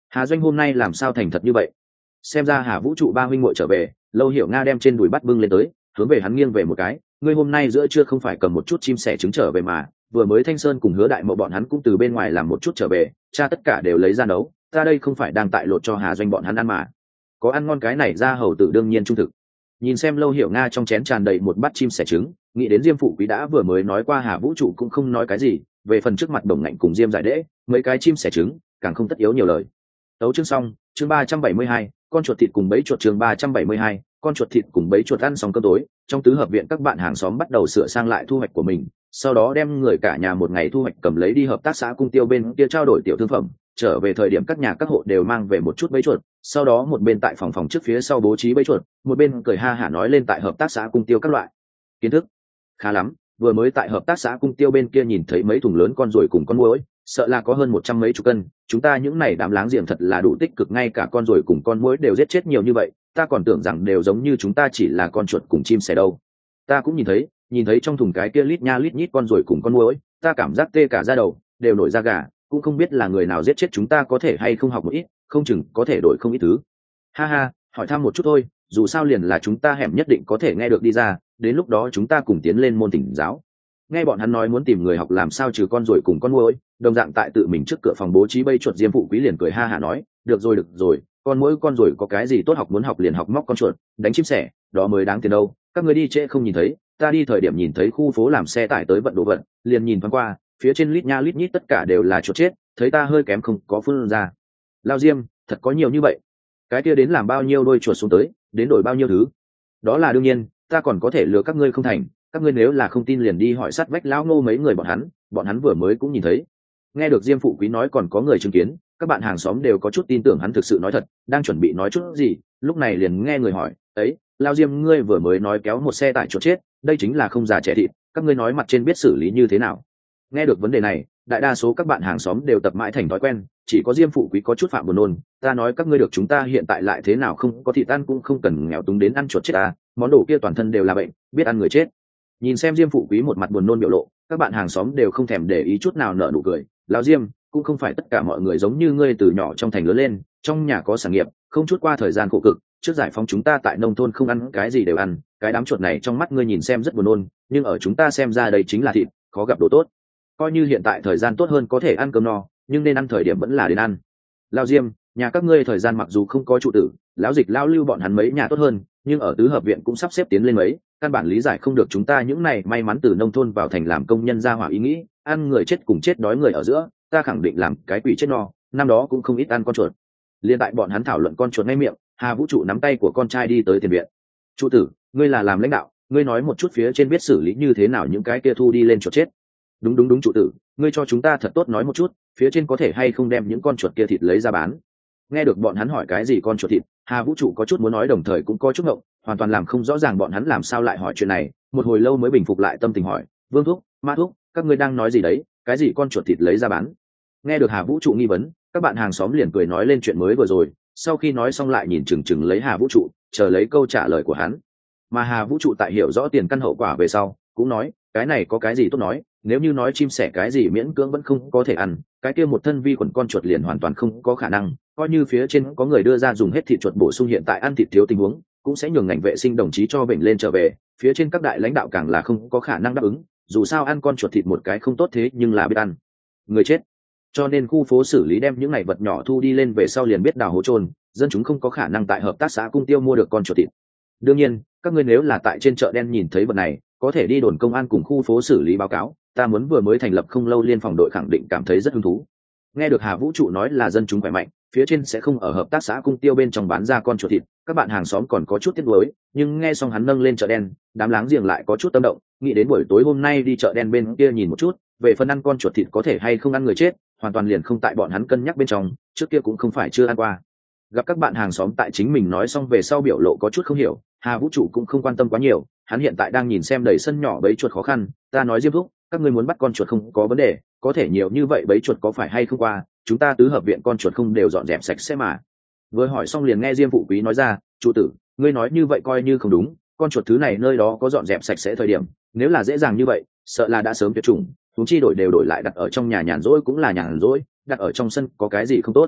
Hà Doanh hôm nay làm sao thành thật như vậy? Xem ra Hà Vũ trụ ba huynh muội trở về. Lâu Hiểu Nga đem trên đùi bắt bưng lên tới, hướng về hắn nghiêng về một cái. Ngươi hôm nay giữa trưa không phải cầm một chút chim sẻ trứng trở về mà? Vừa mới Thanh Sơn cùng Hứa Đại Mậu bọn hắn cũng từ bên ngoài làm một chút trở về, cha tất cả đều lấy ra nấu. Ta đây không phải đang tại lột cho Hà Doanh bọn hắn ăn mà? Có ăn ngon cái này ra hầu tử đương nhiên trung thực. Nhìn xem Lâu Hiểu Nga trong chén tràn đầy một bát chim sẻ trứng, nghĩ đến Diêm phụ quý đã vừa mới nói qua Hà Vũ trụ cũng không nói cái gì. Về phần trước mặt Đồng Ngạnh cùng Diêm Giải Đễ, mấy cái chim sẻ trứng, càng không tất yếu nhiều lời. Tấu chương xong, chương ba trăm bảy mươi hai, con chuột thịt cùng bẫy chuột chương ba trăm bảy mươi hai, con chuột thịt cùng bẫy chuột ăn xong cơm tối, trong tứ hợp viện các bạn hàng xóm bắt đầu sửa sang lại thu hoạch của mình, sau đó đem người cả nhà một ngày thu hoạch cầm lấy đi hợp tác xã cung tiêu bên kia trao đổi tiểu thương phẩm, trở về thời điểm các nhà các hộ đều mang về một chút bẫy chuột, sau đó một bên tại phòng phòng trước phía sau bố trí bẫy chuột, một bên cười ha hả nói lên tại hợp tác xã cung tiêu các loại kiến thức. Khá lắm, vừa mới tại hợp tác xã cung tiêu bên kia nhìn thấy mấy thùng lớn con ruồi cùng con muỗi, sợ là có hơn một trăm mấy chục cân, chúng ta những này đám láng giềng thật là đủ tích cực, ngay cả con ruồi cùng con muỗi đều giết chết nhiều như vậy, ta còn tưởng rằng đều giống như chúng ta chỉ là con chuột cùng chim sẻ đâu. Ta cũng nhìn thấy, nhìn thấy trong thùng cái kia lít nha lít nhít con ruồi cùng con muỗi, ta cảm giác tê cả da đầu, đều nổi da gà, cũng không biết là người nào giết chết chúng ta, có thể hay không học một ít, không chừng có thể đổi không ít thứ. Ha ha, hỏi thăm một chút thôi, dù sao liền là chúng ta hẻm nhất định có thể nghe được đi ra, đến lúc đó chúng ta cùng tiến lên môn tỉnh giáo. Nghe bọn hắn nói muốn tìm người học làm sao trừ con ruồi cùng con muỗi, đồng dạng tại tự mình trước cửa phòng bố trí bẫy chuột, Diêm phụ quý liền cười ha hả nói, được rồi được rồi, con muỗi con ruồi có cái gì tốt học, muốn học liền học móc con chuột, đánh chim sẻ, đó mới đáng tiền đâu. Các người đi trễ không nhìn thấy, ta đi thời điểm nhìn thấy khu phố làm xe tải tới vận đồ vật, liền nhìn thoáng qua, phía trên lít nha lít nhít tất cả đều là chuột chết, thấy ta hơi kém không có phun ra. Lao Diêm, thật có nhiều như vậy? Cái kia đến làm bao nhiêu đôi chuột xuống tới, đến đổi bao nhiêu thứ? Đó là đương nhiên, ta còn có thể lừa các ngươi không thành, các ngươi nếu là không tin liền đi hỏi sát vách lão Ngô mấy người bọn hắn, bọn hắn vừa mới cũng nhìn thấy. Nghe được Diêm phụ quý nói còn có người chứng kiến, các bạn hàng xóm đều có chút tin tưởng hắn thực sự nói thật, đang chuẩn bị nói chút gì, lúc này liền nghe người hỏi, ấy, Lao Diêm ngươi vừa mới nói kéo một xe tải chuột chết, đây chính là không già trẻ thịt, các ngươi nói mặt trên biết xử lý như thế nào? Nghe được vấn đề này, đại đa số các bạn hàng xóm đều tập mãi thành thói quen, chỉ có Diêm phụ quý có chút phạm buồn nôn, ta nói các ngươi được chúng ta hiện tại lại thế nào không có thịt ăn cũng không cần nghèo túng đến ăn chuột chết à, món đồ kia toàn thân đều là bệnh, biết ăn người chết. Nhìn xem Diêm phụ quý một mặt buồn nôn biểu lộ, các bạn hàng xóm đều không thèm để ý chút nào, nở nụ cười. Lão Diêm, cũng không phải tất cả mọi người giống như ngươi từ nhỏ trong thành lớn lên, trong nhà có sản nghiệp, không chút qua thời gian khổ cực, trước giải phóng chúng ta tại nông thôn không ăn cái gì đều ăn, cái đám chuột này trong mắt ngươi nhìn xem rất buồn nôn, nhưng ở chúng ta xem ra đây chính là thịt, khó gặp đồ tốt. Coi như hiện tại thời gian tốt hơn có thể ăn cơm no, nhưng nên ăn thời điểm vẫn là đến ăn. Lão Diêm, nhà các ngươi thời gian mặc dù không có trụ tử, lão Dịch lão Lưu bọn hắn mấy nhà tốt hơn, nhưng ở tứ hợp viện cũng sắp xếp tiến lên mấy, căn bản lý giải không được chúng ta những này may mắn từ nông thôn vào thành làm công nhân ra hỏa ý nghĩ, ăn người chết cùng chết đói người ở giữa, ta khẳng định làm cái quỷ chết no, năm đó cũng không ít ăn con chuột. Liên tại bọn hắn thảo luận con chuột ngay miệng, Hà Vũ trụ nắm tay của con trai đi tới tiền viện. Trụ tử, ngươi là làm lãnh đạo, ngươi nói một chút phía trên biết xử lý như thế nào những cái kia thu đi lên chuột chết. Đúng đúng đúng trụ tử, ngươi cho chúng ta thật tốt nói một chút, phía trên có thể hay không đem những con chuột kia thịt lấy ra bán. Nghe được bọn hắn hỏi cái gì con chuột thịt, Hà Vũ trụ có chút muốn nói đồng thời cũng có chút ngộng, hoàn toàn làm không rõ ràng bọn hắn làm sao lại hỏi chuyện này, một hồi lâu mới bình phục lại tâm tình hỏi, Vương thúc, Ma thúc, các ngươi đang nói gì đấy, cái gì con chuột thịt lấy ra bán? Nghe được Hà Vũ trụ nghi vấn, các bạn hàng xóm liền cười nói lên chuyện mới vừa rồi, sau khi nói xong lại nhìn chừng chừng lấy Hà Vũ trụ, chờ lấy câu trả lời của hắn. Mà Hà Vũ trụ tại hiểu rõ tiền căn hậu quả về sau, cũng nói, cái này có cái gì tốt nói, nếu như nói chim sẻ cái gì miễn cưỡng vẫn không có thể ăn, cái kia một thân vi khuẩn con chuột liền hoàn toàn không có khả năng, coi như phía trên có người đưa ra dùng hết thịt chuột bổ sung hiện tại ăn thịt thiếu tình huống, cũng sẽ nhường ngành vệ sinh đồng chí cho bệnh lên trở về, phía trên các đại lãnh đạo càng là không có khả năng đáp ứng, dù sao ăn con chuột thịt một cái không tốt thế nhưng là biết ăn người chết, cho nên khu phố xử lý đem những ngày vật nhỏ thu đi lên về sau liền biết đào hố chôn, dân chúng không có khả năng tại hợp tác xã cung tiêu mua được con chuột thịt. Đương nhiên, các ngươi nếu là tại trên chợ đen nhìn thấy vật này, có thể đi đồn công an cùng khu phố xử lý báo cáo, ta muốn vừa mới thành lập không lâu liên phòng đội khẳng định cảm thấy rất hứng thú. Nghe được Hà Vũ trụ nói là dân chúng khỏe mạnh, phía trên sẽ không ở hợp tác xã cung tiêu bên trong bán ra con chuột thịt, các bạn hàng xóm còn có chút tiếc nuối, nhưng nghe xong hắn nâng lên chợ đen, đám láng giềng lại có chút tâm động, nghĩ đến buổi tối hôm nay đi chợ đen bên kia nhìn một chút, về phần ăn con chuột thịt có thể hay không ăn người chết, hoàn toàn liền không tại bọn hắn cân nhắc bên trong, trước kia cũng không phải chưa ăn qua. Gặp các bạn hàng xóm tại chính mình nói xong về sau biểu lộ có chút không hiểu, Hà Vũ trụ cũng không quan tâm quá nhiều, hắn hiện tại đang nhìn xem đầy sân nhỏ bẫy chuột khó khăn, ta nói Diêm thúc, các ngươi muốn bắt con chuột không có vấn đề, có thể nhiều như vậy bẫy chuột có phải hay không qua, chúng ta tứ hợp viện con chuột không đều dọn dẹp sạch sẽ mà. Vừa hỏi xong liền nghe Diêm phụ quý nói ra, trụ tử, ngươi nói như vậy coi như không đúng, con chuột thứ này nơi đó có dọn dẹp sạch sẽ thời điểm, nếu là dễ dàng như vậy, sợ là đã sớm tuyệt chủng, chúng chi đổi đều đổi lại đặt ở trong nhà nhàn rỗi cũng là nhàn rỗi, đặt ở trong sân có cái gì không tốt.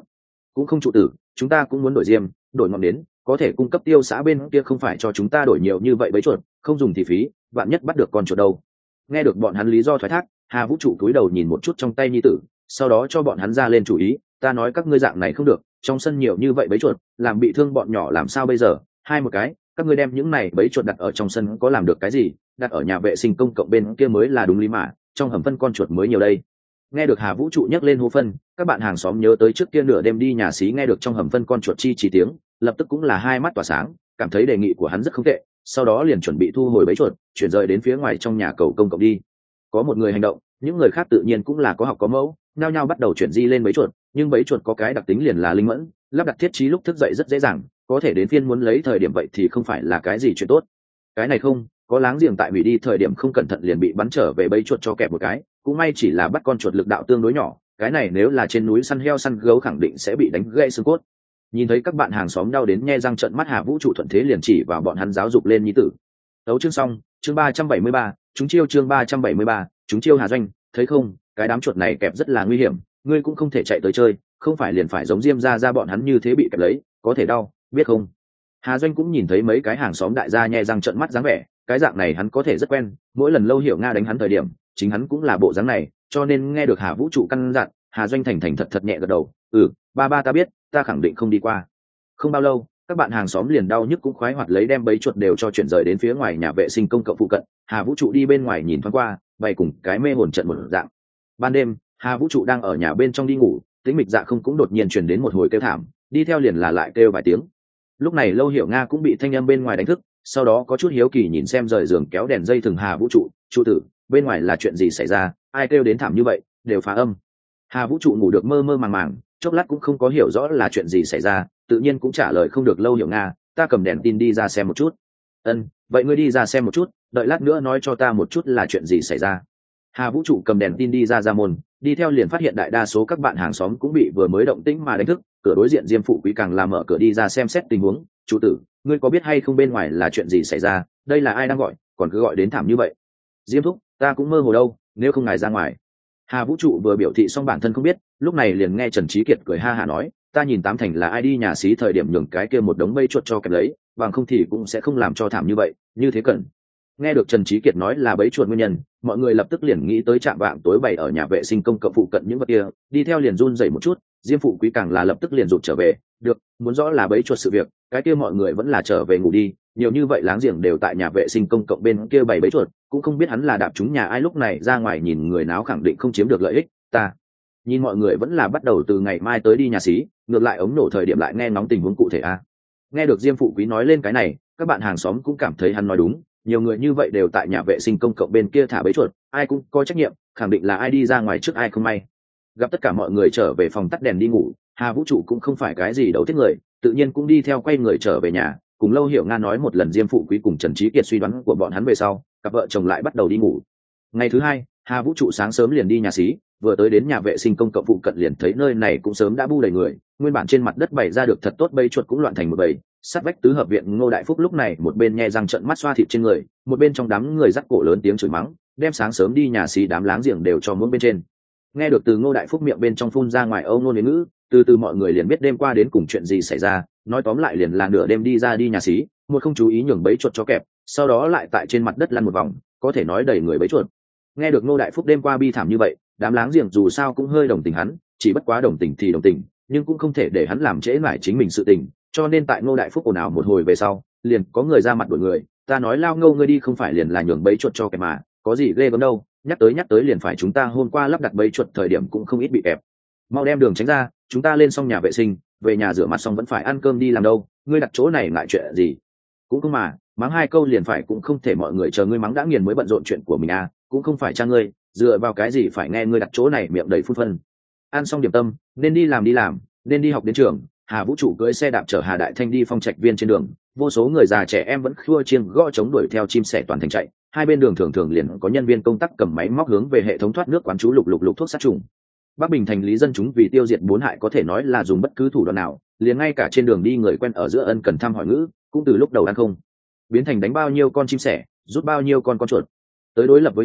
cũng không trụ tử, chúng ta cũng muốn đổi diêm, đổi ngọn đến, có thể cung cấp tiêu xã bên kia không phải cho chúng ta đổi nhiều như vậy bấy chuột, không dùng thì phí, vạn nhất bắt được con chuột đâu. Nghe được bọn hắn lý do thoái thác, Hà Vũ trụ cúi đầu nhìn một chút trong tay nhi tử, sau đó cho bọn hắn ra lên chủ ý, ta nói các ngươi dạng này không được, trong sân nhiều như vậy bấy chuột, làm bị thương bọn nhỏ làm sao bây giờ? Hai một cái, các ngươi đem những này bấy chuột đặt ở trong sân có làm được cái gì? Đặt ở nhà vệ sinh công cộng bên kia mới là đúng lý mà, trong hầm phân con chuột mới nhiều đây. Nghe được Hà Vũ trụ nhắc lên hô phân, các bạn hàng xóm nhớ tới trước kia nửa đêm đi nhà xí nghe được trong hầm phân con chuột chi chỉ tiếng, lập tức cũng là hai mắt tỏa sáng, cảm thấy đề nghị của hắn rất không tệ, sau đó liền chuẩn bị thu hồi bấy chuột, chuyển rời đến phía ngoài trong nhà cầu công cộng đi. Có một người hành động, những người khác tự nhiên cũng là có học có mẫu, nhao nhao bắt đầu chuyển di lên bấy chuột, nhưng bấy chuột có cái đặc tính liền là linh mẫn, lắp đặt thiết trí lúc thức dậy rất dễ dàng, có thể đến phiên muốn lấy thời điểm vậy thì không phải là cái gì chuyện tốt. Cái này không, có láng giềng tại hủy đi thời điểm không cẩn thận liền bị bắn trở về bấy chuột cho kẹp một cái, cũng may chỉ là bắt con chuột lực đạo tương đối nhỏ, cái này nếu là trên núi săn heo săn gấu khẳng định sẽ bị đánh gãy xương cốt. Nhìn thấy các bạn hàng xóm đau đến nhe răng trợn mắt, Hà Vũ trụ thuận thế liền chỉ vào bọn hắn giáo dục lên nhi tử. Tấu chương xong, chương ba trăm bảy mươi ba, chúng chiêu chương ba trăm bảy mươi ba, chúng chiêu Hà Doanh, thấy không, cái đám chuột này kẹp rất là nguy hiểm, ngươi cũng không thể chạy tới chơi, không phải liền phải giống Diêm gia ra bọn hắn như thế bị kẹp lấy, có thể đau, biết không? Hà Doanh cũng nhìn thấy mấy cái hàng xóm đại gia nhe răng trợn mắt dáng vẻ, cái dạng này hắn có thể rất quen, mỗi lần Lâu Hiểu Nga đánh hắn thời điểm, chính hắn cũng là bộ dáng này, cho nên nghe được Hà Vũ trụ căn dặn, Hà Doanh thành thành thật thật nhẹ gật đầu, ừ, ba ba ta biết, ta khẳng định không đi qua. Không bao lâu, các bạn hàng xóm liền đau nhức cũng khoái hoạt lấy đem bấy chuột đều cho chuyển rời đến phía ngoài nhà vệ sinh công cộng phụ cận. Hà Vũ trụ đi bên ngoài nhìn thoáng qua, bày cùng cái mê hồn trận một dạng. Ban đêm, Hà Vũ trụ đang ở nhà bên trong đi ngủ, tĩnh mịch dạ không cũng đột nhiên truyền đến một hồi kêu thảm, đi theo liền là lại kêu vài tiếng. Lúc này Lâu Hiểu Nga cũng bị thanh âm bên ngoài đánh thức, sau đó có chút hiếu kỳ nhìn xem rời giường kéo đèn dây thừng Hà Vũ trụ, trụ tử, bên ngoài là chuyện gì xảy ra, ai kêu đến thảm như vậy, đều phá âm. Hà Vũ trụ ngủ được mơ mơ màng màng, chốc lát cũng không có hiểu rõ là chuyện gì xảy ra, tự nhiên cũng trả lời không được. Lâu Hiểu Nga, ta cầm đèn tin đi ra xem một chút. Ân, vậy ngươi đi ra xem một chút, đợi lát nữa nói cho ta một chút là chuyện gì xảy ra. Hà Vũ trụ cầm đèn tin đi ra ra môn, đi theo liền phát hiện đại đa số các bạn hàng xóm cũng bị vừa mới động tĩnh mà đánh thức, cửa đối diện Diêm phụ quý càng làm mở cửa đi ra xem xét tình huống. Chủ tử, ngươi có biết hay không bên ngoài là chuyện gì xảy ra, đây là ai đang gọi, còn cứ gọi đến thảm như vậy? Diêm thúc, ta cũng mơ hồ đâu, nếu không ngài ra ngoài. Hà Vũ trụ vừa biểu thị xong bản thân không biết, lúc này liền nghe Trần Trí Kiệt cười ha hả nói, ta nhìn tám thành là ai đi nhà xí thời điểm nhường cái kia một đống mây chuột cho kẹp lấy, bằng không thì cũng sẽ không làm cho thảm như vậy, như thế cần. Nghe được Trần Trí Kiệt nói là bẫy chuột nguyên nhân, mọi người lập tức liền nghĩ tới trạm vạng tối bày ở nhà vệ sinh công cộng phụ cận những vật kia, đi theo liền run rẩy một chút. Diêm phụ quý càng là lập tức liền rụt trở về, được, muốn rõ là bẫy chuột sự việc, cái kia mọi người vẫn là trở về ngủ đi, nhiều như vậy láng giềng đều tại nhà vệ sinh công cộng bên kia bày bẫy chuột, cũng không biết hắn là đạp trúng nhà ai, lúc này ra ngoài nhìn người náo khẳng định không chiếm được lợi ích. Ta nhìn mọi người vẫn là bắt đầu từ ngày mai tới đi nhà xí, ngược lại ống nổ thời điểm lại nghe ngóng tình huống cụ thể a. Nghe được Diêm phụ quý nói lên cái này, các bạn hàng xóm cũng cảm thấy hắn nói đúng, nhiều người như vậy đều tại nhà vệ sinh công cộng bên kia thả bẫy chuột, ai cũng có trách nhiệm, khẳng định là ai đi ra ngoài trước ai không may. Gặp tất cả mọi người trở về phòng tắt đèn đi ngủ, Hà Vũ trụ cũng không phải cái gì đấu thiết người, tự nhiên cũng đi theo quay người trở về nhà, cùng Lâu Hiểu Nga nói một lần Diêm phụ quý cùng Trần Trí Kiệt suy đoán của bọn hắn về sau, cặp vợ chồng lại bắt đầu đi ngủ. Ngày thứ hai, Hà Vũ trụ sáng sớm liền đi nhà xí, vừa tới đến nhà vệ sinh công cộng phụ cận liền thấy nơi này cũng sớm đã bu đầy người, nguyên bản trên mặt đất bày ra được thật tốt bẫy chuột cũng loạn thành một bầy. Sát vách tứ hợp viện Ngô Đại Phúc lúc này một bên nhe răng trợn mắt xoa thịt trên người, một bên trong đám người dắt cổ lớn tiếng chửi mắng, đem sáng sớm đi nhà xí đám láng giềng đều cho muỗng bên trên. Nghe được từ Ngô Đại Phúc miệng bên trong phun ra ngoài âu nôn đến ngữ, từ từ mọi người liền biết đêm qua đến cùng chuyện gì xảy ra, nói tóm lại liền là nửa đêm đi ra đi nhà xí, một không chú ý nhường bẫy chuột cho kẹp, sau đó lại tại trên mặt đất lăn một vòng, có thể nói đầy người bẫy chuột. Nghe được Ngô Đại Phúc đêm qua bi thảm như vậy, đám láng giềng dù sao cũng hơi đồng tình hắn, chỉ bất quá đồng tình thì đồng tình, nhưng cũng không thể để hắn làm trễ nải chính mình sự tình, cho nên tại Ngô Đại Phúc ồn ào một hồi về sau, liền có người ra mặt đuổi người, ta nói lao Ngô ngươi đi không phải liền là nhường bẫy chuột cho kẹp mà, có gì ghê gớm đâu, nhắc tới nhắc tới liền phải chúng ta hôm qua lắp đặt bẫy chuột thời điểm cũng không ít bị kẹp. Mau đem đường tránh ra, chúng ta lên xong nhà vệ sinh, về nhà rửa mặt xong vẫn phải ăn cơm đi làm đâu, ngươi đặt chỗ này ngại chuyện gì? Cũng không mà, mắng hai câu liền phải cũng không thể mọi người chờ ngươi mắng đã nghiền mới bận rộn chuyện của mình à, cũng không phải cha ngươi, dựa vào cái gì phải nghe ngươi đặt chỗ này miệng đầy phun phân. Ăn xong điểm tâm, nên đi làm đi làm, nên đi học đến trường. Hà Vũ trụ cưỡi xe đạp chở Hà Đại Thanh đi phong trạch viên trên đường, vô số người già trẻ em vẫn khua chiêng gõ trống đuổi theo chim sẻ toàn thành chạy, hai bên đường thường thường liền có nhân viên công tác cầm máy móc hướng về hệ thống thoát nước quán chú lục lục lục thuốc sát trùng. Bắc Bình thành lý dân chúng vì tiêu diệt bốn hại có thể nói là dùng bất cứ thủ đoạn nào, liền ngay cả trên đường đi người quen ở giữa ân cần thăm hỏi ngữ, cũng từ lúc đầu ăn không biến thành đánh bao nhiêu con chim sẻ, rút bao nhiêu con con chuột. Tới đối lập với nhau,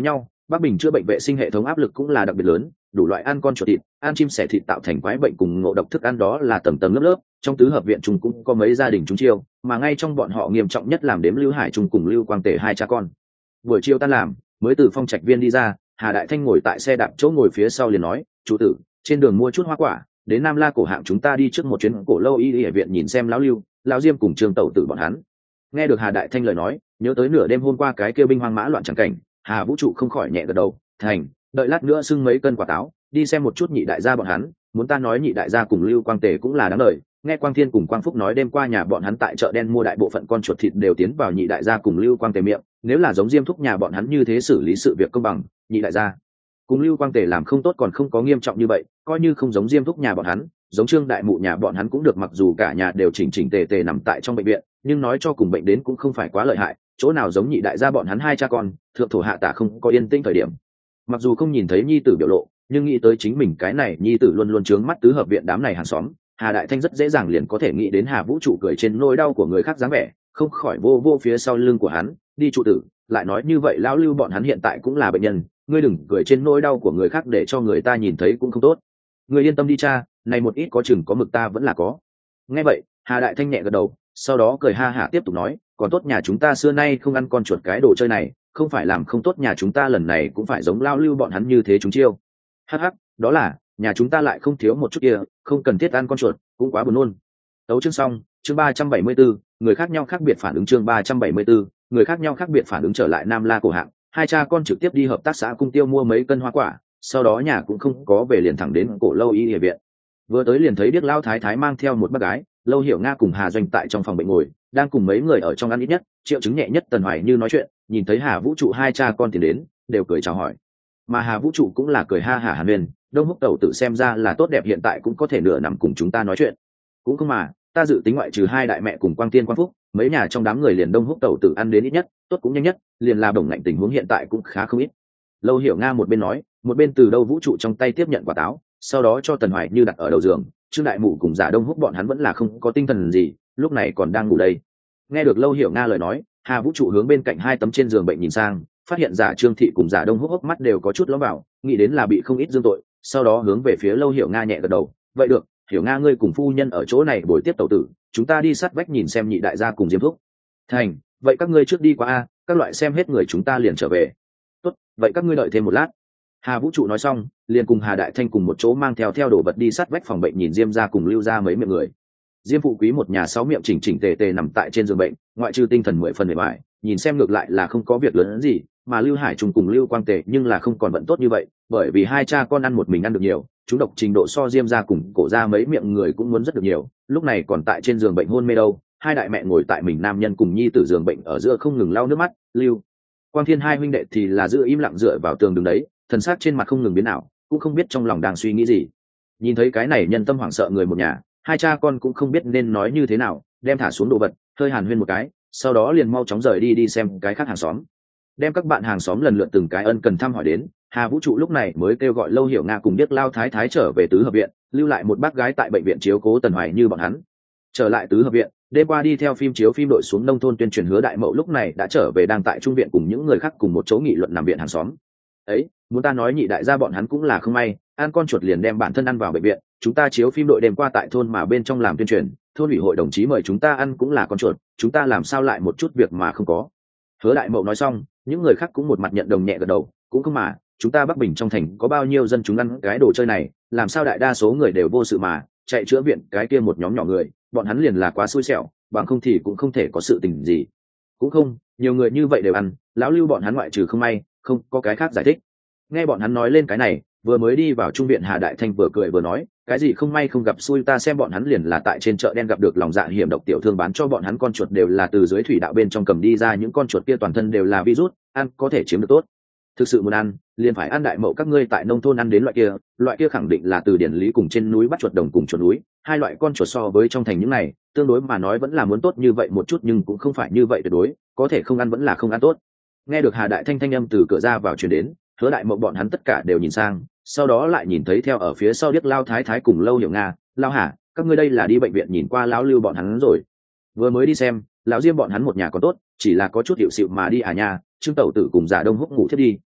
Bắc Bình chữa bệnh vệ sinh hệ thống áp lực cũng là đặc biệt lớn, đủ loại ăn con chuột thịt, ăn chim sẻ thịt tạo thành quái bệnh cùng ngộ độc thức ăn đó là tầng tầng lớp lớp. Trong tứ hợp viện chúng cũng có mấy gia đình chúng chiêu, mà ngay trong bọn họ nghiêm trọng nhất làm đếm Lưu Hải Trung cùng Lưu Quang Tể hai cha con. Buổi chiều tan làm, mới từ phong trạch viên đi ra, Hà Đại Thanh ngồi tại xe đạp chỗ ngồi phía sau liền nói, chủ tử, trên đường mua chút hoa quả, đến Nam La cổ hạng chúng ta đi trước một chuyến cổ lâu y y viện nhìn xem lão Lưu, lão Diêm cùng Trương Tẩu tử bọn hắn. Nghe được Hà Đại Thanh lời nói, nhớ tới nửa đêm hôm qua cái kêu binh hoang mã loạn chẳng cảnh, Hà Vũ Trụ không khỏi nhẹ gật đầu, thành, đợi lát nữa xưng mấy cân quả táo, đi xem một chút nhị đại gia bọn hắn, muốn ta nói nhị đại gia cùng Lưu Quang Tề cũng là đáng đời. Nghe Quang Thiên cùng Quang Phúc nói đêm qua nhà bọn hắn tại chợ đen mua đại bộ phận con chuột thịt đều tiến vào nhị đại gia cùng Lưu Quang Tề miệng, nếu là giống Diêm thúc nhà bọn hắn như thế xử lý sự việc công bằng, nhị đại gia cùng Lưu Quang Tề làm không tốt còn không có nghiêm trọng như vậy, coi như không giống Diêm thúc nhà bọn hắn, giống Trương đại mụ nhà bọn hắn cũng được, mặc dù cả nhà đều chỉnh chỉnh tề tề nằm tại trong bệnh viện, nhưng nói cho cùng bệnh đến cũng không phải quá lợi hại, chỗ nào giống nhị đại gia bọn hắn hai cha con, thượng thổ hạ tả không có yên tĩnh thời điểm. Mặc dù không nhìn thấy nhi tử biểu lộ, nhưng nghĩ tới chính mình cái này nhi tử luôn luôn trướng mắt tứ hợp viện đám này hàng xóm, Hà Đại Thanh rất dễ dàng liền có thể nghĩ đến Hà Vũ Trụ cười trên nỗi đau của người khác dáng vẻ, không khỏi vô vô phía sau lưng của hắn, đi trụ tử, lại nói như vậy lão Lưu bọn hắn hiện tại cũng là bệnh nhân, ngươi đừng cười trên nỗi đau của người khác để cho người ta nhìn thấy cũng không tốt. Ngươi yên tâm đi cha, này một ít có chừng có mực ta vẫn là có. Nghe vậy, Hà Đại Thanh nhẹ gật đầu, sau đó cười ha hả tiếp tục nói, còn tốt nhà chúng ta xưa nay không ăn con chuột cái đồ chơi này, không phải làm không tốt nhà chúng ta lần này cũng phải giống lão Lưu bọn hắn như thế chúng chiêu. Hắc hắc, đó là nhà chúng ta lại không thiếu một chút kia, không cần thiết ăn con chuột, cũng quá buồn nôn. Tấu chương xong, chương ba trăm bảy mươi 74, người khác nhau khác biệt phản ứng chương ba trăm bảy mươi 74, người khác nhau khác biệt phản ứng trở lại Nam La cổ hạng, hai cha con trực tiếp đi hợp tác xã cung tiêu mua mấy cân hoa quả, sau đó nhà cũng không có về liền thẳng đến cổ lâu y y viện. Vừa tới liền thấy Điếc Lao Thái Thái mang theo một bác gái, Lâu Hiểu Nga cùng Hà Doanh tại trong phòng bệnh ngồi, đang cùng mấy người ở trong ăn ít nhất, triệu chứng nhẹ nhất Tần Hoài Như nói chuyện, nhìn thấy Hà Vũ Trụ hai cha con tiến đến, đều cười chào hỏi. Mà Hà Vũ Trụ cũng là cười ha hả hàn huyên, Đông Húc Tẩu tự xem ra là tốt đẹp hiện tại cũng có thể nửa nằm cùng chúng ta nói chuyện. Cũng không mà, ta dự tính ngoại trừ hai đại mẹ cùng Quang Tiên Quang Phúc, mấy nhà trong đám người liền Đông Húc Tẩu tự ăn đến ít nhất, tốt cũng nhanh nhất, liền là đồng ngạnh tình huống hiện tại cũng khá không ít. Lâu Hiểu Nga một bên nói, một bên từ Đâu Vũ Trụ trong tay tiếp nhận quả táo, sau đó cho Tần Hoài Như đặt ở đầu giường. Trương đại mụ cùng Giả Đông Húc bọn hắn vẫn là không có tinh thần gì, lúc này còn đang ngủ đây. Nghe được Lâu Hiểu Nga lời nói, Hà Vũ Trụ hướng bên cạnh hai tấm trên giường bệnh nhìn sang, phát hiện Giả Trương Thị cùng Giả Đông Húc hốc mắt đều có chút lõm vào, nghĩ đến là bị không ít dương tội, sau đó hướng về phía Lâu Hiểu Nga nhẹ gật đầu, vậy được, Hiểu Nga ngươi cùng phu nhân ở chỗ này buổi tiếp tẩu tử, chúng ta đi sát vách nhìn xem nhị đại gia cùng Diêm Thúc. Thành, vậy các ngươi trước đi qua a, các loại xem hết người chúng ta liền trở về. Tốt, vậy các ngươi đợi thêm một lát. Hà Vũ Trụ nói xong, liền cùng Hà Đại Thanh cùng một chỗ mang theo theo đồ vật đi sát vách phòng bệnh nhìn Diêm gia cùng Lưu gia mấy miệng người. Diêm phụ quý một nhà sáu miệng chỉnh chỉnh tề tề nằm tại trên giường bệnh, ngoại trừ tinh thần mười phần mệt mỏi, nhìn xem ngược lại là không có việc lớn gì, mà Lưu Hải Trung cùng Lưu Quang Tề nhưng là không còn vận tốt như vậy, bởi vì hai cha con ăn một mình ăn được nhiều, chúng độc trình độ so Diêm gia cùng cổ gia mấy miệng người cũng muốn rất được nhiều, lúc này còn tại trên giường bệnh hôn mê đâu. Hai đại mẹ ngồi tại mình nam nhân cùng nhi tử giường bệnh ở giữa không ngừng lau nước mắt, Lưu Quang Thiên hai huynh đệ thì là giữ im lặng dựa vào tường đứng đấy, thần sắc trên mặt không ngừng biến ảo, cũng không biết trong lòng đang suy nghĩ gì. Nhìn thấy cái này nhân tâm hoảng sợ người một nhà, hai cha con cũng không biết nên nói như thế nào, đem thả xuống đồ vật, hơi hàn huyên một cái, sau đó liền mau chóng rời đi đi xem cái khác hàng xóm. Đem các bạn hàng xóm lần lượt từng cái ân cần thăm hỏi đến, Hà Vũ Trụ lúc này mới kêu gọi Lâu Hiểu Nga cùng Điếc Lao Thái Thái trở về tứ hợp viện, lưu lại một bác gái tại bệnh viện chiếu cố Tần Hoài Như bọn hắn. Trở lại tứ hợp viện, đêm qua đi theo phim chiếu phim đội xuống nông thôn tuyên truyền Hứa Đại Mậu lúc này đã trở về đang tại trung viện cùng những người khác cùng một chỗ nghị luận nằm viện hàng xóm. Ấy, muốn ta nói nhị đại gia bọn hắn cũng là không may, ăn con chuột liền đem bản thân ăn vào bệnh viện, chúng ta chiếu phim đội đêm qua tại thôn mà bên trong làm tuyên truyền, thôn ủy hội đồng chí mời chúng ta ăn cũng là con chuột, chúng ta làm sao lại một chút việc mà không có. Hứa Đại Mậu nói xong, những người khác cũng một mặt nhận đồng nhẹ gật đầu, cũng không mà, chúng ta Bắc Bình trong thành có bao nhiêu dân chúng ăn cái đồ chơi này, làm sao đại đa số người đều vô sự mà, chạy chữa viện cái kia một nhóm nhỏ người, bọn hắn liền là quá xui xẻo, bằng không thì cũng không thể có sự tình gì. Cũng không, nhiều người như vậy đều ăn, lão Lưu bọn hắn ngoại trừ không may, không có cái khác giải thích. Nghe bọn hắn nói lên cái này, vừa mới đi vào trung viện Hà Đại Thanh vừa cười vừa nói, cái gì không may không gặp xui, ta xem bọn hắn liền là tại trên chợ đen gặp được lòng dạ hiểm độc tiểu thương bán cho bọn hắn con chuột đều là từ dưới thủy đạo bên trong cầm đi ra, những con chuột kia toàn thân đều là virus, ăn có thể chiếm được tốt. Thực sự muốn ăn, liền phải ăn Đại Mậu các ngươi tại nông thôn ăn đến loại kia, loại kia khẳng định là từ điển lý cùng trên núi bắt chuột đồng cùng chuột núi, hai loại con chuột so với trong thành những này, tương đối mà nói vẫn là muốn tốt như vậy một chút nhưng cũng không phải như vậy tuyệt đối, có thể không ăn vẫn là không ăn tốt. Nghe được Hà Đại Thanh thanh âm từ cửa ra vào truyền đến, Hứa Đại Mậu bọn hắn tất cả đều nhìn sang, sau đó lại nhìn thấy theo ở phía sau Điếc Lao Thái Thái cùng Lâu Hiểu Nga, Lao Hà, các ngươi đây là đi bệnh viện nhìn qua lão Lưu bọn hắn rồi. Vừa mới đi xem, lão Diêm bọn hắn một nhà còn tốt, chỉ là có chút hiệu xịu mà đi à nha, Trương Tẩu Tử cùng Giả Đông Húc ngủ thiết đi,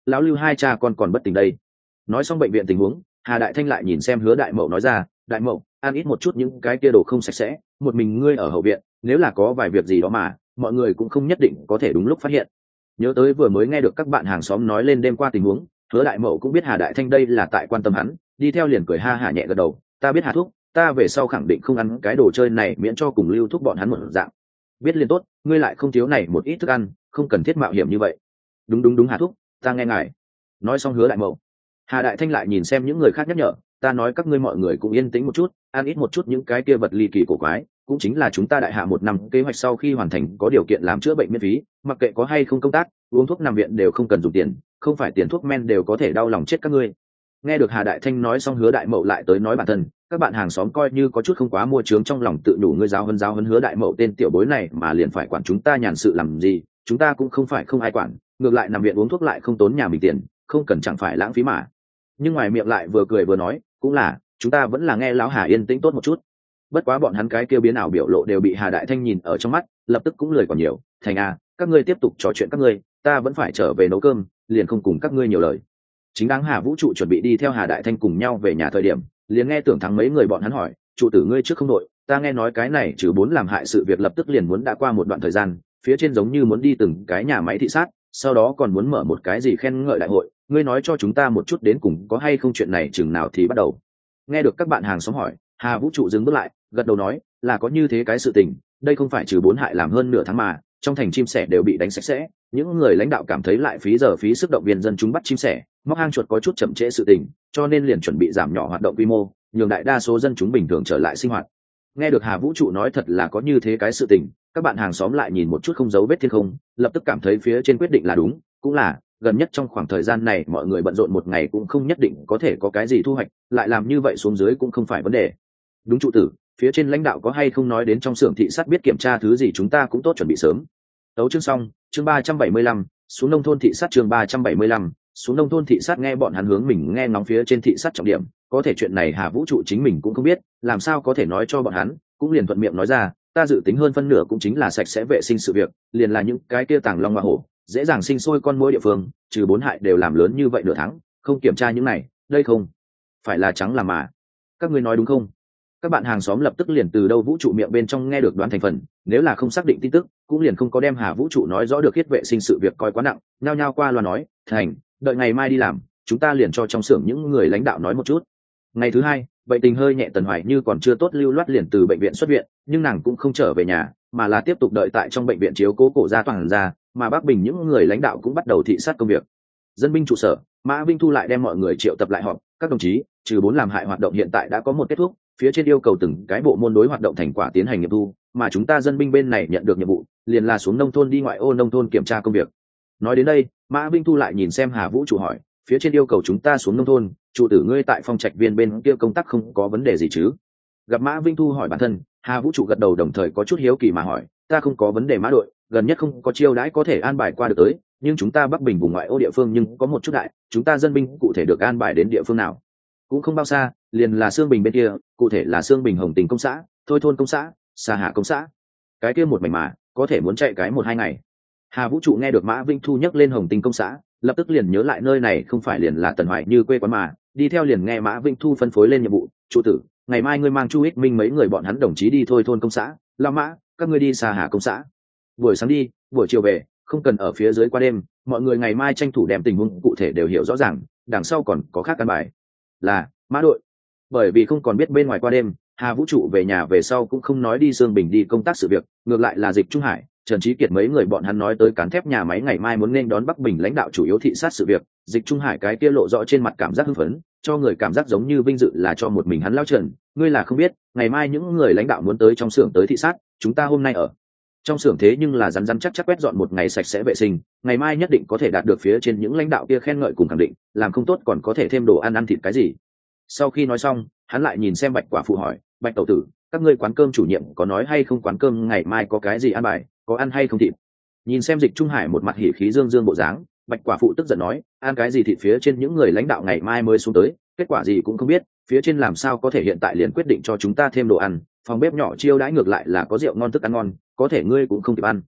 lão Lưu hai cha con còn bất tỉnh đây. Nói xong bệnh viện tình huống, Hà Đại Thanh lại nhìn xem Hứa Đại Mậu nói ra, Đại Mậu, ăn ít một chút những cái kia đồ không sạch sẽ, một mình ngươi ở hậu viện, nếu là có vài việc gì đó mà mọi người cũng không nhất định có thể đúng lúc phát hiện. Nhớ tới vừa mới nghe được các bạn hàng xóm nói lên đêm qua tình huống, Hứa Đại Mậu cũng biết Hà Đại Thanh đây là tại quan tâm hắn, đi theo liền cười ha hả nhẹ gật đầu, ta biết Hà thúc, ta về sau khẳng định không ăn cái đồ chơi này miễn cho cùng Lưu thúc bọn hắn một dạng. Biết liền tốt, ngươi lại không thiếu này một ít thức ăn, không cần thiết mạo hiểm như vậy. Đúng đúng đúng Hà thúc, ta nghe ngài. Nói xong Hứa Đại Mậu, Hà Đại Thanh lại nhìn xem những người khác nhắc nhở, ta nói các ngươi mọi người cũng yên tĩnh một chút, ăn ít một chút những cái kia vật ly kỳ cổ quái, cũng chính là chúng ta đại hạ một năm kế hoạch sau khi hoàn thành có điều kiện làm chữa bệnh miễn phí, mặc kệ có hay không công tác, uống thuốc nằm viện đều không cần dùng tiền, không phải tiền thuốc men đều có thể đau lòng chết các ngươi. Nghe được Hà Đại Thanh nói xong, Hứa Đại Mậu lại tới nói bản thân, các bạn hàng xóm coi như có chút không quá mua trướng trong lòng tự đủ ngươi giáo hơn giáo hơn Hứa Đại Mậu tên tiểu bối này mà liền phải quản chúng ta nhàn sự làm gì, chúng ta cũng không phải không ai quản, ngược lại nằm viện uống thuốc lại không tốn nhà mình tiền, không cần chẳng phải lãng phí mà. Nhưng ngoài miệng lại vừa cười vừa nói, cũng là chúng ta vẫn là nghe lão Hà yên tĩnh tốt một chút. Bất quá bọn hắn cái kêu biến ảo biểu lộ đều bị Hà Đại Thanh nhìn ở trong mắt, lập tức cũng lười còn nhiều, thành à, các ngươi tiếp tục trò chuyện các ngươi, ta vẫn phải trở về nấu cơm, liền không cùng các ngươi nhiều lời. Chính đáng Hà Vũ trụ chuẩn bị đi theo Hà Đại Thanh cùng nhau về nhà thời điểm, liền nghe Tưởng Thắng mấy người bọn hắn hỏi, trụ tử ngươi trước không đội, ta nghe nói cái này trừ bốn làm hại sự việc lập tức liền muốn đã qua một đoạn thời gian, phía trên giống như muốn đi từng cái nhà máy thị sát, sau đó còn muốn mở một cái gì khen ngợi đại hội, ngươi nói cho chúng ta một chút đến cùng có hay không chuyện này chừng nào thì bắt đầu. Nghe được các bạn hàng xóm hỏi, Hà Vũ trụ dừng bước lại, gật đầu nói, là có như thế cái sự tình, đây không phải trừ bốn hại làm hơn nửa tháng mà, trong thành chim sẻ đều bị đánh sạch sẽ, những người lãnh đạo cảm thấy lại phí giờ phí sức động viên dân chúng bắt chim sẻ, móc hang chuột có chút chậm trễ sự tình, cho nên liền chuẩn bị giảm nhỏ hoạt động quy mô, nhường đại đa số dân chúng bình thường trở lại sinh hoạt. Nghe được Hà Vũ trụ nói thật là có như thế cái sự tình, các bạn hàng xóm lại nhìn một chút không giấu vết thiên không, lập tức cảm thấy phía trên quyết định là đúng, cũng là gần nhất trong khoảng thời gian này mọi người bận rộn một ngày cũng không nhất định có thể có cái gì thu hoạch, lại làm như vậy xuống dưới cũng không phải vấn đề. Đúng trụ tử, phía trên lãnh đạo có hay không nói đến trong xưởng thị sát biết kiểm tra thứ gì chúng ta cũng tốt chuẩn bị sớm. Tấu chương xong, chương ba trăm bảy mươi lăm, xuống nông thôn thị sát chương ba trăm bảy mươi lăm, xuống nông thôn thị sát nghe bọn hắn hướng mình nghe ngóng phía trên thị sát trọng điểm, có thể chuyện này Hà Vũ trụ chính mình cũng không biết, làm sao có thể nói cho bọn hắn, cũng liền thuận miệng nói ra, ta dự tính hơn phân nửa cũng chính là sạch sẽ vệ sinh sự việc, liền là những cái kia tàng long hoa hổ, dễ dàng sinh sôi con muỗi địa phương, trừ bốn hại đều làm lớn như vậy nửa tháng, không kiểm tra những này, đây không phải là trắng làm mà. Các ngươi nói đúng không? Các bạn hàng xóm lập tức liền từ đâu Vũ trụ miệng bên trong nghe được đoán thành phần, nếu là không xác định tin tức cũng liền không có đem Hà Vũ trụ nói rõ được thiết vệ sinh sự việc coi quá nặng, nhao nhao qua loa nói, thành, đợi ngày mai đi làm, chúng ta liền cho trong xưởng những người lãnh đạo nói một chút. Ngày thứ hai, bệnh tình hơi nhẹ Tần Hoài Như còn chưa tốt lưu loát liền từ bệnh viện xuất viện, nhưng nàng cũng không trở về nhà, mà là tiếp tục đợi tại trong bệnh viện chiếu cố cổ gia toàn ra, mà Bắc Bình những người lãnh đạo cũng bắt đầu thị sát công việc. Dân binh trụ sở, Mã Vinh Thu lại đem mọi người triệu tập lại họp, các đồng chí, trừ bốn làm hại hoạt động hiện tại đã có một kết thúc, phía trên yêu cầu từng cái bộ môn đối hoạt động thành quả tiến hành nghiệm thu, mà chúng ta dân binh bên này nhận được nhiệm vụ, liền là xuống nông thôn đi ngoại ô nông thôn kiểm tra công việc. Nói đến đây, Mã Vinh Thu lại nhìn xem Hà Vũ trụ hỏi, phía trên yêu cầu chúng ta xuống nông thôn, trụ tử ngươi tại Phong Trạch Viên bên kia công tác không có vấn đề gì chứ? Gặp Mã Vinh Thu hỏi bản thân, Hà Vũ trụ gật đầu đồng thời có chút hiếu kỳ mà hỏi, ta không có vấn đề Mã đội, gần nhất không có chiêu đãi có thể an bài qua được tới, nhưng chúng ta Bắc Bình vùng ngoại ô địa phương nhưng có một chút đại, chúng ta dân binh cụ thể được an bài đến địa phương nào? Cũng không bao xa, liền là Sương Bình bên kia, cụ thể là Sương Bình Hồng Tình công xã, Thôi thôn công xã, Sa Hạ công xã. Cái kia một mảnh mà, có thể muốn chạy cái một hai ngày. Hà Vũ trụ nghe được Mã Vinh Thu nhắc lên Hồng Tình công xã, lập tức liền nhớ lại nơi này không phải liền là Tần Hoài Như quê quán mà, đi theo liền nghe Mã Vinh Thu phân phối lên nhiệm vụ, trụ tử, ngày mai ngươi mang Chu Ích Minh mấy người bọn hắn đồng chí đi Thôi thôn công xã, Lao Mã, các ngươi đi Sa Hạ công xã. Buổi sáng đi, buổi chiều về, không cần ở phía dưới qua đêm, mọi người ngày mai tranh thủ đem tình huống cụ thể đều hiểu rõ ràng, đằng sau còn có khác căn bài. Là Mã đội. Bởi vì không còn biết bên ngoài qua đêm, Hà Vũ trụ về nhà về sau cũng không nói đi Sương Bình đi công tác sự việc, ngược lại là Dịch Trung Hải, Trần Trí Kiệt mấy người bọn hắn nói tới cán thép nhà máy ngày mai muốn nên đón Bắc Bình lãnh đạo chủ yếu thị sát sự việc, Dịch Trung Hải cái kia lộ rõ trên mặt cảm giác hưng phấn, cho người cảm giác giống như vinh dự là cho một mình hắn lao Trần, ngươi là không biết, ngày mai những người lãnh đạo muốn tới trong xưởng tới thị sát, chúng ta hôm nay ở trong xưởng thế nhưng là rắn rắn chắc chắc quét dọn một ngày sạch sẽ vệ sinh, ngày mai nhất định có thể đạt được phía trên những lãnh đạo kia khen ngợi cùng khẳng định, làm không tốt còn có thể thêm đồ ăn ăn thịt cái gì. Sau khi nói xong, hắn lại nhìn xem Bạch quả phụ hỏi, Bạch tẩu tử, các ngươi quán cơm chủ nhiệm có nói hay không quán cơm ngày mai có cái gì ăn bài, có ăn hay không thịt? Nhìn xem Dịch Trung Hải một mặt hỉ khí dương dương bộ dáng, Bạch quả phụ tức giận nói, ăn cái gì thịt phía trên những người lãnh đạo ngày mai mới xuống tới, kết quả gì cũng không biết, phía trên làm sao có thể hiện tại liền quyết định cho chúng ta thêm đồ ăn, phòng bếp nhỏ chiêu đãi ngược lại là có rượu ngon thức ăn ngon, có thể ngươi cũng không kịp ăn.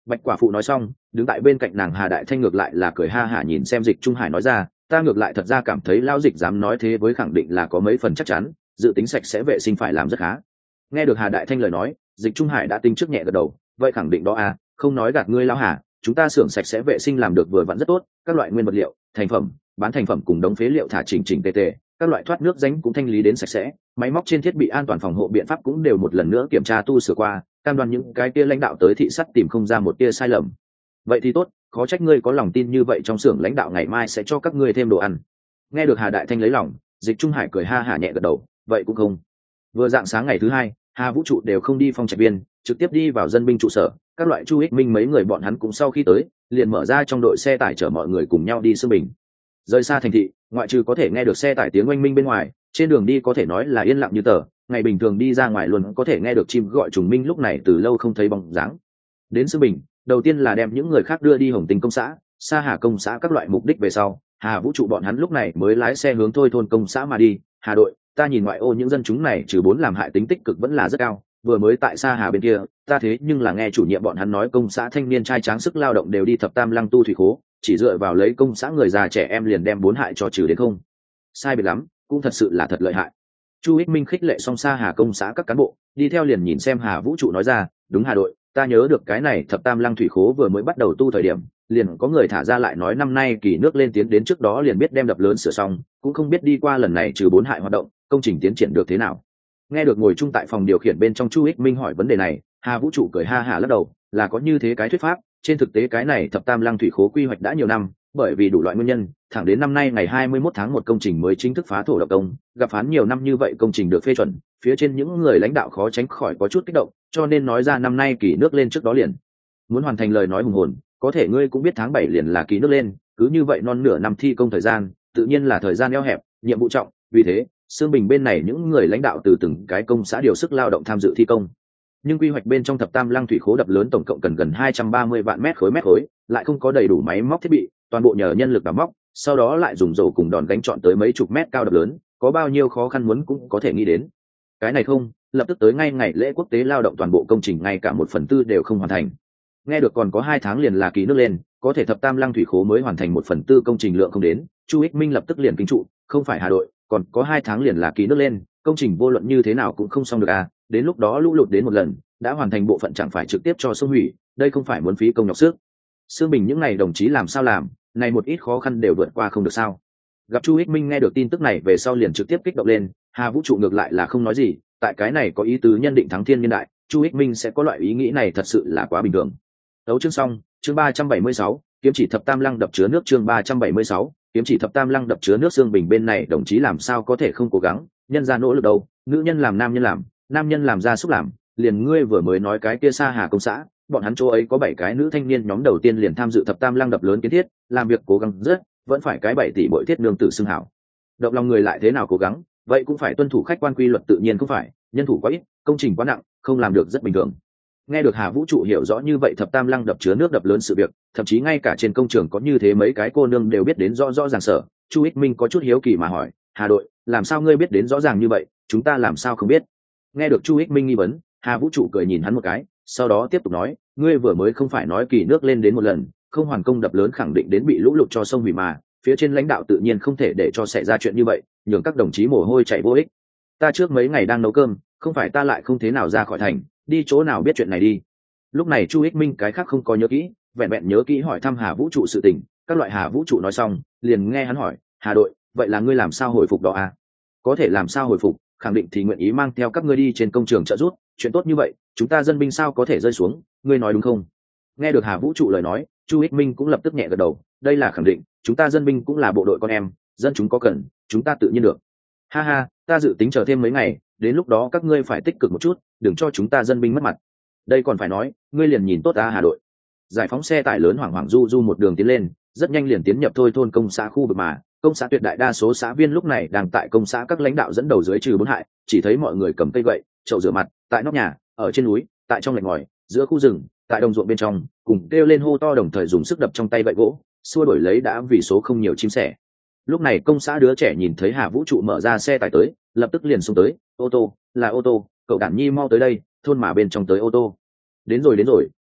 Bạch quả phụ nói xong, đứng tại bên cạnh nàng Hà Đại Thanh ngược lại là cười ha hả nhìn xem Dịch Trung Hải nói ra, ta ngược lại thật ra cảm thấy lão Dịch dám nói thế với khẳng định là có mấy phần chắc chắn, dự tính sạch sẽ vệ sinh phải làm rất khá. Nghe được Hà Đại Thanh lời nói, Dịch Trung Hải đã tính trước nhẹ gật đầu, vậy khẳng định đó à, không nói gạt ngươi lão Hà, chúng ta xưởng sạch sẽ vệ sinh làm được vừa vặn rất tốt, các loại nguyên vật liệu, thành phẩm, bán thành phẩm cùng đống phế liệu thả chỉnh chỉnh tề tề, các loại thoát nước rãnh cũng thanh lý đến sạch sẽ, máy móc trên thiết bị an toàn phòng hộ biện pháp cũng đều một lần nữa kiểm tra tu sửa qua, cam đoan những cái kia lãnh đạo tới thị sát tìm không ra một tia sai lầm. Vậy thì tốt, khó trách ngươi có lòng tin như vậy, trong xưởng lãnh đạo ngày mai sẽ cho các ngươi thêm đồ ăn. Nghe được Hà Đại Thanh lấy lòng, Dịch Trung Hải cười ha hả nhẹ gật đầu, vậy cũng không. Vừa dạng sáng ngày thứ hai, Hà Vũ trụ đều không đi phong trạch viên, trực tiếp đi vào dân binh trụ sở, các loại Chu Ích Minh mấy người bọn hắn cũng sau khi tới, liền mở ra trong đội xe tải chở mọi người cùng nhau đi Sương Bình. Rời xa thành thị, ngoại trừ có thể nghe được xe tải tiếng oanh minh bên ngoài, trên đường đi có thể nói là yên lặng như tờ, ngày bình thường đi ra ngoài luôn có thể nghe được chim gọi trùng minh, lúc này từ lâu không thấy bóng dáng. Đến Sương Bình, đầu tiên là đem những người khác đưa đi Hồng Tinh công xã, Sa Hà công xã các loại mục đích về sau, Hà Vũ trụ bọn hắn lúc này mới lái xe hướng Thôi thôn công xã mà đi. Hà đội, ta nhìn ngoại ô những dân chúng này trừ bốn làm hại tính tích cực vẫn là rất cao, vừa mới tại Sa Hà bên kia, ta thế nhưng là nghe chủ nhiệm bọn hắn nói công xã thanh niên trai tráng sức lao động đều đi thập tam lăng tu thủy khố, chỉ dựa vào lấy công xã người già trẻ em liền đem bốn hại cho trừ đến không sai biệt lắm, cũng thật sự là thật lợi hại. Chu Ích Minh khích lệ xong Sa Hà công xã các cán bộ, đi theo liền nhìn xem Hà Vũ trụ nói ra, đúng Hà đội, ta nhớ được cái này thập tam lăng thủy khố vừa mới bắt đầu tu thời điểm, liền có người thả ra lại nói năm nay kỳ nước lên tiến đến trước đó liền biết đem đập lớn sửa xong, cũng không biết đi qua lần này trừ bốn hại hoạt động, công trình tiến triển được thế nào. Nghe được ngồi chung tại phòng điều khiển bên trong Chu Ích Minh hỏi vấn đề này, Hà Vũ trụ cười ha hả lắc đầu, là có như thế cái thuyết pháp, trên thực tế cái này thập tam lăng thủy khố quy hoạch đã nhiều năm, bởi vì đủ loại nguyên nhân, thẳng đến năm nay ngày hai mươi mốt tháng một công trình mới chính thức phá thổ động công, gặp phán nhiều năm như vậy công trình được phê chuẩn, phía trên những người lãnh đạo khó tránh khỏi có chút kích động, cho nên nói ra năm nay kỳ nước lên trước đó liền muốn hoàn thành lời nói hùng hồn, có thể ngươi cũng biết tháng bảy liền là kỳ nước lên, cứ như vậy non nửa năm thi công thời gian, tự nhiên là thời gian eo hẹp, nhiệm vụ trọng, vì thế Sương Bình bên này những người lãnh đạo từ từng cái công xã điều sức lao động tham dự thi công. Nhưng quy hoạch bên trong thập tam lăng thủy khố đập lớn tổng cộng cần gần hai trăm ba mươi vạn mét khối mét khối, lại không có đầy đủ máy móc thiết bị, toàn bộ nhờ nhân lực đào móc, sau đó lại dùng dầu cùng đòn gánh chọn tới mấy chục mét cao đập lớn, có bao nhiêu khó khăn muốn cũng có thể nghĩ đến. Cái này không, lập tức tới ngay ngày lễ quốc tế lao động toàn bộ công trình ngay cả một phần tư đều không hoàn thành. Nghe được còn có hai tháng liền là kỳ nước lên, có thể thập tam lăng thủy khố mới hoàn thành một phần tư công trình lượng không đến, Chu Ích Minh lập tức liền kinh trụ, không phải Hà đội, còn có hai tháng liền là kỳ nước lên, công trình vô luận như thế nào cũng không xong được à, đến lúc đó lũ lụt đến một lần, đã hoàn thành bộ phận chẳng phải trực tiếp cho sông hủy, đây không phải muốn phí công nhọc sức. Sương Bình những ngày đồng chí làm sao làm, này một ít khó khăn đều vượt qua không được sao. Gặp Chu Ích Minh nghe được tin tức này về sau liền trực tiếp kích động lên, Hà Vũ trụ ngược lại là không nói gì, tại cái này có ý tứ nhân định thắng thiên niên đại, Chu Ích Minh sẽ có loại ý nghĩ này thật sự là quá bình thường. Đấu chương xong, chương ba trăm bảy mươi sáu, kiếm chỉ thập tam lăng đập chứa nước, chương ba trăm bảy mươi sáu, kiếm chỉ thập tam lăng đập chứa nước. Sương Bình bên này đồng chí làm sao có thể không cố gắng, nhân ra nỗ lực đâu, nữ nhân làm nam nhân làm, nam nhân làm ra xúc làm, liền ngươi vừa mới nói cái kia Sa Hà công xã, bọn hắn chỗ ấy có bảy cái nữ thanh niên nhóm đầu tiên liền tham dự thập tam lăng đập lớn kiến thiết, làm việc cố gắng rất, vẫn phải cái bảy tỷ bội thiết nương tử xưng hảo. Động lòng người lại thế nào cố gắng, vậy cũng phải tuân thủ khách quan quy luật, tự nhiên không phải, nhân thủ quá ít, công trình quá nặng, không làm được rất bình thường. Nghe được Hà Vũ trụ hiểu rõ như vậy thập tam lăng đập chứa nước đập lớn sự việc, thậm chí ngay cả trên công trường có như thế mấy cái cô nương đều biết đến rõ rõ ràng sở, Chu Ích Minh có chút hiếu kỳ mà hỏi, Hà đội, làm sao ngươi biết đến rõ ràng như vậy, chúng ta làm sao không biết? Nghe được Chu Ích Minh nghi vấn, Hà Vũ trụ cười nhìn hắn một cái, sau đó tiếp tục nói, ngươi vừa mới không phải nói kỳ nước lên đến một lần, không hoàn công đập lớn khẳng định đến bị lũ lụt cho sông hủy mà, phía trên lãnh đạo tự nhiên không thể để cho xảy ra chuyện như vậy, nhường các đồng chí mồ hôi chảy vô ích. Ta trước mấy ngày đang nấu cơm, không phải ta lại không thế nào ra khỏi thành, đi chỗ nào biết chuyện này đi. Lúc này Chu Ích Minh cái khác không có nhớ kỹ, vẹn vẹn nhớ kỹ hỏi thăm Hà Vũ trụ sự tình, các loại Hà Vũ trụ nói xong, liền nghe hắn hỏi, Hà đội, vậy là ngươi làm sao hồi phục đó à? Có thể làm sao hồi phục, khẳng định thì nguyện ý mang theo các ngươi đi trên công trường trợ giúp, chuyện tốt như vậy, chúng ta dân binh sao có thể rơi xuống, ngươi nói đúng không? Nghe được Hà Vũ trụ lời nói, Chu Ích Minh cũng lập tức nhẹ gật đầu, đây là khẳng định, chúng ta dân binh cũng là bộ đội con em, dân chúng có cần, chúng ta tự nhiên được. Ha ha, ta dự tính chờ thêm mấy ngày, đến lúc đó các ngươi phải tích cực một chút, đừng cho chúng ta dân binh mất mặt. Đây còn phải nói, ngươi liền nhìn tốt ta Hà đội. Giải phóng xe tải lớn hoảng hoảng du du một đường tiến lên, rất nhanh liền tiến nhập Thôi thôn công xã khu vực mà, công xã tuyệt đại đa số xã viên lúc này đang tại công xã các lãnh đạo dẫn đầu dưới trừ bốn hại, chỉ thấy mọi người cầm cây gậy, chậu rửa mặt, tại nóc nhà, ở trên núi, tại trong lạch ngòi, giữa khu rừng, tại đồng ruộng bên trong, cùng kêu lên hô to đồng thời dùng sức đập trong tay gậy gỗ, xua đổi lấy đã vì số không nhiều chim sẻ. Lúc này công xã đứa trẻ nhìn thấy Hà Vũ trụ mở ra xe tải tới, lập tức liền xông tới, ô tô, là ô tô, cậu Đản Nhi mau tới đây, thôn mà bên trong tới ô tô. Đến rồi đến rồi,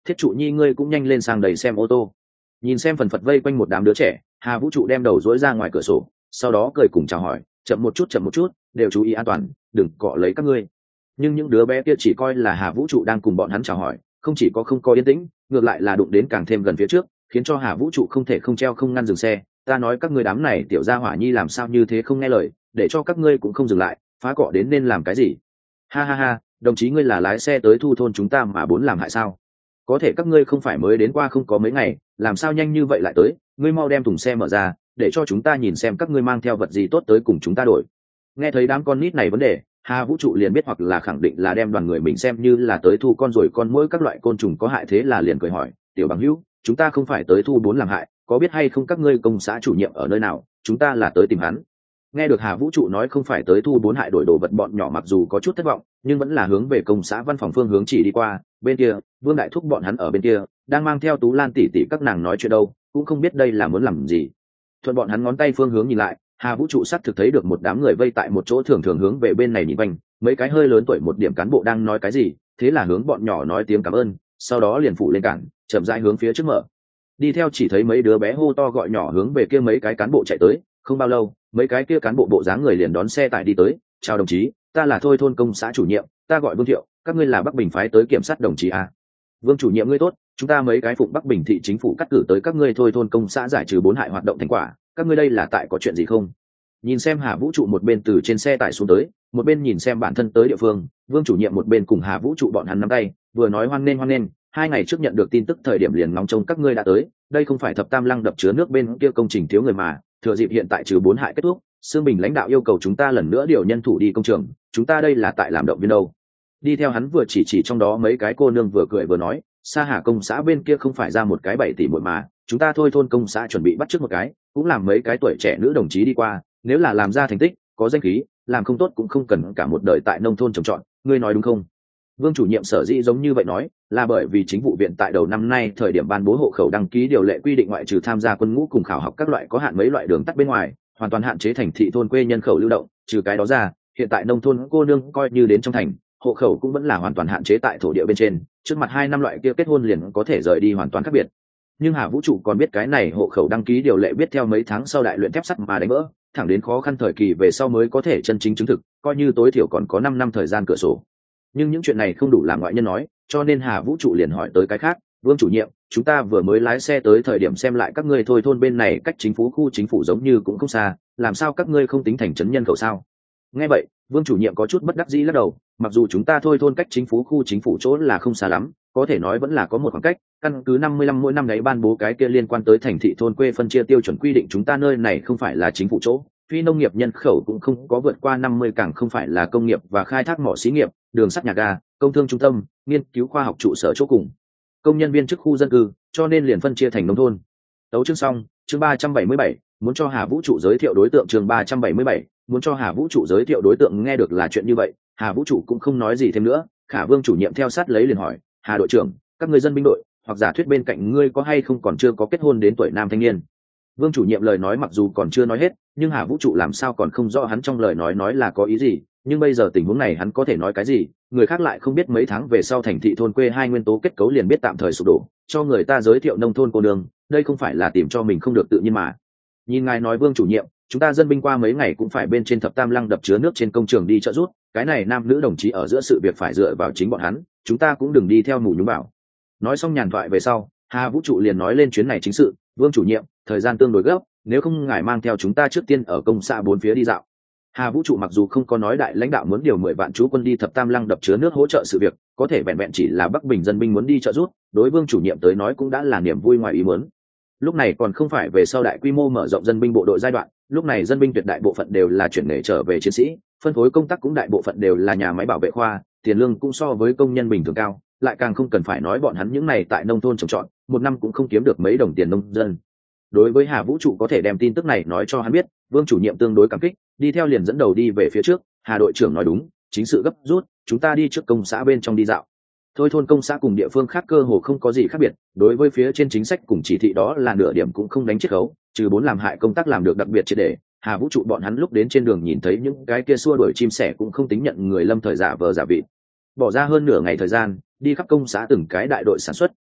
Thiết Trụ Nhi ngươi cũng nhanh lên sang đầy xem ô tô. Nhìn xem phần phật vây quanh một đám đứa trẻ, Hà Vũ Trụ đem đầu dỗi ra ngoài cửa sổ, sau đó cười cùng chào hỏi, chậm một chút chậm một chút, đều chú ý an toàn, đừng cọ lấy các ngươi. Nhưng những đứa bé kia chỉ coi là Hà Vũ Trụ đang cùng bọn hắn chào hỏi, không chỉ có không có yên tĩnh, ngược lại là đụng đến càng thêm gần phía trước, khiến cho Hà Vũ Trụ không thể không treo không ngăn dừng xe. Ta nói các ngươi đám này tiểu gia hỏa nhi làm sao như thế không nghe lời, để cho các ngươi cũng không dừng lại, phá cọ đến nên làm cái gì? Ha ha ha, đồng chí ngươi là lái xe tới thu thôn chúng ta mà muốn làm hại sao? Có thể các ngươi không phải mới đến qua không có mấy ngày, làm sao nhanh như vậy lại tới? Ngươi mau đem thùng xe mở ra, để cho chúng ta nhìn xem các ngươi mang theo vật gì tốt tới cùng chúng ta đổi. Nghe thấy đám con nít này vấn đề, Hà Vũ Trụ liền biết hoặc là khẳng định là đem đoàn người mình xem như là tới thu con rồi con muỗi các loại côn trùng có hại, thế là liền cười hỏi, tiểu bằng hữu, chúng ta không phải tới thu bốn làm hại, có biết hay không các ngươi công xã chủ nhiệm ở nơi nào, chúng ta là tới tìm hắn. Nghe được Hà Vũ Trụ nói không phải tới thu bốn hại đổi đồ vật, bọn nhỏ mặc dù có chút thất vọng, nhưng vẫn là hướng về công xã văn phòng phương hướng chỉ đi qua. Bên kia, Vương Đại Thúc bọn hắn ở bên kia, đang mang theo Tú Lan tỷ tỷ các nàng nói chuyện đâu, cũng không biết đây là muốn làm gì. Thuận bọn hắn ngón tay phương hướng nhìn lại, Hà Vũ Trụ sắc thực thấy được một đám người vây tại một chỗ thường thường hướng về bên này nhìn quanh, mấy cái hơi lớn tuổi một điểm cán bộ đang nói cái gì, thế là hướng bọn nhỏ nói tiếng cảm ơn, sau đó liền phủ lên cản, chậm rãi hướng phía trước mở. Đi theo chỉ thấy mấy đứa bé hô to gọi nhỏ hướng về kia mấy cái cán bộ chạy tới, không bao lâu, mấy cái kia cán bộ bộ dáng người liền đón xe tải đi tới. Chào đồng chí, ta là Thôi thôn công xã chủ nhiệm, ta gọi Vương Thiệu, các ngươi là Bắc Bình phái tới kiểm sát đồng chí à? Vương chủ nhiệm ngươi tốt, chúng ta mấy cái phụng Bắc Bình thị chính phủ cắt cử tới các ngươi Thôi thôn công xã giải trừ bốn hại hoạt động thành quả, các ngươi đây là tại có chuyện gì không? Nhìn xem Hà Vũ Trụ một bên từ trên xe tải xuống tới, một bên nhìn xem bản thân tới địa phương, Vương chủ nhiệm một bên cùng Hà Vũ Trụ bọn hắn nắm tay, vừa nói hoan nghênh hoan nghênh, hai ngày trước nhận được tin tức thời điểm liền ngóng trông các ngươi đã tới, đây không phải thập tam lăng đập chứa nước bên kia công trình thiếu người mà, thừa dịp hiện tại trừ bốn hại kết thúc, Sương Bình lãnh đạo yêu cầu chúng ta lần nữa điều nhân thủ đi công trường, chúng ta đây là tại làm động viên đâu. Đi theo hắn vừa chỉ chỉ trong đó mấy cái cô nương vừa cười vừa nói, Sa Hà công xã bên kia không phải ra một cái bảy tỷ muội mà, chúng ta Thôi thôn công xã chuẩn bị bắt trước một cái, cũng làm mấy cái tuổi trẻ nữ đồng chí đi qua, nếu là làm ra thành tích, có danh khí, làm không tốt cũng không cần cả một đời tại nông thôn trồng trọt, ngươi nói đúng không? Vương chủ nhiệm sở dĩ giống như vậy nói, là bởi vì chính vụ viện tại đầu năm nay thời điểm ban bố hộ khẩu đăng ký điều lệ quy định ngoại trừ tham gia quân ngũ cùng khảo học các loại có hạn mấy loại đường tắt bên ngoài, hoàn toàn hạn chế thành thị thôn quê nhân khẩu lưu động, trừ cái đó ra, hiện tại nông thôn cô nương coi như đến trong thành, hộ khẩu cũng vẫn là hoàn toàn hạn chế tại thổ địa bên trên, trước mặt hai năm loại kia kết hôn liền có thể rời đi hoàn toàn khác biệt. Nhưng Hà Vũ Trụ còn biết cái này hộ khẩu đăng ký điều lệ biết theo mấy tháng sau đại luyện thép sắt mà đánh vỡ, thẳng đến khó khăn thời kỳ về sau mới có thể chân chính chứng thực, coi như tối thiểu còn có năm năm thời gian cửa sổ. Nhưng những chuyện này không đủ làm ngoại nhân nói, cho nên Hà Vũ Trụ liền hỏi tới cái khác, Vương chủ nhiệm, chúng ta vừa mới lái xe tới thời điểm xem lại các ngươi Thôi thôn bên này cách chính phủ khu chính phủ giống như cũng không xa, làm sao các ngươi không tính thành trấn nhân khẩu sao? Nghe vậy, Vương chủ nhiệm có chút bất đắc dĩ lắc đầu, mặc dù chúng ta Thôi thôn cách chính phủ khu chính phủ chỗ là không xa lắm, có thể nói vẫn là có một khoảng cách, căn cứ năm mươi lăm mỗi năm đấy ban bố cái kia liên quan tới thành thị thôn quê phân chia tiêu chuẩn quy định chúng ta nơi này không phải là chính phủ chỗ, phi nông nghiệp nhân khẩu cũng không có vượt qua năm mươi, càng không phải là công nghiệp và khai thác mỏ xí nghiệp, đường sắt nhà ga, công thương trung tâm, nghiên cứu khoa học trụ sở chỗ cùng, công nhân viên chức khu dân cư, cho nên liền phân chia thành nông thôn. Tấu chương xong, chương ba trăm bảy mươi bảy, muốn cho Hà Vũ Trụ giới thiệu đối tượng, chương ba trăm bảy mươi bảy, muốn cho Hà Vũ Trụ giới thiệu đối tượng. Nghe được là chuyện như vậy, Hà Vũ Trụ cũng không nói gì thêm nữa, Khả Vương chủ nhiệm theo sát lấy liền hỏi, Hà đội trưởng, các người dân binh đội hoặc giả thuyết bên cạnh ngươi có hay không còn chưa có kết hôn đến tuổi nam thanh niên? Vương chủ nhiệm lời nói mặc dù còn chưa nói hết, nhưng Hà Vũ Trụ làm sao còn không rõ hắn trong lời nói nói là có ý gì, nhưng bây giờ tình huống này hắn có thể nói cái gì, người khác lại không biết mấy tháng về sau thành thị thôn quê hai nguyên tố kết cấu liền biết tạm thời sụp đổ, cho người ta giới thiệu nông thôn cô nương, đây không phải là tìm cho mình không được tự nhiên mà. Nhìn ngài nói Vương chủ nhiệm, chúng ta dân binh qua mấy ngày cũng phải bên trên thập tam lăng đập chứa nước trên công trường đi trợ giúp, cái này nam nữ đồng chí ở giữa sự việc phải dựa vào chính bọn hắn, chúng ta cũng đừng đi theo mù nhúng bảo. Nói xong nhàn thoại về sau, Hà Vũ Trụ liền nói lên chuyến này chính sự, Vương chủ nhiệm, thời gian tương đối gấp, nếu không ngài mang theo chúng ta trước tiên ở công xã bốn phía đi dạo. Hà Vũ Trụ mặc dù không có nói đại lãnh đạo muốn điều mười vạn chú quân đi thập tam lăng đập chứa nước hỗ trợ sự việc, có thể vẹn vẹn chỉ là Bắc Bình dân binh muốn đi trợ giúp, đối Vương chủ nhiệm tới nói cũng đã là niềm vui ngoài ý muốn. Lúc này còn không phải về sau đại quy mô mở rộng dân binh bộ đội giai đoạn, lúc này dân binh tuyệt đại bộ phận đều là chuyển nghề trở về chiến sĩ, phân phối công tác cũng đại bộ phận đều là nhà máy bảo vệ khoa, tiền lương cũng so với công nhân bình thường cao, lại càng không cần phải nói bọn hắn những này tại nông thôn trồng trọt, một năm cũng không kiếm được mấy đồng tiền nông dân. Đối với Hà Vũ Trụ có thể đem tin tức này nói cho hắn biết, Vương chủ nhiệm tương đối cảm kích, đi theo liền dẫn đầu đi về phía trước. Hà đội trưởng nói đúng, chính sự gấp rút, chúng ta đi trước công xã bên trong đi dạo. Thôi thôn công xã cùng địa phương khác cơ hồ không có gì khác biệt, đối với phía trên chính sách cùng chỉ thị đó là nửa điểm cũng không đánh chiết khấu, trừ bốn làm hại công tác làm được đặc biệt triệt để. Hà Vũ Trụ bọn hắn lúc đến trên đường nhìn thấy những cái kia xua đuổi chim sẻ cũng không tính nhận người lâm thời giả vờ giả vị. Bỏ ra hơn nửa ngày thời gian, đi khắp công xã từng cái đại đội sản xuất,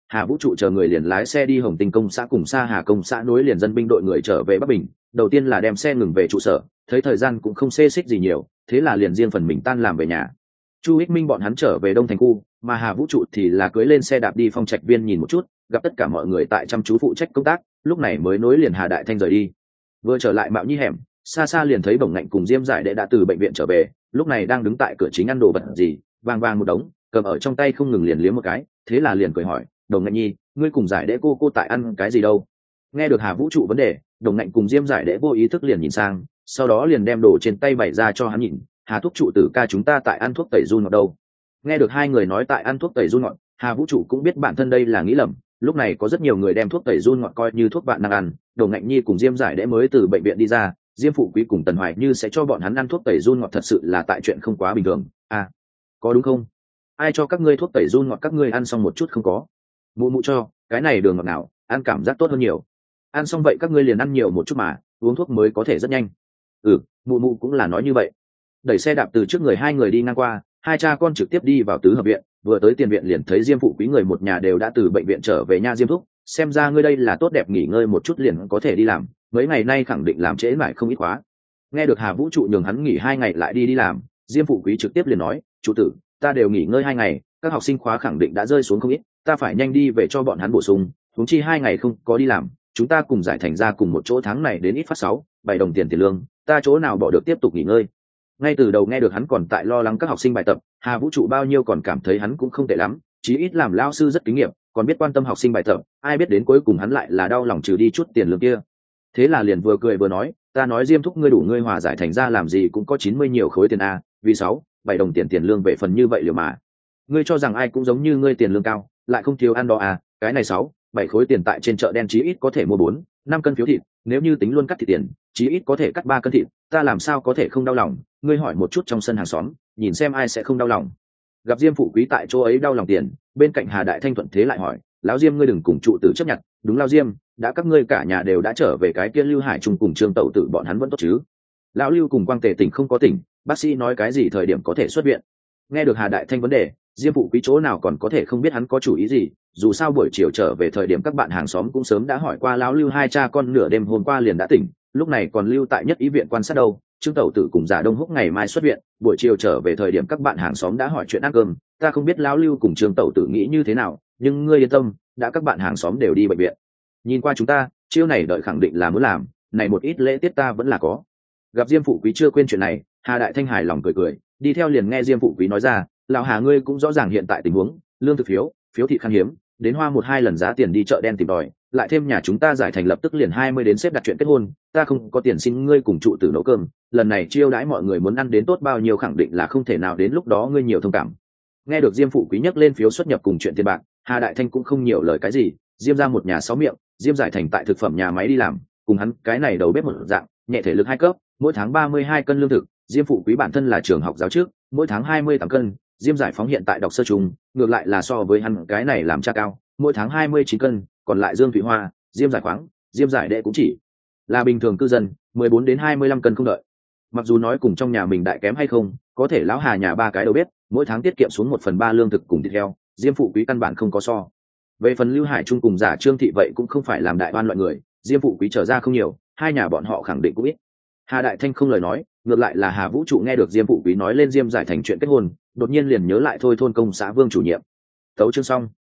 Hà Vũ trụ chờ người liền lái xe đi Hồng Tinh công xã cùng Sa Hà công xã nối liền dân binh đội người trở về Bắc Bình. Đầu tiên là đem xe ngừng về trụ sở, thấy thời gian cũng không xê xích gì nhiều, thế là liền riêng phần mình tan làm về nhà. Chu Ích Minh bọn hắn trở về Đông Thành khu, mà Hà Vũ trụ thì là cưỡi lên xe đạp đi Phong Trạch Viên nhìn một chút, gặp tất cả mọi người tại chăm chú phụ trách công tác, lúc này mới nối liền Hà Đại Thanh rời đi. Vừa trở lại Mạo Nhi hẻm, xa xa liền thấy Bổng Ngạnh cùng Diêm Giải Đệ đã từ bệnh viện trở về, lúc này đang đứng tại cửa chính ăn đồ vật gì, vàng vàng một đống, cầm ở trong tay không ngừng liền liếm một cái, thế là liền cười hỏi, Đồng Ngạnh Nhi, ngươi cùng Giải Đệ cô cô tại ăn cái gì đâu? Nghe được Hà Vũ trụ vấn đề, Đồng Ngạnh cùng Diêm Giải Đệ vô ý thức liền nhìn sang, sau đó liền đem đồ trên tay bày ra cho hắn nhìn, Hà thúc trụ tử ca chúng ta tại ăn thuốc tẩy run ngọt đâu. Nghe được hai người nói tại ăn thuốc tẩy run ngọt, Hà Vũ trụ cũng biết bản thân đây là nghĩ lầm, lúc này có rất nhiều người đem thuốc tẩy run ngọt coi như thuốc bạn đang ăn. Đồng Ngạnh Nhi cùng Diêm Giải Đễ mới từ bệnh viện đi ra, Diêm Phụ Quý cùng Tần Hoài Như sẽ cho bọn hắn ăn thuốc tẩy run ngọt, thật sự là tại chuyện không quá bình thường à? Có đúng không? Ai cho các ngươi thuốc tẩy run ngọt các ngươi ăn xong một chút không có? Mụ mụ cho, cái này đường ngọt nào, ăn cảm giác tốt hơn nhiều. Ăn xong vậy các ngươi liền ăn nhiều một chút mà, uống thuốc mới có thể rất nhanh. Ừ, mụ mụ cũng là nói như vậy. Đẩy xe đạp từ trước người hai người đi ngang qua, hai cha con trực tiếp đi vào tứ hợp viện, vừa tới tiền viện liền thấy Diêm Phụ Quý người một nhà đều đã từ bệnh viện trở về nha. Diêm thúc, xem ra ngươi đây là tốt đẹp nghỉ ngơi một chút liền có thể đi làm, mấy ngày nay khẳng định làm trễ mãi không ít quá. Nghe được Hà Vũ trụ nhường hắn nghỉ hai ngày lại đi đi làm, Diêm Phụ Quý trực tiếp liền nói, chủ tử, ta đều nghỉ ngơi hai ngày, các học sinh khóa khẳng định đã rơi xuống không ít, ta phải nhanh đi về cho bọn hắn bổ sung, huống chi hai ngày không có đi làm, chúng ta cùng giải thành ra cùng một chỗ, tháng này đến ít phát sáu bảy đồng tiền tiền lương, ta chỗ nào bỏ được tiếp tục nghỉ ngơi. Ngay từ đầu nghe được hắn còn tại lo lắng các học sinh bài tập, Hà Vũ trụ bao nhiêu còn cảm thấy hắn cũng không tệ lắm, chí ít làm lao sư rất kinh nghiệm, còn biết quan tâm học sinh bài tập, ai biết đến cuối cùng hắn lại là đau lòng trừ đi chút tiền lương kia. Thế là liền vừa cười vừa nói, ta nói Diêm thúc ngươi đủ ngươi hòa giải thành ra làm gì cũng có chín mươi nhiều khối tiền a, vì sáu bảy đồng tiền tiền lương về phần như vậy liều mà. Ngươi cho rằng ai cũng giống như ngươi tiền lương cao, lại không thiếu ăn đó à, cái này sáu bảy khối tiền tại trên chợ đen chí ít có thể mua bốn năm cân phiếu thịt, nếu như tính luôn cắt thịt tiền, chí ít có thể cắt ba cân thịt, ta làm sao có thể không đau lòng, ngươi hỏi một chút trong sân hàng xóm, nhìn xem ai sẽ không đau lòng. Gặp Diêm Phụ Quý tại chỗ ấy đau lòng tiền, bên cạnh Hà Đại Thanh thuận thế lại hỏi, lão Diêm ngươi đừng cùng trụ tử chấp nhận, đúng lão Diêm, đã các ngươi cả nhà đều đã trở về, cái kia Lưu Hải Trung cùng Trương Tẩu tử bọn hắn vẫn tốt chứ? Lão Lưu cùng Quang Tề tỉnh không có tỉnh, bác sĩ nói cái gì thời điểm có thể xuất viện? Nghe được Hà Đại Thanh vấn đề, Diêm Phụ Quý chỗ nào còn có thể không biết hắn có chủ ý gì, dù sao buổi chiều trở về thời điểm các bạn hàng xóm cũng sớm đã hỏi qua lão Lưu hai cha con nửa đêm hôm qua liền đã tỉnh, lúc này còn lưu tại nhất ý viện quan sát đâu. Trương Tẩu tử cùng Giả Đông Húc ngày mai xuất viện, buổi chiều trở về thời điểm các bạn hàng xóm đã hỏi chuyện ăn cơm, ta không biết lão Lưu cùng Trương Tẩu tử nghĩ như thế nào, nhưng ngươi yên tâm, đã các bạn hàng xóm đều đi bệnh viện. Nhìn qua chúng ta, chiêu này đợi khẳng định là muốn làm, này một ít lễ tiết ta vẫn là có. Gặp Diêm Phụ Quý chưa quên chuyện này, Hà Đại Thanh hài lòng cười cười, đi theo liền nghe Diêm Phụ Quý nói ra, lão Hà ngươi cũng rõ ràng hiện tại tình huống, lương thực phiếu, phiếu thị khan hiếm, đến hoa một hai lần giá tiền đi chợ đen tìm đòi, lại thêm nhà chúng ta giải thành lập tức liền hai mươi đến xếp đặt chuyện kết hôn, ta không có tiền xin ngươi cùng trụ tử nấu cơm, lần này chiêu đãi mọi người muốn ăn đến tốt bao nhiêu khẳng định là không thể nào, đến lúc đó ngươi nhiều thông cảm. Nghe được Diêm Phụ Quý nhắc lên phiếu xuất nhập cùng chuyện tiền bạc, Hà Đại Thanh cũng không nhiều lời cái gì, Diêm ra một nhà sáu miệng, Diêm giải thành tại thực phẩm nhà máy đi làm, cùng hắn cái này đầu bếp một dạng, nhẹ thể lực hai cấp, mỗi tháng ba mươi hai cân lương thực, Diêm Phụ Quý bản thân là trường học giáo trước, mỗi tháng hai mươi tám cân, Diêm giải phóng hiện tại đọc sơ trung, ngược lại là so với hắn cái này làm cha cao, mỗi tháng hai mươi chín cân, còn lại Dương Thụy Hoa, Diêm giải khoáng, Diêm giải đệ cũng chỉ là bình thường cư dân, mười bốn đến hai mươi lăm cân không đợi. Mặc dù nói cùng trong nhà mình đại kém hay không, có thể lão Hà nhà ba cái đầu bếp, mỗi tháng tiết kiệm xuống một phần ba lương thực cùng thịt heo, Diêm Phụ Quý căn bản không có so. Về phần Lưu Hải Trung cùng Giả Trương Thị vậy cũng không phải làm đại oan loại người, Diêm Phụ Quý trở ra không nhiều, hai nhà bọn họ khẳng định cũng ít. Hà Đại Thanh không lời nói, ngược lại là Hà Vũ trụ nghe được Diêm Phụ Quý nói lên Diêm giải thành chuyện kết hôn, đột nhiên liền nhớ lại thôi thôn công xã Vương chủ nhiệm. Tấu chương xong.